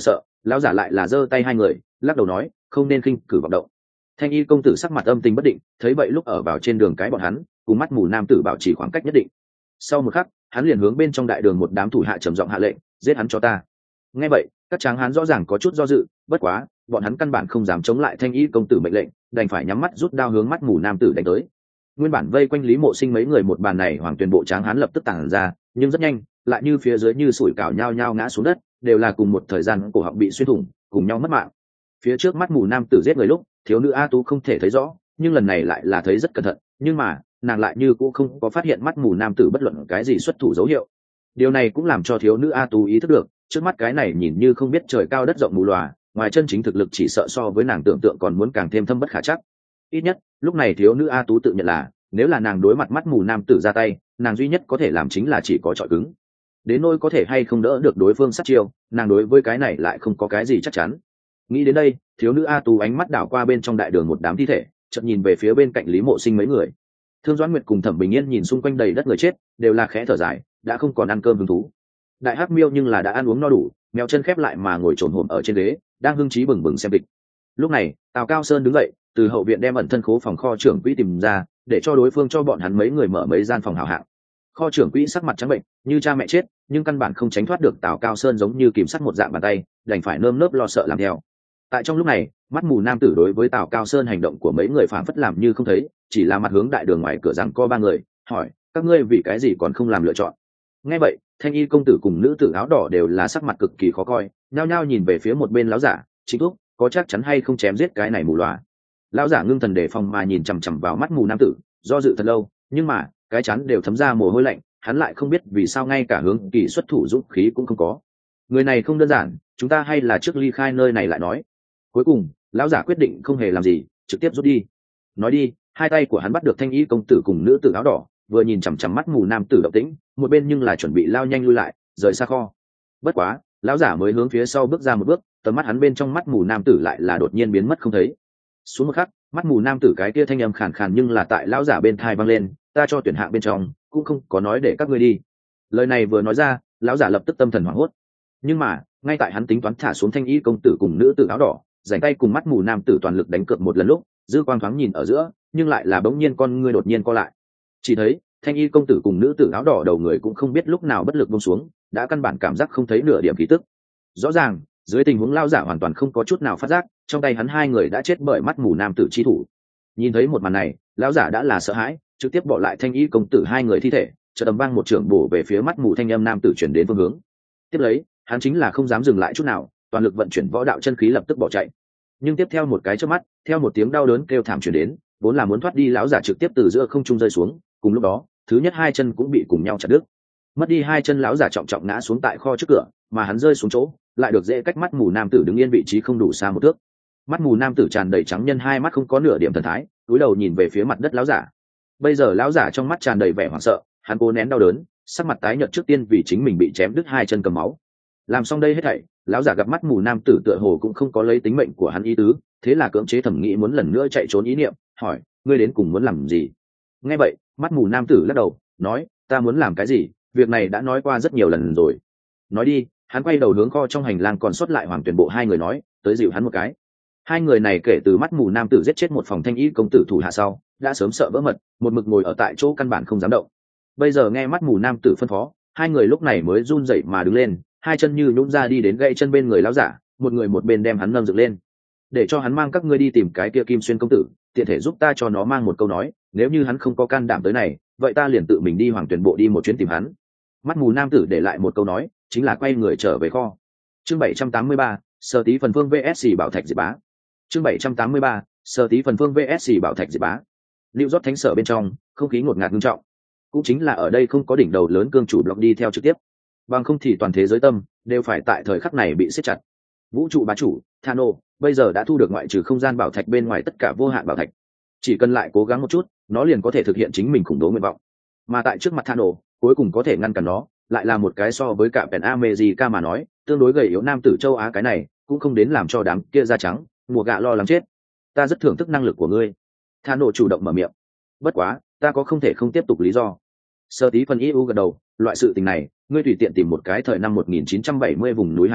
Lão giả lại là giơ tay hai người lắc đầu nói không nên khinh cử vọng động. Thanh y công tử sắc mặt âm tình bất định, thấy vậy lúc ở vào trên đường cái bọn hắn cùng mắt mù nam tử bảo trì khoảng cách nhất định. Sau một khắc hắn liền hướng bên trong đại đường một đám thủ hạ trầm giọng hạ lệnh giết hắn cho ta. Nghe vậy các tráng hán rõ ràng có chút do dự, bất quá bọn hắn căn bản không dám chống lại thanh y công tử mệnh lệnh, đành phải nhắm mắt rút đao hướng mắt mù nam tử đánh tới. Nguyên bản vây quanh Lý Mộ Sinh mấy người một bàn này hoàng tuyển bộ tráng hán lập tức tản ra, nhưng rất nhanh lại như phía dưới như sủi cảo nhao nhao ngã xuống đất, đều là cùng một thời gian cổ họng bị xuyên thủng, cùng nhau mất mạng. Phía trước mắt mù nam tử giết người lúc thiếu nữ A Tú không thể thấy rõ, nhưng lần này lại là thấy rất cẩn thận, nhưng mà nàng lại như cũng không có phát hiện mắt mù nam tử bất luận cái gì xuất thủ dấu hiệu. Điều này cũng làm cho thiếu nữ A Tú ý thức được trước mắt cái này nhìn như không biết trời cao đất rộng mù lòa, ngoài chân chính thực lực chỉ sợ so với nàng tưởng tượng còn muốn càng thêm thâm bất khả chắc. Ít nhất lúc này thiếu nữ A Tú tự nhận là nếu là nàng đối mặt mắt mù nam tử ra tay, nàng duy nhất có thể làm chính là chỉ có trọi cứng. Đến nỗi có thể hay không đỡ được đối phương sát chiêu, nàng đối với cái này lại không có cái gì chắc chắn. Nghĩ đến đây thiếu nữ A Tú ánh mắt đảo qua bên trong đại đường một đám thi thể, chợt nhìn về phía bên cạnh Lý Mộ Sinh mấy người. Thương Doãn Nguyệt cùng Thẩm Bình Yên nhìn xung quanh đầy đất người chết, đều là khẽ thở dài, đã không còn ăn cơm hứng thú. Đại Hắc Miêu nhưng là đã ăn uống no đủ, mèo chân khép lại mà ngồi trồn hổm ở trên ghế, đang hưng trí bừng bừng xem kịch. Lúc này Tào Cao Sơn đứng dậy từ hậu viện đem ẩn thân khố phòng kho trưởng quỹ tìm ra, để cho đối phương cho bọn hắn mấy người mở mấy gian phòng hảo hạng. Kho trưởng quỹ sắc mặt trắng bệnh như cha mẹ chết, nhưng căn bản không tránh thoát được Tào Cao Sơn giống như kìm sắt một dạng bàn tay, đành phải nơm nớp lo sợ làm theo. Tại trong lúc này mắt mù nam tử đối với Tào Cao Sơn hành động của mấy người phảng phất làm như không thấy, chỉ là mặt hướng đại đường ngoài cửa rằng co ba người hỏi các ngươi vì cái gì còn không làm lựa chọn. Nghe vậy thanh y công tử cùng nữ tử áo đỏ đều là sắc mặt cực kỳ khó coi, nhao nhao nhìn về phía một bên lão giả. Chính thúc có chắc chắn hay không chém giết cái này mù lòa? Lão giả ngưng thần đề phòng mà nhìn chằm chằm vào mắt mù nam tử, do dự thật lâu, nhưng mà cái chắn đều thấm ra mồ hôi lạnh, hắn lại không biết vì sao ngay cả hướng kỳ xuất thủ dũng khí cũng không có. Người này không đơn giản, chúng ta hay là trước ly khai nơi này lại nói. Cuối cùng lão giả quyết định không hề làm gì, trực tiếp rút đi. Nói đi, hai tay của hắn bắt được thanh y công tử cùng nữ tử áo đỏ, vừa nhìn chằm chằm mắt mù nam tử động tĩnh, một bên nhưng là chuẩn bị lao nhanh lui lại rời xa kho. Bất quá lão giả mới hướng phía sau bước ra một bước, tầm mắt hắn bên trong mắt mù nam tử lại là đột nhiên biến mất không thấy. Xuống một khắc mắt mù nam tử cái kia thanh âm khàn khàn nhưng là tại lão giả bên thai vang lên, ta cho tuyển hạng bên trong cũng không có nói để các ngươi đi. Lời này vừa nói ra lão giả lập tức tâm thần hoảng hốt, nhưng mà ngay tại hắn tính toán thả xuống thanh y công tử cùng nữ tử áo đỏ, giành tay cùng mắt mù nam tử toàn lực đánh cược một lần lúc dư quang thoáng nhìn ở giữa, nhưng lại là bỗng nhiên con ngươi đột nhiên co lại. Chỉ thấy thanh y công tử cùng nữ tử áo đỏ đầu người cũng không biết lúc nào bất lực buông xuống, đã căn bản cảm giác không thấy nửa điểm khí tức. Rõ ràng dưới tình huống lao giả hoàn toàn không có chút nào phát giác, trong tay hắn hai người đã chết bởi mắt mù nam tử chi thủ. Nhìn thấy một màn này lão giả đã là sợ hãi, trực tiếp bỏ lại thanh y công tử hai người thi thể, chợt tầm vang một trưởng bổ về phía mắt mù thanh âm nam tử chuyển đến phương hướng. Tiếp lấy hắn chính là không dám dừng lại chút nào, toàn lực vận chuyển võ đạo chân khí lập tức bỏ chạy. Nhưng tiếp theo một cái chớp mắt, theo một tiếng đau đớn kêu thảm truyền đến, vốn là muốn thoát đi lão giả trực tiếp từ giữa không trung rơi xuống, cùng lúc đó thứ nhất hai chân cũng bị cùng nhau chặt đứt. Mất đi hai chân lão giả trọng trọng ngã xuống tại kho trước cửa, mà hắn rơi xuống chỗ lại được dễ cách mắt mù nam tử đứng yên vị trí không đủ xa một thước. Mắt mù nam tử tràn đầy trắng nhân hai mắt không có nửa điểm thần thái, cúi đầu nhìn về phía mặt đất lão giả. Bây giờ lão giả trong mắt tràn đầy vẻ hoảng sợ, hắn cố nén đau đớn, sắc mặt tái nhợt trước tiên vì chính mình bị chém đứt hai chân cầm máu. Làm xong đây hết thảy lão giả gặp mắt mù nam tử tựa hồ cũng không có lấy tính mệnh của hắn ý tứ, thế là cưỡng chế thẩm nghĩ muốn lần nữa chạy trốn ý niệm, hỏi ngươi đến cùng muốn làm gì? Nghe vậy mắt mù nam tử lắc đầu nói ta muốn làm cái gì, việc này đã nói qua rất nhiều lần rồi. Nói đi hắn quay đầu hướng kho trong hành lang còn sót lại hoàng tuyển bộ hai người nói tới dịu hắn một cái. Hai người này kể từ mắt mù nam tử giết chết một phòng thanh y công tử thủ hạ sau đã sớm sợ vỡ mật, một mực ngồi ở tại chỗ căn bản không dám động. Bây giờ nghe mắt mù nam tử phân phó, hai người lúc này mới run rẩy mà đứng lên, hai chân như nhũn ra đi đến gãy chân bên người lão giả, một người một bên đem hắn nâng dựng lên, để cho hắn mang các ngươi đi tìm cái kia Kim Xuyên công tử, tiện thể giúp ta cho nó mang một câu nói, nếu như hắn không có can đảm tới này, vậy ta liền tự mình đi hoàng tuyển bộ đi một chuyến tìm hắn. Mắt mù nam tử để lại một câu nói, chính là quay người trở về kho. Chương 783, Sở Tí Phần Phương VS Bảo Thạch Diệp Bá. Chương 783, Sở Tí Phần Phương VS Bảo Thạch Diệp Bá. Lưu rót thánh sở bên trong, không khí ngột ngạt nghiêm trọng. Cũng chính là ở đây không có đỉnh đầu lớn cương chủ block đi theo trực tiếp, bằng không thì toàn thế giới tâm đều phải tại thời khắc này bị siết chặt. Vũ trụ bá chủ Thano bây giờ đã thu được ngoại trừ không gian bảo thạch bên ngoài tất cả vô hạn bảo thạch, chỉ cần lại cố gắng một chút nó liền có thể thực hiện chính mình khủng bố nguyện vọng. Mà tại trước mặt Thano cuối cùng có thể ngăn cản nó lại là một cái so với cả Pen America mà nói tương đối gầy yếu nam tử châu Á, cái này cũng không đến làm cho đám kia da trắng mùa gạ lo lắng chết. Ta rất thưởng thức năng lực của ngươi. Thano chủ động mở miệng. Bất quá ta có không thể không tiếp tục lý do. Sơ Tí Phần EU gật đầu, loại sự tình này ngươi tùy tiện tìm một cái thời năm 1970 vùng núi hải tử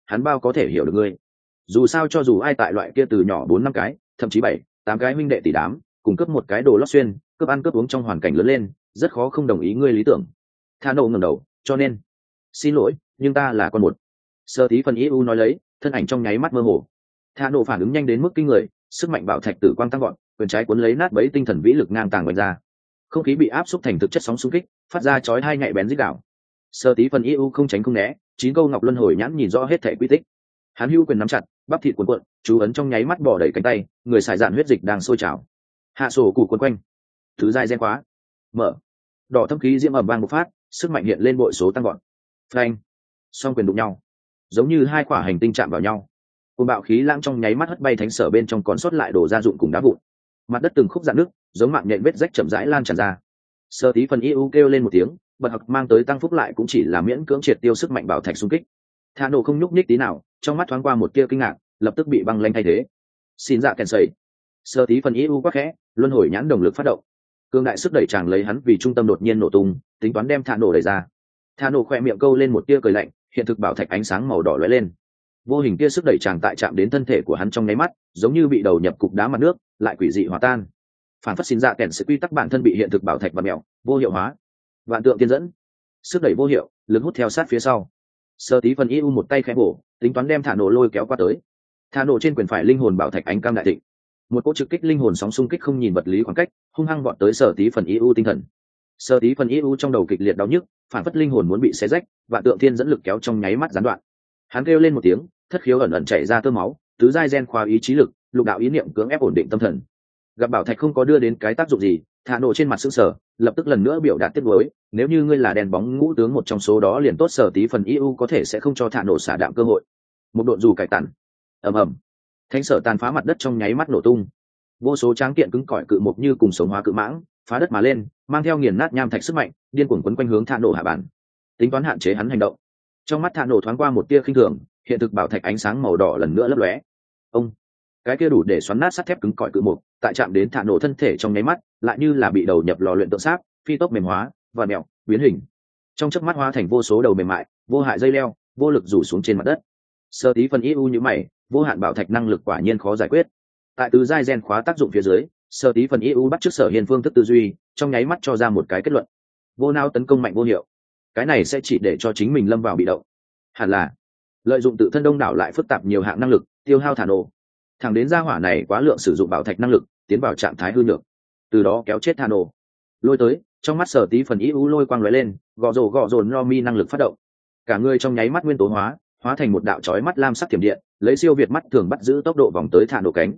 hắn bao có thể hiểu được ngươi. Dù sao cho dù ai tại loại kia từ nhỏ 4-5 cái thậm chí 7-8 cái huynh đệ tỷ đám cùng cướp một cái đồ lót xuyên, cướp ăn cướp uống trong hoàn cảnh lớn lên, rất khó không đồng ý ngươi lý tưởng. Thà nổ ngẩng đầu, cho nên xin lỗi, nhưng ta là con một. Sơ tí phần eu nói lấy, thân ảnh trong nháy mắt mơ hồ. Thà nổ phản ứng nhanh đến mức kinh người, sức mạnh bảo thạch tử quang tăng gọn, quyền trái cuốn lấy nát bấy tinh thần vĩ lực ngang tàng ngoài ra. Không khí bị áp xúc thành thực chất sóng xung kích, phát ra chói hai nhạy bén rít gào. Sơ tí phần eu không tránh không né, 9 câu ngọc luân hồi nhãn nhìn rõ hết thể quy tích. Hắn hưu quyền nắm chặt, bắp thịt cuộn cuộn, chú ấn trong nháy mắt bỏ đầy cánh tay, người xài dạn huyết dịch đang sôi trào. Hạ sổ củ cuộn quanh, thứ dai gen khóa, mở, đỏ thâm khí diễm ầm vang bộc phát, sức mạnh hiện lên bội số tăng gọn. Phanh, song quyền đụng nhau, giống như hai quả hành tinh chạm vào nhau. Cơn bạo khí lãng trong nháy mắt hất bay thánh sở bên trong còn sót lại đồ gia dụng cùng đá vụn. Mặt đất từng khúc rạn nứt, giống mạng nhện vết rách chậm rãi lan tràn ra. Sơ tí phần eu kêu lên một tiếng, bật học mang tới tăng phúc lại cũng chỉ là miễn cưỡng triệt tiêu sức mạnh bảo thạch xung kích. Thà nổ không nhúc nhích tí nào, trong mắt thoáng qua một tia kinh ngạc, lập tức bị băng lanh thay thế. Xin dạ kèn sẩy. Sơ tí phần eu quá khẽ, luân hồi nhãn đồng lực phát động. Cương đại sức đẩy chàng lấy hắn vì trung tâm đột nhiên nổ tung, tính toán đem thà nổ đẩy ra. Thà nổ khỏe miệng câu lên một tia cười lạnh, hiện thực bảo thạch ánh sáng màu đỏ lóe lên. Vô hình tia sức đẩy chàng tại chạm đến thân thể của hắn trong nháy mắt, giống như bị đầu nhập cục đá mặt nước, lại quỷ dị hòa tan. Phản phát xin dạ kèn sự quy tắc bản thân bị hiện thực bảo thạch và mèo vô hiệu hóa. Vạn tượng tiên dẫn, sức đẩy vô hiệu, lực hút theo sát phía sau. Sơ tí phần eu một tay khẽ bổ, tính toán đem thả nổ lôi kéo qua tới. Thả nổ trên quyền phải linh hồn bảo thạch ánh cam đại thịnh, một cỗ trực kích linh hồn sóng xung kích không nhìn vật lý khoảng cách, hung hăng vọt tới Sơ tí phần eu tinh thần. Sơ tí phần eu trong đầu kịch liệt đau nhức, phản phất linh hồn muốn bị xé rách, vạn tượng thiên dẫn lực kéo trong nháy mắt gián đoạn. Hắn kêu lên một tiếng, thất khiếu ẩn ẩn chảy ra tơ máu, tứ giai gen khoa ý chí lực, lục đạo ý niệm cưỡng ép ổn định tâm thần. Gặp bảo thạch không có đưa đến cái tác dụng gì, thả nổ trên mặt sững sờ, lập tức lần nữa biểu đạt tiếc nuối, nếu như ngươi là đèn bóng ngũ tướng một trong số đó liền tốt. Sở tí phần eu có thể sẽ không cho thả nổ xả đạm cơ hội. Một độn dù cải tản, ầm ầm, thánh sở tàn phá mặt đất trong nháy mắt nổ tung, vô số tráng kiện cứng cỏi cự mục như cùng sống hóa cự mãng phá đất mà lên, mang theo nghiền nát nham thạch sức mạnh, điên cuồng quấn quanh hướng thả nổ hạ bản, tính toán hạn chế hắn hành động. Trong mắt thả nổ thoáng qua một tia khinh thường, hiện thực bảo thạch ánh sáng màu đỏ lần nữa lấp lóe. Ông, cái kia đủ để xoắn nát sắt thép cứng cỏi cự mục, tại chạm đến thả nổ thân thể trong nháy mắt, lại như là bị đầu nhập lò luyện tượng sáp, phi tốc mềm hóa và mèo biến hình, trong chớp mắt hóa thành vô số đầu mềm mại vô hại dây leo, vô lực rủ xuống trên mặt đất. Sơ tí phần eu như mày, vô hạn bảo thạch năng lực quả nhiên khó giải quyết. Tại tứ giai gen khóa tác dụng phía dưới, sơ tí phần eu bắt chước Sở Hiên phương thức tư duy, trong nháy mắt cho ra một cái kết luận: vô não tấn công mạnh vô hiệu. Cái này sẽ chỉ để cho chính mình lâm vào bị động. Hẳn là lợi dụng tự thân đông đảo lại phức tạp nhiều hạng năng lực, tiêu hao thả nổ. Thẳng đến gia hỏa này quá lượng sử dụng bảo thạch năng lực, tiến vào trạng thái hư nhược, từ đó kéo chết thả nổ. Lôi tới, trong mắt Sở tí phần eu lôi quang lóe lên, gò rồ no mi năng lực phát động, cả người trong nháy mắt nguyên tố hóa thành một đạo chói mắt lam sắc thiểm điện, lấy siêu việt mắt thường bắt giữ tốc độ vòng tới thả nổ cánh.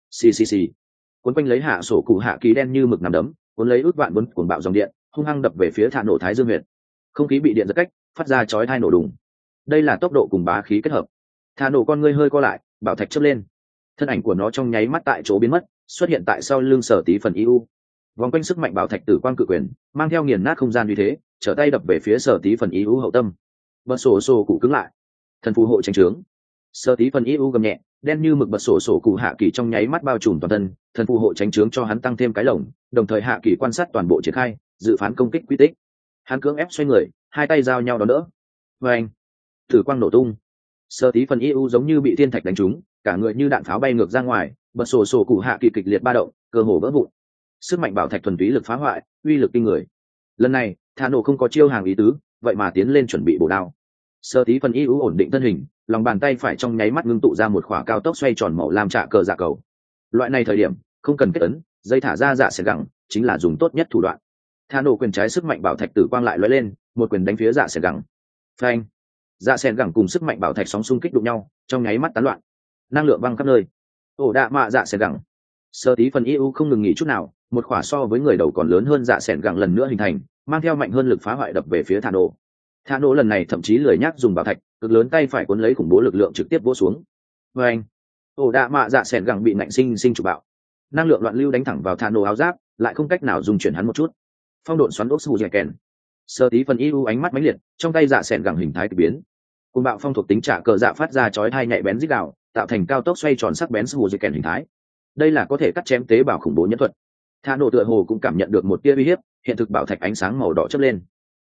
Xì. Cuốn quanh lấy hạ sổ cụ hạ kỳ đen như mực nằm đấm, cuốn lấy ước vạn cuốn cuồng bạo dòng điện, hung hăng đập về phía thả nổ thái dương huyệt. Không khí bị điện giật cách, phát ra chói tai nổ đùng. Đây là tốc độ cùng bá khí kết hợp. Thả nổ con ngươi hơi co lại, bảo thạch chớp lên, thân ảnh của nó trong nháy mắt tại chỗ biến mất, xuất hiện tại sau lưng Sở tí phần eu. Vòng quanh sức mạnh bảo thạch tử quang cự quyền, mang theo nghiền nát không gian như thế, trở tay đập về phía Sở tí phần eu hậu tâm. Bật sổ cụ cứng lại, thần phù hộ tranh trướng. Sở tí phần eu gầm nhẹ, đen như mực bật sổ cụ hạ kỳ trong nháy mắt bao trùm toàn thân, thần phù hộ tranh trướng cho hắn tăng thêm cái lồng, đồng thời hạ kỳ quan sát toàn bộ triển khai, dự phán công kích quy tích. Hắn cưỡng ép xoay người, hai tay giao nhau đón đỡ. Vâng, thử quang nổ tung. Sở tí phần eu giống như bị thiên thạch đánh trúng, cả người như đạn pháo bay ngược ra ngoài, bật sổ cụ hạ kỳ kịch liệt ba động, cơ hồ vỡ vụn. Sức mạnh bảo thạch thuần túy lực phá hoại, uy lực kinh người. Lần này thả nổ không có chiêu hàng ý tứ, vậy mà tiến lên chuẩn bị bổ đao. Sơ tí phần eu ổn định thân hình, lòng bàn tay phải trong nháy mắt ngưng tụ ra một khỏa cao tốc xoay tròn màu lam trạ cờ dạ cầu. Loại này thời điểm không cần kết ấn, dây thả ra dạ sẻn gẳng chính là dùng tốt nhất thủ đoạn. Thả nổ quyền trái sức mạnh bảo thạch tử quang lại lóe lên, một quyền đánh phía dạ sẻn gẳng. Phanh! Dạ sẻn gẳng cùng sức mạnh bảo thạch sóng xung kích đụng nhau, trong nháy mắt tán loạn, năng lượng văng khắp nơi. Ổ đạ mạ dạ sẻn gẳng. Sơ tí phần eu không ngừng nghỉ chút nào, một khỏa so với người đầu còn lớn hơn dạ sẻn gẳng lần nữa hình thành, mang theo mạnh hơn lực phá hoại đập về phía thả nổ. Thả nổ lần này thậm chí lười nhác dùng bảo thạch, cực lớn tay phải cuốn lấy khủng bố lực lượng trực tiếp vỗ xuống. Và anh, ổ đạ mạ dạ sẻn gẳng bị nạnh sinh chụp bạo, năng lượng loạn lưu đánh thẳng vào thả nổ áo giáp, lại không cách nào dùng chuyển hắn một chút. Phong độn xoắn ốc sù dẻ kèn. Sơ tí phần eu ánh mắt mãnh liệt, trong tay dạ sẻn gẳng hình thái kỳ biến, cùng bạo phong thuộc tính trả cờ dạ phát ra chói tai nhạy bén rít gào, tạo thành cao tốc xoay tròn sắc bén sù dẻ kèn hình thái. Đây là có thể cắt chém tế bào khủng bố nhân thuật. Thả nổ tựa hồ cũng cảm nhận được một tia uy hiếp, hiện thực bảo thạch ánh sáng màu đỏ chớp lên.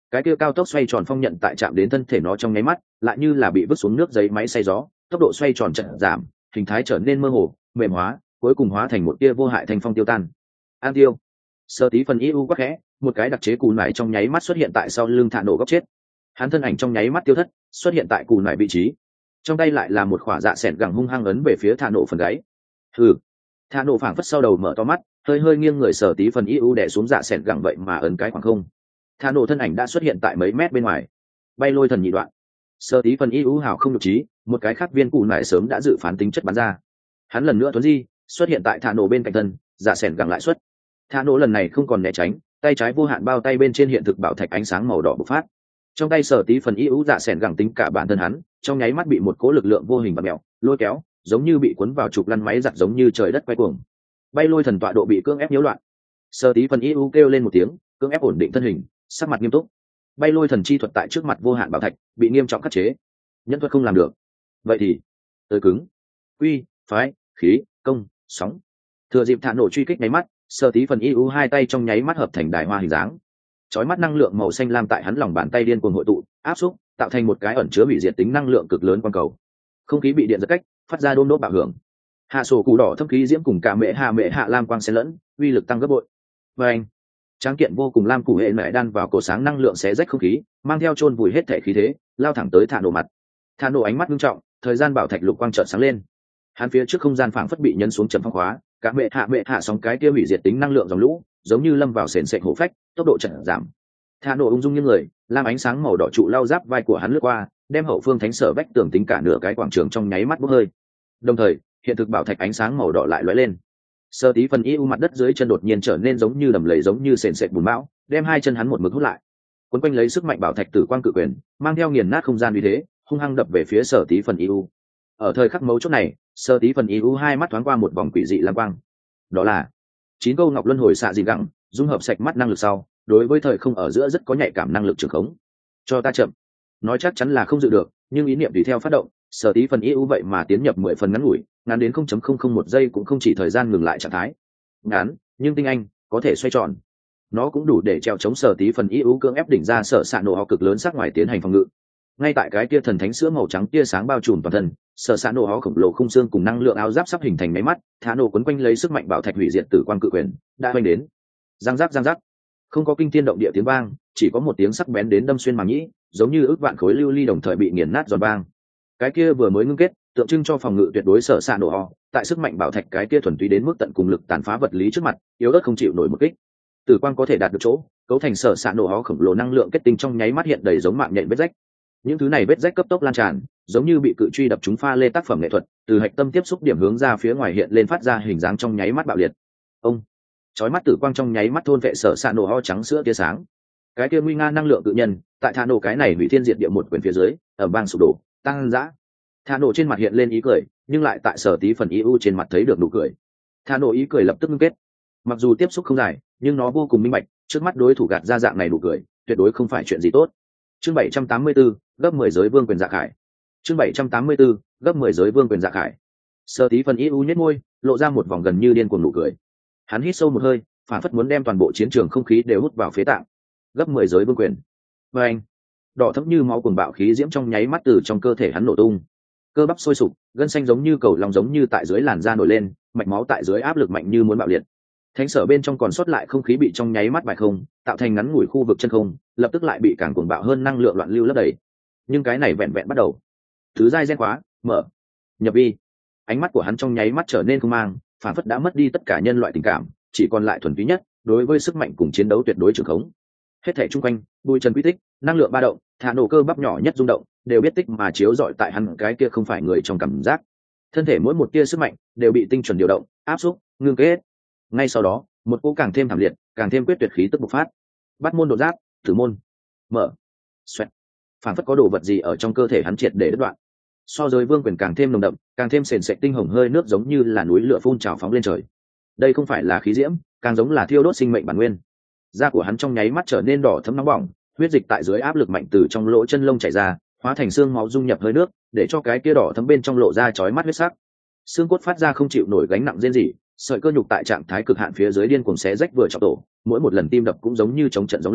cái kia cao tốc xoay tròn phong nhận tại chạm đến thân thể nó trong nháy mắt lại như là bị vứt xuống nước giấy máy xay gió, tốc độ xoay tròn chậm giảm, hình thái trở nên mơ hồ mềm hóa, cuối cùng hóa thành một tia vô hại thanh phong tiêu tan. An tiêu. Sơ tí phần eu quắc khẽ, một cái đặc chế cù nải trong nháy mắt xuất hiện tại sau lưng Thạ Nổ góc chết. Hắn thân ảnh trong nháy mắt tiêu thất, xuất hiện tại cù nải vị trí, trong tay lại là một khỏa dạ sẹn gẳng hung hăng ấn về phía Thạ Nổ phần gáy. Hừ. Thạ Nổ phảng phất sau đầu mở to mắt, hơi hơi nghiêng người, Sở tí phần eu đè xuống dạ sẹn gẳng vậy mà ấn cái khoảng không. Thạ Nổ thân ảnh đã xuất hiện tại mấy mét bên ngoài. Bay lôi thần nhị đoạn. Sở tí phần eu hào không nhục trí, một cái khác viên cù nải sớm đã dự phán tính chất bắn ra. Hắn lần nữa tuấn di, xuất hiện tại Thạ Nổ bên cạnh thân, dạ sẹn gẳng lại xuất. Thạ Nổ lần này không còn né tránh, tay trái vô hạn bao tay bên trên hiện thực bảo thạch ánh sáng màu đỏ bộc phát. Trong tay Sở tí phần eu dạ sẹn gẳng tính cả bản thân hắn, trong nháy mắt bị một cỗ lực lượng vô hình bật mèo, lôi kéo, giống như bị cuốn vào trục lăn máy giặt, giống như trời đất quay cuồng. Bay lôi thần tọa độ bị cưỡng ép nhiễu loạn. Sở tí phần eu kêu lên một tiếng, cưỡng ép ổn định thân hình, sắc mặt nghiêm túc. Bay lôi thần chi thuật tại trước mặt vô hạn bảo thạch bị nghiêm trọng khắc chế, nhân thuật không làm được. Vậy thì tới cứng, quy, phái, khí, công, sóng. Thừa dịp Thạ Nổ truy kích nháy mắt, Sở tí phần eu hai tay trong nháy mắt hợp thành đài hoa hình dáng, chói mắt năng lượng màu xanh lam tại hắn lòng bàn tay điên cuồng hội tụ, áp xúc, tạo thành một cái ẩn chứa hủy diệt tính năng lượng cực lớn quang cầu. Không khí bị điện giật cách, phát ra đôm đốt bạo hưởng. Hạ sổ cụ đỏ thâm khí diễm cùng cả mẹ hạ lam quang xen lẫn, uy lực tăng gấp bội. Và anh, tráng kiện vô cùng lam cụ hệ mẹ đan vào cổ sáng năng lượng xé rách không khí, mang theo chôn vùi hết thể khí thế, lao thẳng tới Thạ Nổ mặt. Thạ Nổ ánh mắt nghiêm trọng, thời gian bảo thạch lục quang chợt sáng lên. Hắn phía trước không gian phảng phất bị nhấn xuống trầm phong khóa, cả mẹ hạ sóng cái kia hủy diệt tính năng lượng dòng lũ, giống như lâm vào sền sệt hổ phách, tốc độ chậm giảm. Thạ Nổ ung dung như người, lam ánh sáng màu đỏ trụ lao giáp vai của hắn lướt qua, đem hậu phương thánh sở vách tường tính cả nửa cái quảng trường trong nháy mắt bốc hơi. Đồng thời, hiện thực bảo thạch ánh sáng màu đỏ lại lóe lên. Sơ tí phần eu mặt đất dưới chân đột nhiên trở nên giống như đầm lầy, giống như sền sệt bùn bão, đem hai chân hắn một mực hút lại. Cuốn quanh lấy sức mạnh bảo thạch tử quang cự quyền, mang theo nghiền nát không gian uy thế, hung hăng đập về phía Sở tí phần eu. Ở thời khắc mấu chốt này, Sơ tí phần eu hai mắt thoáng qua một vòng quỷ dị lam quang. Đó là 9 câu ngọc luân hồi xạ dị gẳng, dung hợp sạch mắt năng lực sau, đối với thời không ở giữa rất có nhạy cảm năng lực trường khống. Cho ta chậm. Nói chắc chắn là không dự được, nhưng ý niệm tùy theo phát động, Sở tí phần eu vậy mà tiến nhập 10 phần ngắn ngủi, ngắn đến 0.001 giây cũng không chỉ thời gian ngừng lại trạng thái. Ngắn, nhưng tinh anh, có thể xoay tròn. Nó cũng đủ để treo chống Sở tí phần eu cưỡng ép đỉnh ra sở xạ nổ ho cực lớn sắc ngoài tiến hành phòng ngự. Ngay tại cái kia thần thánh sữa màu trắng tia sáng bao trùm toàn thân, sở xạ nổ ho khổng lồ khung xương cùng năng lượng áo giáp sắp hình thành máy mắt, Thạ Nổ quấn quanh lấy sức mạnh bảo thạch hủy diệt tử quang cự quyền, đã hoành đến. Giang giác, không có kinh thiên động địa tiếng vang, chỉ có một tiếng sắc bén đến đâm xuyên màng nhĩ, giống như ước vạn khối lưu ly đồng thời bị nghiền nát giòn vang. Cái kia vừa mới ngưng kết, tượng trưng cho phòng ngự tuyệt đối sở xạ nổ ho, tại sức mạnh bảo thạch cái kia thuần túy đến mức tận cùng lực tàn phá vật lý trước mặt, yếu ớt không chịu nổi một kích. Tử quang có thể đạt được chỗ, cấu thành sở xạ nổ ho khổng lồ năng lượng kết tinh trong nháy mắt hiện đầy giống mạng nhện vết rách. Những thứ này vết rách cấp tốc lan tràn, giống như bị cự truy đập trúng pha lê tác phẩm nghệ thuật, từ hạch tâm tiếp xúc điểm hướng ra phía ngoài hiện lên phát ra hình dáng trong nháy mắt bạo liệt. Ông, chói mắt tử quang trong nháy mắt thôn vệ sở xạ nổ ho trắng sữa tia sáng. Cái kia nguy nga năng lượng tự nhân, tại Thạ Nổ cái này hủy thiên diệt địa một quyền phía dưới, ở bang sụp đổ, tăng dã. Thạ Nổ trên mặt hiện lên ý cười, nhưng lại tại Sở tí phần eu trên mặt thấy được nụ cười. Thạ Nổ ý cười lập tức ngưng kết. Mặc dù tiếp xúc không dài, nhưng nó vô cùng minh bạch, trước mắt đối thủ gạt ra dạng này nụ cười, tuyệt đối không phải chuyện gì tốt. Chương 784, gấp 10 giới vương quyền dạ khải. Chương 784, gấp 10 giới vương quyền dạ khải. Sở tí phần eu nhếch môi, lộ ra một vòng gần như điên cuồng nụ cười. Hắn hít sâu một hơi, phản phất muốn đem toàn bộ chiến trường không khí đều hút vào phế tạng. Gấp 10 giới vương quyền. Và anh, đỏ thẫm như máu cuồng bạo khí diễm trong nháy mắt từ trong cơ thể hắn nổ tung. Cơ bắp sôi sục, gân xanh giống như cầu lòng giống như tại dưới làn da nổi lên, mạch máu tại dưới áp lực mạnh như muốn bạo liệt. Thánh sở bên trong còn sót lại không khí bị trong nháy mắt bại không, tạo thành ngắn ngủi khu vực chân không, lập tức lại bị càng cuồng bạo hơn năng lượng loạn lưu lấp đầy. Nhưng cái này vẹn vẹn bắt đầu. Thứ giai gen khóa, mở. Nhập vi. Ánh mắt của hắn trong nháy mắt trở nên không mang, phản phất đã mất đi tất cả nhân loại tình cảm, chỉ còn lại thuần túy nhất, đối với sức mạnh cùng chiến đấu tuyệt đối trường khống. Hết thảy chung quanh, bụi trần quy tích, năng lượng ba động, Thạ Nổ cơ bắp nhỏ nhất rung động, đều biết tích mà chiếu rọi tại hắn cái kia không phải người trong cảm giác. Thân thể mỗi một tia sức mạnh đều bị tinh chuẩn điều động, áp xúc, ngưng kết. Ngay sau đó, một cỗ càng thêm thảm liệt, càng thêm quyết tuyệt khí tức bộc phát. Bắt môn độ giáp, tử môn, mở, xoẹt. Phản phất có đồ vật gì ở trong cơ thể hắn triệt để đứt đoạn. So với vương quyền càng thêm nồng đậm, càng thêm sền sệt tinh hồng hơi nước giống như là núi lửa phun trào phóng lên trời. Đây không phải là khí diễm, càng giống là thiêu đốt sinh mệnh bản nguyên. Da của hắn trong nháy mắt trở nên đỏ thẫm nóng bỏng, huyết dịch tại dưới áp lực mạnh từ trong lỗ chân lông chảy ra, hóa thành xương máu dung nhập hơi nước, để cho cái kia đỏ thẫm bên trong lộ ra chói mắt huyết sắc. Xương cốt phát ra không chịu nổi gánh nặng rên rỉ, sợi cơ nhục tại trạng thái cực hạn phía dưới điên cuồng xé rách vừa chọc tổ, mỗi một lần tim đập cũng giống như chống trận giống lên,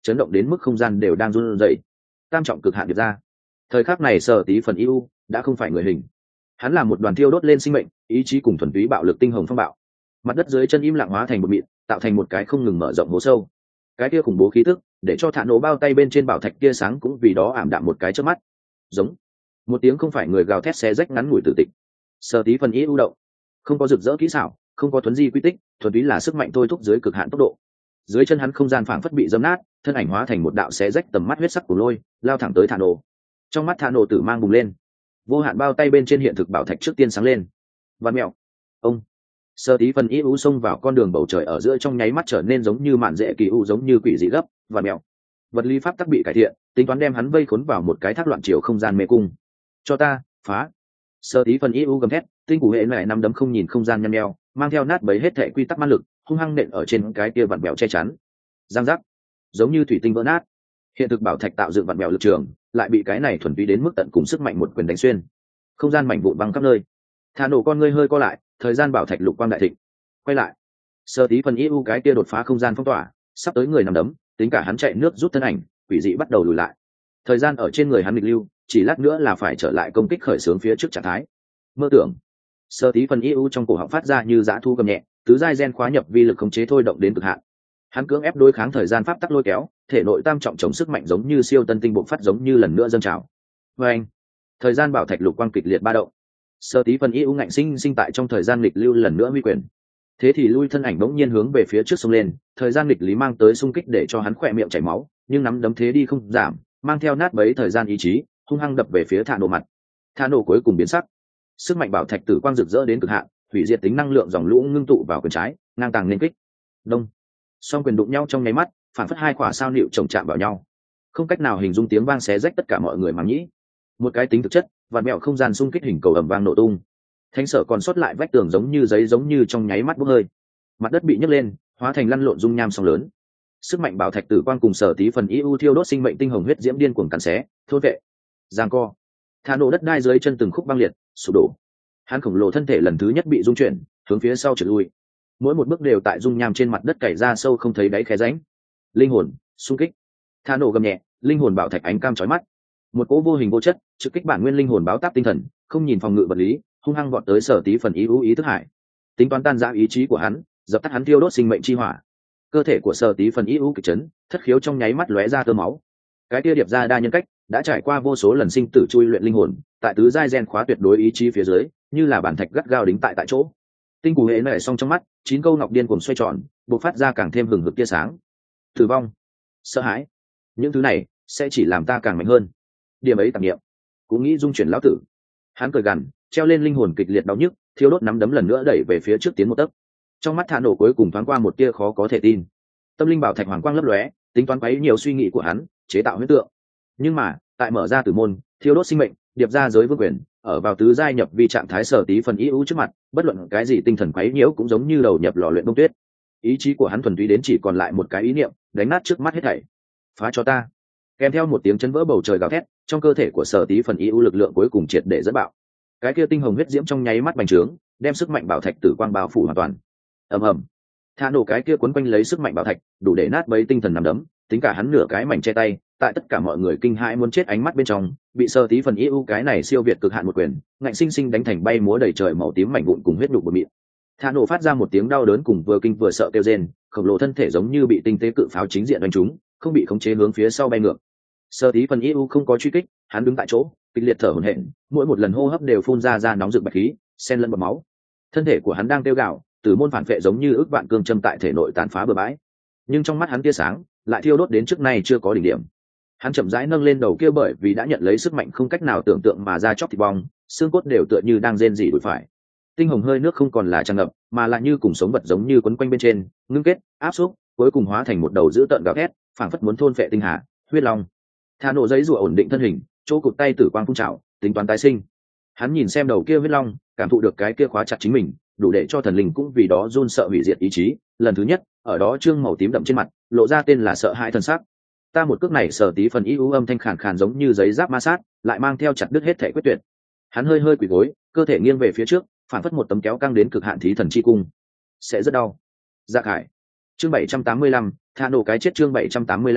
chấn động đến mức không gian đều đang run rẩy. Tam trọng cực hạn điệp ra. Thời khắc này Sở Tí Phần ưu đã không phải người hình, hắn là một đoàn thiêu đốt lên sinh mệnh, ý chí cùng thuần túy bạo lực tinh hồng phong bạo. Mặt đất dưới chân im lặng hóa thành một mịn, tạo thành một cái không ngừng mở rộng hố sâu. Cái kia khủng bố khí tức để cho thả nổ bao tay bên trên bảo thạch kia sáng cũng vì đó ảm đạm một cái trước mắt. Giống một tiếng không phải người gào thét xé rách ngắn ngủi tử tịch. Sở Tí Phần ưu động, không có rực rỡ kỹ xảo, không có thuấn di quy tích, thuần túy là sức mạnh thôi thúc dưới cực hạn tốc độ. Dưới chân hắn không gian phảng phất bị dẫm nát, thân ảnh hóa thành một đạo xé rách tầm mắt huyết sắc của lôi, lao thẳng tới thả nổ. Trong mắt thả nổ tử mang bùng lên, vô hạn bao tay bên trên hiện thực bảo thạch trước tiên sáng lên. Vạn mèo, ông Sở Tí Phần ưu xông vào con đường bầu trời ở giữa trong nháy mắt trở nên giống như mạn dễ kỳ u, giống như quỷ dị gấp. Vạn mèo, vật lý pháp tắc bị cải thiện, tính toán đem hắn vây khốn vào một cái thác loạn chiều không gian mê cung. Cho ta phá! Sở Tí Phần ưu gầm thét, tinh củ hệ lại năm đấm không nhìn không gian nhăn nheo, mang theo nát bấy hết thệ quy tắc ma lực, hung hăng nện ở trên cái kia vặn bèo che chắn. Giang giác, giống như thủy tinh vỡ nát. Hiện thực bảo thạch tạo dựng vặn bèo lực trường, lại bị cái này thuần túy đến mức tận cùng sức mạnh một quyền đánh xuyên. Không gian mảnh vụn văng khắp nơi. Thả nổ con ngươi hơi co lại, thời gian bảo thạch lục quang đại thịnh. Quay lại. Sở Tí Phần ưu cái kia đột phá không gian phong tỏa, sắp tới người nằm đấm, tính cả hắn chạy nước rút thân ảnh, quỷ dị bắt đầu lùi lại. Thời gian ở trên người hắn nghịch lưu, chỉ lát nữa là phải trở lại công kích khởi xướng phía trước trạng thái. Mơ tưởng. Sở Tí Phần ưu trong cổ họng phát ra như dã thu gầm nhẹ, tứ giai gen khóa nhập vi lực khống chế thôi động đến cực hạn. Hắn cưỡng ép đối kháng thời gian pháp tắc lôi kéo, thể nội tam trọng chống sức mạnh giống như siêu tân tinh bộc phát, giống như lần nữa dâng trào. Và anh, thời gian bảo thạch lục quang kịch liệt ba động. Sở Tí Phần ưu ngạnh sinh tại trong thời gian nghịch lưu lần nữa huy quyền. Thế thì lui thân ảnh bỗng nhiên hướng về phía trước xông lên, thời gian nghịch lý mang tới xung kích để cho hắn khỏe miệng chảy máu, nhưng nắm đấm thế đi không giảm, mang theo nát bấy thời gian ý chí, hung hăng đập về phía thả nổ mặt. Thả nổ cuối cùng biến sắc, sức mạnh bảo thạch tử quang rực rỡ đến cực hạn, hủy diệt tính năng lượng dòng lũ ngưng tụ vào quyền trái, ngang tàng lên kích. Đông, song quyền đụng nhau trong nháy mắt, phản phất hai quả sao nịu chồng chạm vào nhau, không cách nào hình dung tiếng vang xé rách tất cả mọi người màng nhĩ. Một cái tính thực chất và mẹo không gian xung kích hình cầu ầm vang nổ tung. Thánh sở còn sót lại vách tường giống như giấy, giống như trong nháy mắt bốc hơi. Mặt đất bị nhấc lên, hóa thành lăn lộn dung nham sóng lớn. Sức mạnh bảo thạch tử quang cùng Sở Tí Phần ưu thiêu đốt sinh mệnh tinh hồng huyết diễm điên cuồng cắn xé, thôn vệ, giằng co. Thả nổ đất đai dưới chân từng khúc băng liệt, sụp đổ. Hắn khổng lồ thân thể lần thứ nhất bị rung chuyển, hướng phía sau trượt lui. Mỗi một bước đều tại dung nham trên mặt đất cày ra sâu không thấy đáy khe rãnh. Linh hồn xung kích. Thả nổ gầm nhẹ, linh hồn bảo thạch ánh cam chói mắt. Một cỗ vô hình vô chất trực kích bản nguyên linh hồn báo táp tinh thần, không nhìn phòng ngự vật lý, hung hăng vọt tới Sở Tí Phần ưu ý thức hải, tính toán tan rã ý chí của hắn, dập tắt hắn thiêu đốt sinh mệnh chi hỏa. Cơ thể của Sở Tí Phần ưu kịch chấn, thất khiếu trong nháy mắt lóe ra tơ máu. Cái kia điệp ra đa nhân cách đã trải qua vô số lần sinh tử chui luyện linh hồn, tại tứ giai gen khóa tuyệt đối ý chí phía dưới, như là bản thạch gắt gao đính tại chỗ. Tinh cù hệ nảy xong trong mắt, 9 câu ngọc điên cuồng xoay tròn, bộc phát ra càng thêm hừng hực tia sáng. Tử vong, sợ hãi, những thứ này sẽ chỉ làm ta càng mạnh hơn. Điểm ấy tạp nghiệm cũng nghĩ dung chuyển lão tử. Hắn cười gằn, treo lên linh hồn kịch liệt đau nhức, thiêu đốt nắm đấm lần nữa đẩy về phía trước tiến một tấc. Trong mắt thả nổ cuối cùng thoáng qua một tia khó có thể tin. Tâm linh bảo thạch hoàng quang lấp lóe, tính toán quấy nhiều suy nghĩ của hắn, chế tạo huyễn tượng. Nhưng mà tại mở ra tử môn, thiêu đốt sinh mệnh, điệp ra giới vương quyền, ở vào tứ giai nhập vi trạng thái Sở Tí Phần ưu trước mặt, bất luận cái gì tinh thần quấy nhiễu cũng giống như đầu nhập lò luyện bông tuyết. Ý chí của hắn thuần túy đến chỉ còn lại một cái ý niệm, đánh nát trước mắt hết thảy. Phá cho ta! Kèm theo một tiếng chấn vỡ bầu trời gào thét, trong cơ thể của Sở Tí Phần ưu lực lượng cuối cùng triệt để dẫn bạo. Cái kia tinh hồng huyết diễm trong nháy mắt bành trướng, đem sức mạnh bảo thạch tử quang bao phủ hoàn toàn. Ầm ầm, thả nổ cái kia quấn quanh lấy sức mạnh bảo thạch, đủ để nát bấy tinh thần nằm đấm, tính cả hắn nửa cái mảnh che tay, tại tất cả mọi người kinh hãi muốn chết ánh mắt bên trong, bị Sở Tí Phần ưu cái này siêu việt cực hạn một quyền, ngạnh sinh sinh đánh thành bay múa đầy trời màu tím mảnh vụn cùng huyết nhục bột mịn. Thả nổ phát ra một tiếng đau đớn cùng vừa kinh vừa sợ kêu rên, khổng lồ thân thể giống như bị tinh tế cự pháo chính diện đánh trúng, không bị khống chế hướng phía sau bay ngược. Sở Tí Phần ưu không có truy kích, hắn đứng tại chỗ, kịch liệt thở hổn hển, mỗi một lần hô hấp đều phun ra nóng rực bạch khí, xen lẫn bọt máu. Thân thể của hắn đang tiêu gạo, tử môn phản vệ giống như ức vạn cương châm tại thể nội tàn phá bừa bãi. Nhưng trong mắt hắn tia sáng lại thiêu đốt đến trước nay chưa có đỉnh điểm. Hắn chậm rãi nâng lên đầu kia, bởi vì đã nhận lấy sức mạnh không cách nào tưởng tượng mà ra chóc thịt bong, xương cốt đều tựa như đang rên rỉ đùi phải. Tinh hồng hơi nước không còn là tràn ngập, mà là như cùng sống vật giống như quấn quanh bên trên, ngưng kết, áp xúc, cuối cùng hóa thành một đầu dữ tợn gào thét, phảng phất muốn thôn phệ tinh hà, huyết long. Thả nổ giấy rùa ổn định thân hình, chỗ cụt tay tử quang phun trào, tính toán tái sinh. Hắn nhìn xem đầu kia huyết long, cảm thụ được cái kia khóa chặt chính mình, đủ để cho thần linh cũng vì đó run sợ hủy diệt ý chí. Lần thứ nhất, ở đó trương màu tím đậm trên mặt, lộ ra tên là sợ hãi thần sắc. Ta một cước này Sở Tí Phần ưu âm thanh khàn khàn giống như giấy giáp ma sát, lại mang theo chặt đứt hết thể quyết tuyệt. Hắn hơi hơi quỳ gối, cơ thể nghiêng về phía trước, phản phất một tấm kéo căng đến cực hạn thí thần chi cung. Sẽ rất đau. Dạ Khải. Chương 785, Thả nổ cái chết. Chương 785,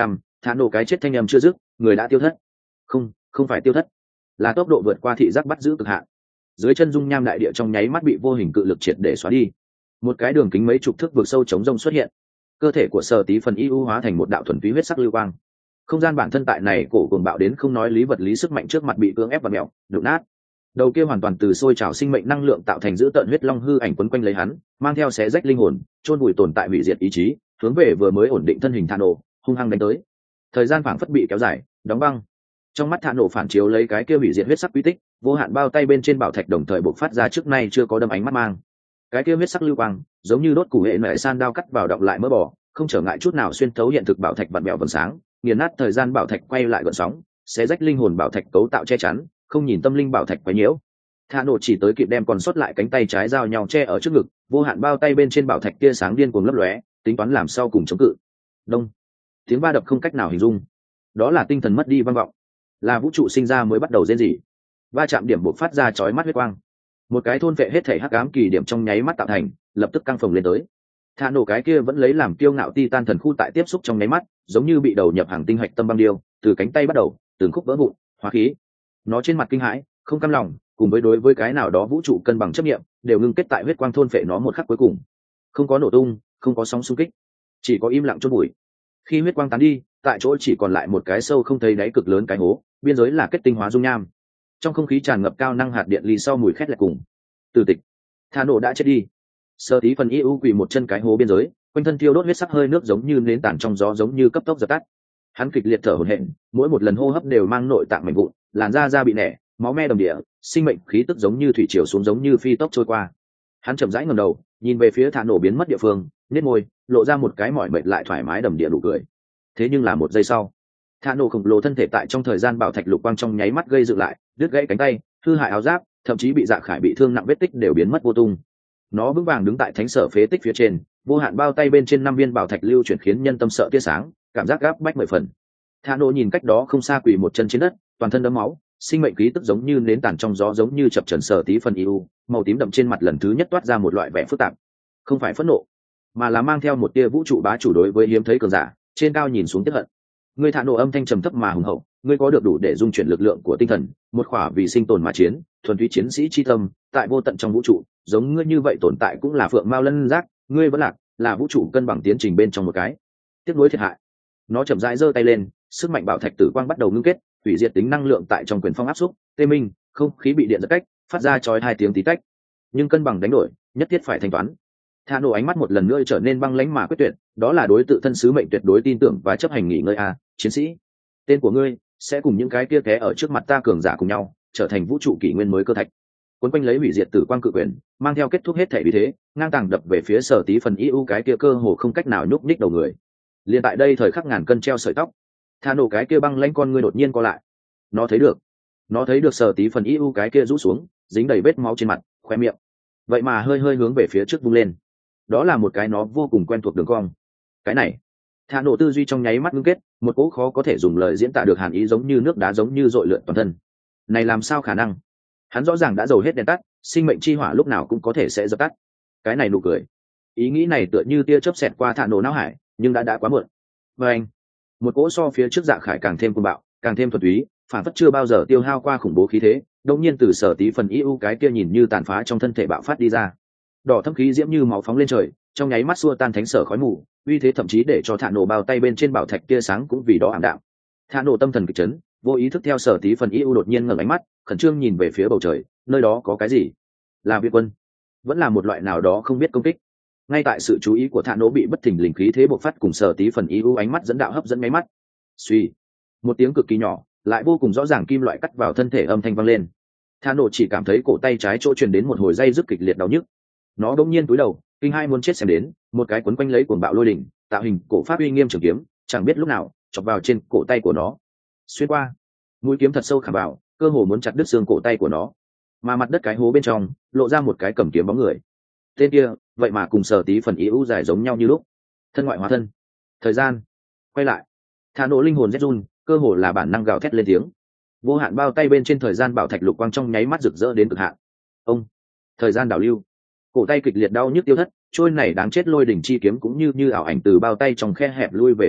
Thả nổ cái chết thanh âm chưa dứt, người đã tiêu thất. Không phải tiêu thất, là tốc độ vượt qua thị giác bắt giữ cực hạn. Dưới chân dung nham đại địa trong nháy mắt bị vô hình cự lực triệt để xóa đi. Một cái đường kính mấy chục thước vượt sâu chống rông xuất hiện. Cơ thể của Sở Tí Phần ưu hóa thành một đạo thuần túy huyết sắc lưu quang. Không gian bản thân tại này cổ cuồng bạo đến không nói lý vật lý sức mạnh trước mặt bị cưỡng ép và mèo, đụng nát. Đầu kia hoàn toàn từ sôi trào sinh mệnh năng lượng tạo thành giữ tợn huyết long hư ảnh quấn quanh lấy hắn, mang theo xé rách linh hồn, chôn vùi tồn tại hủy diệt ý chí, hướng về vừa mới ổn định thân hình Thả nổ, hung hăng đánh tới. Thời gian phảng phất bị kéo dài, đóng băng. Trong mắt Thả nổ phản chiếu lấy cái kia hủy diệt huyết sắc quy tích, vô hạn bao tay bên trên bảo thạch đồng thời bộc phát ra trước nay chưa có đâm ánh mắt mang. Cái kia huyết sắc lưu quang, giống như đốt củ hệ nảy san đao cắt vào đọng lại mỡ bò, không trở ngại chút nào xuyên thấu hiện thực bảo thạch vặn vẹo vầng sáng, nghiền nát thời gian bảo thạch quay lại gợn sóng, xé rách linh hồn bảo thạch cấu tạo che chắn, không nhìn tâm linh bảo thạch quấy nhiễu. Thả nổ chỉ tới kịp đem còn sót lại cánh tay trái giao nhau che ở trước ngực, vô hạn bao tay bên trên bảo thạch tia sáng điên cuồng lấp lóe, tính toán làm sao cùng chống cự. Đông, tiếng va đập không cách nào hình dung, đó là tinh thần mất đi vang vọng, là vũ trụ sinh ra mới bắt đầu rên rỉ. Va chạm điểm bộc phát ra chói mắt huyết quang, một cái thôn vệ hết thể hắc ám kỳ điểm trong nháy mắt tạo thành, lập tức căng phồng lên tới. Thả nổ cái kia vẫn lấy làm kiêu ngạo titan thần khu tại tiếp xúc trong nháy mắt, giống như bị đầu nhập hàng tinh hạch tâm băng điêu, từ cánh tay bắt đầu, từng khúc vỡ vụn, hóa khí. Nó trên mặt kinh hãi, không cam lòng, cùng với đối với cái nào đó vũ trụ cân bằng chấp niệm, đều ngưng kết tại huyết quang thôn phệ nó một khắc cuối cùng. Không có nổ tung, không có sóng xung kích, chỉ có im lặng chôn bụi. Khi huyết quang tán đi, tại chỗ chỉ còn lại một cái sâu không thấy đáy cực lớn cái hố, biên giới là kết tinh hóa dung nham. Trong không khí tràn ngập cao năng hạt điện lì sau mùi khét lẹt cùng. Từ tịch, Thả nổ đã chết đi. Sở Tí Phần ưu quỳ một chân cái hố biên giới, quanh thân thiêu đốt huyết sắc hơi nước giống như nến tàn trong gió, giống như cấp tốc dập tắt. Hắn kịch liệt thở hổn hển, mỗi một lần hô hấp đều mang nội tạng mảnh vụn, làn da bị nẻ, máu me đầm địa, sinh mệnh khí tức giống như thủy triều xuống, giống như phi tốc trôi qua. Hắn chậm rãi ngẩng đầu, nhìn về phía Thả nổ biến mất địa phương, nhếch môi, lộ ra một cái mỏi mệt lại thoải mái đầm địa nụ cười. Thế nhưng là một giây sau, Thả nổ khổng lồ thân thể tại trong thời gian bảo thạch lục quang trong nháy mắt gây dựng lại, đứt gãy cánh tay, hư hại áo giáp, thậm chí bị Dạ Khải bị thương nặng vết tích đều biến mất vô tung. Nó vững vàng đứng tại thánh sở phế tích phía trên, vô hạn bao tay bên trên 5 viên bảo thạch lưu chuyển khiến nhân tâm sợ tia sáng, cảm giác gáp bách 10 phần. Thả nổ nhìn cách đó không xa quỳ một chân trên đất, toàn thân đẫm máu, sinh mệnh khí tức giống như nến tàn trong gió, giống như chập chờn Sở Tí Phần ưu, màu tím đậm trên mặt lần thứ nhất toát ra một loại vẻ phức tạp, không phải phẫn nộ, mà là mang theo một tia vũ trụ bá chủ đối với hiếm thấy cường giả, trên cao nhìn xuống tiếc hận. Ngươi Thả nổ âm thanh trầm thấp mà hùng hậu, ngươi có được đủ để dung chuyển lực lượng của tinh thần, một khỏa vì sinh tồn mà chiến, thuần túy chiến sĩ chi tâm, tại vô tận trong vũ trụ, giống ngươi như vậy tồn tại cũng là phượng mao lân giác, ngươi vẫn là vũ trụ cân bằng tiến trình bên trong một cái. Tiếc nuối thiệt hại. Nó chậm rãi giơ tay lên, sức mạnh bảo thạch tử quang bắt đầu ngưng kết, hủy diệt tính năng lượng tại trong quyền phong áp xúc, tê minh, không khí bị điện giật cách, phát ra chói 2 tiếng tí tách. Nhưng cân bằng đánh đổi, nhất thiết phải thanh toán. Thả nổ ánh mắt một lần nữa trở nên băng lãnh mà quyết tuyệt, đó là đối tự thân sứ mệnh tuyệt đối tin tưởng và chấp hành nghỉ ngơi a, chiến sĩ. Tên của ngươi sẽ cùng những cái kia té ở trước mặt ta cường giả cùng nhau, trở thành vũ trụ kỷ nguyên mới cơ thạch. Cuốn quanh lấy hủy diệt tử quang cự quyền, mang theo kết thúc hết thể vì thế, ngang tàng đập về phía Sở Tí Phần ưu cái kia cơ hồ không cách nào nhúc nhích đầu người. Liên tại đây thời khắc ngàn cân treo sợi tóc, Thả nổ cái kia băng lãnh con ngươi đột nhiên co lại. Nó thấy được Sở Tí Phần ưu cái kia rũ xuống, dính đầy vết máu trên mặt, khoe miệng, vậy mà hơi hơi hướng về phía trước vung lên. Đó là một cái nó vô cùng quen thuộc đường cong. Cái này, Thả nổ tư duy trong nháy mắt ngưng kết, một cỗ khó có thể dùng lời diễn tả được hàn ý, giống như nước đá, giống như dội lượn toàn thân. Này làm sao khả năng? Hắn rõ ràng đã dầu hết đèn tắt, sinh mệnh chi hỏa lúc nào cũng có thể sẽ dập tắt. Cái này nụ cười, ý nghĩ này tựa như tia chớp xẹt qua Thả nổ não hải, nhưng đã quá muộn. Và anh, một cỗ so phía trước Dạ Khải càng thêm cuồng bạo, càng thêm thuần túy, phản phất chưa bao giờ tiêu hao qua khủng bố khí thế, đột nhiên từ Sở Tí Phần ưu cái kia nhìn như tàn phá trong thân thể bạo phát đi ra. Đỏ thâm khí diễm như máu phóng lên trời, trong nháy mắt xua tan thánh sở khói mù, uy thế thậm chí để cho Thả nổ bao tay bên trên bảo thạch tia sáng cũng vì đó ảm đạm. Thả nổ tâm thần kịch chấn, vô ý thức theo Sở Tí Phần ưu đột nhiên ngẩng ánh mắt, khẩn trương nhìn về phía bầu trời, nơi đó có cái gì? Là viện quân, vẫn là một loại nào đó không biết công kích. Ngay tại sự chú ý của Thả nổ bị bất thình lình khí thế bộc phát cùng Sở Tí Phần ưu ánh mắt dẫn đạo hấp dẫn máy mắt. Suy, một tiếng cực kỳ nhỏ, lại vô cùng rõ ràng kim loại cắt vào thân thể âm thanh vang lên. Thả nổ chỉ cảm thấy cổ tay trái chỗ truyền đến một hồi dây rứt kịch liệt đau nhức. Nó đột nhiên cúi đầu, kinh hai muốn chết xem đến, một cái quấn quanh lấy cuồng bạo lôi đỉnh, tạo hình cổ pháp uy nghiêm trường kiếm, chẳng biết lúc nào chọc vào trên cổ tay của nó. Xuyên qua, mũi kiếm thật sâu khảm vào, cơ hồ muốn chặt đứt xương cổ tay của nó. Mà mặt đất cái hố bên trong, lộ ra một cái cầm kiếm bóng người. Tên kia, vậy mà cùng Sở Tí Phần ưu dài giống nhau như lúc. Thân ngoại hóa thân. Thời gian quay lại. Thả nổ linh hồn rét run, cơ hồ là bản năng gào thét lên tiếng. Vô hạn bao tay bên trên thời gian bảo thạch lục quang trong nháy mắt rực rỡ đến cực hạn. Ông, thời gian đảo lưu. Cổ tay kịch liệt đau nhức tiêu thất, trôi này đáng chết lôi đỉnh chi kiếm cũng như ảo ảnh từ bao tay trong khe hẹp lui về tiêu thất,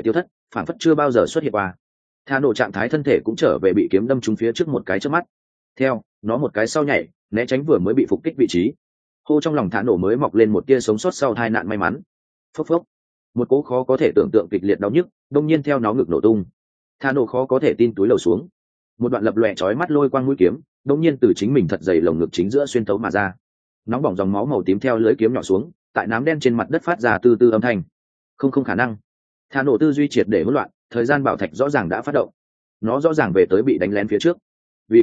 phản phất chưa bao giờ xuất hiện qua. Thả nổ trạng thái thân thể cũng trở về bị kiếm đâm trúng phía trước một cái trước mắt, theo nó một cái sau nhảy né tránh vừa mới bị phục kích vị trí. Hô, trong lòng thả nổ mới mọc lên một tia sống sót sau tai nạn may mắn. Phốc phốc, một cỗ khó có thể tưởng tượng kịch liệt đau nhức đông nhiên theo nó ngực nổ tung. Thả nổ khó có thể tin túi lầu xuống, một đoạn lập lòe chói mắt lôi quang mũi kiếm đông nhiên từ chính mình thật dày lồng ngực chính giữa xuyên tấu mà ra. Nóng bỏng dòng máu màu tím theo lưỡi kiếm nhỏ xuống, tại nám đen trên mặt đất phát ra từ từ âm thanh. Không khả năng. Thả nổ tư duy triệt để hỗn loạn, thời gian bảo thạch rõ ràng đã phát động, nó rõ ràng về tới bị đánh lén phía trước. Vì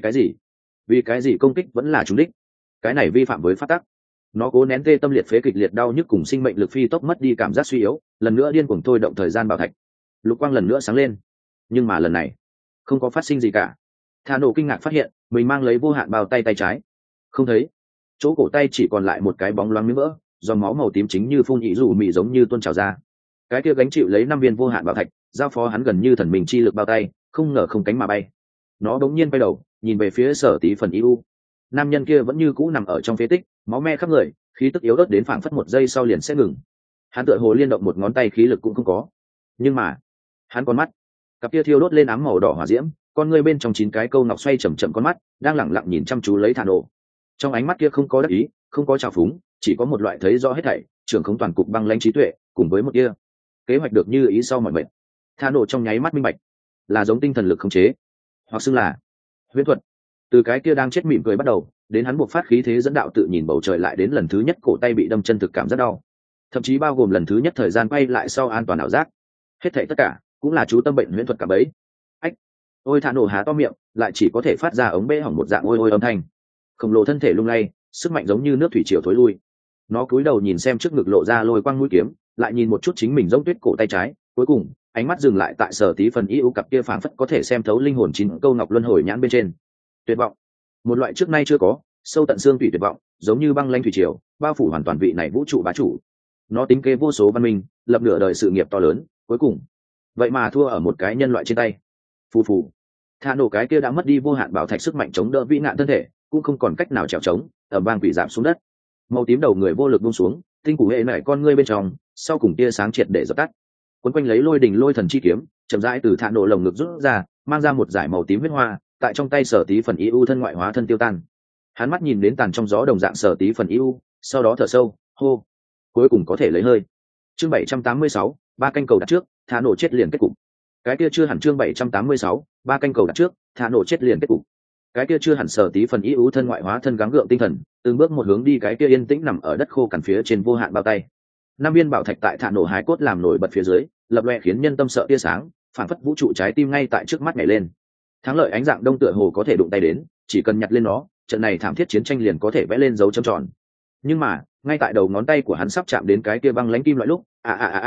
cái gì công kích vẫn là trúng đích? Cái này vi phạm với pháp tắc. Nó cố nén tê tâm liệt phế kịch liệt đau nhức cùng sinh mệnh lực phi tốc mất đi cảm giác suy yếu, lần nữa điên cuồng thôi động thời gian bảo thạch. Lục quang lần nữa sáng lên, nhưng mà lần này không có phát sinh gì cả. Thả nổ kinh ngạc phát hiện mình mang lấy vô hạn bao tay tay trái không thấy, chỗ cổ tay chỉ còn lại một cái bóng loáng miếng vỡ, dòng máu màu tím chính như phun nhị rủ mị giống như tuôn trào ra. Cái kia gánh chịu lấy 5 viên vô hạn bảo thạch, giao phó hắn gần như thần mình chi lực bao tay, không ngờ không cánh mà bay. Nó đống nhiên quay đầu nhìn về phía Sở Tí Phần Iu. Nam nhân kia vẫn như cũ nằm ở trong phế tích, máu me khắp người, khí tức yếu ớt đến phảng phất một giây sau liền sẽ ngừng. Hắn tựa hồ liên động một ngón tay khí lực cũng không có, nhưng mà hắn con mắt, cặp kia thiêu đốt lên ám màu đỏ hỏa diễm, con ngươi bên trong 9 cái câu ngọc xoay chậm chậm con mắt, đang lẳng lặng nhìn chăm chú lấy Thả nổ. Trong ánh mắt kia không có đắc ý, không có trào phúng, chỉ có một loại thấy rõ hết thảy, trưởng khống toàn cục băng lãnh trí tuệ, cùng với một kia kế hoạch được như ý sau mọi mệnh. Thả nổ trong nháy mắt minh bạch, là giống tinh thần lực khống chế, hoặc xưng là huyễn thuật. Từ cái kia đang chết mỉm cười bắt đầu, đến hắn buộc phát khí thế dẫn đạo tự nhìn bầu trời, lại đến lần thứ nhất cổ tay bị đâm chân thực cảm rất đau, thậm chí bao gồm lần thứ nhất thời gian quay lại sau an toàn ảo giác, hết thảy tất cả cũng là chú tâm bệnh huyễn thuật cả bấy. Ách! Ôi, Thả nổ há to miệng, lại chỉ có thể phát ra ống bê hỏng một dạng ôi ôi âm thanh. Khổng lồ thân thể lung lay, sức mạnh giống như nước thủy triều thối lui. Nó cúi đầu nhìn xem trước ngực lộ ra lôi quang mũi kiếm, lại nhìn một chút chính mình giống tuyết cổ tay trái, cuối cùng ánh mắt dừng lại tại Sở Tí Phần Iu cặp kia phảng phất có thể xem thấu linh hồn 9 câu ngọc luân hồi nhãn bên trên. Tuyệt vọng, một loại trước nay chưa có, sâu tận xương thủy tuyệt vọng, giống như băng lãnh thủy triều, bao phủ hoàn toàn vị này vũ trụ bá chủ. Nó tính kế vô số văn minh, lập nửa đời sự nghiệp to lớn, cuối cùng vậy mà thua ở một cái nhân loại trên tay. Phù phù. Thả nổ cái kia đã mất đi vô hạn bảo thạch sức mạnh chống đỡ vĩ nạn thân thể, cũng không còn cách nào trèo trống, ở bang quỷ giảm xuống đất. Màu tím đầu người vô lực buông xuống, tinh củ hệ nảy con ngươi bên trong, sau cùng tia sáng triệt để dập tắt. Quấn quanh lấy lôi đình lôi thần chi kiếm, chậm rãi từ Thả nổ lồng ngực rút ra, mang ra một dải màu tím huyết hoa, tại trong tay Sở Tí Phần Iu thân ngoại hóa thân tiêu tan. Hắn mắt nhìn đến tàn trong gió đồng dạng Sở Tí Phần Iu, sau đó thở sâu, hô, cuối cùng có thể lấy hơi. Chương 786, 3 canh cầu đặt trước, Thả nổ chết liền kết cục. Cái kia chưa hẳn. Chương 786, 3 canh cầu đặt trước, Thả nổ chết liền kết cục. Cái kia chưa hẳn. Sở Tí Phần Iu thân ngoại hóa thân gắng gượng tinh thần, từng bước một hướng đi cái kia yên tĩnh nằm ở đất khô cằn phía trên vô hạn bao tay. 5 viên bảo thạch tại Thả nổ hái cốt làm nổi bật phía dưới, lập loè khiến nhân tâm sợ tia sáng, phản phất vũ trụ trái tim ngay tại trước mắt nhảy lên. Thắng lợi ánh dạng đông tựa hồ có thể đụng tay đến, chỉ cần nhặt lên nó, trận này thảm thiết chiến tranh liền có thể vẽ lên dấu chấm tròn. Nhưng mà ngay tại đầu ngón tay của hắn sắp chạm đến cái kia băng lãnh kim loại lúc,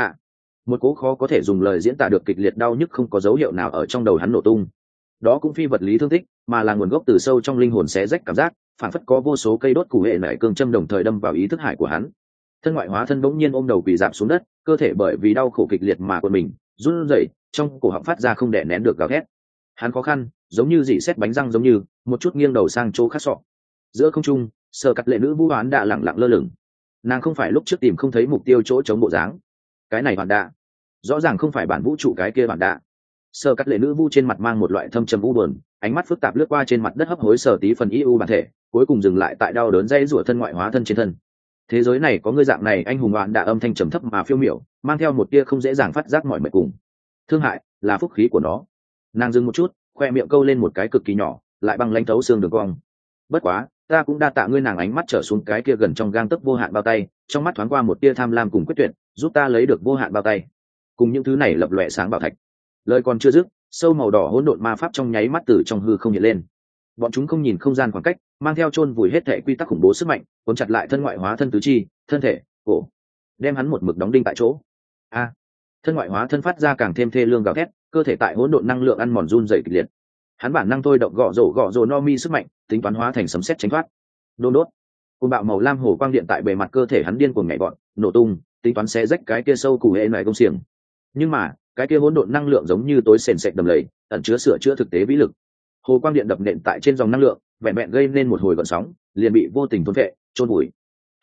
một cố khó có thể dùng lời diễn tả được kịch liệt đau nhức không có dấu hiệu nào ở trong đầu hắn nổ tung. Đó cũng phi vật lý thương tích, mà là nguồn gốc từ sâu trong linh hồn xé rách cảm giác, phản phất có vô số cây đốt củ hệ nảy cương châm đồng thời đâm vào ý thức hải của hắn. Thân ngoại hóa thân bỗng nhiên ôm đầu quỳ rạp xuống đất, cơ thể bởi vì đau khổ kịch liệt mà quần mình run rẩy, trong cổ họng phát ra không đè nén được gào thét. Hắn khó khăn, giống như dỉ xét bánh răng giống như, một chút nghiêng đầu sang chỗ khác sọ. Giữa không trung, Sở Cắt Lệ nữ vũ hoán đã lẳng lặng lơ lửng. Nàng không phải lúc trước tìm không thấy mục tiêu chỗ chống bộ dáng. Cái này hoàn đạ, rõ ràng không phải bản vũ trụ cái kia hoàn đạ. Sở Cắt Lệ nữ vu trên mặt mang một loại thâm trầm u buồn, ánh mắt phức tạp lướt qua trên mặt đất hấp hối Sở Tí Phần Iu bản thể, cuối cùng dừng lại tại đau đớn dây rủa thân ngoại hóa thân trên thân. Thế giới này có ngươi dạng này anh hùng hoàn đạ, âm thanh trầm thấp mà phiêu miểu, mang theo một tia không dễ dàng phát giác mọi mệt cùng thương hại, là phúc khí của nó. Nàng dừng một chút, khoe miệng câu lên một cái cực kỳ nhỏ, lại băng lãnh thấu xương đường cong. Bất quá, ta cũng đa tạ ngươi. Nàng ánh mắt trở xuống cái kia gần trong gang tấc vô hạn bao tay, trong mắt thoáng qua một tia tham lam cùng quyết tuyệt, giúp ta lấy được vô hạn bao tay cùng những thứ này lập lòe sáng bảo thạch. Lời còn chưa dứt, sâu màu đỏ hỗn độn ma pháp trong nháy mắt từ trong hư không hiện lên. Bọn chúng không nhìn không gian khoảng cách, mang theo chôn vùi hết thể quy tắc khủng bố sức mạnh, cuốn chặt lại thân ngoại hóa thân tứ chi, thân thể, cổ, đem hắn một mực đóng đinh tại chỗ. Thân ngoại hóa thân phát ra càng thêm thê lương gào thét, cơ thể tại hỗn độn năng lượng ăn mòn run rẩy kịch liệt. Hắn bản năng thôi động gõ rổ no mi sức mạnh, tính toán hóa thành sấm sét tránh thoát. Đôn đốt, côn bạo màu lam hồ quang điện tại bề mặt cơ thể hắn điên cuồng nhảy vọt, nổ tung, tính toán xé rách cái kia sâu củ hệ này công xiềng. Nhưng mà cái kia hỗn độn năng lượng giống như tối sền sệt đầm lầy, ẩn chứa sửa chữa thực tế vĩ lực. Hồ quang điện đập nện tại trên dòng năng lượng, vẹn vẹn gây nên một hồi gợn sóng, liền bị vô tình thôn phệ, chôn vùi.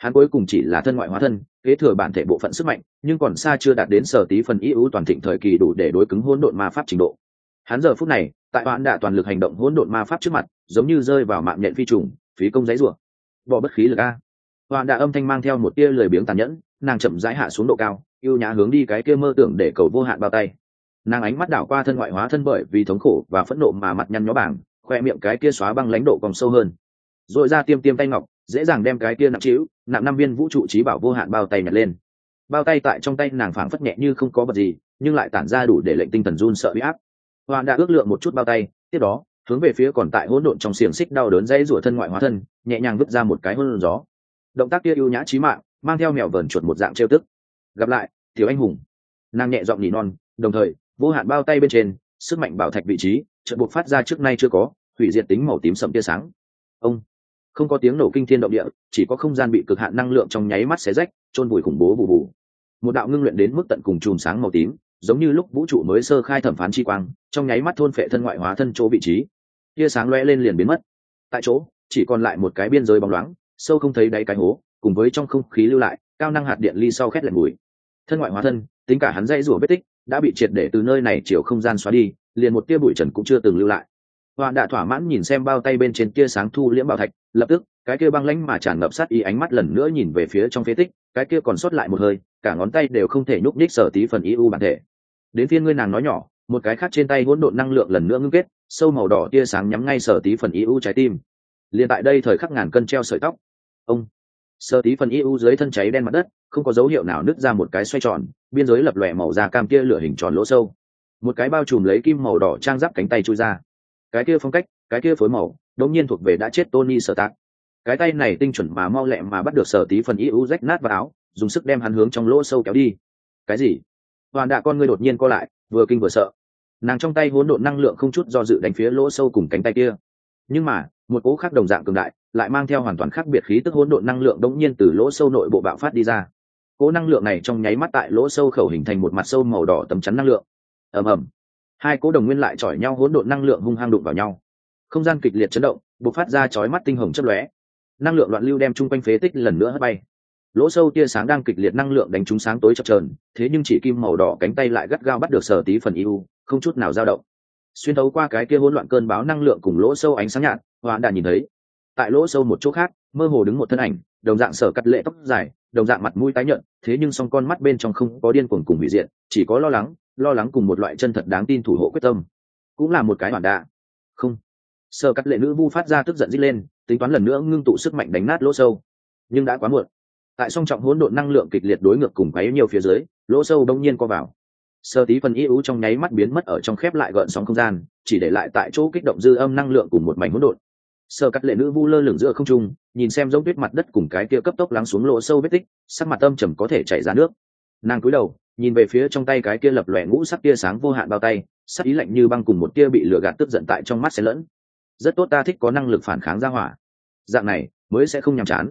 hắn cuối cùng chỉ là thân ngoại hóa thân, kế thừa bản thể bộ phận sức mạnh, nhưng còn xa chưa đạt đến Sở Tí phần y ưu toàn thịnh thời kỳ đủ để đối cứng hỗn độn ma pháp trình độ. Hắn giờ phút này tại Hoạn Đạ toàn lực hành động hỗn độn ma pháp trước mặt, giống như rơi vào mạng nhện phi trùng, phí công giấy rủa. Bỏ bất khí lực a. Hoạn Đạ âm thanh mang theo một tia lười biếng tàn nhẫn, nàng chậm rãi hạ xuống độ cao, ưu nhã hướng đi cái kia mơ tưởng để cầu vô hạn bao tay. Nàng ánh mắt đảo qua thân ngoại hóa thân bởi vì thống khổ và phẫn nộ mà mặt nhăn nhó bảng, khoe miệng cái kia xóa băng lãnh độ còn sâu hơn. Rồi ra tiêm tiêm tay ngọc, dễ dàng đem cái kia nặng trĩu, nặng 5 viên vũ trụ trí bảo vô hạn bao tay nhặt lên. Bao tay tại trong tay nàng phảng phất nhẹ như không có vật gì, nhưng lại tản ra đủ để lệnh tinh thần run sợ uy áp. Hoạn đã ước lượng một chút bao tay, tiếp đó hướng về phía còn tại hỗn độn trong xiềng xích đau đớn dãy rủa thân ngoại hóa thân, nhẹ nhàng vứt ra một cái hôn gió. Động tác kia ưu nhã chí mạng, mang theo mèo vờn chuột một dạng trêu tức. Gặp lại, tiểu anh hùng. Nàng nhẹ giọng nỉ non, đồng thời vô hạn bao tay bên trên, sức mạnh bảo thạch vị trí chợt buộc phát ra trước nay chưa có, hủy diệt tính màu tím sẫm tia sáng. Ông không có tiếng nổ kinh thiên động địa, chỉ có không gian bị cực hạn năng lượng trong nháy mắt xé rách, chôn vùi khủng bố vụ vụ. Một đạo ngưng luyện đến mức tận cùng chùm sáng màu tím, giống như lúc vũ trụ mới sơ khai thẩm phán chi quang, trong nháy mắt thôn phệ thân ngoại hóa thân chỗ vị trí. Tia sáng lóe lên liền biến mất. Tại chỗ, chỉ còn lại một cái biên giới bóng loáng, sâu không thấy đáy cái hố, cùng với trong không khí lưu lại cao năng hạt điện ly sau khét lẹn mùi. Thân ngoại hóa thân, tính cả hắn dây rủa vết tích, đã bị triệt để từ nơi này chiều không gian xóa đi, liền một tia bụi trần cũng chưa từng lưu lại. Hoạn Đạ thỏa mãn nhìn xem bao tay bên trên tia sáng thu liễm bảo thạch, lập tức cái kia băng lãnh mà tràn ngập sát ý ánh mắt lần nữa nhìn về phía trong phế tích, cái kia còn sót lại một hơi, cả ngón tay đều không thể nhúc nhích Sở Tí phần ưu bản thể. Đến phiên ngươi, nàng nói nhỏ, một cái khác trên tay hỗn độn năng lượng lần nữa ngưng kết, sâu màu đỏ tia sáng nhắm ngay Sở Tí phần ưu trái tim. Liên tại đây thời khắc ngàn cân treo sợi tóc. Ông Sở Tí phần ưu dưới thân cháy đen mặt đất, không có dấu hiệu nào nứt ra một cái xoay tròn, biên giới lập lòe màu da cam kia lửa hình tròn lỗ sâu. Một cái bao trùm lấy kim màu đỏ trang giáp cánh tay chui ra. Cái kia phong cách, cái kia phối màu, đột nhiên thuộc về đã chết Tony Stark. Cái tay này tinh chuẩn mà mau lẹ mà bắt được Sở Tí phần ưu rách nát vào áo, dùng sức đem hắn hướng trong lỗ sâu kéo đi. Cái gì? Hoàn Đạ con ngươi đột nhiên co lại, vừa kinh vừa sợ. Nàng trong tay hỗn độn năng lượng không chút do dự đánh phía lỗ sâu cùng cánh tay kia. Nhưng mà, một cỗ khác đồng dạng cường đại, lại mang theo hoàn toàn khác biệt khí tức hỗn độn năng lượng đống nhiên từ lỗ sâu nội bộ bạo phát đi ra. Cỗ năng lượng này trong nháy mắt tại lỗ sâu khẩu hình thành một mặt sâu màu đỏ tấm chắn năng lượng. Ầm ầm. Hai cỗ đồng nguyên lại chọi nhau, hỗn độn năng lượng hung hăng đụng vào nhau. Không gian kịch liệt chấn động, bộc phát ra chói mắt tinh hồng chớp lóe. Năng lượng loạn lưu đem chung quanh phế tích lần nữa hất bay. Lỗ sâu tia sáng đang kịch liệt năng lượng đánh trúng sáng tối chập chờn, thế nhưng chỉ kim màu đỏ cánh tay lại gắt gao bắt được Sở Tí phần ưu, không chút nào dao động. Xuyên thấu qua cái kia hỗn loạn cơn bão năng lượng cùng lỗ sâu ánh sáng nhạt, Hoạn Đạ nhìn thấy, tại lỗ sâu một chỗ khác, mơ hồ đứng một thân ảnh, đồng dạng Sở Cắt Lệ tóc dài, đồng dạng mặt mũi tái nhợt, thế nhưng song con mắt bên trong không có điên cuồng cùng hủy diệt, chỉ có lo lắng cùng một loại chân thật đáng tin thủ hộ quyết tâm. Cũng là một cái Hoạn Đạ. Không. Sở Cắt Lệ nữ vu phát ra tức giận rít lên, tính toán lần nữa ngưng tụ sức mạnh đánh nát lỗ sâu, nhưng đã quá muộn. Tại song trọng hỗn độn năng lượng kịch liệt đối ngược cùng quấy nhiều phía dưới, lỗ sâu đông nhiên co vào. Sở Tí phần ưu trong nháy mắt biến mất ở trong khép lại gợn sóng không gian, chỉ để lại tại chỗ kích động dư âm năng lượng cùng một mảnh hỗn độn. Sở Cắt Lệ nữ vu lơ lửng giữa không trung, nhìn xem giống tuyết mặt đất cùng cái kia cấp tốc lắng xuống lỗ sâu vết tích, sắc mặt âm trầm có thể chảy ra nước. Nàng cúi đầu, nhìn về phía trong tay cái kia lập lòe ngũ sắc tia sáng vô hạn bao tay, sắc ý lạnh như băng cùng một tia bị lửa gạt tức giận tại trong mắt xen lẫn. Rất tốt, ta thích có năng lực phản kháng ra hỏa. Dạng này mới sẽ không nhàm chán.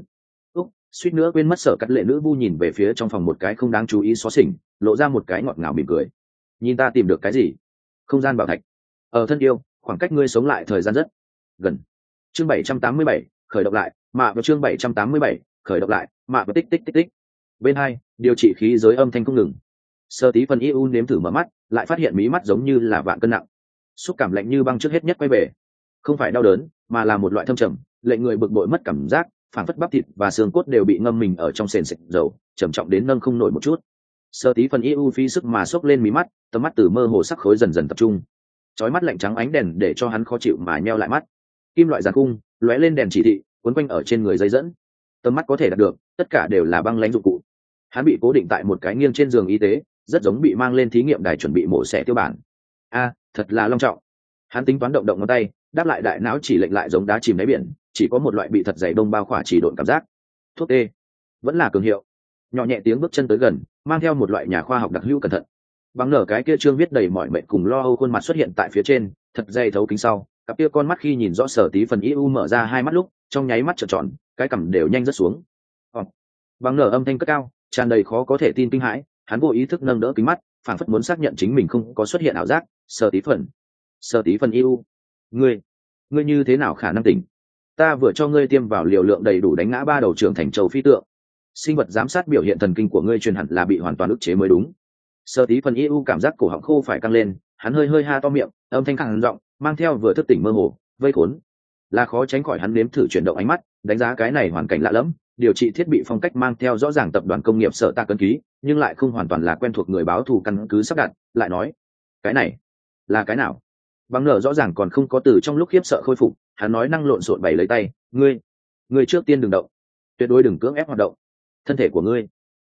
Suýt nữa quên mất. Sở Cắt Lệ nữ vu nhìn về phía trong phòng một cái không đáng chú ý xó xỉnh, lộ ra một cái ngọt ngào mỉm cười. Nhìn ta tìm được cái gì? Không gian bảo thạch. Ở thân yêu, khoảng cách ngươi sống lại thời gian rất gần. Chương 787, khởi động lại, mạ vào chương 787, khởi động lại, mạ vào tích tích tích tích. Bên hai, điều trị khí giới âm thanh không ngừng. Sở Tí phần ưu nếm thử mở mắt, lại phát hiện mí mắt giống như là vạn cân nặng. Xúc cảm lạnh như băng trước hết nhất quay về. Không phải đau đớn, mà là một loại thâm trầm, lệnh người bực bội mất cảm giác, phản phất bắp thịt và xương cốt đều bị ngâm mình ở trong sền sệt dầu, trầm trọng đến nâng không nổi một chút. Sở Tí phần ưu phi sức mà xốc lên mí mắt, tầm mắt từ mơ hồ sắc khối dần dần tập trung. Chói mắt lạnh trắng ánh đèn để cho hắn khó chịu mà nheo lại mắt. Kim loại giàn cung lóe lên đèn chỉ thị, quấn quanh ở trên người dây dẫn. Tầm mắt có thể đạt được, tất cả đều là băng lãnh dụng cụ. Hắn bị cố định tại một cái nghiêng trên giường y tế, rất giống bị mang lên thí nghiệm đài chuẩn bị mổ xẻ tiêu bản. Thật là long trọng. Hắn tính toán động ngón tay, đáp lại đại não chỉ lệnh lại giống đá chìm đáy biển, chỉ có một loại bị thật dày đông bao khỏa chỉ độn cảm giác. Thuốc tê, vẫn là cường hiệu. Nhỏ nhẹ tiếng bước chân tới gần, mang theo một loại nhà khoa học đặc hữu cẩn thận. Bằng nở cái kia trương viết đầy mọi mệnh cùng lo âu khuôn mặt xuất hiện tại phía trên, thật dày thấu kính sau, cặp kia con mắt khi nhìn rõ Sở Tí phần ưu mở ra hai mắt lúc, trong nháy mắt trợn tròn, cái cằm đều nhanh rớt xuống. Bằng nở âm thanh cất cao, tràn đầy khó có thể tin kinh hãi, hắn vô ý thức nâng đỡ kính mắt, phảng phất muốn xác nhận chính mình không có xuất hiện ảo giác. Sở Tí phần ưu, ngươi như thế nào khả năng tỉnh? Ta vừa cho ngươi tiêm vào liều lượng đầy đủ đánh ngã 3 đầu trưởng thành châu phi tượng. sinh vật giám sát biểu hiện thần kinh của ngươi truyền hẳn là bị hoàn toàn ức chế mới đúng. Sở tí phần eu cảm giác cổ họng khô phải căng lên, hắn hơi hơi ha to miệng, âm thanh khàn giọng mang theo vừa thức tỉnh mơ hồ, vây khốn. Là khó tránh khỏi hắn nếm thử chuyển động ánh mắt, đánh giá cái này hoàn cảnh lạ lẫm, điều trị thiết bị phong cách mang theo rõ ràng tập đoàn công nghiệp Sở ta cân ký, nhưng lại không hoàn toàn là quen thuộc người báo thù căn cứ sắp đặt, lại nói, cái này là cái nào? Bằng nở rõ ràng còn không có từ trong lúc khiếp sợ khôi phục, hắn nói năng lộn xộn bày lấy tay, ngươi trước tiên đừng động, tuyệt đối đừng cưỡng ép hoạt động thân thể của ngươi.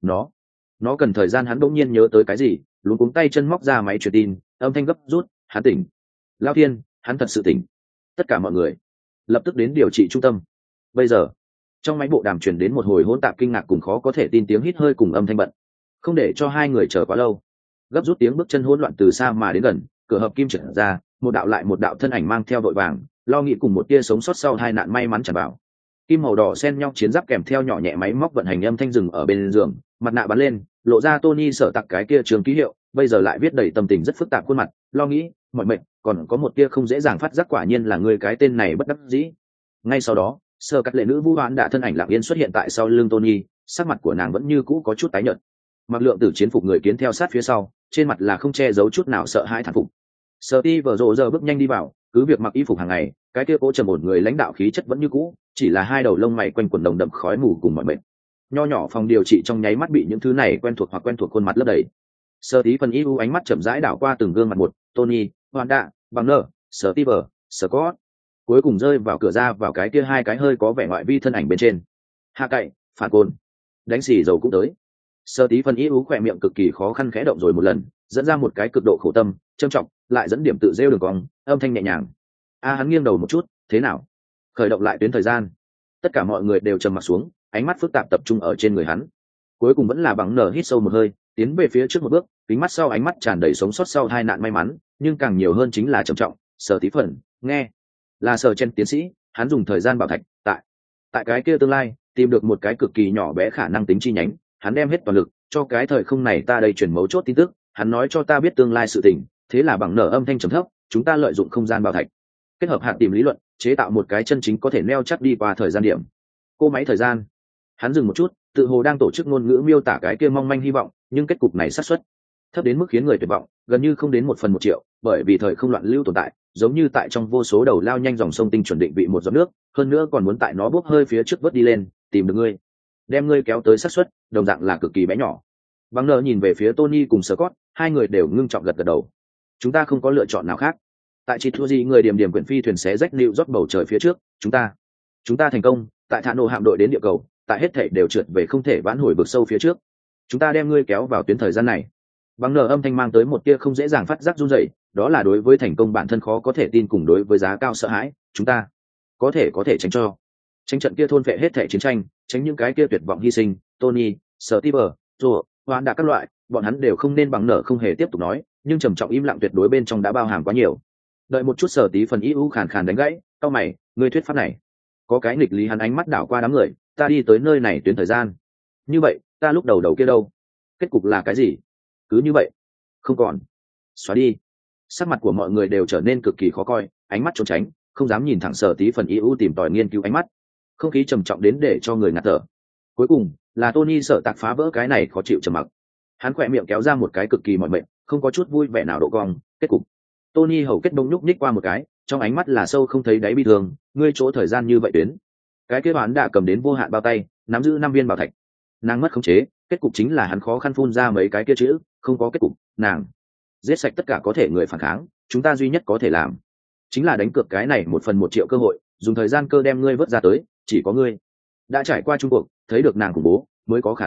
Nó cần thời gian. Hắn bỗng nhiên nhớ tới cái gì, luống cuống tay chân móc ra máy truyền tin, âm thanh gấp rút, hắn tỉnh. Lao thiên, hắn thật sự tỉnh. Tất cả mọi người lập tức đến điều trị trung tâm. Bây giờ trong máy bộ đàm truyền đến một hồi hỗn tạp kinh ngạc cùng khó có thể tin tiếng hít hơi cùng âm thanh bận, không để cho hai người chờ quá lâu. Gấp rút tiếng bước chân hỗn loạn từ xa mà đến gần, cửa hợp kim trở ra, một đạo lại một đạo thân ảnh mang theo vội vàng lo nghĩ cùng một tia sống sót sau hai nạn may mắn tràn vào. Kim màu đỏ xen nhau chiến giáp kèm theo nhỏ nhẹ máy móc vận hành âm thanh rừng ở bên giường, mặt nạ bắn lên, lộ ra Tony Sở Tặc cái kia trường ký hiệu, bây giờ lại viết đầy tâm tình rất phức tạp khuôn mặt, lo nghĩ, mọi mệnh, còn có một tia không dễ dàng phát giác quả nhiên là người cái tên này bất đắc dĩ. Ngay sau đó, Sở Cắt lệ nữ Vũ Hoán đã thân ảnh lặng yên xuất hiện tại sau lưng Tony, sắc mặt của nàng vẫn như cũ có chút tái nhợt. Mặc lượng tử chiến phục người kiến theo sát phía sau, trên mặt là không che giấu chút nào sợ hãi thán phục. Steve rồ giờ bước nhanh đi vào, cứ việc mặc y phục hàng ngày, cái kia cố trầm ổn người lãnh đạo khí chất vẫn như cũ, chỉ là hai đầu lông mày quanh quần đồng đậm khói mù cùng mọi mệt. Nho nhỏ phòng điều trị trong nháy mắt bị những thứ này quen thuộc khuôn mặt lấp đầy. Steve phần ưu ánh mắt chậm rãi đảo qua từng gương mặt một, Tony, Wanda, Banner, Steve, Scott, cuối cùng rơi vào cửa ra vào cái kia hai cái hơi có vẻ ngoại vi thân ảnh bên trên. Hạ cậy, phản côn, đánh xì dầu cũng tới. Steve phần ưu khỏe miệng cực kỳ khó khăn khẽ động rồi một lần, dẫn ra một cái cực độ khổ tâm, trân trọng, lại dẫn điểm tự rêu đường cong, âm thanh nhẹ nhàng. Hắn nghiêng đầu một chút, thế nào? Khởi động lại tuyến thời gian. Tất cả mọi người đều trầm mặt xuống, ánh mắt phức tạp tập trung ở trên người hắn. Cuối cùng vẫn là bằng nở hít sâu một hơi, tiến về phía trước một bước, kính mắt sau ánh mắt tràn đầy sống sót sau hai nạn may mắn, nhưng càng nhiều hơn chính là trầm trọng. Sở tí phần, nghe, là sở chen tiến sĩ, hắn dùng thời gian bảo thạch, tại cái kia tương lai, tìm được một cái cực kỳ nhỏ bé khả năng tính chi nhánh, hắn đem hết toàn lực, cho cái thời không này ta đây truyền mấu chốt tin tức, hắn nói cho ta biết tương lai sự tình, thế là bằng nở âm thanh trầm thấp, chúng ta lợi dụng không gian bảo thạch, kết hợp hạt tìm lý luận, chế tạo một cái chân chính có thể neo chắc đi qua thời gian điểm. Cô máy thời gian. Hắn dừng một chút, tự hồ đang tổ chức ngôn ngữ miêu tả cái kia mong manh hy vọng, nhưng kết cục này xác suất thấp đến mức khiến người tuyệt vọng, gần như không đến 1/1 triệu, bởi vì thời không loạn lưu tồn tại, giống như tại trong vô số đầu lao nhanh dòng sông tinh chuẩn định vị một giọt nước, hơn nữa còn muốn tại nó bốc hơi phía trước vớt đi lên, tìm được ngươi, đem ngươi kéo tới xác suất, đồng dạng là cực kỳ bé nhỏ. Bằng nợ nhìn về phía Tony cùng Scott, hai người đều ngưng trọng gật đầu. Chúng ta không có lựa chọn nào khác. Tại chị thua gì người điểm quyển phi thuyền xé rách lưu rót bầu trời phía trước, chúng ta thành công, tại thả nổ hạm đội đến địa cầu, tại hết thảy đều trượt về không thể vãn hồi vực sâu phía trước. Chúng ta đem ngươi kéo vào tuyến thời gian này. Bằng nở âm thanh mang tới một tia không dễ dàng phát giác run rẩy, đó là đối với thành công bản thân khó có thể tin cùng đối với giá cao sợ hãi, chúng ta có thể tránh trận kia thôn phệ hết thảy chiến tranh, tránh những cái kia tuyệt vọng hy sinh, Tony, Steve, Joe, Hoán đã các loại, bọn hắn đều không nên. Bằng nở không hề tiếp tục nói, nhưng trầm trọng im lặng tuyệt đối bên trong đã bao hàm quá nhiều. Đợi một chút, Sở Tí phần ưu khàn khàn đánh gãy, cau mày, ngươi thuyết pháp này có cái nghịch lý. Hắn ánh mắt đảo qua đám người, ta đi tới nơi này tuyến thời gian, như vậy ta lúc đầu kia đâu, kết cục là cái gì? Cứ như vậy không còn, xóa đi. Sắc mặt của mọi người đều trở nên cực kỳ khó coi, ánh mắt trốn tránh, không dám nhìn thẳng Sở Tí phần ưu tìm tòi nghiên cứu ánh mắt. Không khí trầm trọng đến để cho người ngạt thở. Cuối cùng là Tony Sở Tạc phá vỡ cái này khó chịu trầm mặc. Hắn khỏe miệng kéo ra một cái cực kỳ mỏi mệt, không có chút vui vẻ nào độ cong. Kết cục, Tony hầu kết đông nhúc nhích qua một cái, trong ánh mắt là sâu không thấy đáy bi thương. Ngươi chỗ thời gian như vậy tuyến, cái kế toán đã cầm đến vô hạn bao tay, nắm giữ 5 viên bảo thạch, nàng mất khống chế, kết cục chính là hắn khó khăn phun ra mấy cái kia chữ, không có kết cục, nàng giết sạch tất cả có thể người phản kháng, chúng ta duy nhất có thể làm chính là đánh cược cái này 1/1 triệu cơ hội, dùng thời gian cơ đem ngươi vớt ra tới, chỉ có ngươi đã trải qua trung cuộc, thấy được nàng khủng bố, mới có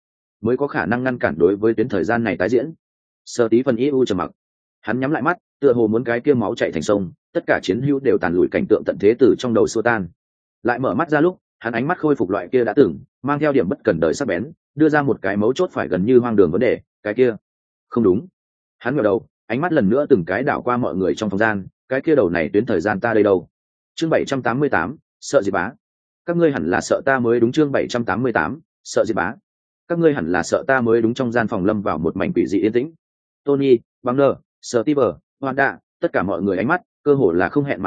khả năng ngăn cản đối với tuyến thời gian này tái diễn. Sở Tí phần ưu trầm mặc, hắn nhắm lại mắt, tựa hồ muốn cái kia máu chảy thành sông, tất cả chiến hữu đều tàn lùi, cảnh tượng tận thế từ trong đầu xua tan. Lại mở mắt ra lúc, hắn ánh mắt khôi phục loại kia đã từng mang theo điểm bất cần đời sắc bén, đưa ra một cái mấu chốt phải gần như hoang đường vấn đề, cái kia không đúng. Hắn ngẩng đầu, ánh mắt lần nữa từng cái đảo qua mọi người trong phòng gian, cái kia đầu này tuyến thời gian ta đây đâu? Chương 788, sợ gì bá? Các ngươi hẳn là sợ ta mới đúng. Chương 788, sợ gì bá? Các ngươi hẳn là sợ ta mới đúng. Trong gian phòng lâm vào một mảnh quỷ dị yên tĩnh. Tony, Banner, Steve, Wanda, tất cả mọi người ánh mắt cơ hồ là không hẹn mà cùng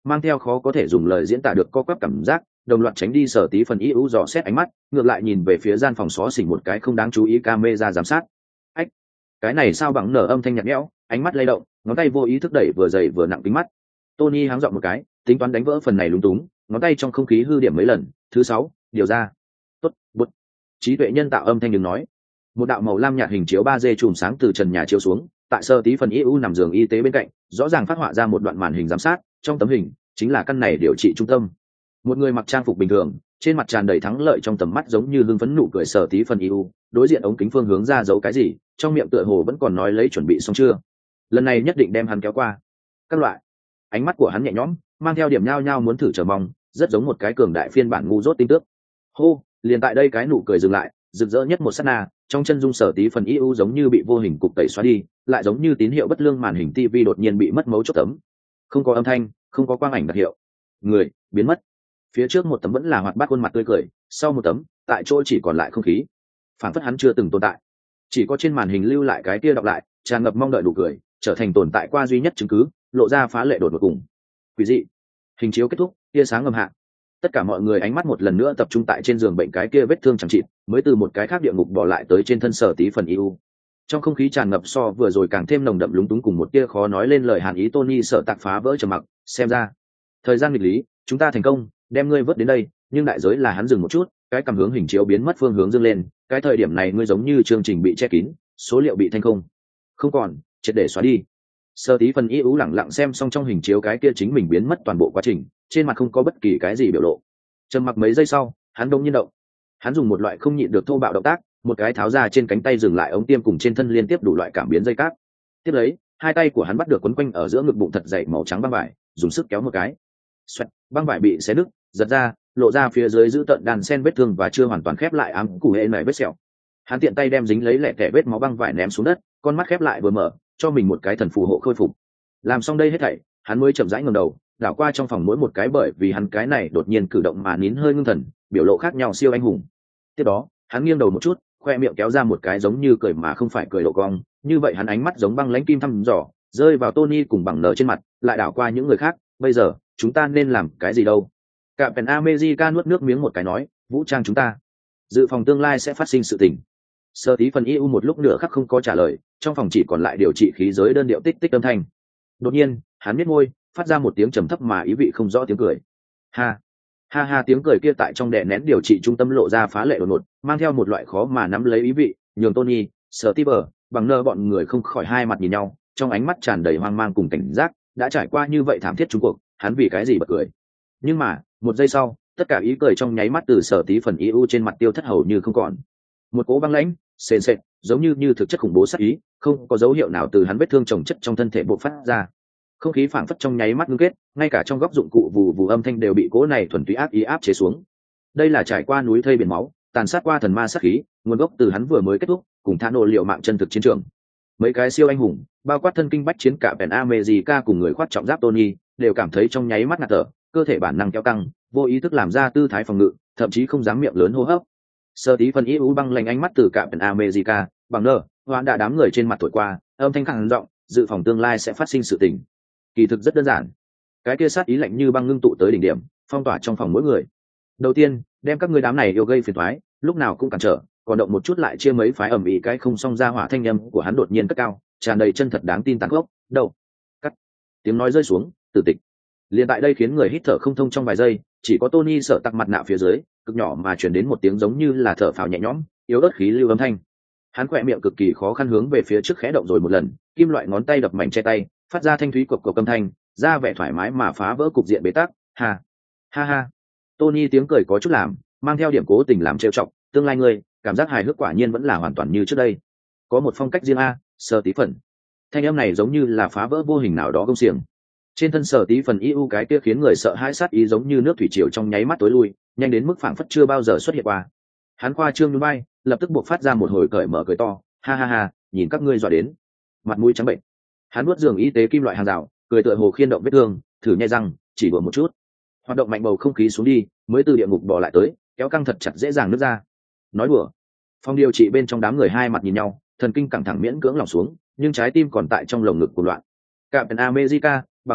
mang theo khó có thể dùng lời diễn tả được co quắp cảm giác, đồng loạt tránh đi Sở Tí Phần IU dò xét ánh mắt, ngược lại nhìn về phía gian phòng xó xỉnh một cái không đáng chú ý camera giám sát. Ách, cái này sao bằng nở âm thanh nhạt nhẽo, ánh mắt lay động, ngón tay vô ý thức đẩy vừa dày vừa nặng kính mắt. Tony háng giọng một cái, tính toán đánh vỡ phần này lúng túng, ngón tay trong không khí hư điểm mấy lần. Thứ 6, điều ra. Tốt, bút. Trí tuệ nhân tạo âm thanh đừng nói. Một đạo màu lam nhạt hình chiếu 3D chùm sáng từ trần nhà chiếu xuống, tại Sở Tí Phần IU nằm giường y tế bên cạnh, rõ ràng phát họa ra một đoạn màn hình giám sát, trong tấm hình chính là căn này điều trị trung tâm. Một người mặc trang phục bình thường, trên mặt tràn đầy thắng lợi, trong tầm mắt giống như hưng phấn nụ cười Sở Tí Phần IU, đối diện ống kính phương hướng ra giấu cái gì, trong miệng tựa hồ vẫn còn nói lấy chuẩn bị xong chưa. Lần này nhất định đem hắn kéo qua. Các loại. Ánh mắt của hắn nhẹ nhõm, mang theo điểm nhao nhao muốn thử chờ mong, rất giống một cái cường đại phiên bản ngu dốt tinh tước. Hô, liền tại đây cái nụ cười dừng lại, rực rỡ nhất một sát na, trong chân dung Sở Tí Phần IU giống như bị vô hình cục tẩy xóa đi, lại giống như tín hiệu bất lương màn hình TV đột nhiên bị mất mấu chốt tấm. Không có âm thanh, không có quang ảnh đặc hiệu. Người biến mất. Phía trước một tấm vẫn là hoạt bát khuôn mặt tươi cười, sau một tấm, tại chỗ chỉ còn lại không khí. Phản phất hắn chưa từng tồn tại. Chỉ có trên màn hình lưu lại cái kia đọc lại, tràn ngập mong đợi nụ cười, trở thành tồn tại qua duy nhất chứng cứ, lộ ra phá lệ đột ngột cùng. Quỷ dị. Hình chiếu kết thúc, tia sáng ngầm hạ. Tất cả mọi người ánh mắt một lần nữa tập trung tại trên giường bệnh cái kia vết thương chẳng chịt, mới từ một cái khác địa ngục bỏ lại tới trên thân Sở Tí Phần IU. Trong không khí tràn ngập so vừa rồi càng thêm nồng đậm lúng túng cùng một tia khó nói lên lời hàn ý. Tony sợ tạc phá vỡ trầm mặc, xem ra thời gian nghịch lý, chúng ta thành công đem ngươi vớt đến đây, nhưng đại giới là hắn dừng một chút, cái cảm hướng hình chiếu biến mất phương hướng dâng lên. Cái thời điểm này ngươi giống như chương trình bị che kín, số liệu bị thanh không còn, triệt để xóa đi. Sở Tí Phần IU lẳng lặng xem xong trong hình chiếu cái kia chính mình biến mất toàn bộ quá trình, trên mặt không có bất kỳ cái gì biểu lộ. Trầm mặc mấy giây sau, hắn đông nhiên động. Hắn dùng một loại không nhịn được thô bạo động tác, một cái tháo ra trên cánh tay dừng lại ống tiêm cùng trên thân liên tiếp đủ loại cảm biến dây cáp. Tiếp lấy, hai tay của hắn bắt được quấn quanh ở giữa ngực bụng thật dày màu trắng băng vải, dùng sức kéo một cái. Xoẹt, băng vải bị xé nứt, giật ra, lộ ra phía dưới giữ tận đàn sen vết thương và chưa hoàn toàn khép lại ám củ hệ này vết sẹo. Hắn tiện tay đem dính lấy lẹ tẻ vết máu băng vải ném xuống đất, con mắt khép lại vừa mở, cho mình một cái thần phù hộ khôi phục. Làm xong đây hết thảy, hắn mới chậm rãi ngẩng đầu, đảo qua trong phòng mỗi một cái bởi vì hắn cái này đột nhiên cử động mà nín hơi ngưng thần, biểu lộ khác nhau siêu anh hùng. Tiếp đó, hắn nghiêng đầu một chút, khoe miệng kéo ra một cái giống như cười mà không phải cười độ cong, như vậy hắn ánh mắt giống băng lãnh kim thăm dò, rơi vào Tony cùng bằng nở trên mặt, lại đảo qua những người khác. Bây giờ, chúng ta nên làm cái gì đâu? Captain America nuốt nước miếng một cái nói, vũ trang chúng ta, dự phòng tương lai sẽ phát sinh sự tình. Sở Tí Phần IU một lúc nửa khắc không có trả lời, trong phòng chỉ còn lại điều trị khí giới đơn điệu tích tích âm thanh. Đột nhiên, hắn nhếch môi, phát ra một tiếng trầm thấp mà ý vị không rõ tiếng cười. Ha ha ha, tiếng cười kia tại trong đè nén điều trị trung tâm lộ ra phá lệ đột ngột, mang theo một loại khó mà nắm lấy ý vị, nhường Tony, Steve, bằng nơ bọn người không khỏi hai mặt nhìn nhau, trong ánh mắt tràn đầy hoang mang cùng cảnh giác. Đã trải qua như vậy thảm thiết trung cuộc, hắn vì cái gì bật cười? Nhưng mà, một giây sau, tất cả ý cười trong nháy mắt từ Sở Tí Phần IU trên mặt tiêu thất hầu như không còn. Một cỗ băng lãnh, sền sệt, giống như thực chất khủng bố sát ý, không có dấu hiệu nào từ hắn vết thương chồng chất trong thân thể bộc phát ra. Không khí phảng phất trong nháy mắt ngưng kết, ngay cả trong góc dụng cụ vù vù âm thanh đều bị cỗ này thuần túy ác ý áp chế xuống. Đây là trải qua núi thây biển máu, tàn sát qua thần ma sát khí, nguồn gốc từ hắn vừa mới kết thúc, cùng Tha nổ liệu mạng chân thực chiến trường. Mấy cái siêu anh hùng, bao quát thân kinh bách chiến cả Pen America cùng người khoác trọng giáp Tony, đều cảm thấy trong nháy mắt ngạt thở, cơ thể bản năng kéo căng, vô ý thức làm ra tư thái phòng ngự, thậm chí không dám miệng lớn hô hấp. Sở Tí Phần IU băng lạnh ánh mắt từ cả Pen America, bằng nơ, hoán đã đám người trên mặt thổi qua, âm thanh khàn giọng, dự phòng tương lai sẽ phát sinh sự tình. Kỳ thực rất đơn giản, cái kia sát ý lạnh như băng ngưng tụ tới đỉnh điểm, phong tỏa trong phòng mỗi người. Đầu tiên, đem các ngươi đám này yêu gây phiền toái, lúc nào cũng cản trở, còn động một chút lại chia mấy phái ầm ĩ cái không xong ra hỏa. Thanh âm của hắn đột nhiên cất cao, tràn đầy chân thật đáng tin tàn gốc. Đâu? Cắt. Tiếng nói rơi xuống, tử tịch. Liền tại đây khiến người hít thở không thông trong vài giây, chỉ có Tony sợ tặc mặt nạ phía dưới, cực nhỏ mà truyền đến một tiếng giống như là thở phào nhẹ nhõm, yếu ớt khí lưu âm thanh. Hắn khỏe miệng cực kỳ khó khăn hướng về phía trước khẽ động rồi một lần, kim loại ngón tay đập mảnh che tay, phát ra thanh thúy cộc cộc âm thanh, ra vẻ thoải mái mà phá vỡ cục diện bế tắc. Ha ha. Tony tiếng cười có chút làm, mang theo điểm cố tình làm trêu chọc, tương lai ngươi, cảm giác hài hước quả nhiên vẫn là hoàn toàn như trước đây. Có một phong cách riêng a, Sở Tí Phần. Thanh âm này giống như là phá vỡ vô hình nào đó công xiềng. Trên thân Sở Tí Phần IU cái kia khiến người sợ hãi sát ý giống như nước thủy triều trong nháy mắt tối lui, nhanh đến mức phảng phất chưa bao giờ xuất hiện qua. Hắn khoa trương nhún vai, lập tức buộc phát ra một hồi cởi mở cười to, ha ha ha, nhìn các ngươi dọa đến, mặt mũi trắng bệnh. Hắn nuốt giường y tế kim loại hàng rào, cười tựa hồ khiên động vết thương, thử nhai răng, chỉ đùa một chút. Hoạt động mạnh bầu không khí xuống đi, mới từ địa ngục bỏ lại tới, kéo căng thật chặt dễ dàng nứt ra. Nói đùa. Phòng điều trị bên trong đám người hai mặt nhìn nhau, thần kinh căng thẳng miễn cưỡng lỏng xuống, nhưng trái tim còn tại trong lồng ngực của loạn. Captain America, bằng nơ,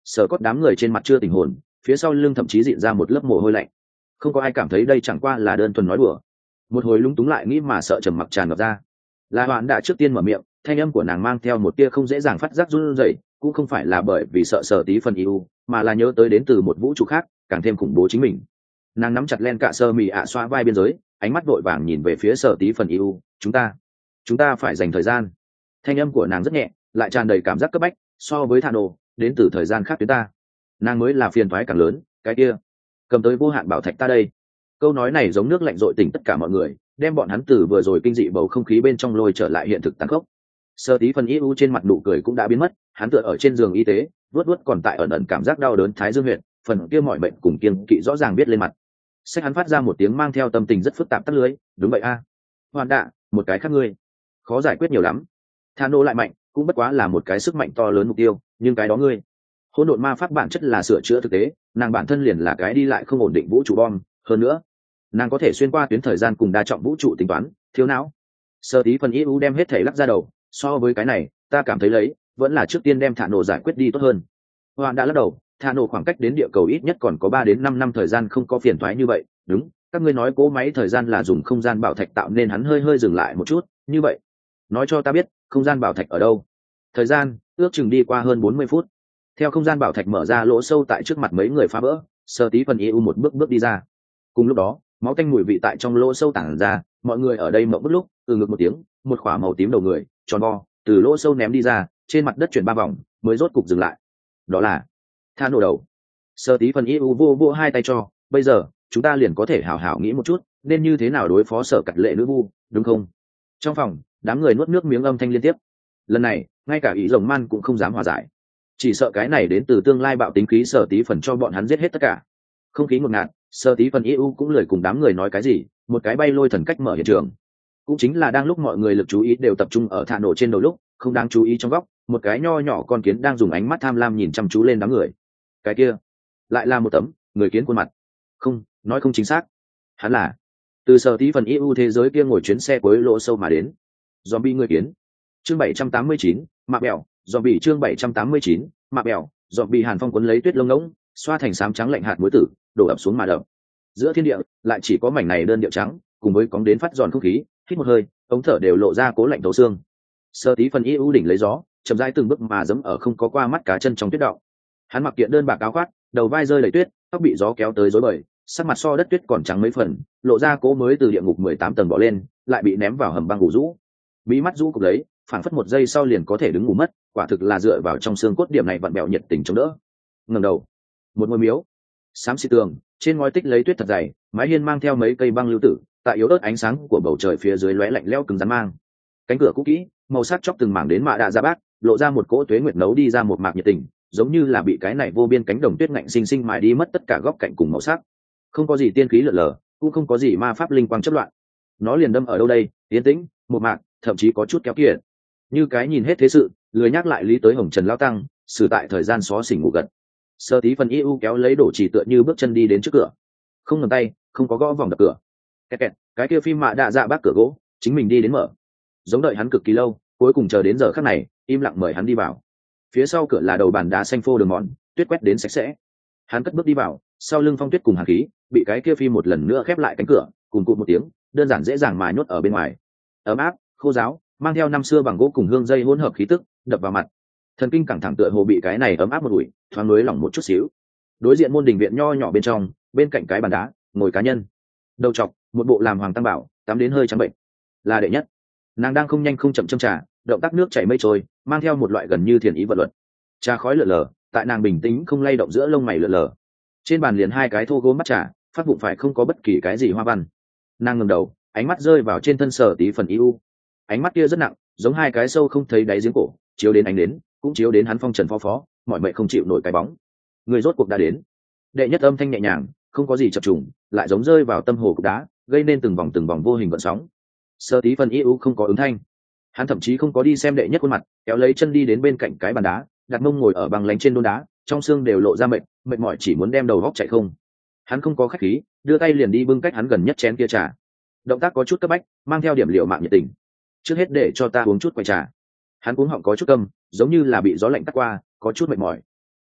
Sở Cốt đám người trên mặt chưa tình hồn, phía sau lưng thậm chí dịn ra một lớp mồ hôi lạnh. Không có ai cảm thấy đây chẳng qua là đơn thuần nói đùa. Một hồi lúng túng lại nghĩ mà sợ trầm mặc tràn ngập ra. La Hoạn đã trước tiên mở miệng, thanh âm của nàng mang theo một tia không dễ dàng phát giác run rẩy, cũng không phải là bởi vì sợ Sở Tí Phần yêu, mà là nhớ tới đến từ một vũ trụ khác, càng thêm khủng bố chính mình. Nàng nắm chặt len cạ sơ mì ạ xoa vai biên giới, ánh mắt vội vàng nhìn về phía Sở Tí Phần yêu, chúng ta phải dành thời gian. Thanh âm của nàng rất nhẹ, lại tràn đầy cảm giác cấp bách, so với Thà Nổ, đến từ thời gian khác với ta. Nàng mới là phiền toái càng lớn, cái kia, cầm tới vô hạn bảo thạch ta đây. Câu nói này giống nước lạnh dội tỉnh tất cả mọi người, đem bọn hắn từ vừa rồi kinh dị bầu không khí bên trong lôi trở lại hiện thực tàn khốc. Sở Tí Phần yêu trên mặt nụ cười cũng đã biến mất, hắn tựa ở trên giường y tế, vuốt còn tại ẩn ẩn cảm giác đau đớn thái dương huyệt, phần kia mọi bệnh cùng kiêng kỵ rõ ràng biết lên mặt. Sách hắn phát ra một tiếng mang theo tâm tình rất phức tạp tắt lưới, đúng vậy a. Hoàn đạ, một cái khác ngươi, khó giải quyết nhiều lắm. Thà Nô lại mạnh, cũng bất quá là một cái sức mạnh to lớn mục tiêu, nhưng cái đó ngươi, hỗn độn ma pháp bản chất là sửa chữa thực tế, nàng bản thân liền là cái đi lại không ổn định vũ trụ bom, hơn nữa nàng có thể xuyên qua tuyến thời gian cùng đa trọng vũ trụ tính toán, thiếu não. Sở Tí Phần yêu đem hết thể lắc ra đầu, so với cái này ta cảm thấy lấy vẫn là trước tiên đem Thà Nổ giải quyết đi tốt hơn. Hoàn đã lắc đầu, Thà Nổ khoảng cách đến địa cầu ít nhất còn có 3 đến 5 năm thời gian, không có phiền toái như vậy. Đúng, các ngươi nói cỗ máy thời gian là dùng không gian bảo thạch tạo nên, hắn hơi dừng lại một chút, như vậy nói cho ta biết không gian bảo thạch ở đâu. Thời gian ước chừng đi qua hơn 40 phút, theo không gian bảo thạch mở ra lỗ sâu tại trước mặt mấy người phá vỡ, Sở Tí Phần yêu một bước đi ra. Cùng lúc đó máu tanh mùi vị tại trong lỗ sâu tản ra, mọi người ở đây mộng bức lúc ngực một tiếng, một khỏa màu tím đầu người tròn vo từ lỗ sâu ném đi ra, trên mặt đất chuyển 3 vòng mới rốt cục dừng lại. Đó là Thà Nổ đầu. Sở Tí Phần yêu vô hai tay cho, bây giờ chúng ta liền có thể hảo hảo nghĩ một chút nên như thế nào đối phó Sở Cật Lệ nữ vu, đúng không? Trong phòng đám người nuốt nước miếng âm thanh liên tiếp. Lần này ngay cả ý rồng man cũng không dám hòa giải, chỉ sợ cái này đến từ tương lai bạo tính khí Sở Tí Phần cho bọn hắn giết hết tất cả. Không khí ngột ngạt, Sở Tí Phần yêu cũng lười cùng đám người nói cái gì, một cái bay lôi thần cách mở hiện trường. Cũng chính là đang lúc mọi người lực chú ý đều tập trung ở Thà Nổ trên đầu lúc, không đáng chú ý trong góc một cái nho nhỏ con kiến đang dùng ánh mắt tham lam nhìn chăm chú lên đám người. Cái kia lại là một tấm người kiến khuôn mặt. Không, nói không chính xác, hắn là từ Sở Tí Phần yêu thế giới kia ngồi chuyến xe cuối lỗ sâu mà đến zombie người kiến. Chương 789, mạ bèo zombie. Chương 789, mạ bèo zombie. Hàn Phong cuốn lấy tuyết lông ngỗng, xoa thành xám trắng lạnh hạt muối tử, đổ ập xuống mà đập. Giữa thiên địa lại chỉ có mảnh này đơn điệu trắng, cùng với cóng đến phát giòn không khí, hít một hơi ống thở đều lộ ra cố lạnh thấu xương. Sở Tí Phần yêu đỉnh lấy gió, chậm rãi từng bước mà giẫm ở không có qua mắt cá chân trong tuyết động. Hắn mặc kiện đơn bạc áo khoác, đầu vai rơi đầy tuyết, tóc bị gió kéo tới rối bời, sắc mặt so đất tuyết còn trắng mấy phần, lộ ra cố mới từ địa ngục 18 tầng bỏ lên, lại bị ném vào hầm băng ngủ rũ. Mí mắt rũ cục lấy, phảng phất một giây sau liền có thể đứng ngủ mất, quả thực là dựa vào trong xương cốt điểm này vặn bẹo nhiệt tình chống đỡ. Ngẩng đầu, một ngôi miếu, xám xịt tường, trên ngói tích lấy tuyết thật dày, mái hiên mang theo mấy cây băng lưu tử, tại yếu ớt ánh sáng của bầu trời phía dưới lóe lạnh lẽo cứng rắn mang. Cánh cửa cũ kỹ, màu sắc chóc từng mảng đến mạ đạ ra bác, lộ ra một cỗ tuế nguyệt nấu đi ra một mạc nhiệt tình, giống như là bị cái này vô biên cánh đồng tuyết ngạnh sinh sinh mài đi mất tất cả góc cạnh cùng màu sắc. Không có gì tiên khí lượn lờ, cũng không có gì ma pháp linh quang chất loạn. Nó liền đâm ở đâu đây, yên tĩnh, một mạc, thậm chí có chút kéo kiệt. Như cái nhìn hết thế sự, lười nhắc lại lý tới hồng trần lao tăng, xử tại thời gian xó xỉnh ngủ gật. Sở Tí Phần yêu kéo lấy đổ chỉ tựa như bước chân đi đến trước cửa, không ngẩng tay, không có gõ vòng đập cửa. Kẹt kẹt, cái kia phim mạ đạ dạ bác cửa gỗ, chính mình đi đến mở. Giống đợi hắn cực kỳ lâu, cuối cùng chờ đến giờ khắc này, im lặng mời hắn đi vào. Phía sau cửa là đầu bàn đá xanh phô đường mòn, tuyết quét đến sạch sẽ. Hắn cất bước đi vào, sau lưng phong tuyết cùng hàn khí bị cái kia phim một lần nữa khép lại cánh cửa, cùng cụt một tiếng, đơn giản dễ dàng mà nhốt ở bên ngoài. Ấm áp, khô ráo, mang theo năm xưa bằng gỗ cùng hương dây hỗn hợp khí tức, đập vào mặt. Thần kinh căng thẳng tựa hồ bị cái này ấm áp một ủi, thoáng nới lỏng một chút xíu. Đối diện môn đình viện nho nhỏ bên trong, bên cạnh cái bàn đá, ngồi cá nhân. Đầu trọc, một bộ làm hoàng tam bảo, tắm đến hơi trắng bệnh. Là đệ nhất. Nàng đang không nhanh không chậm châm trà, động tác nước chảy mây trôi, mang theo một loại gần như thiền ý vật luật. Trà khói lờ lờ, tại nàng bình tĩnh không lay động giữa lông mày lờ lờ. Trên bàn liền hai cái thô gốm bắt trà, phát vụng phải không có bất kỳ cái gì hoa văn. Nàng ngẩng đầu, ánh mắt rơi vào trên thân Sở Tí Phần yêu. Ánh mắt kia rất nặng, giống hai cái sâu không thấy đáy giếng cổ, chiếu đến ánh đến, cũng chiếu đến hắn phong trần phó phó, mọi mệnh không chịu nổi cái bóng. Người rốt cuộc đã đến. Đệ nhất âm thanh nhẹ nhàng, không có gì chập trùng, lại giống rơi vào tâm hồ cục đá, gây nên từng vòng vô hình gợn sóng. Sở Tí Phần yêu không có ứng thanh, hắn thậm chí không có đi xem đệ nhất khuôn mặt, kéo lấy chân đi đến bên cạnh cái bàn đá, đặt mông ngồi ở bằng lánh trên đôn đá, trong xương đều lộ ra mệt mỏi chỉ muốn đem đầu góc chạy không. Hắn không có khách khí, đưa tay liền đi bưng cách hắn gần nhất chén kia trà. Động tác có chút cấp bách, mang theo điểm liệu mạng nhiệt tình. Trước hết để cho ta uống chút quay trà. Hắn uống họng có chút câm, giống như là bị gió lạnh tắt qua, có chút mệt mỏi.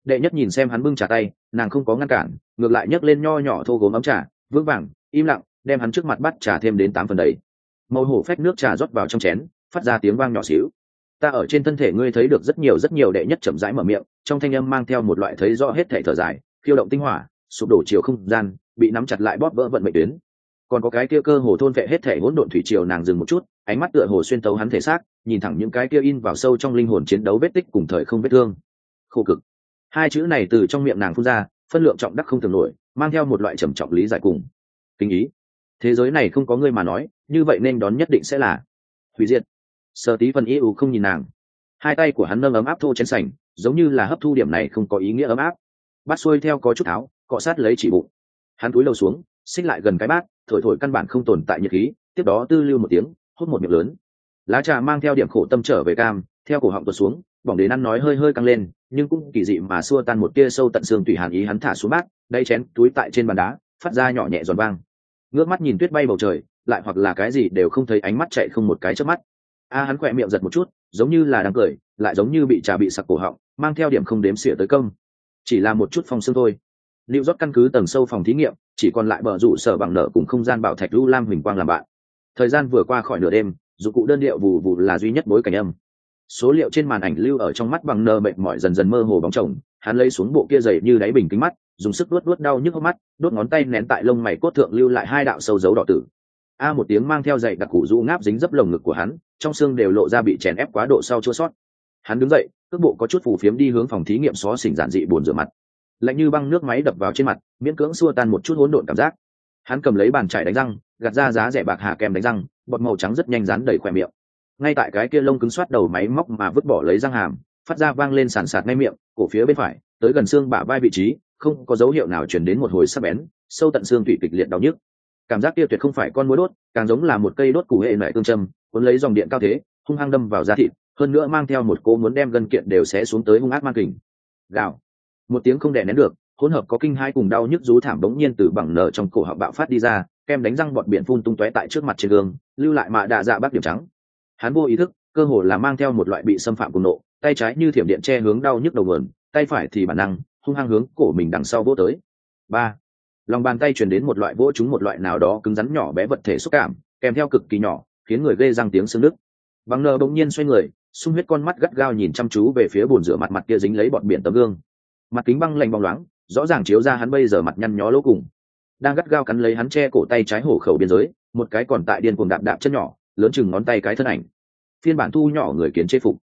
Đệ nhất nhìn xem hắn bưng trà tay, nàng không có ngăn cản, ngược lại nhấc lên nho nhỏ thô gốm ấm trà, vững vàng im lặng đem hắn trước mặt bắt trà thêm đến 8 phần đầy. Màu hổ phách nước trà rót vào trong chén, phát ra tiếng vang nhỏ xíu. Ta ở trên thân thể ngươi thấy được rất nhiều. Đệ nhất chậm rãi mở miệng, trong thanh âm mang theo một loại thấy rõ hết thảy thở dài, khiêu động tinh hỏa, sụp đổ chiều không gian, bị nắm chặt lại bóp vỡ vận mệnh tuyến. Còn có cái kia cơ hồ thôn vệ hết thảy hỗn độn thủy triều. Nàng dừng một chút, ánh mắt tựa hồ xuyên tấu hắn thể xác, nhìn thẳng những cái kia in vào sâu trong linh hồn chiến đấu vết tích cùng thời không vết thương. Khổ cực. Hai chữ này từ trong miệng nàng phun ra, phân lượng trọng đắc không tưởng nổi, mang theo một loại trầm trọng lý giải cùng kinh ý. Thế giới này không có ngươi mà nói, như vậy nên đón nhất định sẽ là hủy diệt. Sở Tí Vân yêu không nhìn nàng, hai tay của hắn nâng ấm áp thô chén sành, giống như là hấp thu điểm này không có ý nghĩa ấm áp. Bát xuôi theo có chút áo, cọ sát lấy chỉ bụng. Hắn cúi đầu xuống, xích lại gần cái bát, thổi thổi căn bản không tồn tại nhiệt khí, tiếp đó tư lưu một tiếng, hút một miệng lớn. Lá trà mang theo điểm khổ tâm trở về cam, theo cổ họng tuột xuống, bỏng đến ăn nói hơi hơi căng lên, nhưng cũng kỳ dị mà xua tan một tia sâu tận xương tùy hàn ý. Hắn thả xuống bát, đáy chén túi tại trên bàn đá, phát ra nhỏ nhẹ giòn vang. Ngước mắt nhìn tuyết bay bầu trời, lại hoặc là cái gì đều không thấy, ánh mắt chạy không một cái chớp mắt. Hắn khỏe miệng giật một chút, giống như là đang cười, lại giống như bị trà bị sặc cổ họng, mang theo điểm không đếm xỉa tới công. Chỉ là một chút phong sương thôi. Lưu rót căn cứ tầng sâu phòng thí nghiệm, chỉ còn lại bờ rủ sở bằng nở cùng không gian bảo thạch lưu lam huỳnh quang làm bạn. Thời gian vừa qua khỏi nửa đêm, dụng cụ đơn điệu vù vù là duy nhất bối cảnh âm. Số liệu trên màn ảnh lưu ở trong mắt bằng nơ mệt mỏi dần dần mơ hồ bóng chồng. Hắn lấy xuống bộ kia dày như đáy bình kính mắt, dùng sức đuốt đau nhức hốc mắt, đốt ngón tay nén tại lông mày cốt thượng lưu lại hai đạo sâu dấu đỏ tử. Một tiếng mang theo dậy đặc củ rũ ngáp dính dấp lồng ngực của hắn, trong xương đều lộ ra bị chèn ép quá độ sau chua sót. Hắn đứng dậy, cước bộ có chút phù phiếm đi hướng phòng thí nghiệm xó xỉnh giản dị bồn rửa mặt. Lạnh như băng nước máy đập vào trên mặt, miễn cưỡng xua tan một chút hỗn độn cảm giác. Hắn cầm lấy bàn chải đánh răng, gạt ra giá rẻ bạc hà kem đánh răng, bọt màu trắng rất nhanh dán đầy khóe miệng. Ngay tại cái kia lông cứng xoát đầu máy móc mà vứt bỏ lấy răng hàm, phát ra vang lên sàn sạt ngay miệng, cổ phía bên phải, tới gần xương bả vai vị trí, không có dấu hiệu nào truyền đến một hồi sắc bén, sâu tận xương tủy kịch liệt đau nhức. Cảm giác kia tuyệt không phải con muỗi đốt, càng giống là một cây đốt củ hệ nảy tương châm, cuốn lấy dòng điện cao thế, hung hăng đâm vào da thịt, hơn nữa mang theo một cỗ muốn đem gân kiện đều xé xuống tới hung ác man kình. Gào. Một tiếng không đè nén được, hỗn hợp có kinh hai cùng đau nhức rú thảm bỗng nhiên từ bằng nở trong cổ họng bạo phát đi ra, kem đánh răng bọt biển phun tung tóe tại trước mặt trên gương, lưu lại mạ đạ dạ bác điểm trắng. Hắn vô ý thức, cơ hồ là mang theo một loại bị xâm phạm cùng nộ, tay trái như thiểm điện che hướng đau nhức đầu nguồn, tay phải thì bản năng hung hăng hướng cổ mình đằng sau vỗ tới. Ba. Lòng bàn tay truyền đến một loại vỗ trúng một loại nào đó cứng rắn nhỏ bé vật thể xúc cảm, kèm theo cực kỳ nhỏ, khiến người ghê răng tiếng xương nứt. Bằng nở bỗng nhiên xoay người, sung huyết con mắt gắt gao nhìn chăm chú về phía bồn rửa mặt mặt kia dính lấy bọt biển tấm gương. Mặt kính băng lạnh bóng loáng, rõ ràng chiếu ra hắn bây giờ mặt nhăn nhó lỗ cùng. Đang gắt gao cắn lấy hắn che cổ tay trái hổ khẩu biên giới, một cái còn tại điên cuồng đạp đạp chân nhỏ, lớn chừng ngón tay cái thân ảnh. Phiên bản thu nhỏ người kiến chế phục.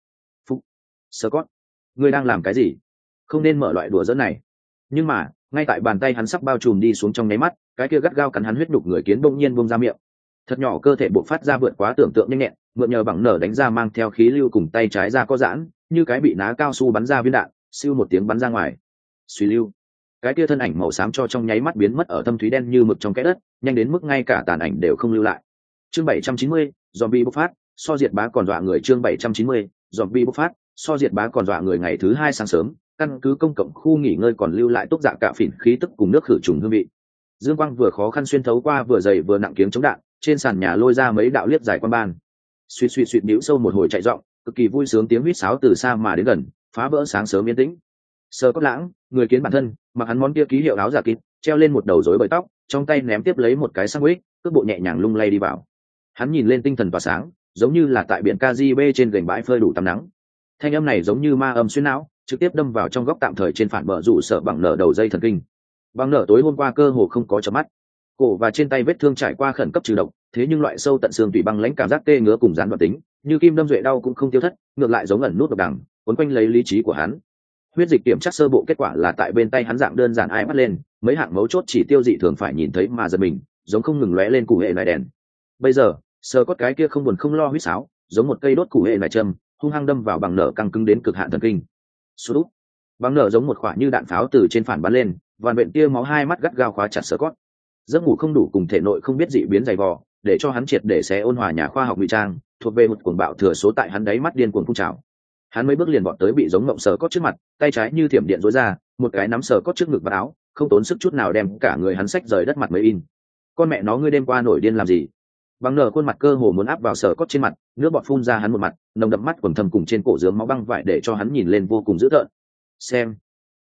Scott, ngươi đang làm cái gì? Không nên mở loại đùa giỡn này. Nhưng mà, ngay tại bàn tay hắn sắp bao trùm đi xuống trong nháy mắt, cái kia gắt gao cắn hắn huyết đục người kiến bỗng nhiên buông ra miệng. Thật nhỏ cơ thể bộc phát ra vượt quá tưởng tượng nhanh nhẹn, mượn nhờ bằng nở đánh ra mang theo khí lưu cùng tay trái ra có giãn, như cái bị ná cao su bắn ra viên đạn, siêu một tiếng bắn ra ngoài. Suy lưu. Cái kia thân ảnh màu xám cho trong nháy mắt biến mất ở thâm thúy đen như mực trong kẽ đất, nhanh đến mức ngay cả tàn ảnh đều không lưu lại. Chương 790, zombie bộc phát, so diệt bá còn dọa người. Chương 790, zombie bộc phát, so diệt bá còn dọa người. Ngày thứ hai sáng sớm, căn cứ công cộng khu nghỉ ngơi còn lưu lại túc dạ cạ phỉn khí tức cùng nước khử trùng hương vị. Dương quang vừa khó khăn xuyên thấu qua vừa dày vừa nặng kiếng chống đạn, trên sàn nhà lôi ra mấy đạo liếc dài quan ban. Suýt suýt suýt níu sâu một hồi chạy rộng, cực kỳ vui sướng tiếng huýt sáo từ xa mà đến gần, phá vỡ sáng sớm yên tĩnh. Sơ Cốt Lãng, người kiến bản thân, mặc hắn món kia ký hiệu áo giả kín, treo lên một đầu rối bời tóc, trong tay ném tiếp lấy một cái sandwich, cước bộ nhẹ nhàng lung lay đi vào. Hắn nhìn lên tinh thần tỏa sáng, giống như là tại biển Caribe trên gành bãi phơi đủ tắm nắng. Thanh âm này giống như ma âm xuyên não, trực tiếp đâm vào trong góc tạm thời trên phản bờ rủ sợ bằng nở đầu dây thần kinh. Bằng nở tối hôm qua cơ hồ không có chớp mắt, cổ và trên tay vết thương trải qua khẩn cấp trừ độc, thế nhưng loại sâu tận xương tủy băng lãnh cảm giác tê ngứa cùng gián đoạn tính, như kim đâm duệ đau cũng không tiêu thất, ngược lại giống ẩn nút độc đằng, cuốn quanh lấy lý trí của hắn. Huyết dịch kiểm tra sơ bộ kết quả là tại bên tay hắn dạng đơn giản ai bắt lên, mấy hạng mấu chốt chỉ tiêu dị thường phải nhìn thấy mà giật mình, giống không ngừng lóe lên củ hệ lại đèn. Bây giờ, sờ cốt cái kia không buồn không lo huýt sáo, giống một cây đốt củ hệ lại châm, hung hăng đâm vào bằng nở căng cứng đến cực hạn thần kinh. Sút. Bằng nở giống một quả như đạn pháo từ trên phản bắn lên, vằn vện tia máu hai mắt gắt gao khóa chặt sờ cốt. Giấc ngủ không đủ cùng thể nội không biết dị biến dày vò, để cho hắn triệt để xé ôn hòa nhà khoa học ngụy trang, thuộc về một cuồng bạo thừa số tại hắn đáy mắt điên cuồng phun trào. Hắn mấy bước liền vọt tới bị giống ngộng sờ cốt trước mặt, tay trái như thiểm điện rối ra, một cái nắm sờ cốt trước ngực và áo, không tốn sức chút nào đem cả người hắn xách rời đất mặt mới in. Con mẹ nó, ngươi đêm qua nổi điên làm gì? Bằng nở khuôn mặt cơ hồ muốn áp vào sờ cốt trên mặt, nước bọt phun ra hắn một mặt, nồng đậm mắt quầng thâm cùng trên cổ dướng máu băng vải để cho hắn nhìn lên vô cùng dữ tợn. Xem,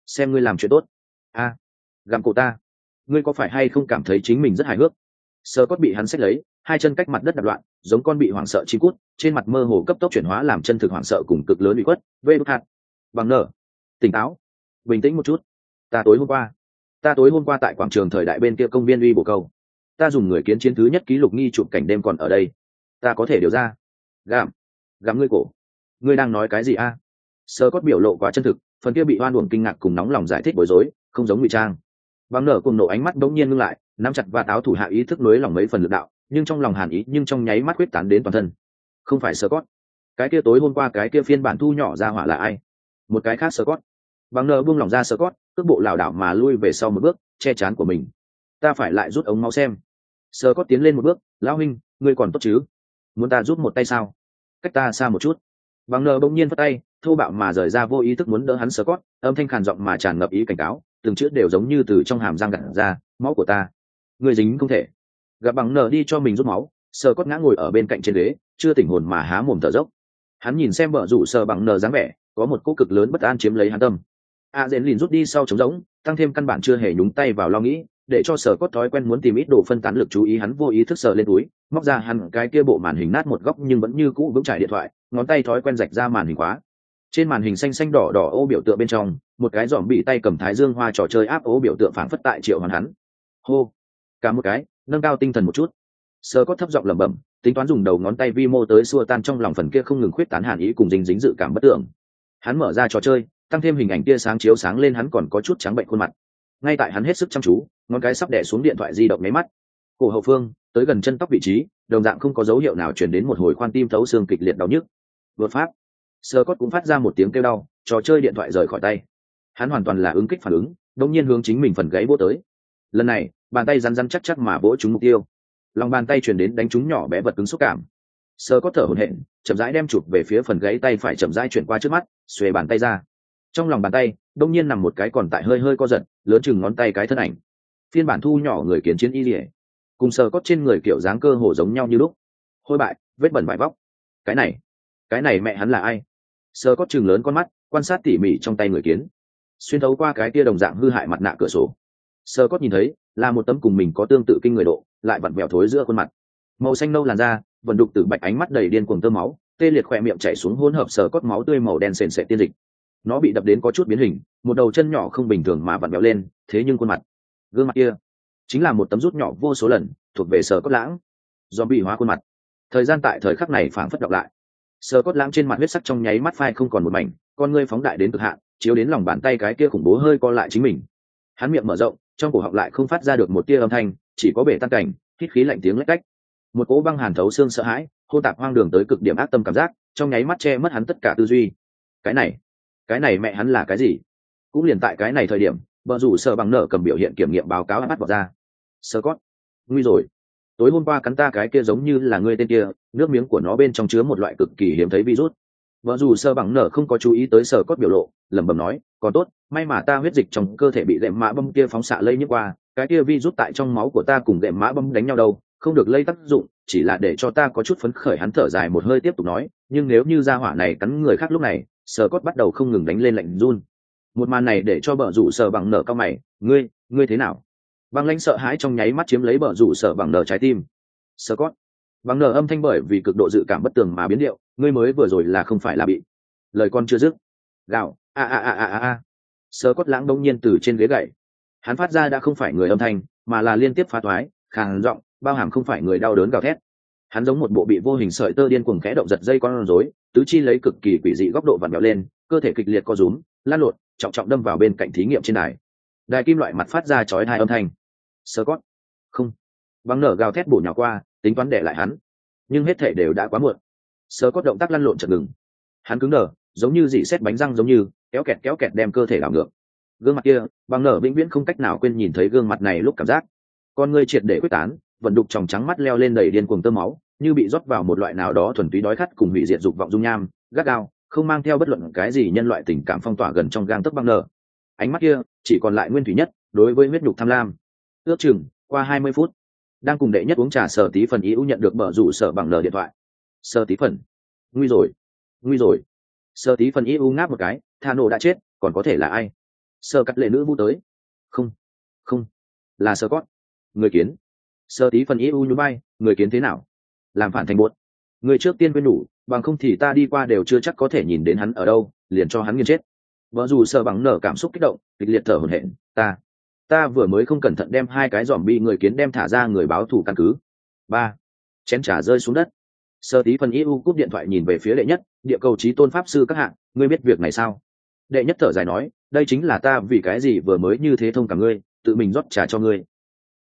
xem ngươi làm chuyện tốt. A, gặm cổ ta, ngươi có phải hay không cảm thấy chính mình rất hài hước? Sơ cốt bị hắn xách lấy, hai chân cách mặt đất đập loạn, giống con bị hoảng sợ chim cút, trên mặt mơ hồ cấp tốc chuyển hóa làm chân thực hoảng sợ cùng cực lớn bị khuất. Vê đốt hạt, bằng nở, tỉnh táo, bình tĩnh một chút. Ta tối hôm qua tại quảng trường thời đại bên kia công viên uy bổ câu, ta dùng người kiến chiến thứ nhất ký lục nghi chụp cảnh đêm còn ở đây, ta có thể điều ra. Gặm ngươi cổ, ngươi đang nói cái gì a? Sơ cốt biểu lộ quá chân thực, phần kia bị oan uổng kinh ngạc cùng nóng lòng giải thích bối rối, không giống ngụy trang. Bằng nở cùng nổ ánh mắt bỗng nhiên ngưng lại, nắm chặt và áo thủ hạ ý thức nối lòng mấy phần lực đạo, nhưng trong lòng hàn ý nhưng trong nháy mắt quyết tán đến toàn thân. Không phải Scott, cái kia tối hôm qua cái kia phiên bản thu nhỏ ra hỏa là ai? Một cái khác Scott. Bằng nở buông lòng ra Scott, cước bộ lảo đảo mà lui về sau một bước, che chắn của mình. Ta phải lại rút ống máu xem. Scott tiến lên một bước, lão huynh, ngươi còn tốt chứ? Muốn ta rút một tay sao? Cách ta xa một chút. Bằng nở bỗng nhiên vất tay, thô bạo mà rời ra vô ý thức muốn đỡ hắn Scott, âm thanh khàn giọng mà tràn ngập ý cảnh cáo, từng chữ đều giống như từ trong hàm răng gặt ra, máu của ta, người dính không thể. Gặp bằng nở đi cho mình rút máu, Scott ngã ngồi ở bên cạnh trên ghế, chưa tỉnh hồn mà há mồm thở dốc. Hắn nhìn xem vợ rủ sờ bằng nở dáng vẻ, có một cỗ cực lớn bất an chiếm lấy hắn tâm. Lìn rút đi sau trống rỗng, tăng thêm căn bản chưa hề nhúng tay vào lo nghĩ, để cho Scott thói quen muốn tìm ít đồ phân tán lực chú ý, hắn vô ý thức sờ lên túi, móc ra hắn cái kia bộ màn hình nát một góc nhưng vẫn như cũ vững chãi điện thoại, ngón tay thói quen rạch ra màn hình khóa. Trên màn hình xanh xanh đỏ đỏ ô biểu tượng bên trong, một cái giòm bị tay cầm thái dương hoa trò chơi áp ô biểu tượng phảng phất tại triệu hoàn hắn. Hô, cả một cái, nâng cao tinh thần một chút. Scott thấp giọng lẩm bẩm, tính toán dùng đầu ngón tay vi mô tới xua tan trong lòng phần kia không ngừng khuyết tán hàn ý cùng dính dính dự cảm bất tưởng. Hắn mở ra trò chơi, tăng thêm hình ảnh tia sáng chiếu sáng lên hắn còn có chút trắng bệnh khuôn mặt. Ngay tại hắn hết sức chăm chú, ngón cái sắp đè xuống điện thoại di động nháy mắt. Cổ hậu phương, tới gần chân tóc vị trí, đồng dạng không có dấu hiệu nào truyền đến một hồi khoan tim thấu xương kịch liệt đau nhức. Vừa pháp, Scott cũng phát ra một tiếng kêu đau, trò chơi điện thoại rời khỏi tay. Hắn hoàn toàn là ứng kích phản ứng, đột nhiên hướng chính mình phần gáy vỗ tới. Lần này, bàn tay rắn rắn chắc chắc mà vỗ trúng mục tiêu. Lòng bàn tay truyền đến đánh trúng nhỏ bé vật cứng xúc cảm. Scott thở hổn hển, chậm rãi đem chụp về phía phần gáy tay phải chậm rãi chuyển qua trước mắt, xuề bàn tay ra. Trong lòng bàn tay, đột nhiên nằm một cái còn tại hơi hơi co giật, lớn chừng ngón tay cái thân ảnh. Phiên bản thu nhỏ người kiến chiến y liễu, cùng Scott trên người kiểu dáng cơ hồ giống nhau như lúc. Hôi bại, vết bẩn vải vóc. Cái này mẹ hắn là ai? Scott trừng lớn con mắt, quan sát tỉ mỉ trong tay người kiến. Xuyên thấu qua cái kia đồng dạng hư hại mặt nạ cửa sổ, Scott nhìn thấy là một tấm cùng mình có tương tự kinh người độ, lại vặn vẹo thối giữa khuôn mặt. Màu xanh nâu làn da, vận đục từ bạch ánh mắt đầy điên cuồng tơ máu, tê liệt khỏe miệng chảy xuống hỗn hợp Scott máu tươi màu đen sền sệt tiên dịch. Nó bị đập đến có chút biến hình, một đầu chân nhỏ không bình thường mà vặn vẹo lên, thế nhưng khuôn mặt, gương mặt kia, chính là một tấm rút nhỏ vô số lần, thuộc về Scott lãng. Do bị hóa khuôn mặt. Thời gian tại thời khắc này phảng phất đọc lại. Scott lãng trên mặt huyết sắc trong nháy mắt phai không còn một mảnh, con ngươi phóng đại đến cực hạn, chiếu đến lòng bàn tay cái kia khủng bố hơi co lại chính mình. Hắn miệng mở rộng, trong cổ họng lại không phát ra được một tia âm thanh, chỉ có bể tan cảnh, hít khí lạnh tiếng lách cách. Một cỗ băng hàn thấu xương sợ hãi, hô tạp hoang đường tới cực điểm ác tâm cảm giác, trong nháy mắt che mất hắn tất cả tư duy. Cái này mẹ hắn là cái gì? Cũng liền tại cái này thời điểm, bờ rủ sợ bằng nở cầm biểu hiện kiểm nghiệm báo cáo bắt vào ra. Scott, nguy rồi. Tối hôm qua cắn ta cái kia giống như là ngươi tên kia, nước miếng của nó bên trong chứa một loại cực kỳ hiếm thấy virus. Vợ dù sơ bằng nở không có chú ý tới sở cốt biểu lộ, lẩm bẩm nói, còn tốt, may mà ta huyết dịch trong cơ thể bị đệm mã bom kia phóng xạ lây nhiễm qua, cái kia virus tại trong máu của ta cùng đệm mã bom đánh nhau đâu, không được lây tác dụng, chỉ là để cho ta có chút phấn khởi. Hắn thở dài một hơi tiếp tục nói, nhưng nếu như gia hỏa này cắn người khác lúc này, sở cốt bắt đầu không ngừng đánh lên lạnh run. Một màn này để cho bờ rủ sở bằng nở cao mày, ngươi thế nào? Băng lãnh sợ hãi trong nháy mắt chiếm lấy bờ rủ sở bằng nở trái tim. Scott, bằng nở âm thanh bởi vì cực độ dự cảm bất tường mà biến điệu, ngươi mới vừa rồi là không phải là bị? Lời con chưa dứt, gào a. Scott lãng đông nhiên từ trên ghế gậy. Hắn phát ra đã không phải người âm thanh, mà là liên tiếp phá toái, khàn giọng, bao hàm không phải người đau đớn gào thét. Hắn giống một bộ bị vô hình sợi tơ điên cuồng khẽ động giật dây con rối, tứ chi lấy cực kỳ quỷ dị góc độ vặn vẹo lên, cơ thể kịch liệt co rúm, lăn lộn, trọng trọng đâm vào bên cạnh thí nghiệm trên đài. Đài kim loại mặt phát ra chói tai âm thanh. Scott, không. Băng nở gào thét bổ nhào qua, tính toán để lại hắn, nhưng hết thể đều đã quá muộn. Scott động tác lăn lộn chợt ngừng. Hắn cứng đờ, giống như dị xét bánh răng giống như kéo kẹt đem cơ thể đảo ngược. Gương mặt kia, băng nở vĩnh viễn không cách nào quên nhìn thấy gương mặt này lúc cảm giác. Con ngươi triệt để quyết tán, vận đục tròng trắng mắt leo lên đầy điên cuồng tơ máu, như bị rót vào một loại nào đó thuần túy đói khát cùng hủy diệt dục vọng dung nham, gắt gao, không mang theo bất luận cái gì nhân loại tình cảm phong tỏa gần trong gang tấc băng nở. Ánh mắt kia chỉ còn lại nguyên thủy nhất, đối với huyết nhục tham lam. Ước chừng qua 20 phút, đang cùng đệ nhất uống trà Sở Tí Phần ý nhận được bờ rủ Sở bằng nở điện thoại. Sở Tí Phần, nguy rồi. Sở Tí Phần ý ngáp một cái, Thà nổ đã chết, còn có thể là ai? Sơ cắt lệ nữ vũ tới. Không, không, là sơ cót. Người kiến. Sơ tí phần eu nhún bay, người kiến thế nào? Làm phản thành buốt. Người trước tiên quên đủ, bằng không thì ta đi qua đều chưa chắc có thể nhìn đến hắn ở đâu, liền cho hắn nghiền chết. Vợ dù sơ bằng nở cảm xúc kích động, kịch liệt thở hổn hển. Ta vừa mới không cẩn thận đem hai cái giòm bị người kiến đem thả ra người báo thủ căn cứ. Ba. Chén trà rơi xuống đất. Sơ tí phần eu cúp điện thoại nhìn về phía đệ nhất, địa cầu chí tôn pháp sư các hạng, ngươi biết việc này sao? Đệ nhất thở dài nói, đây chính là ta vì cái gì vừa mới như thế thông cảm ngươi, tự mình rót trà cho ngươi.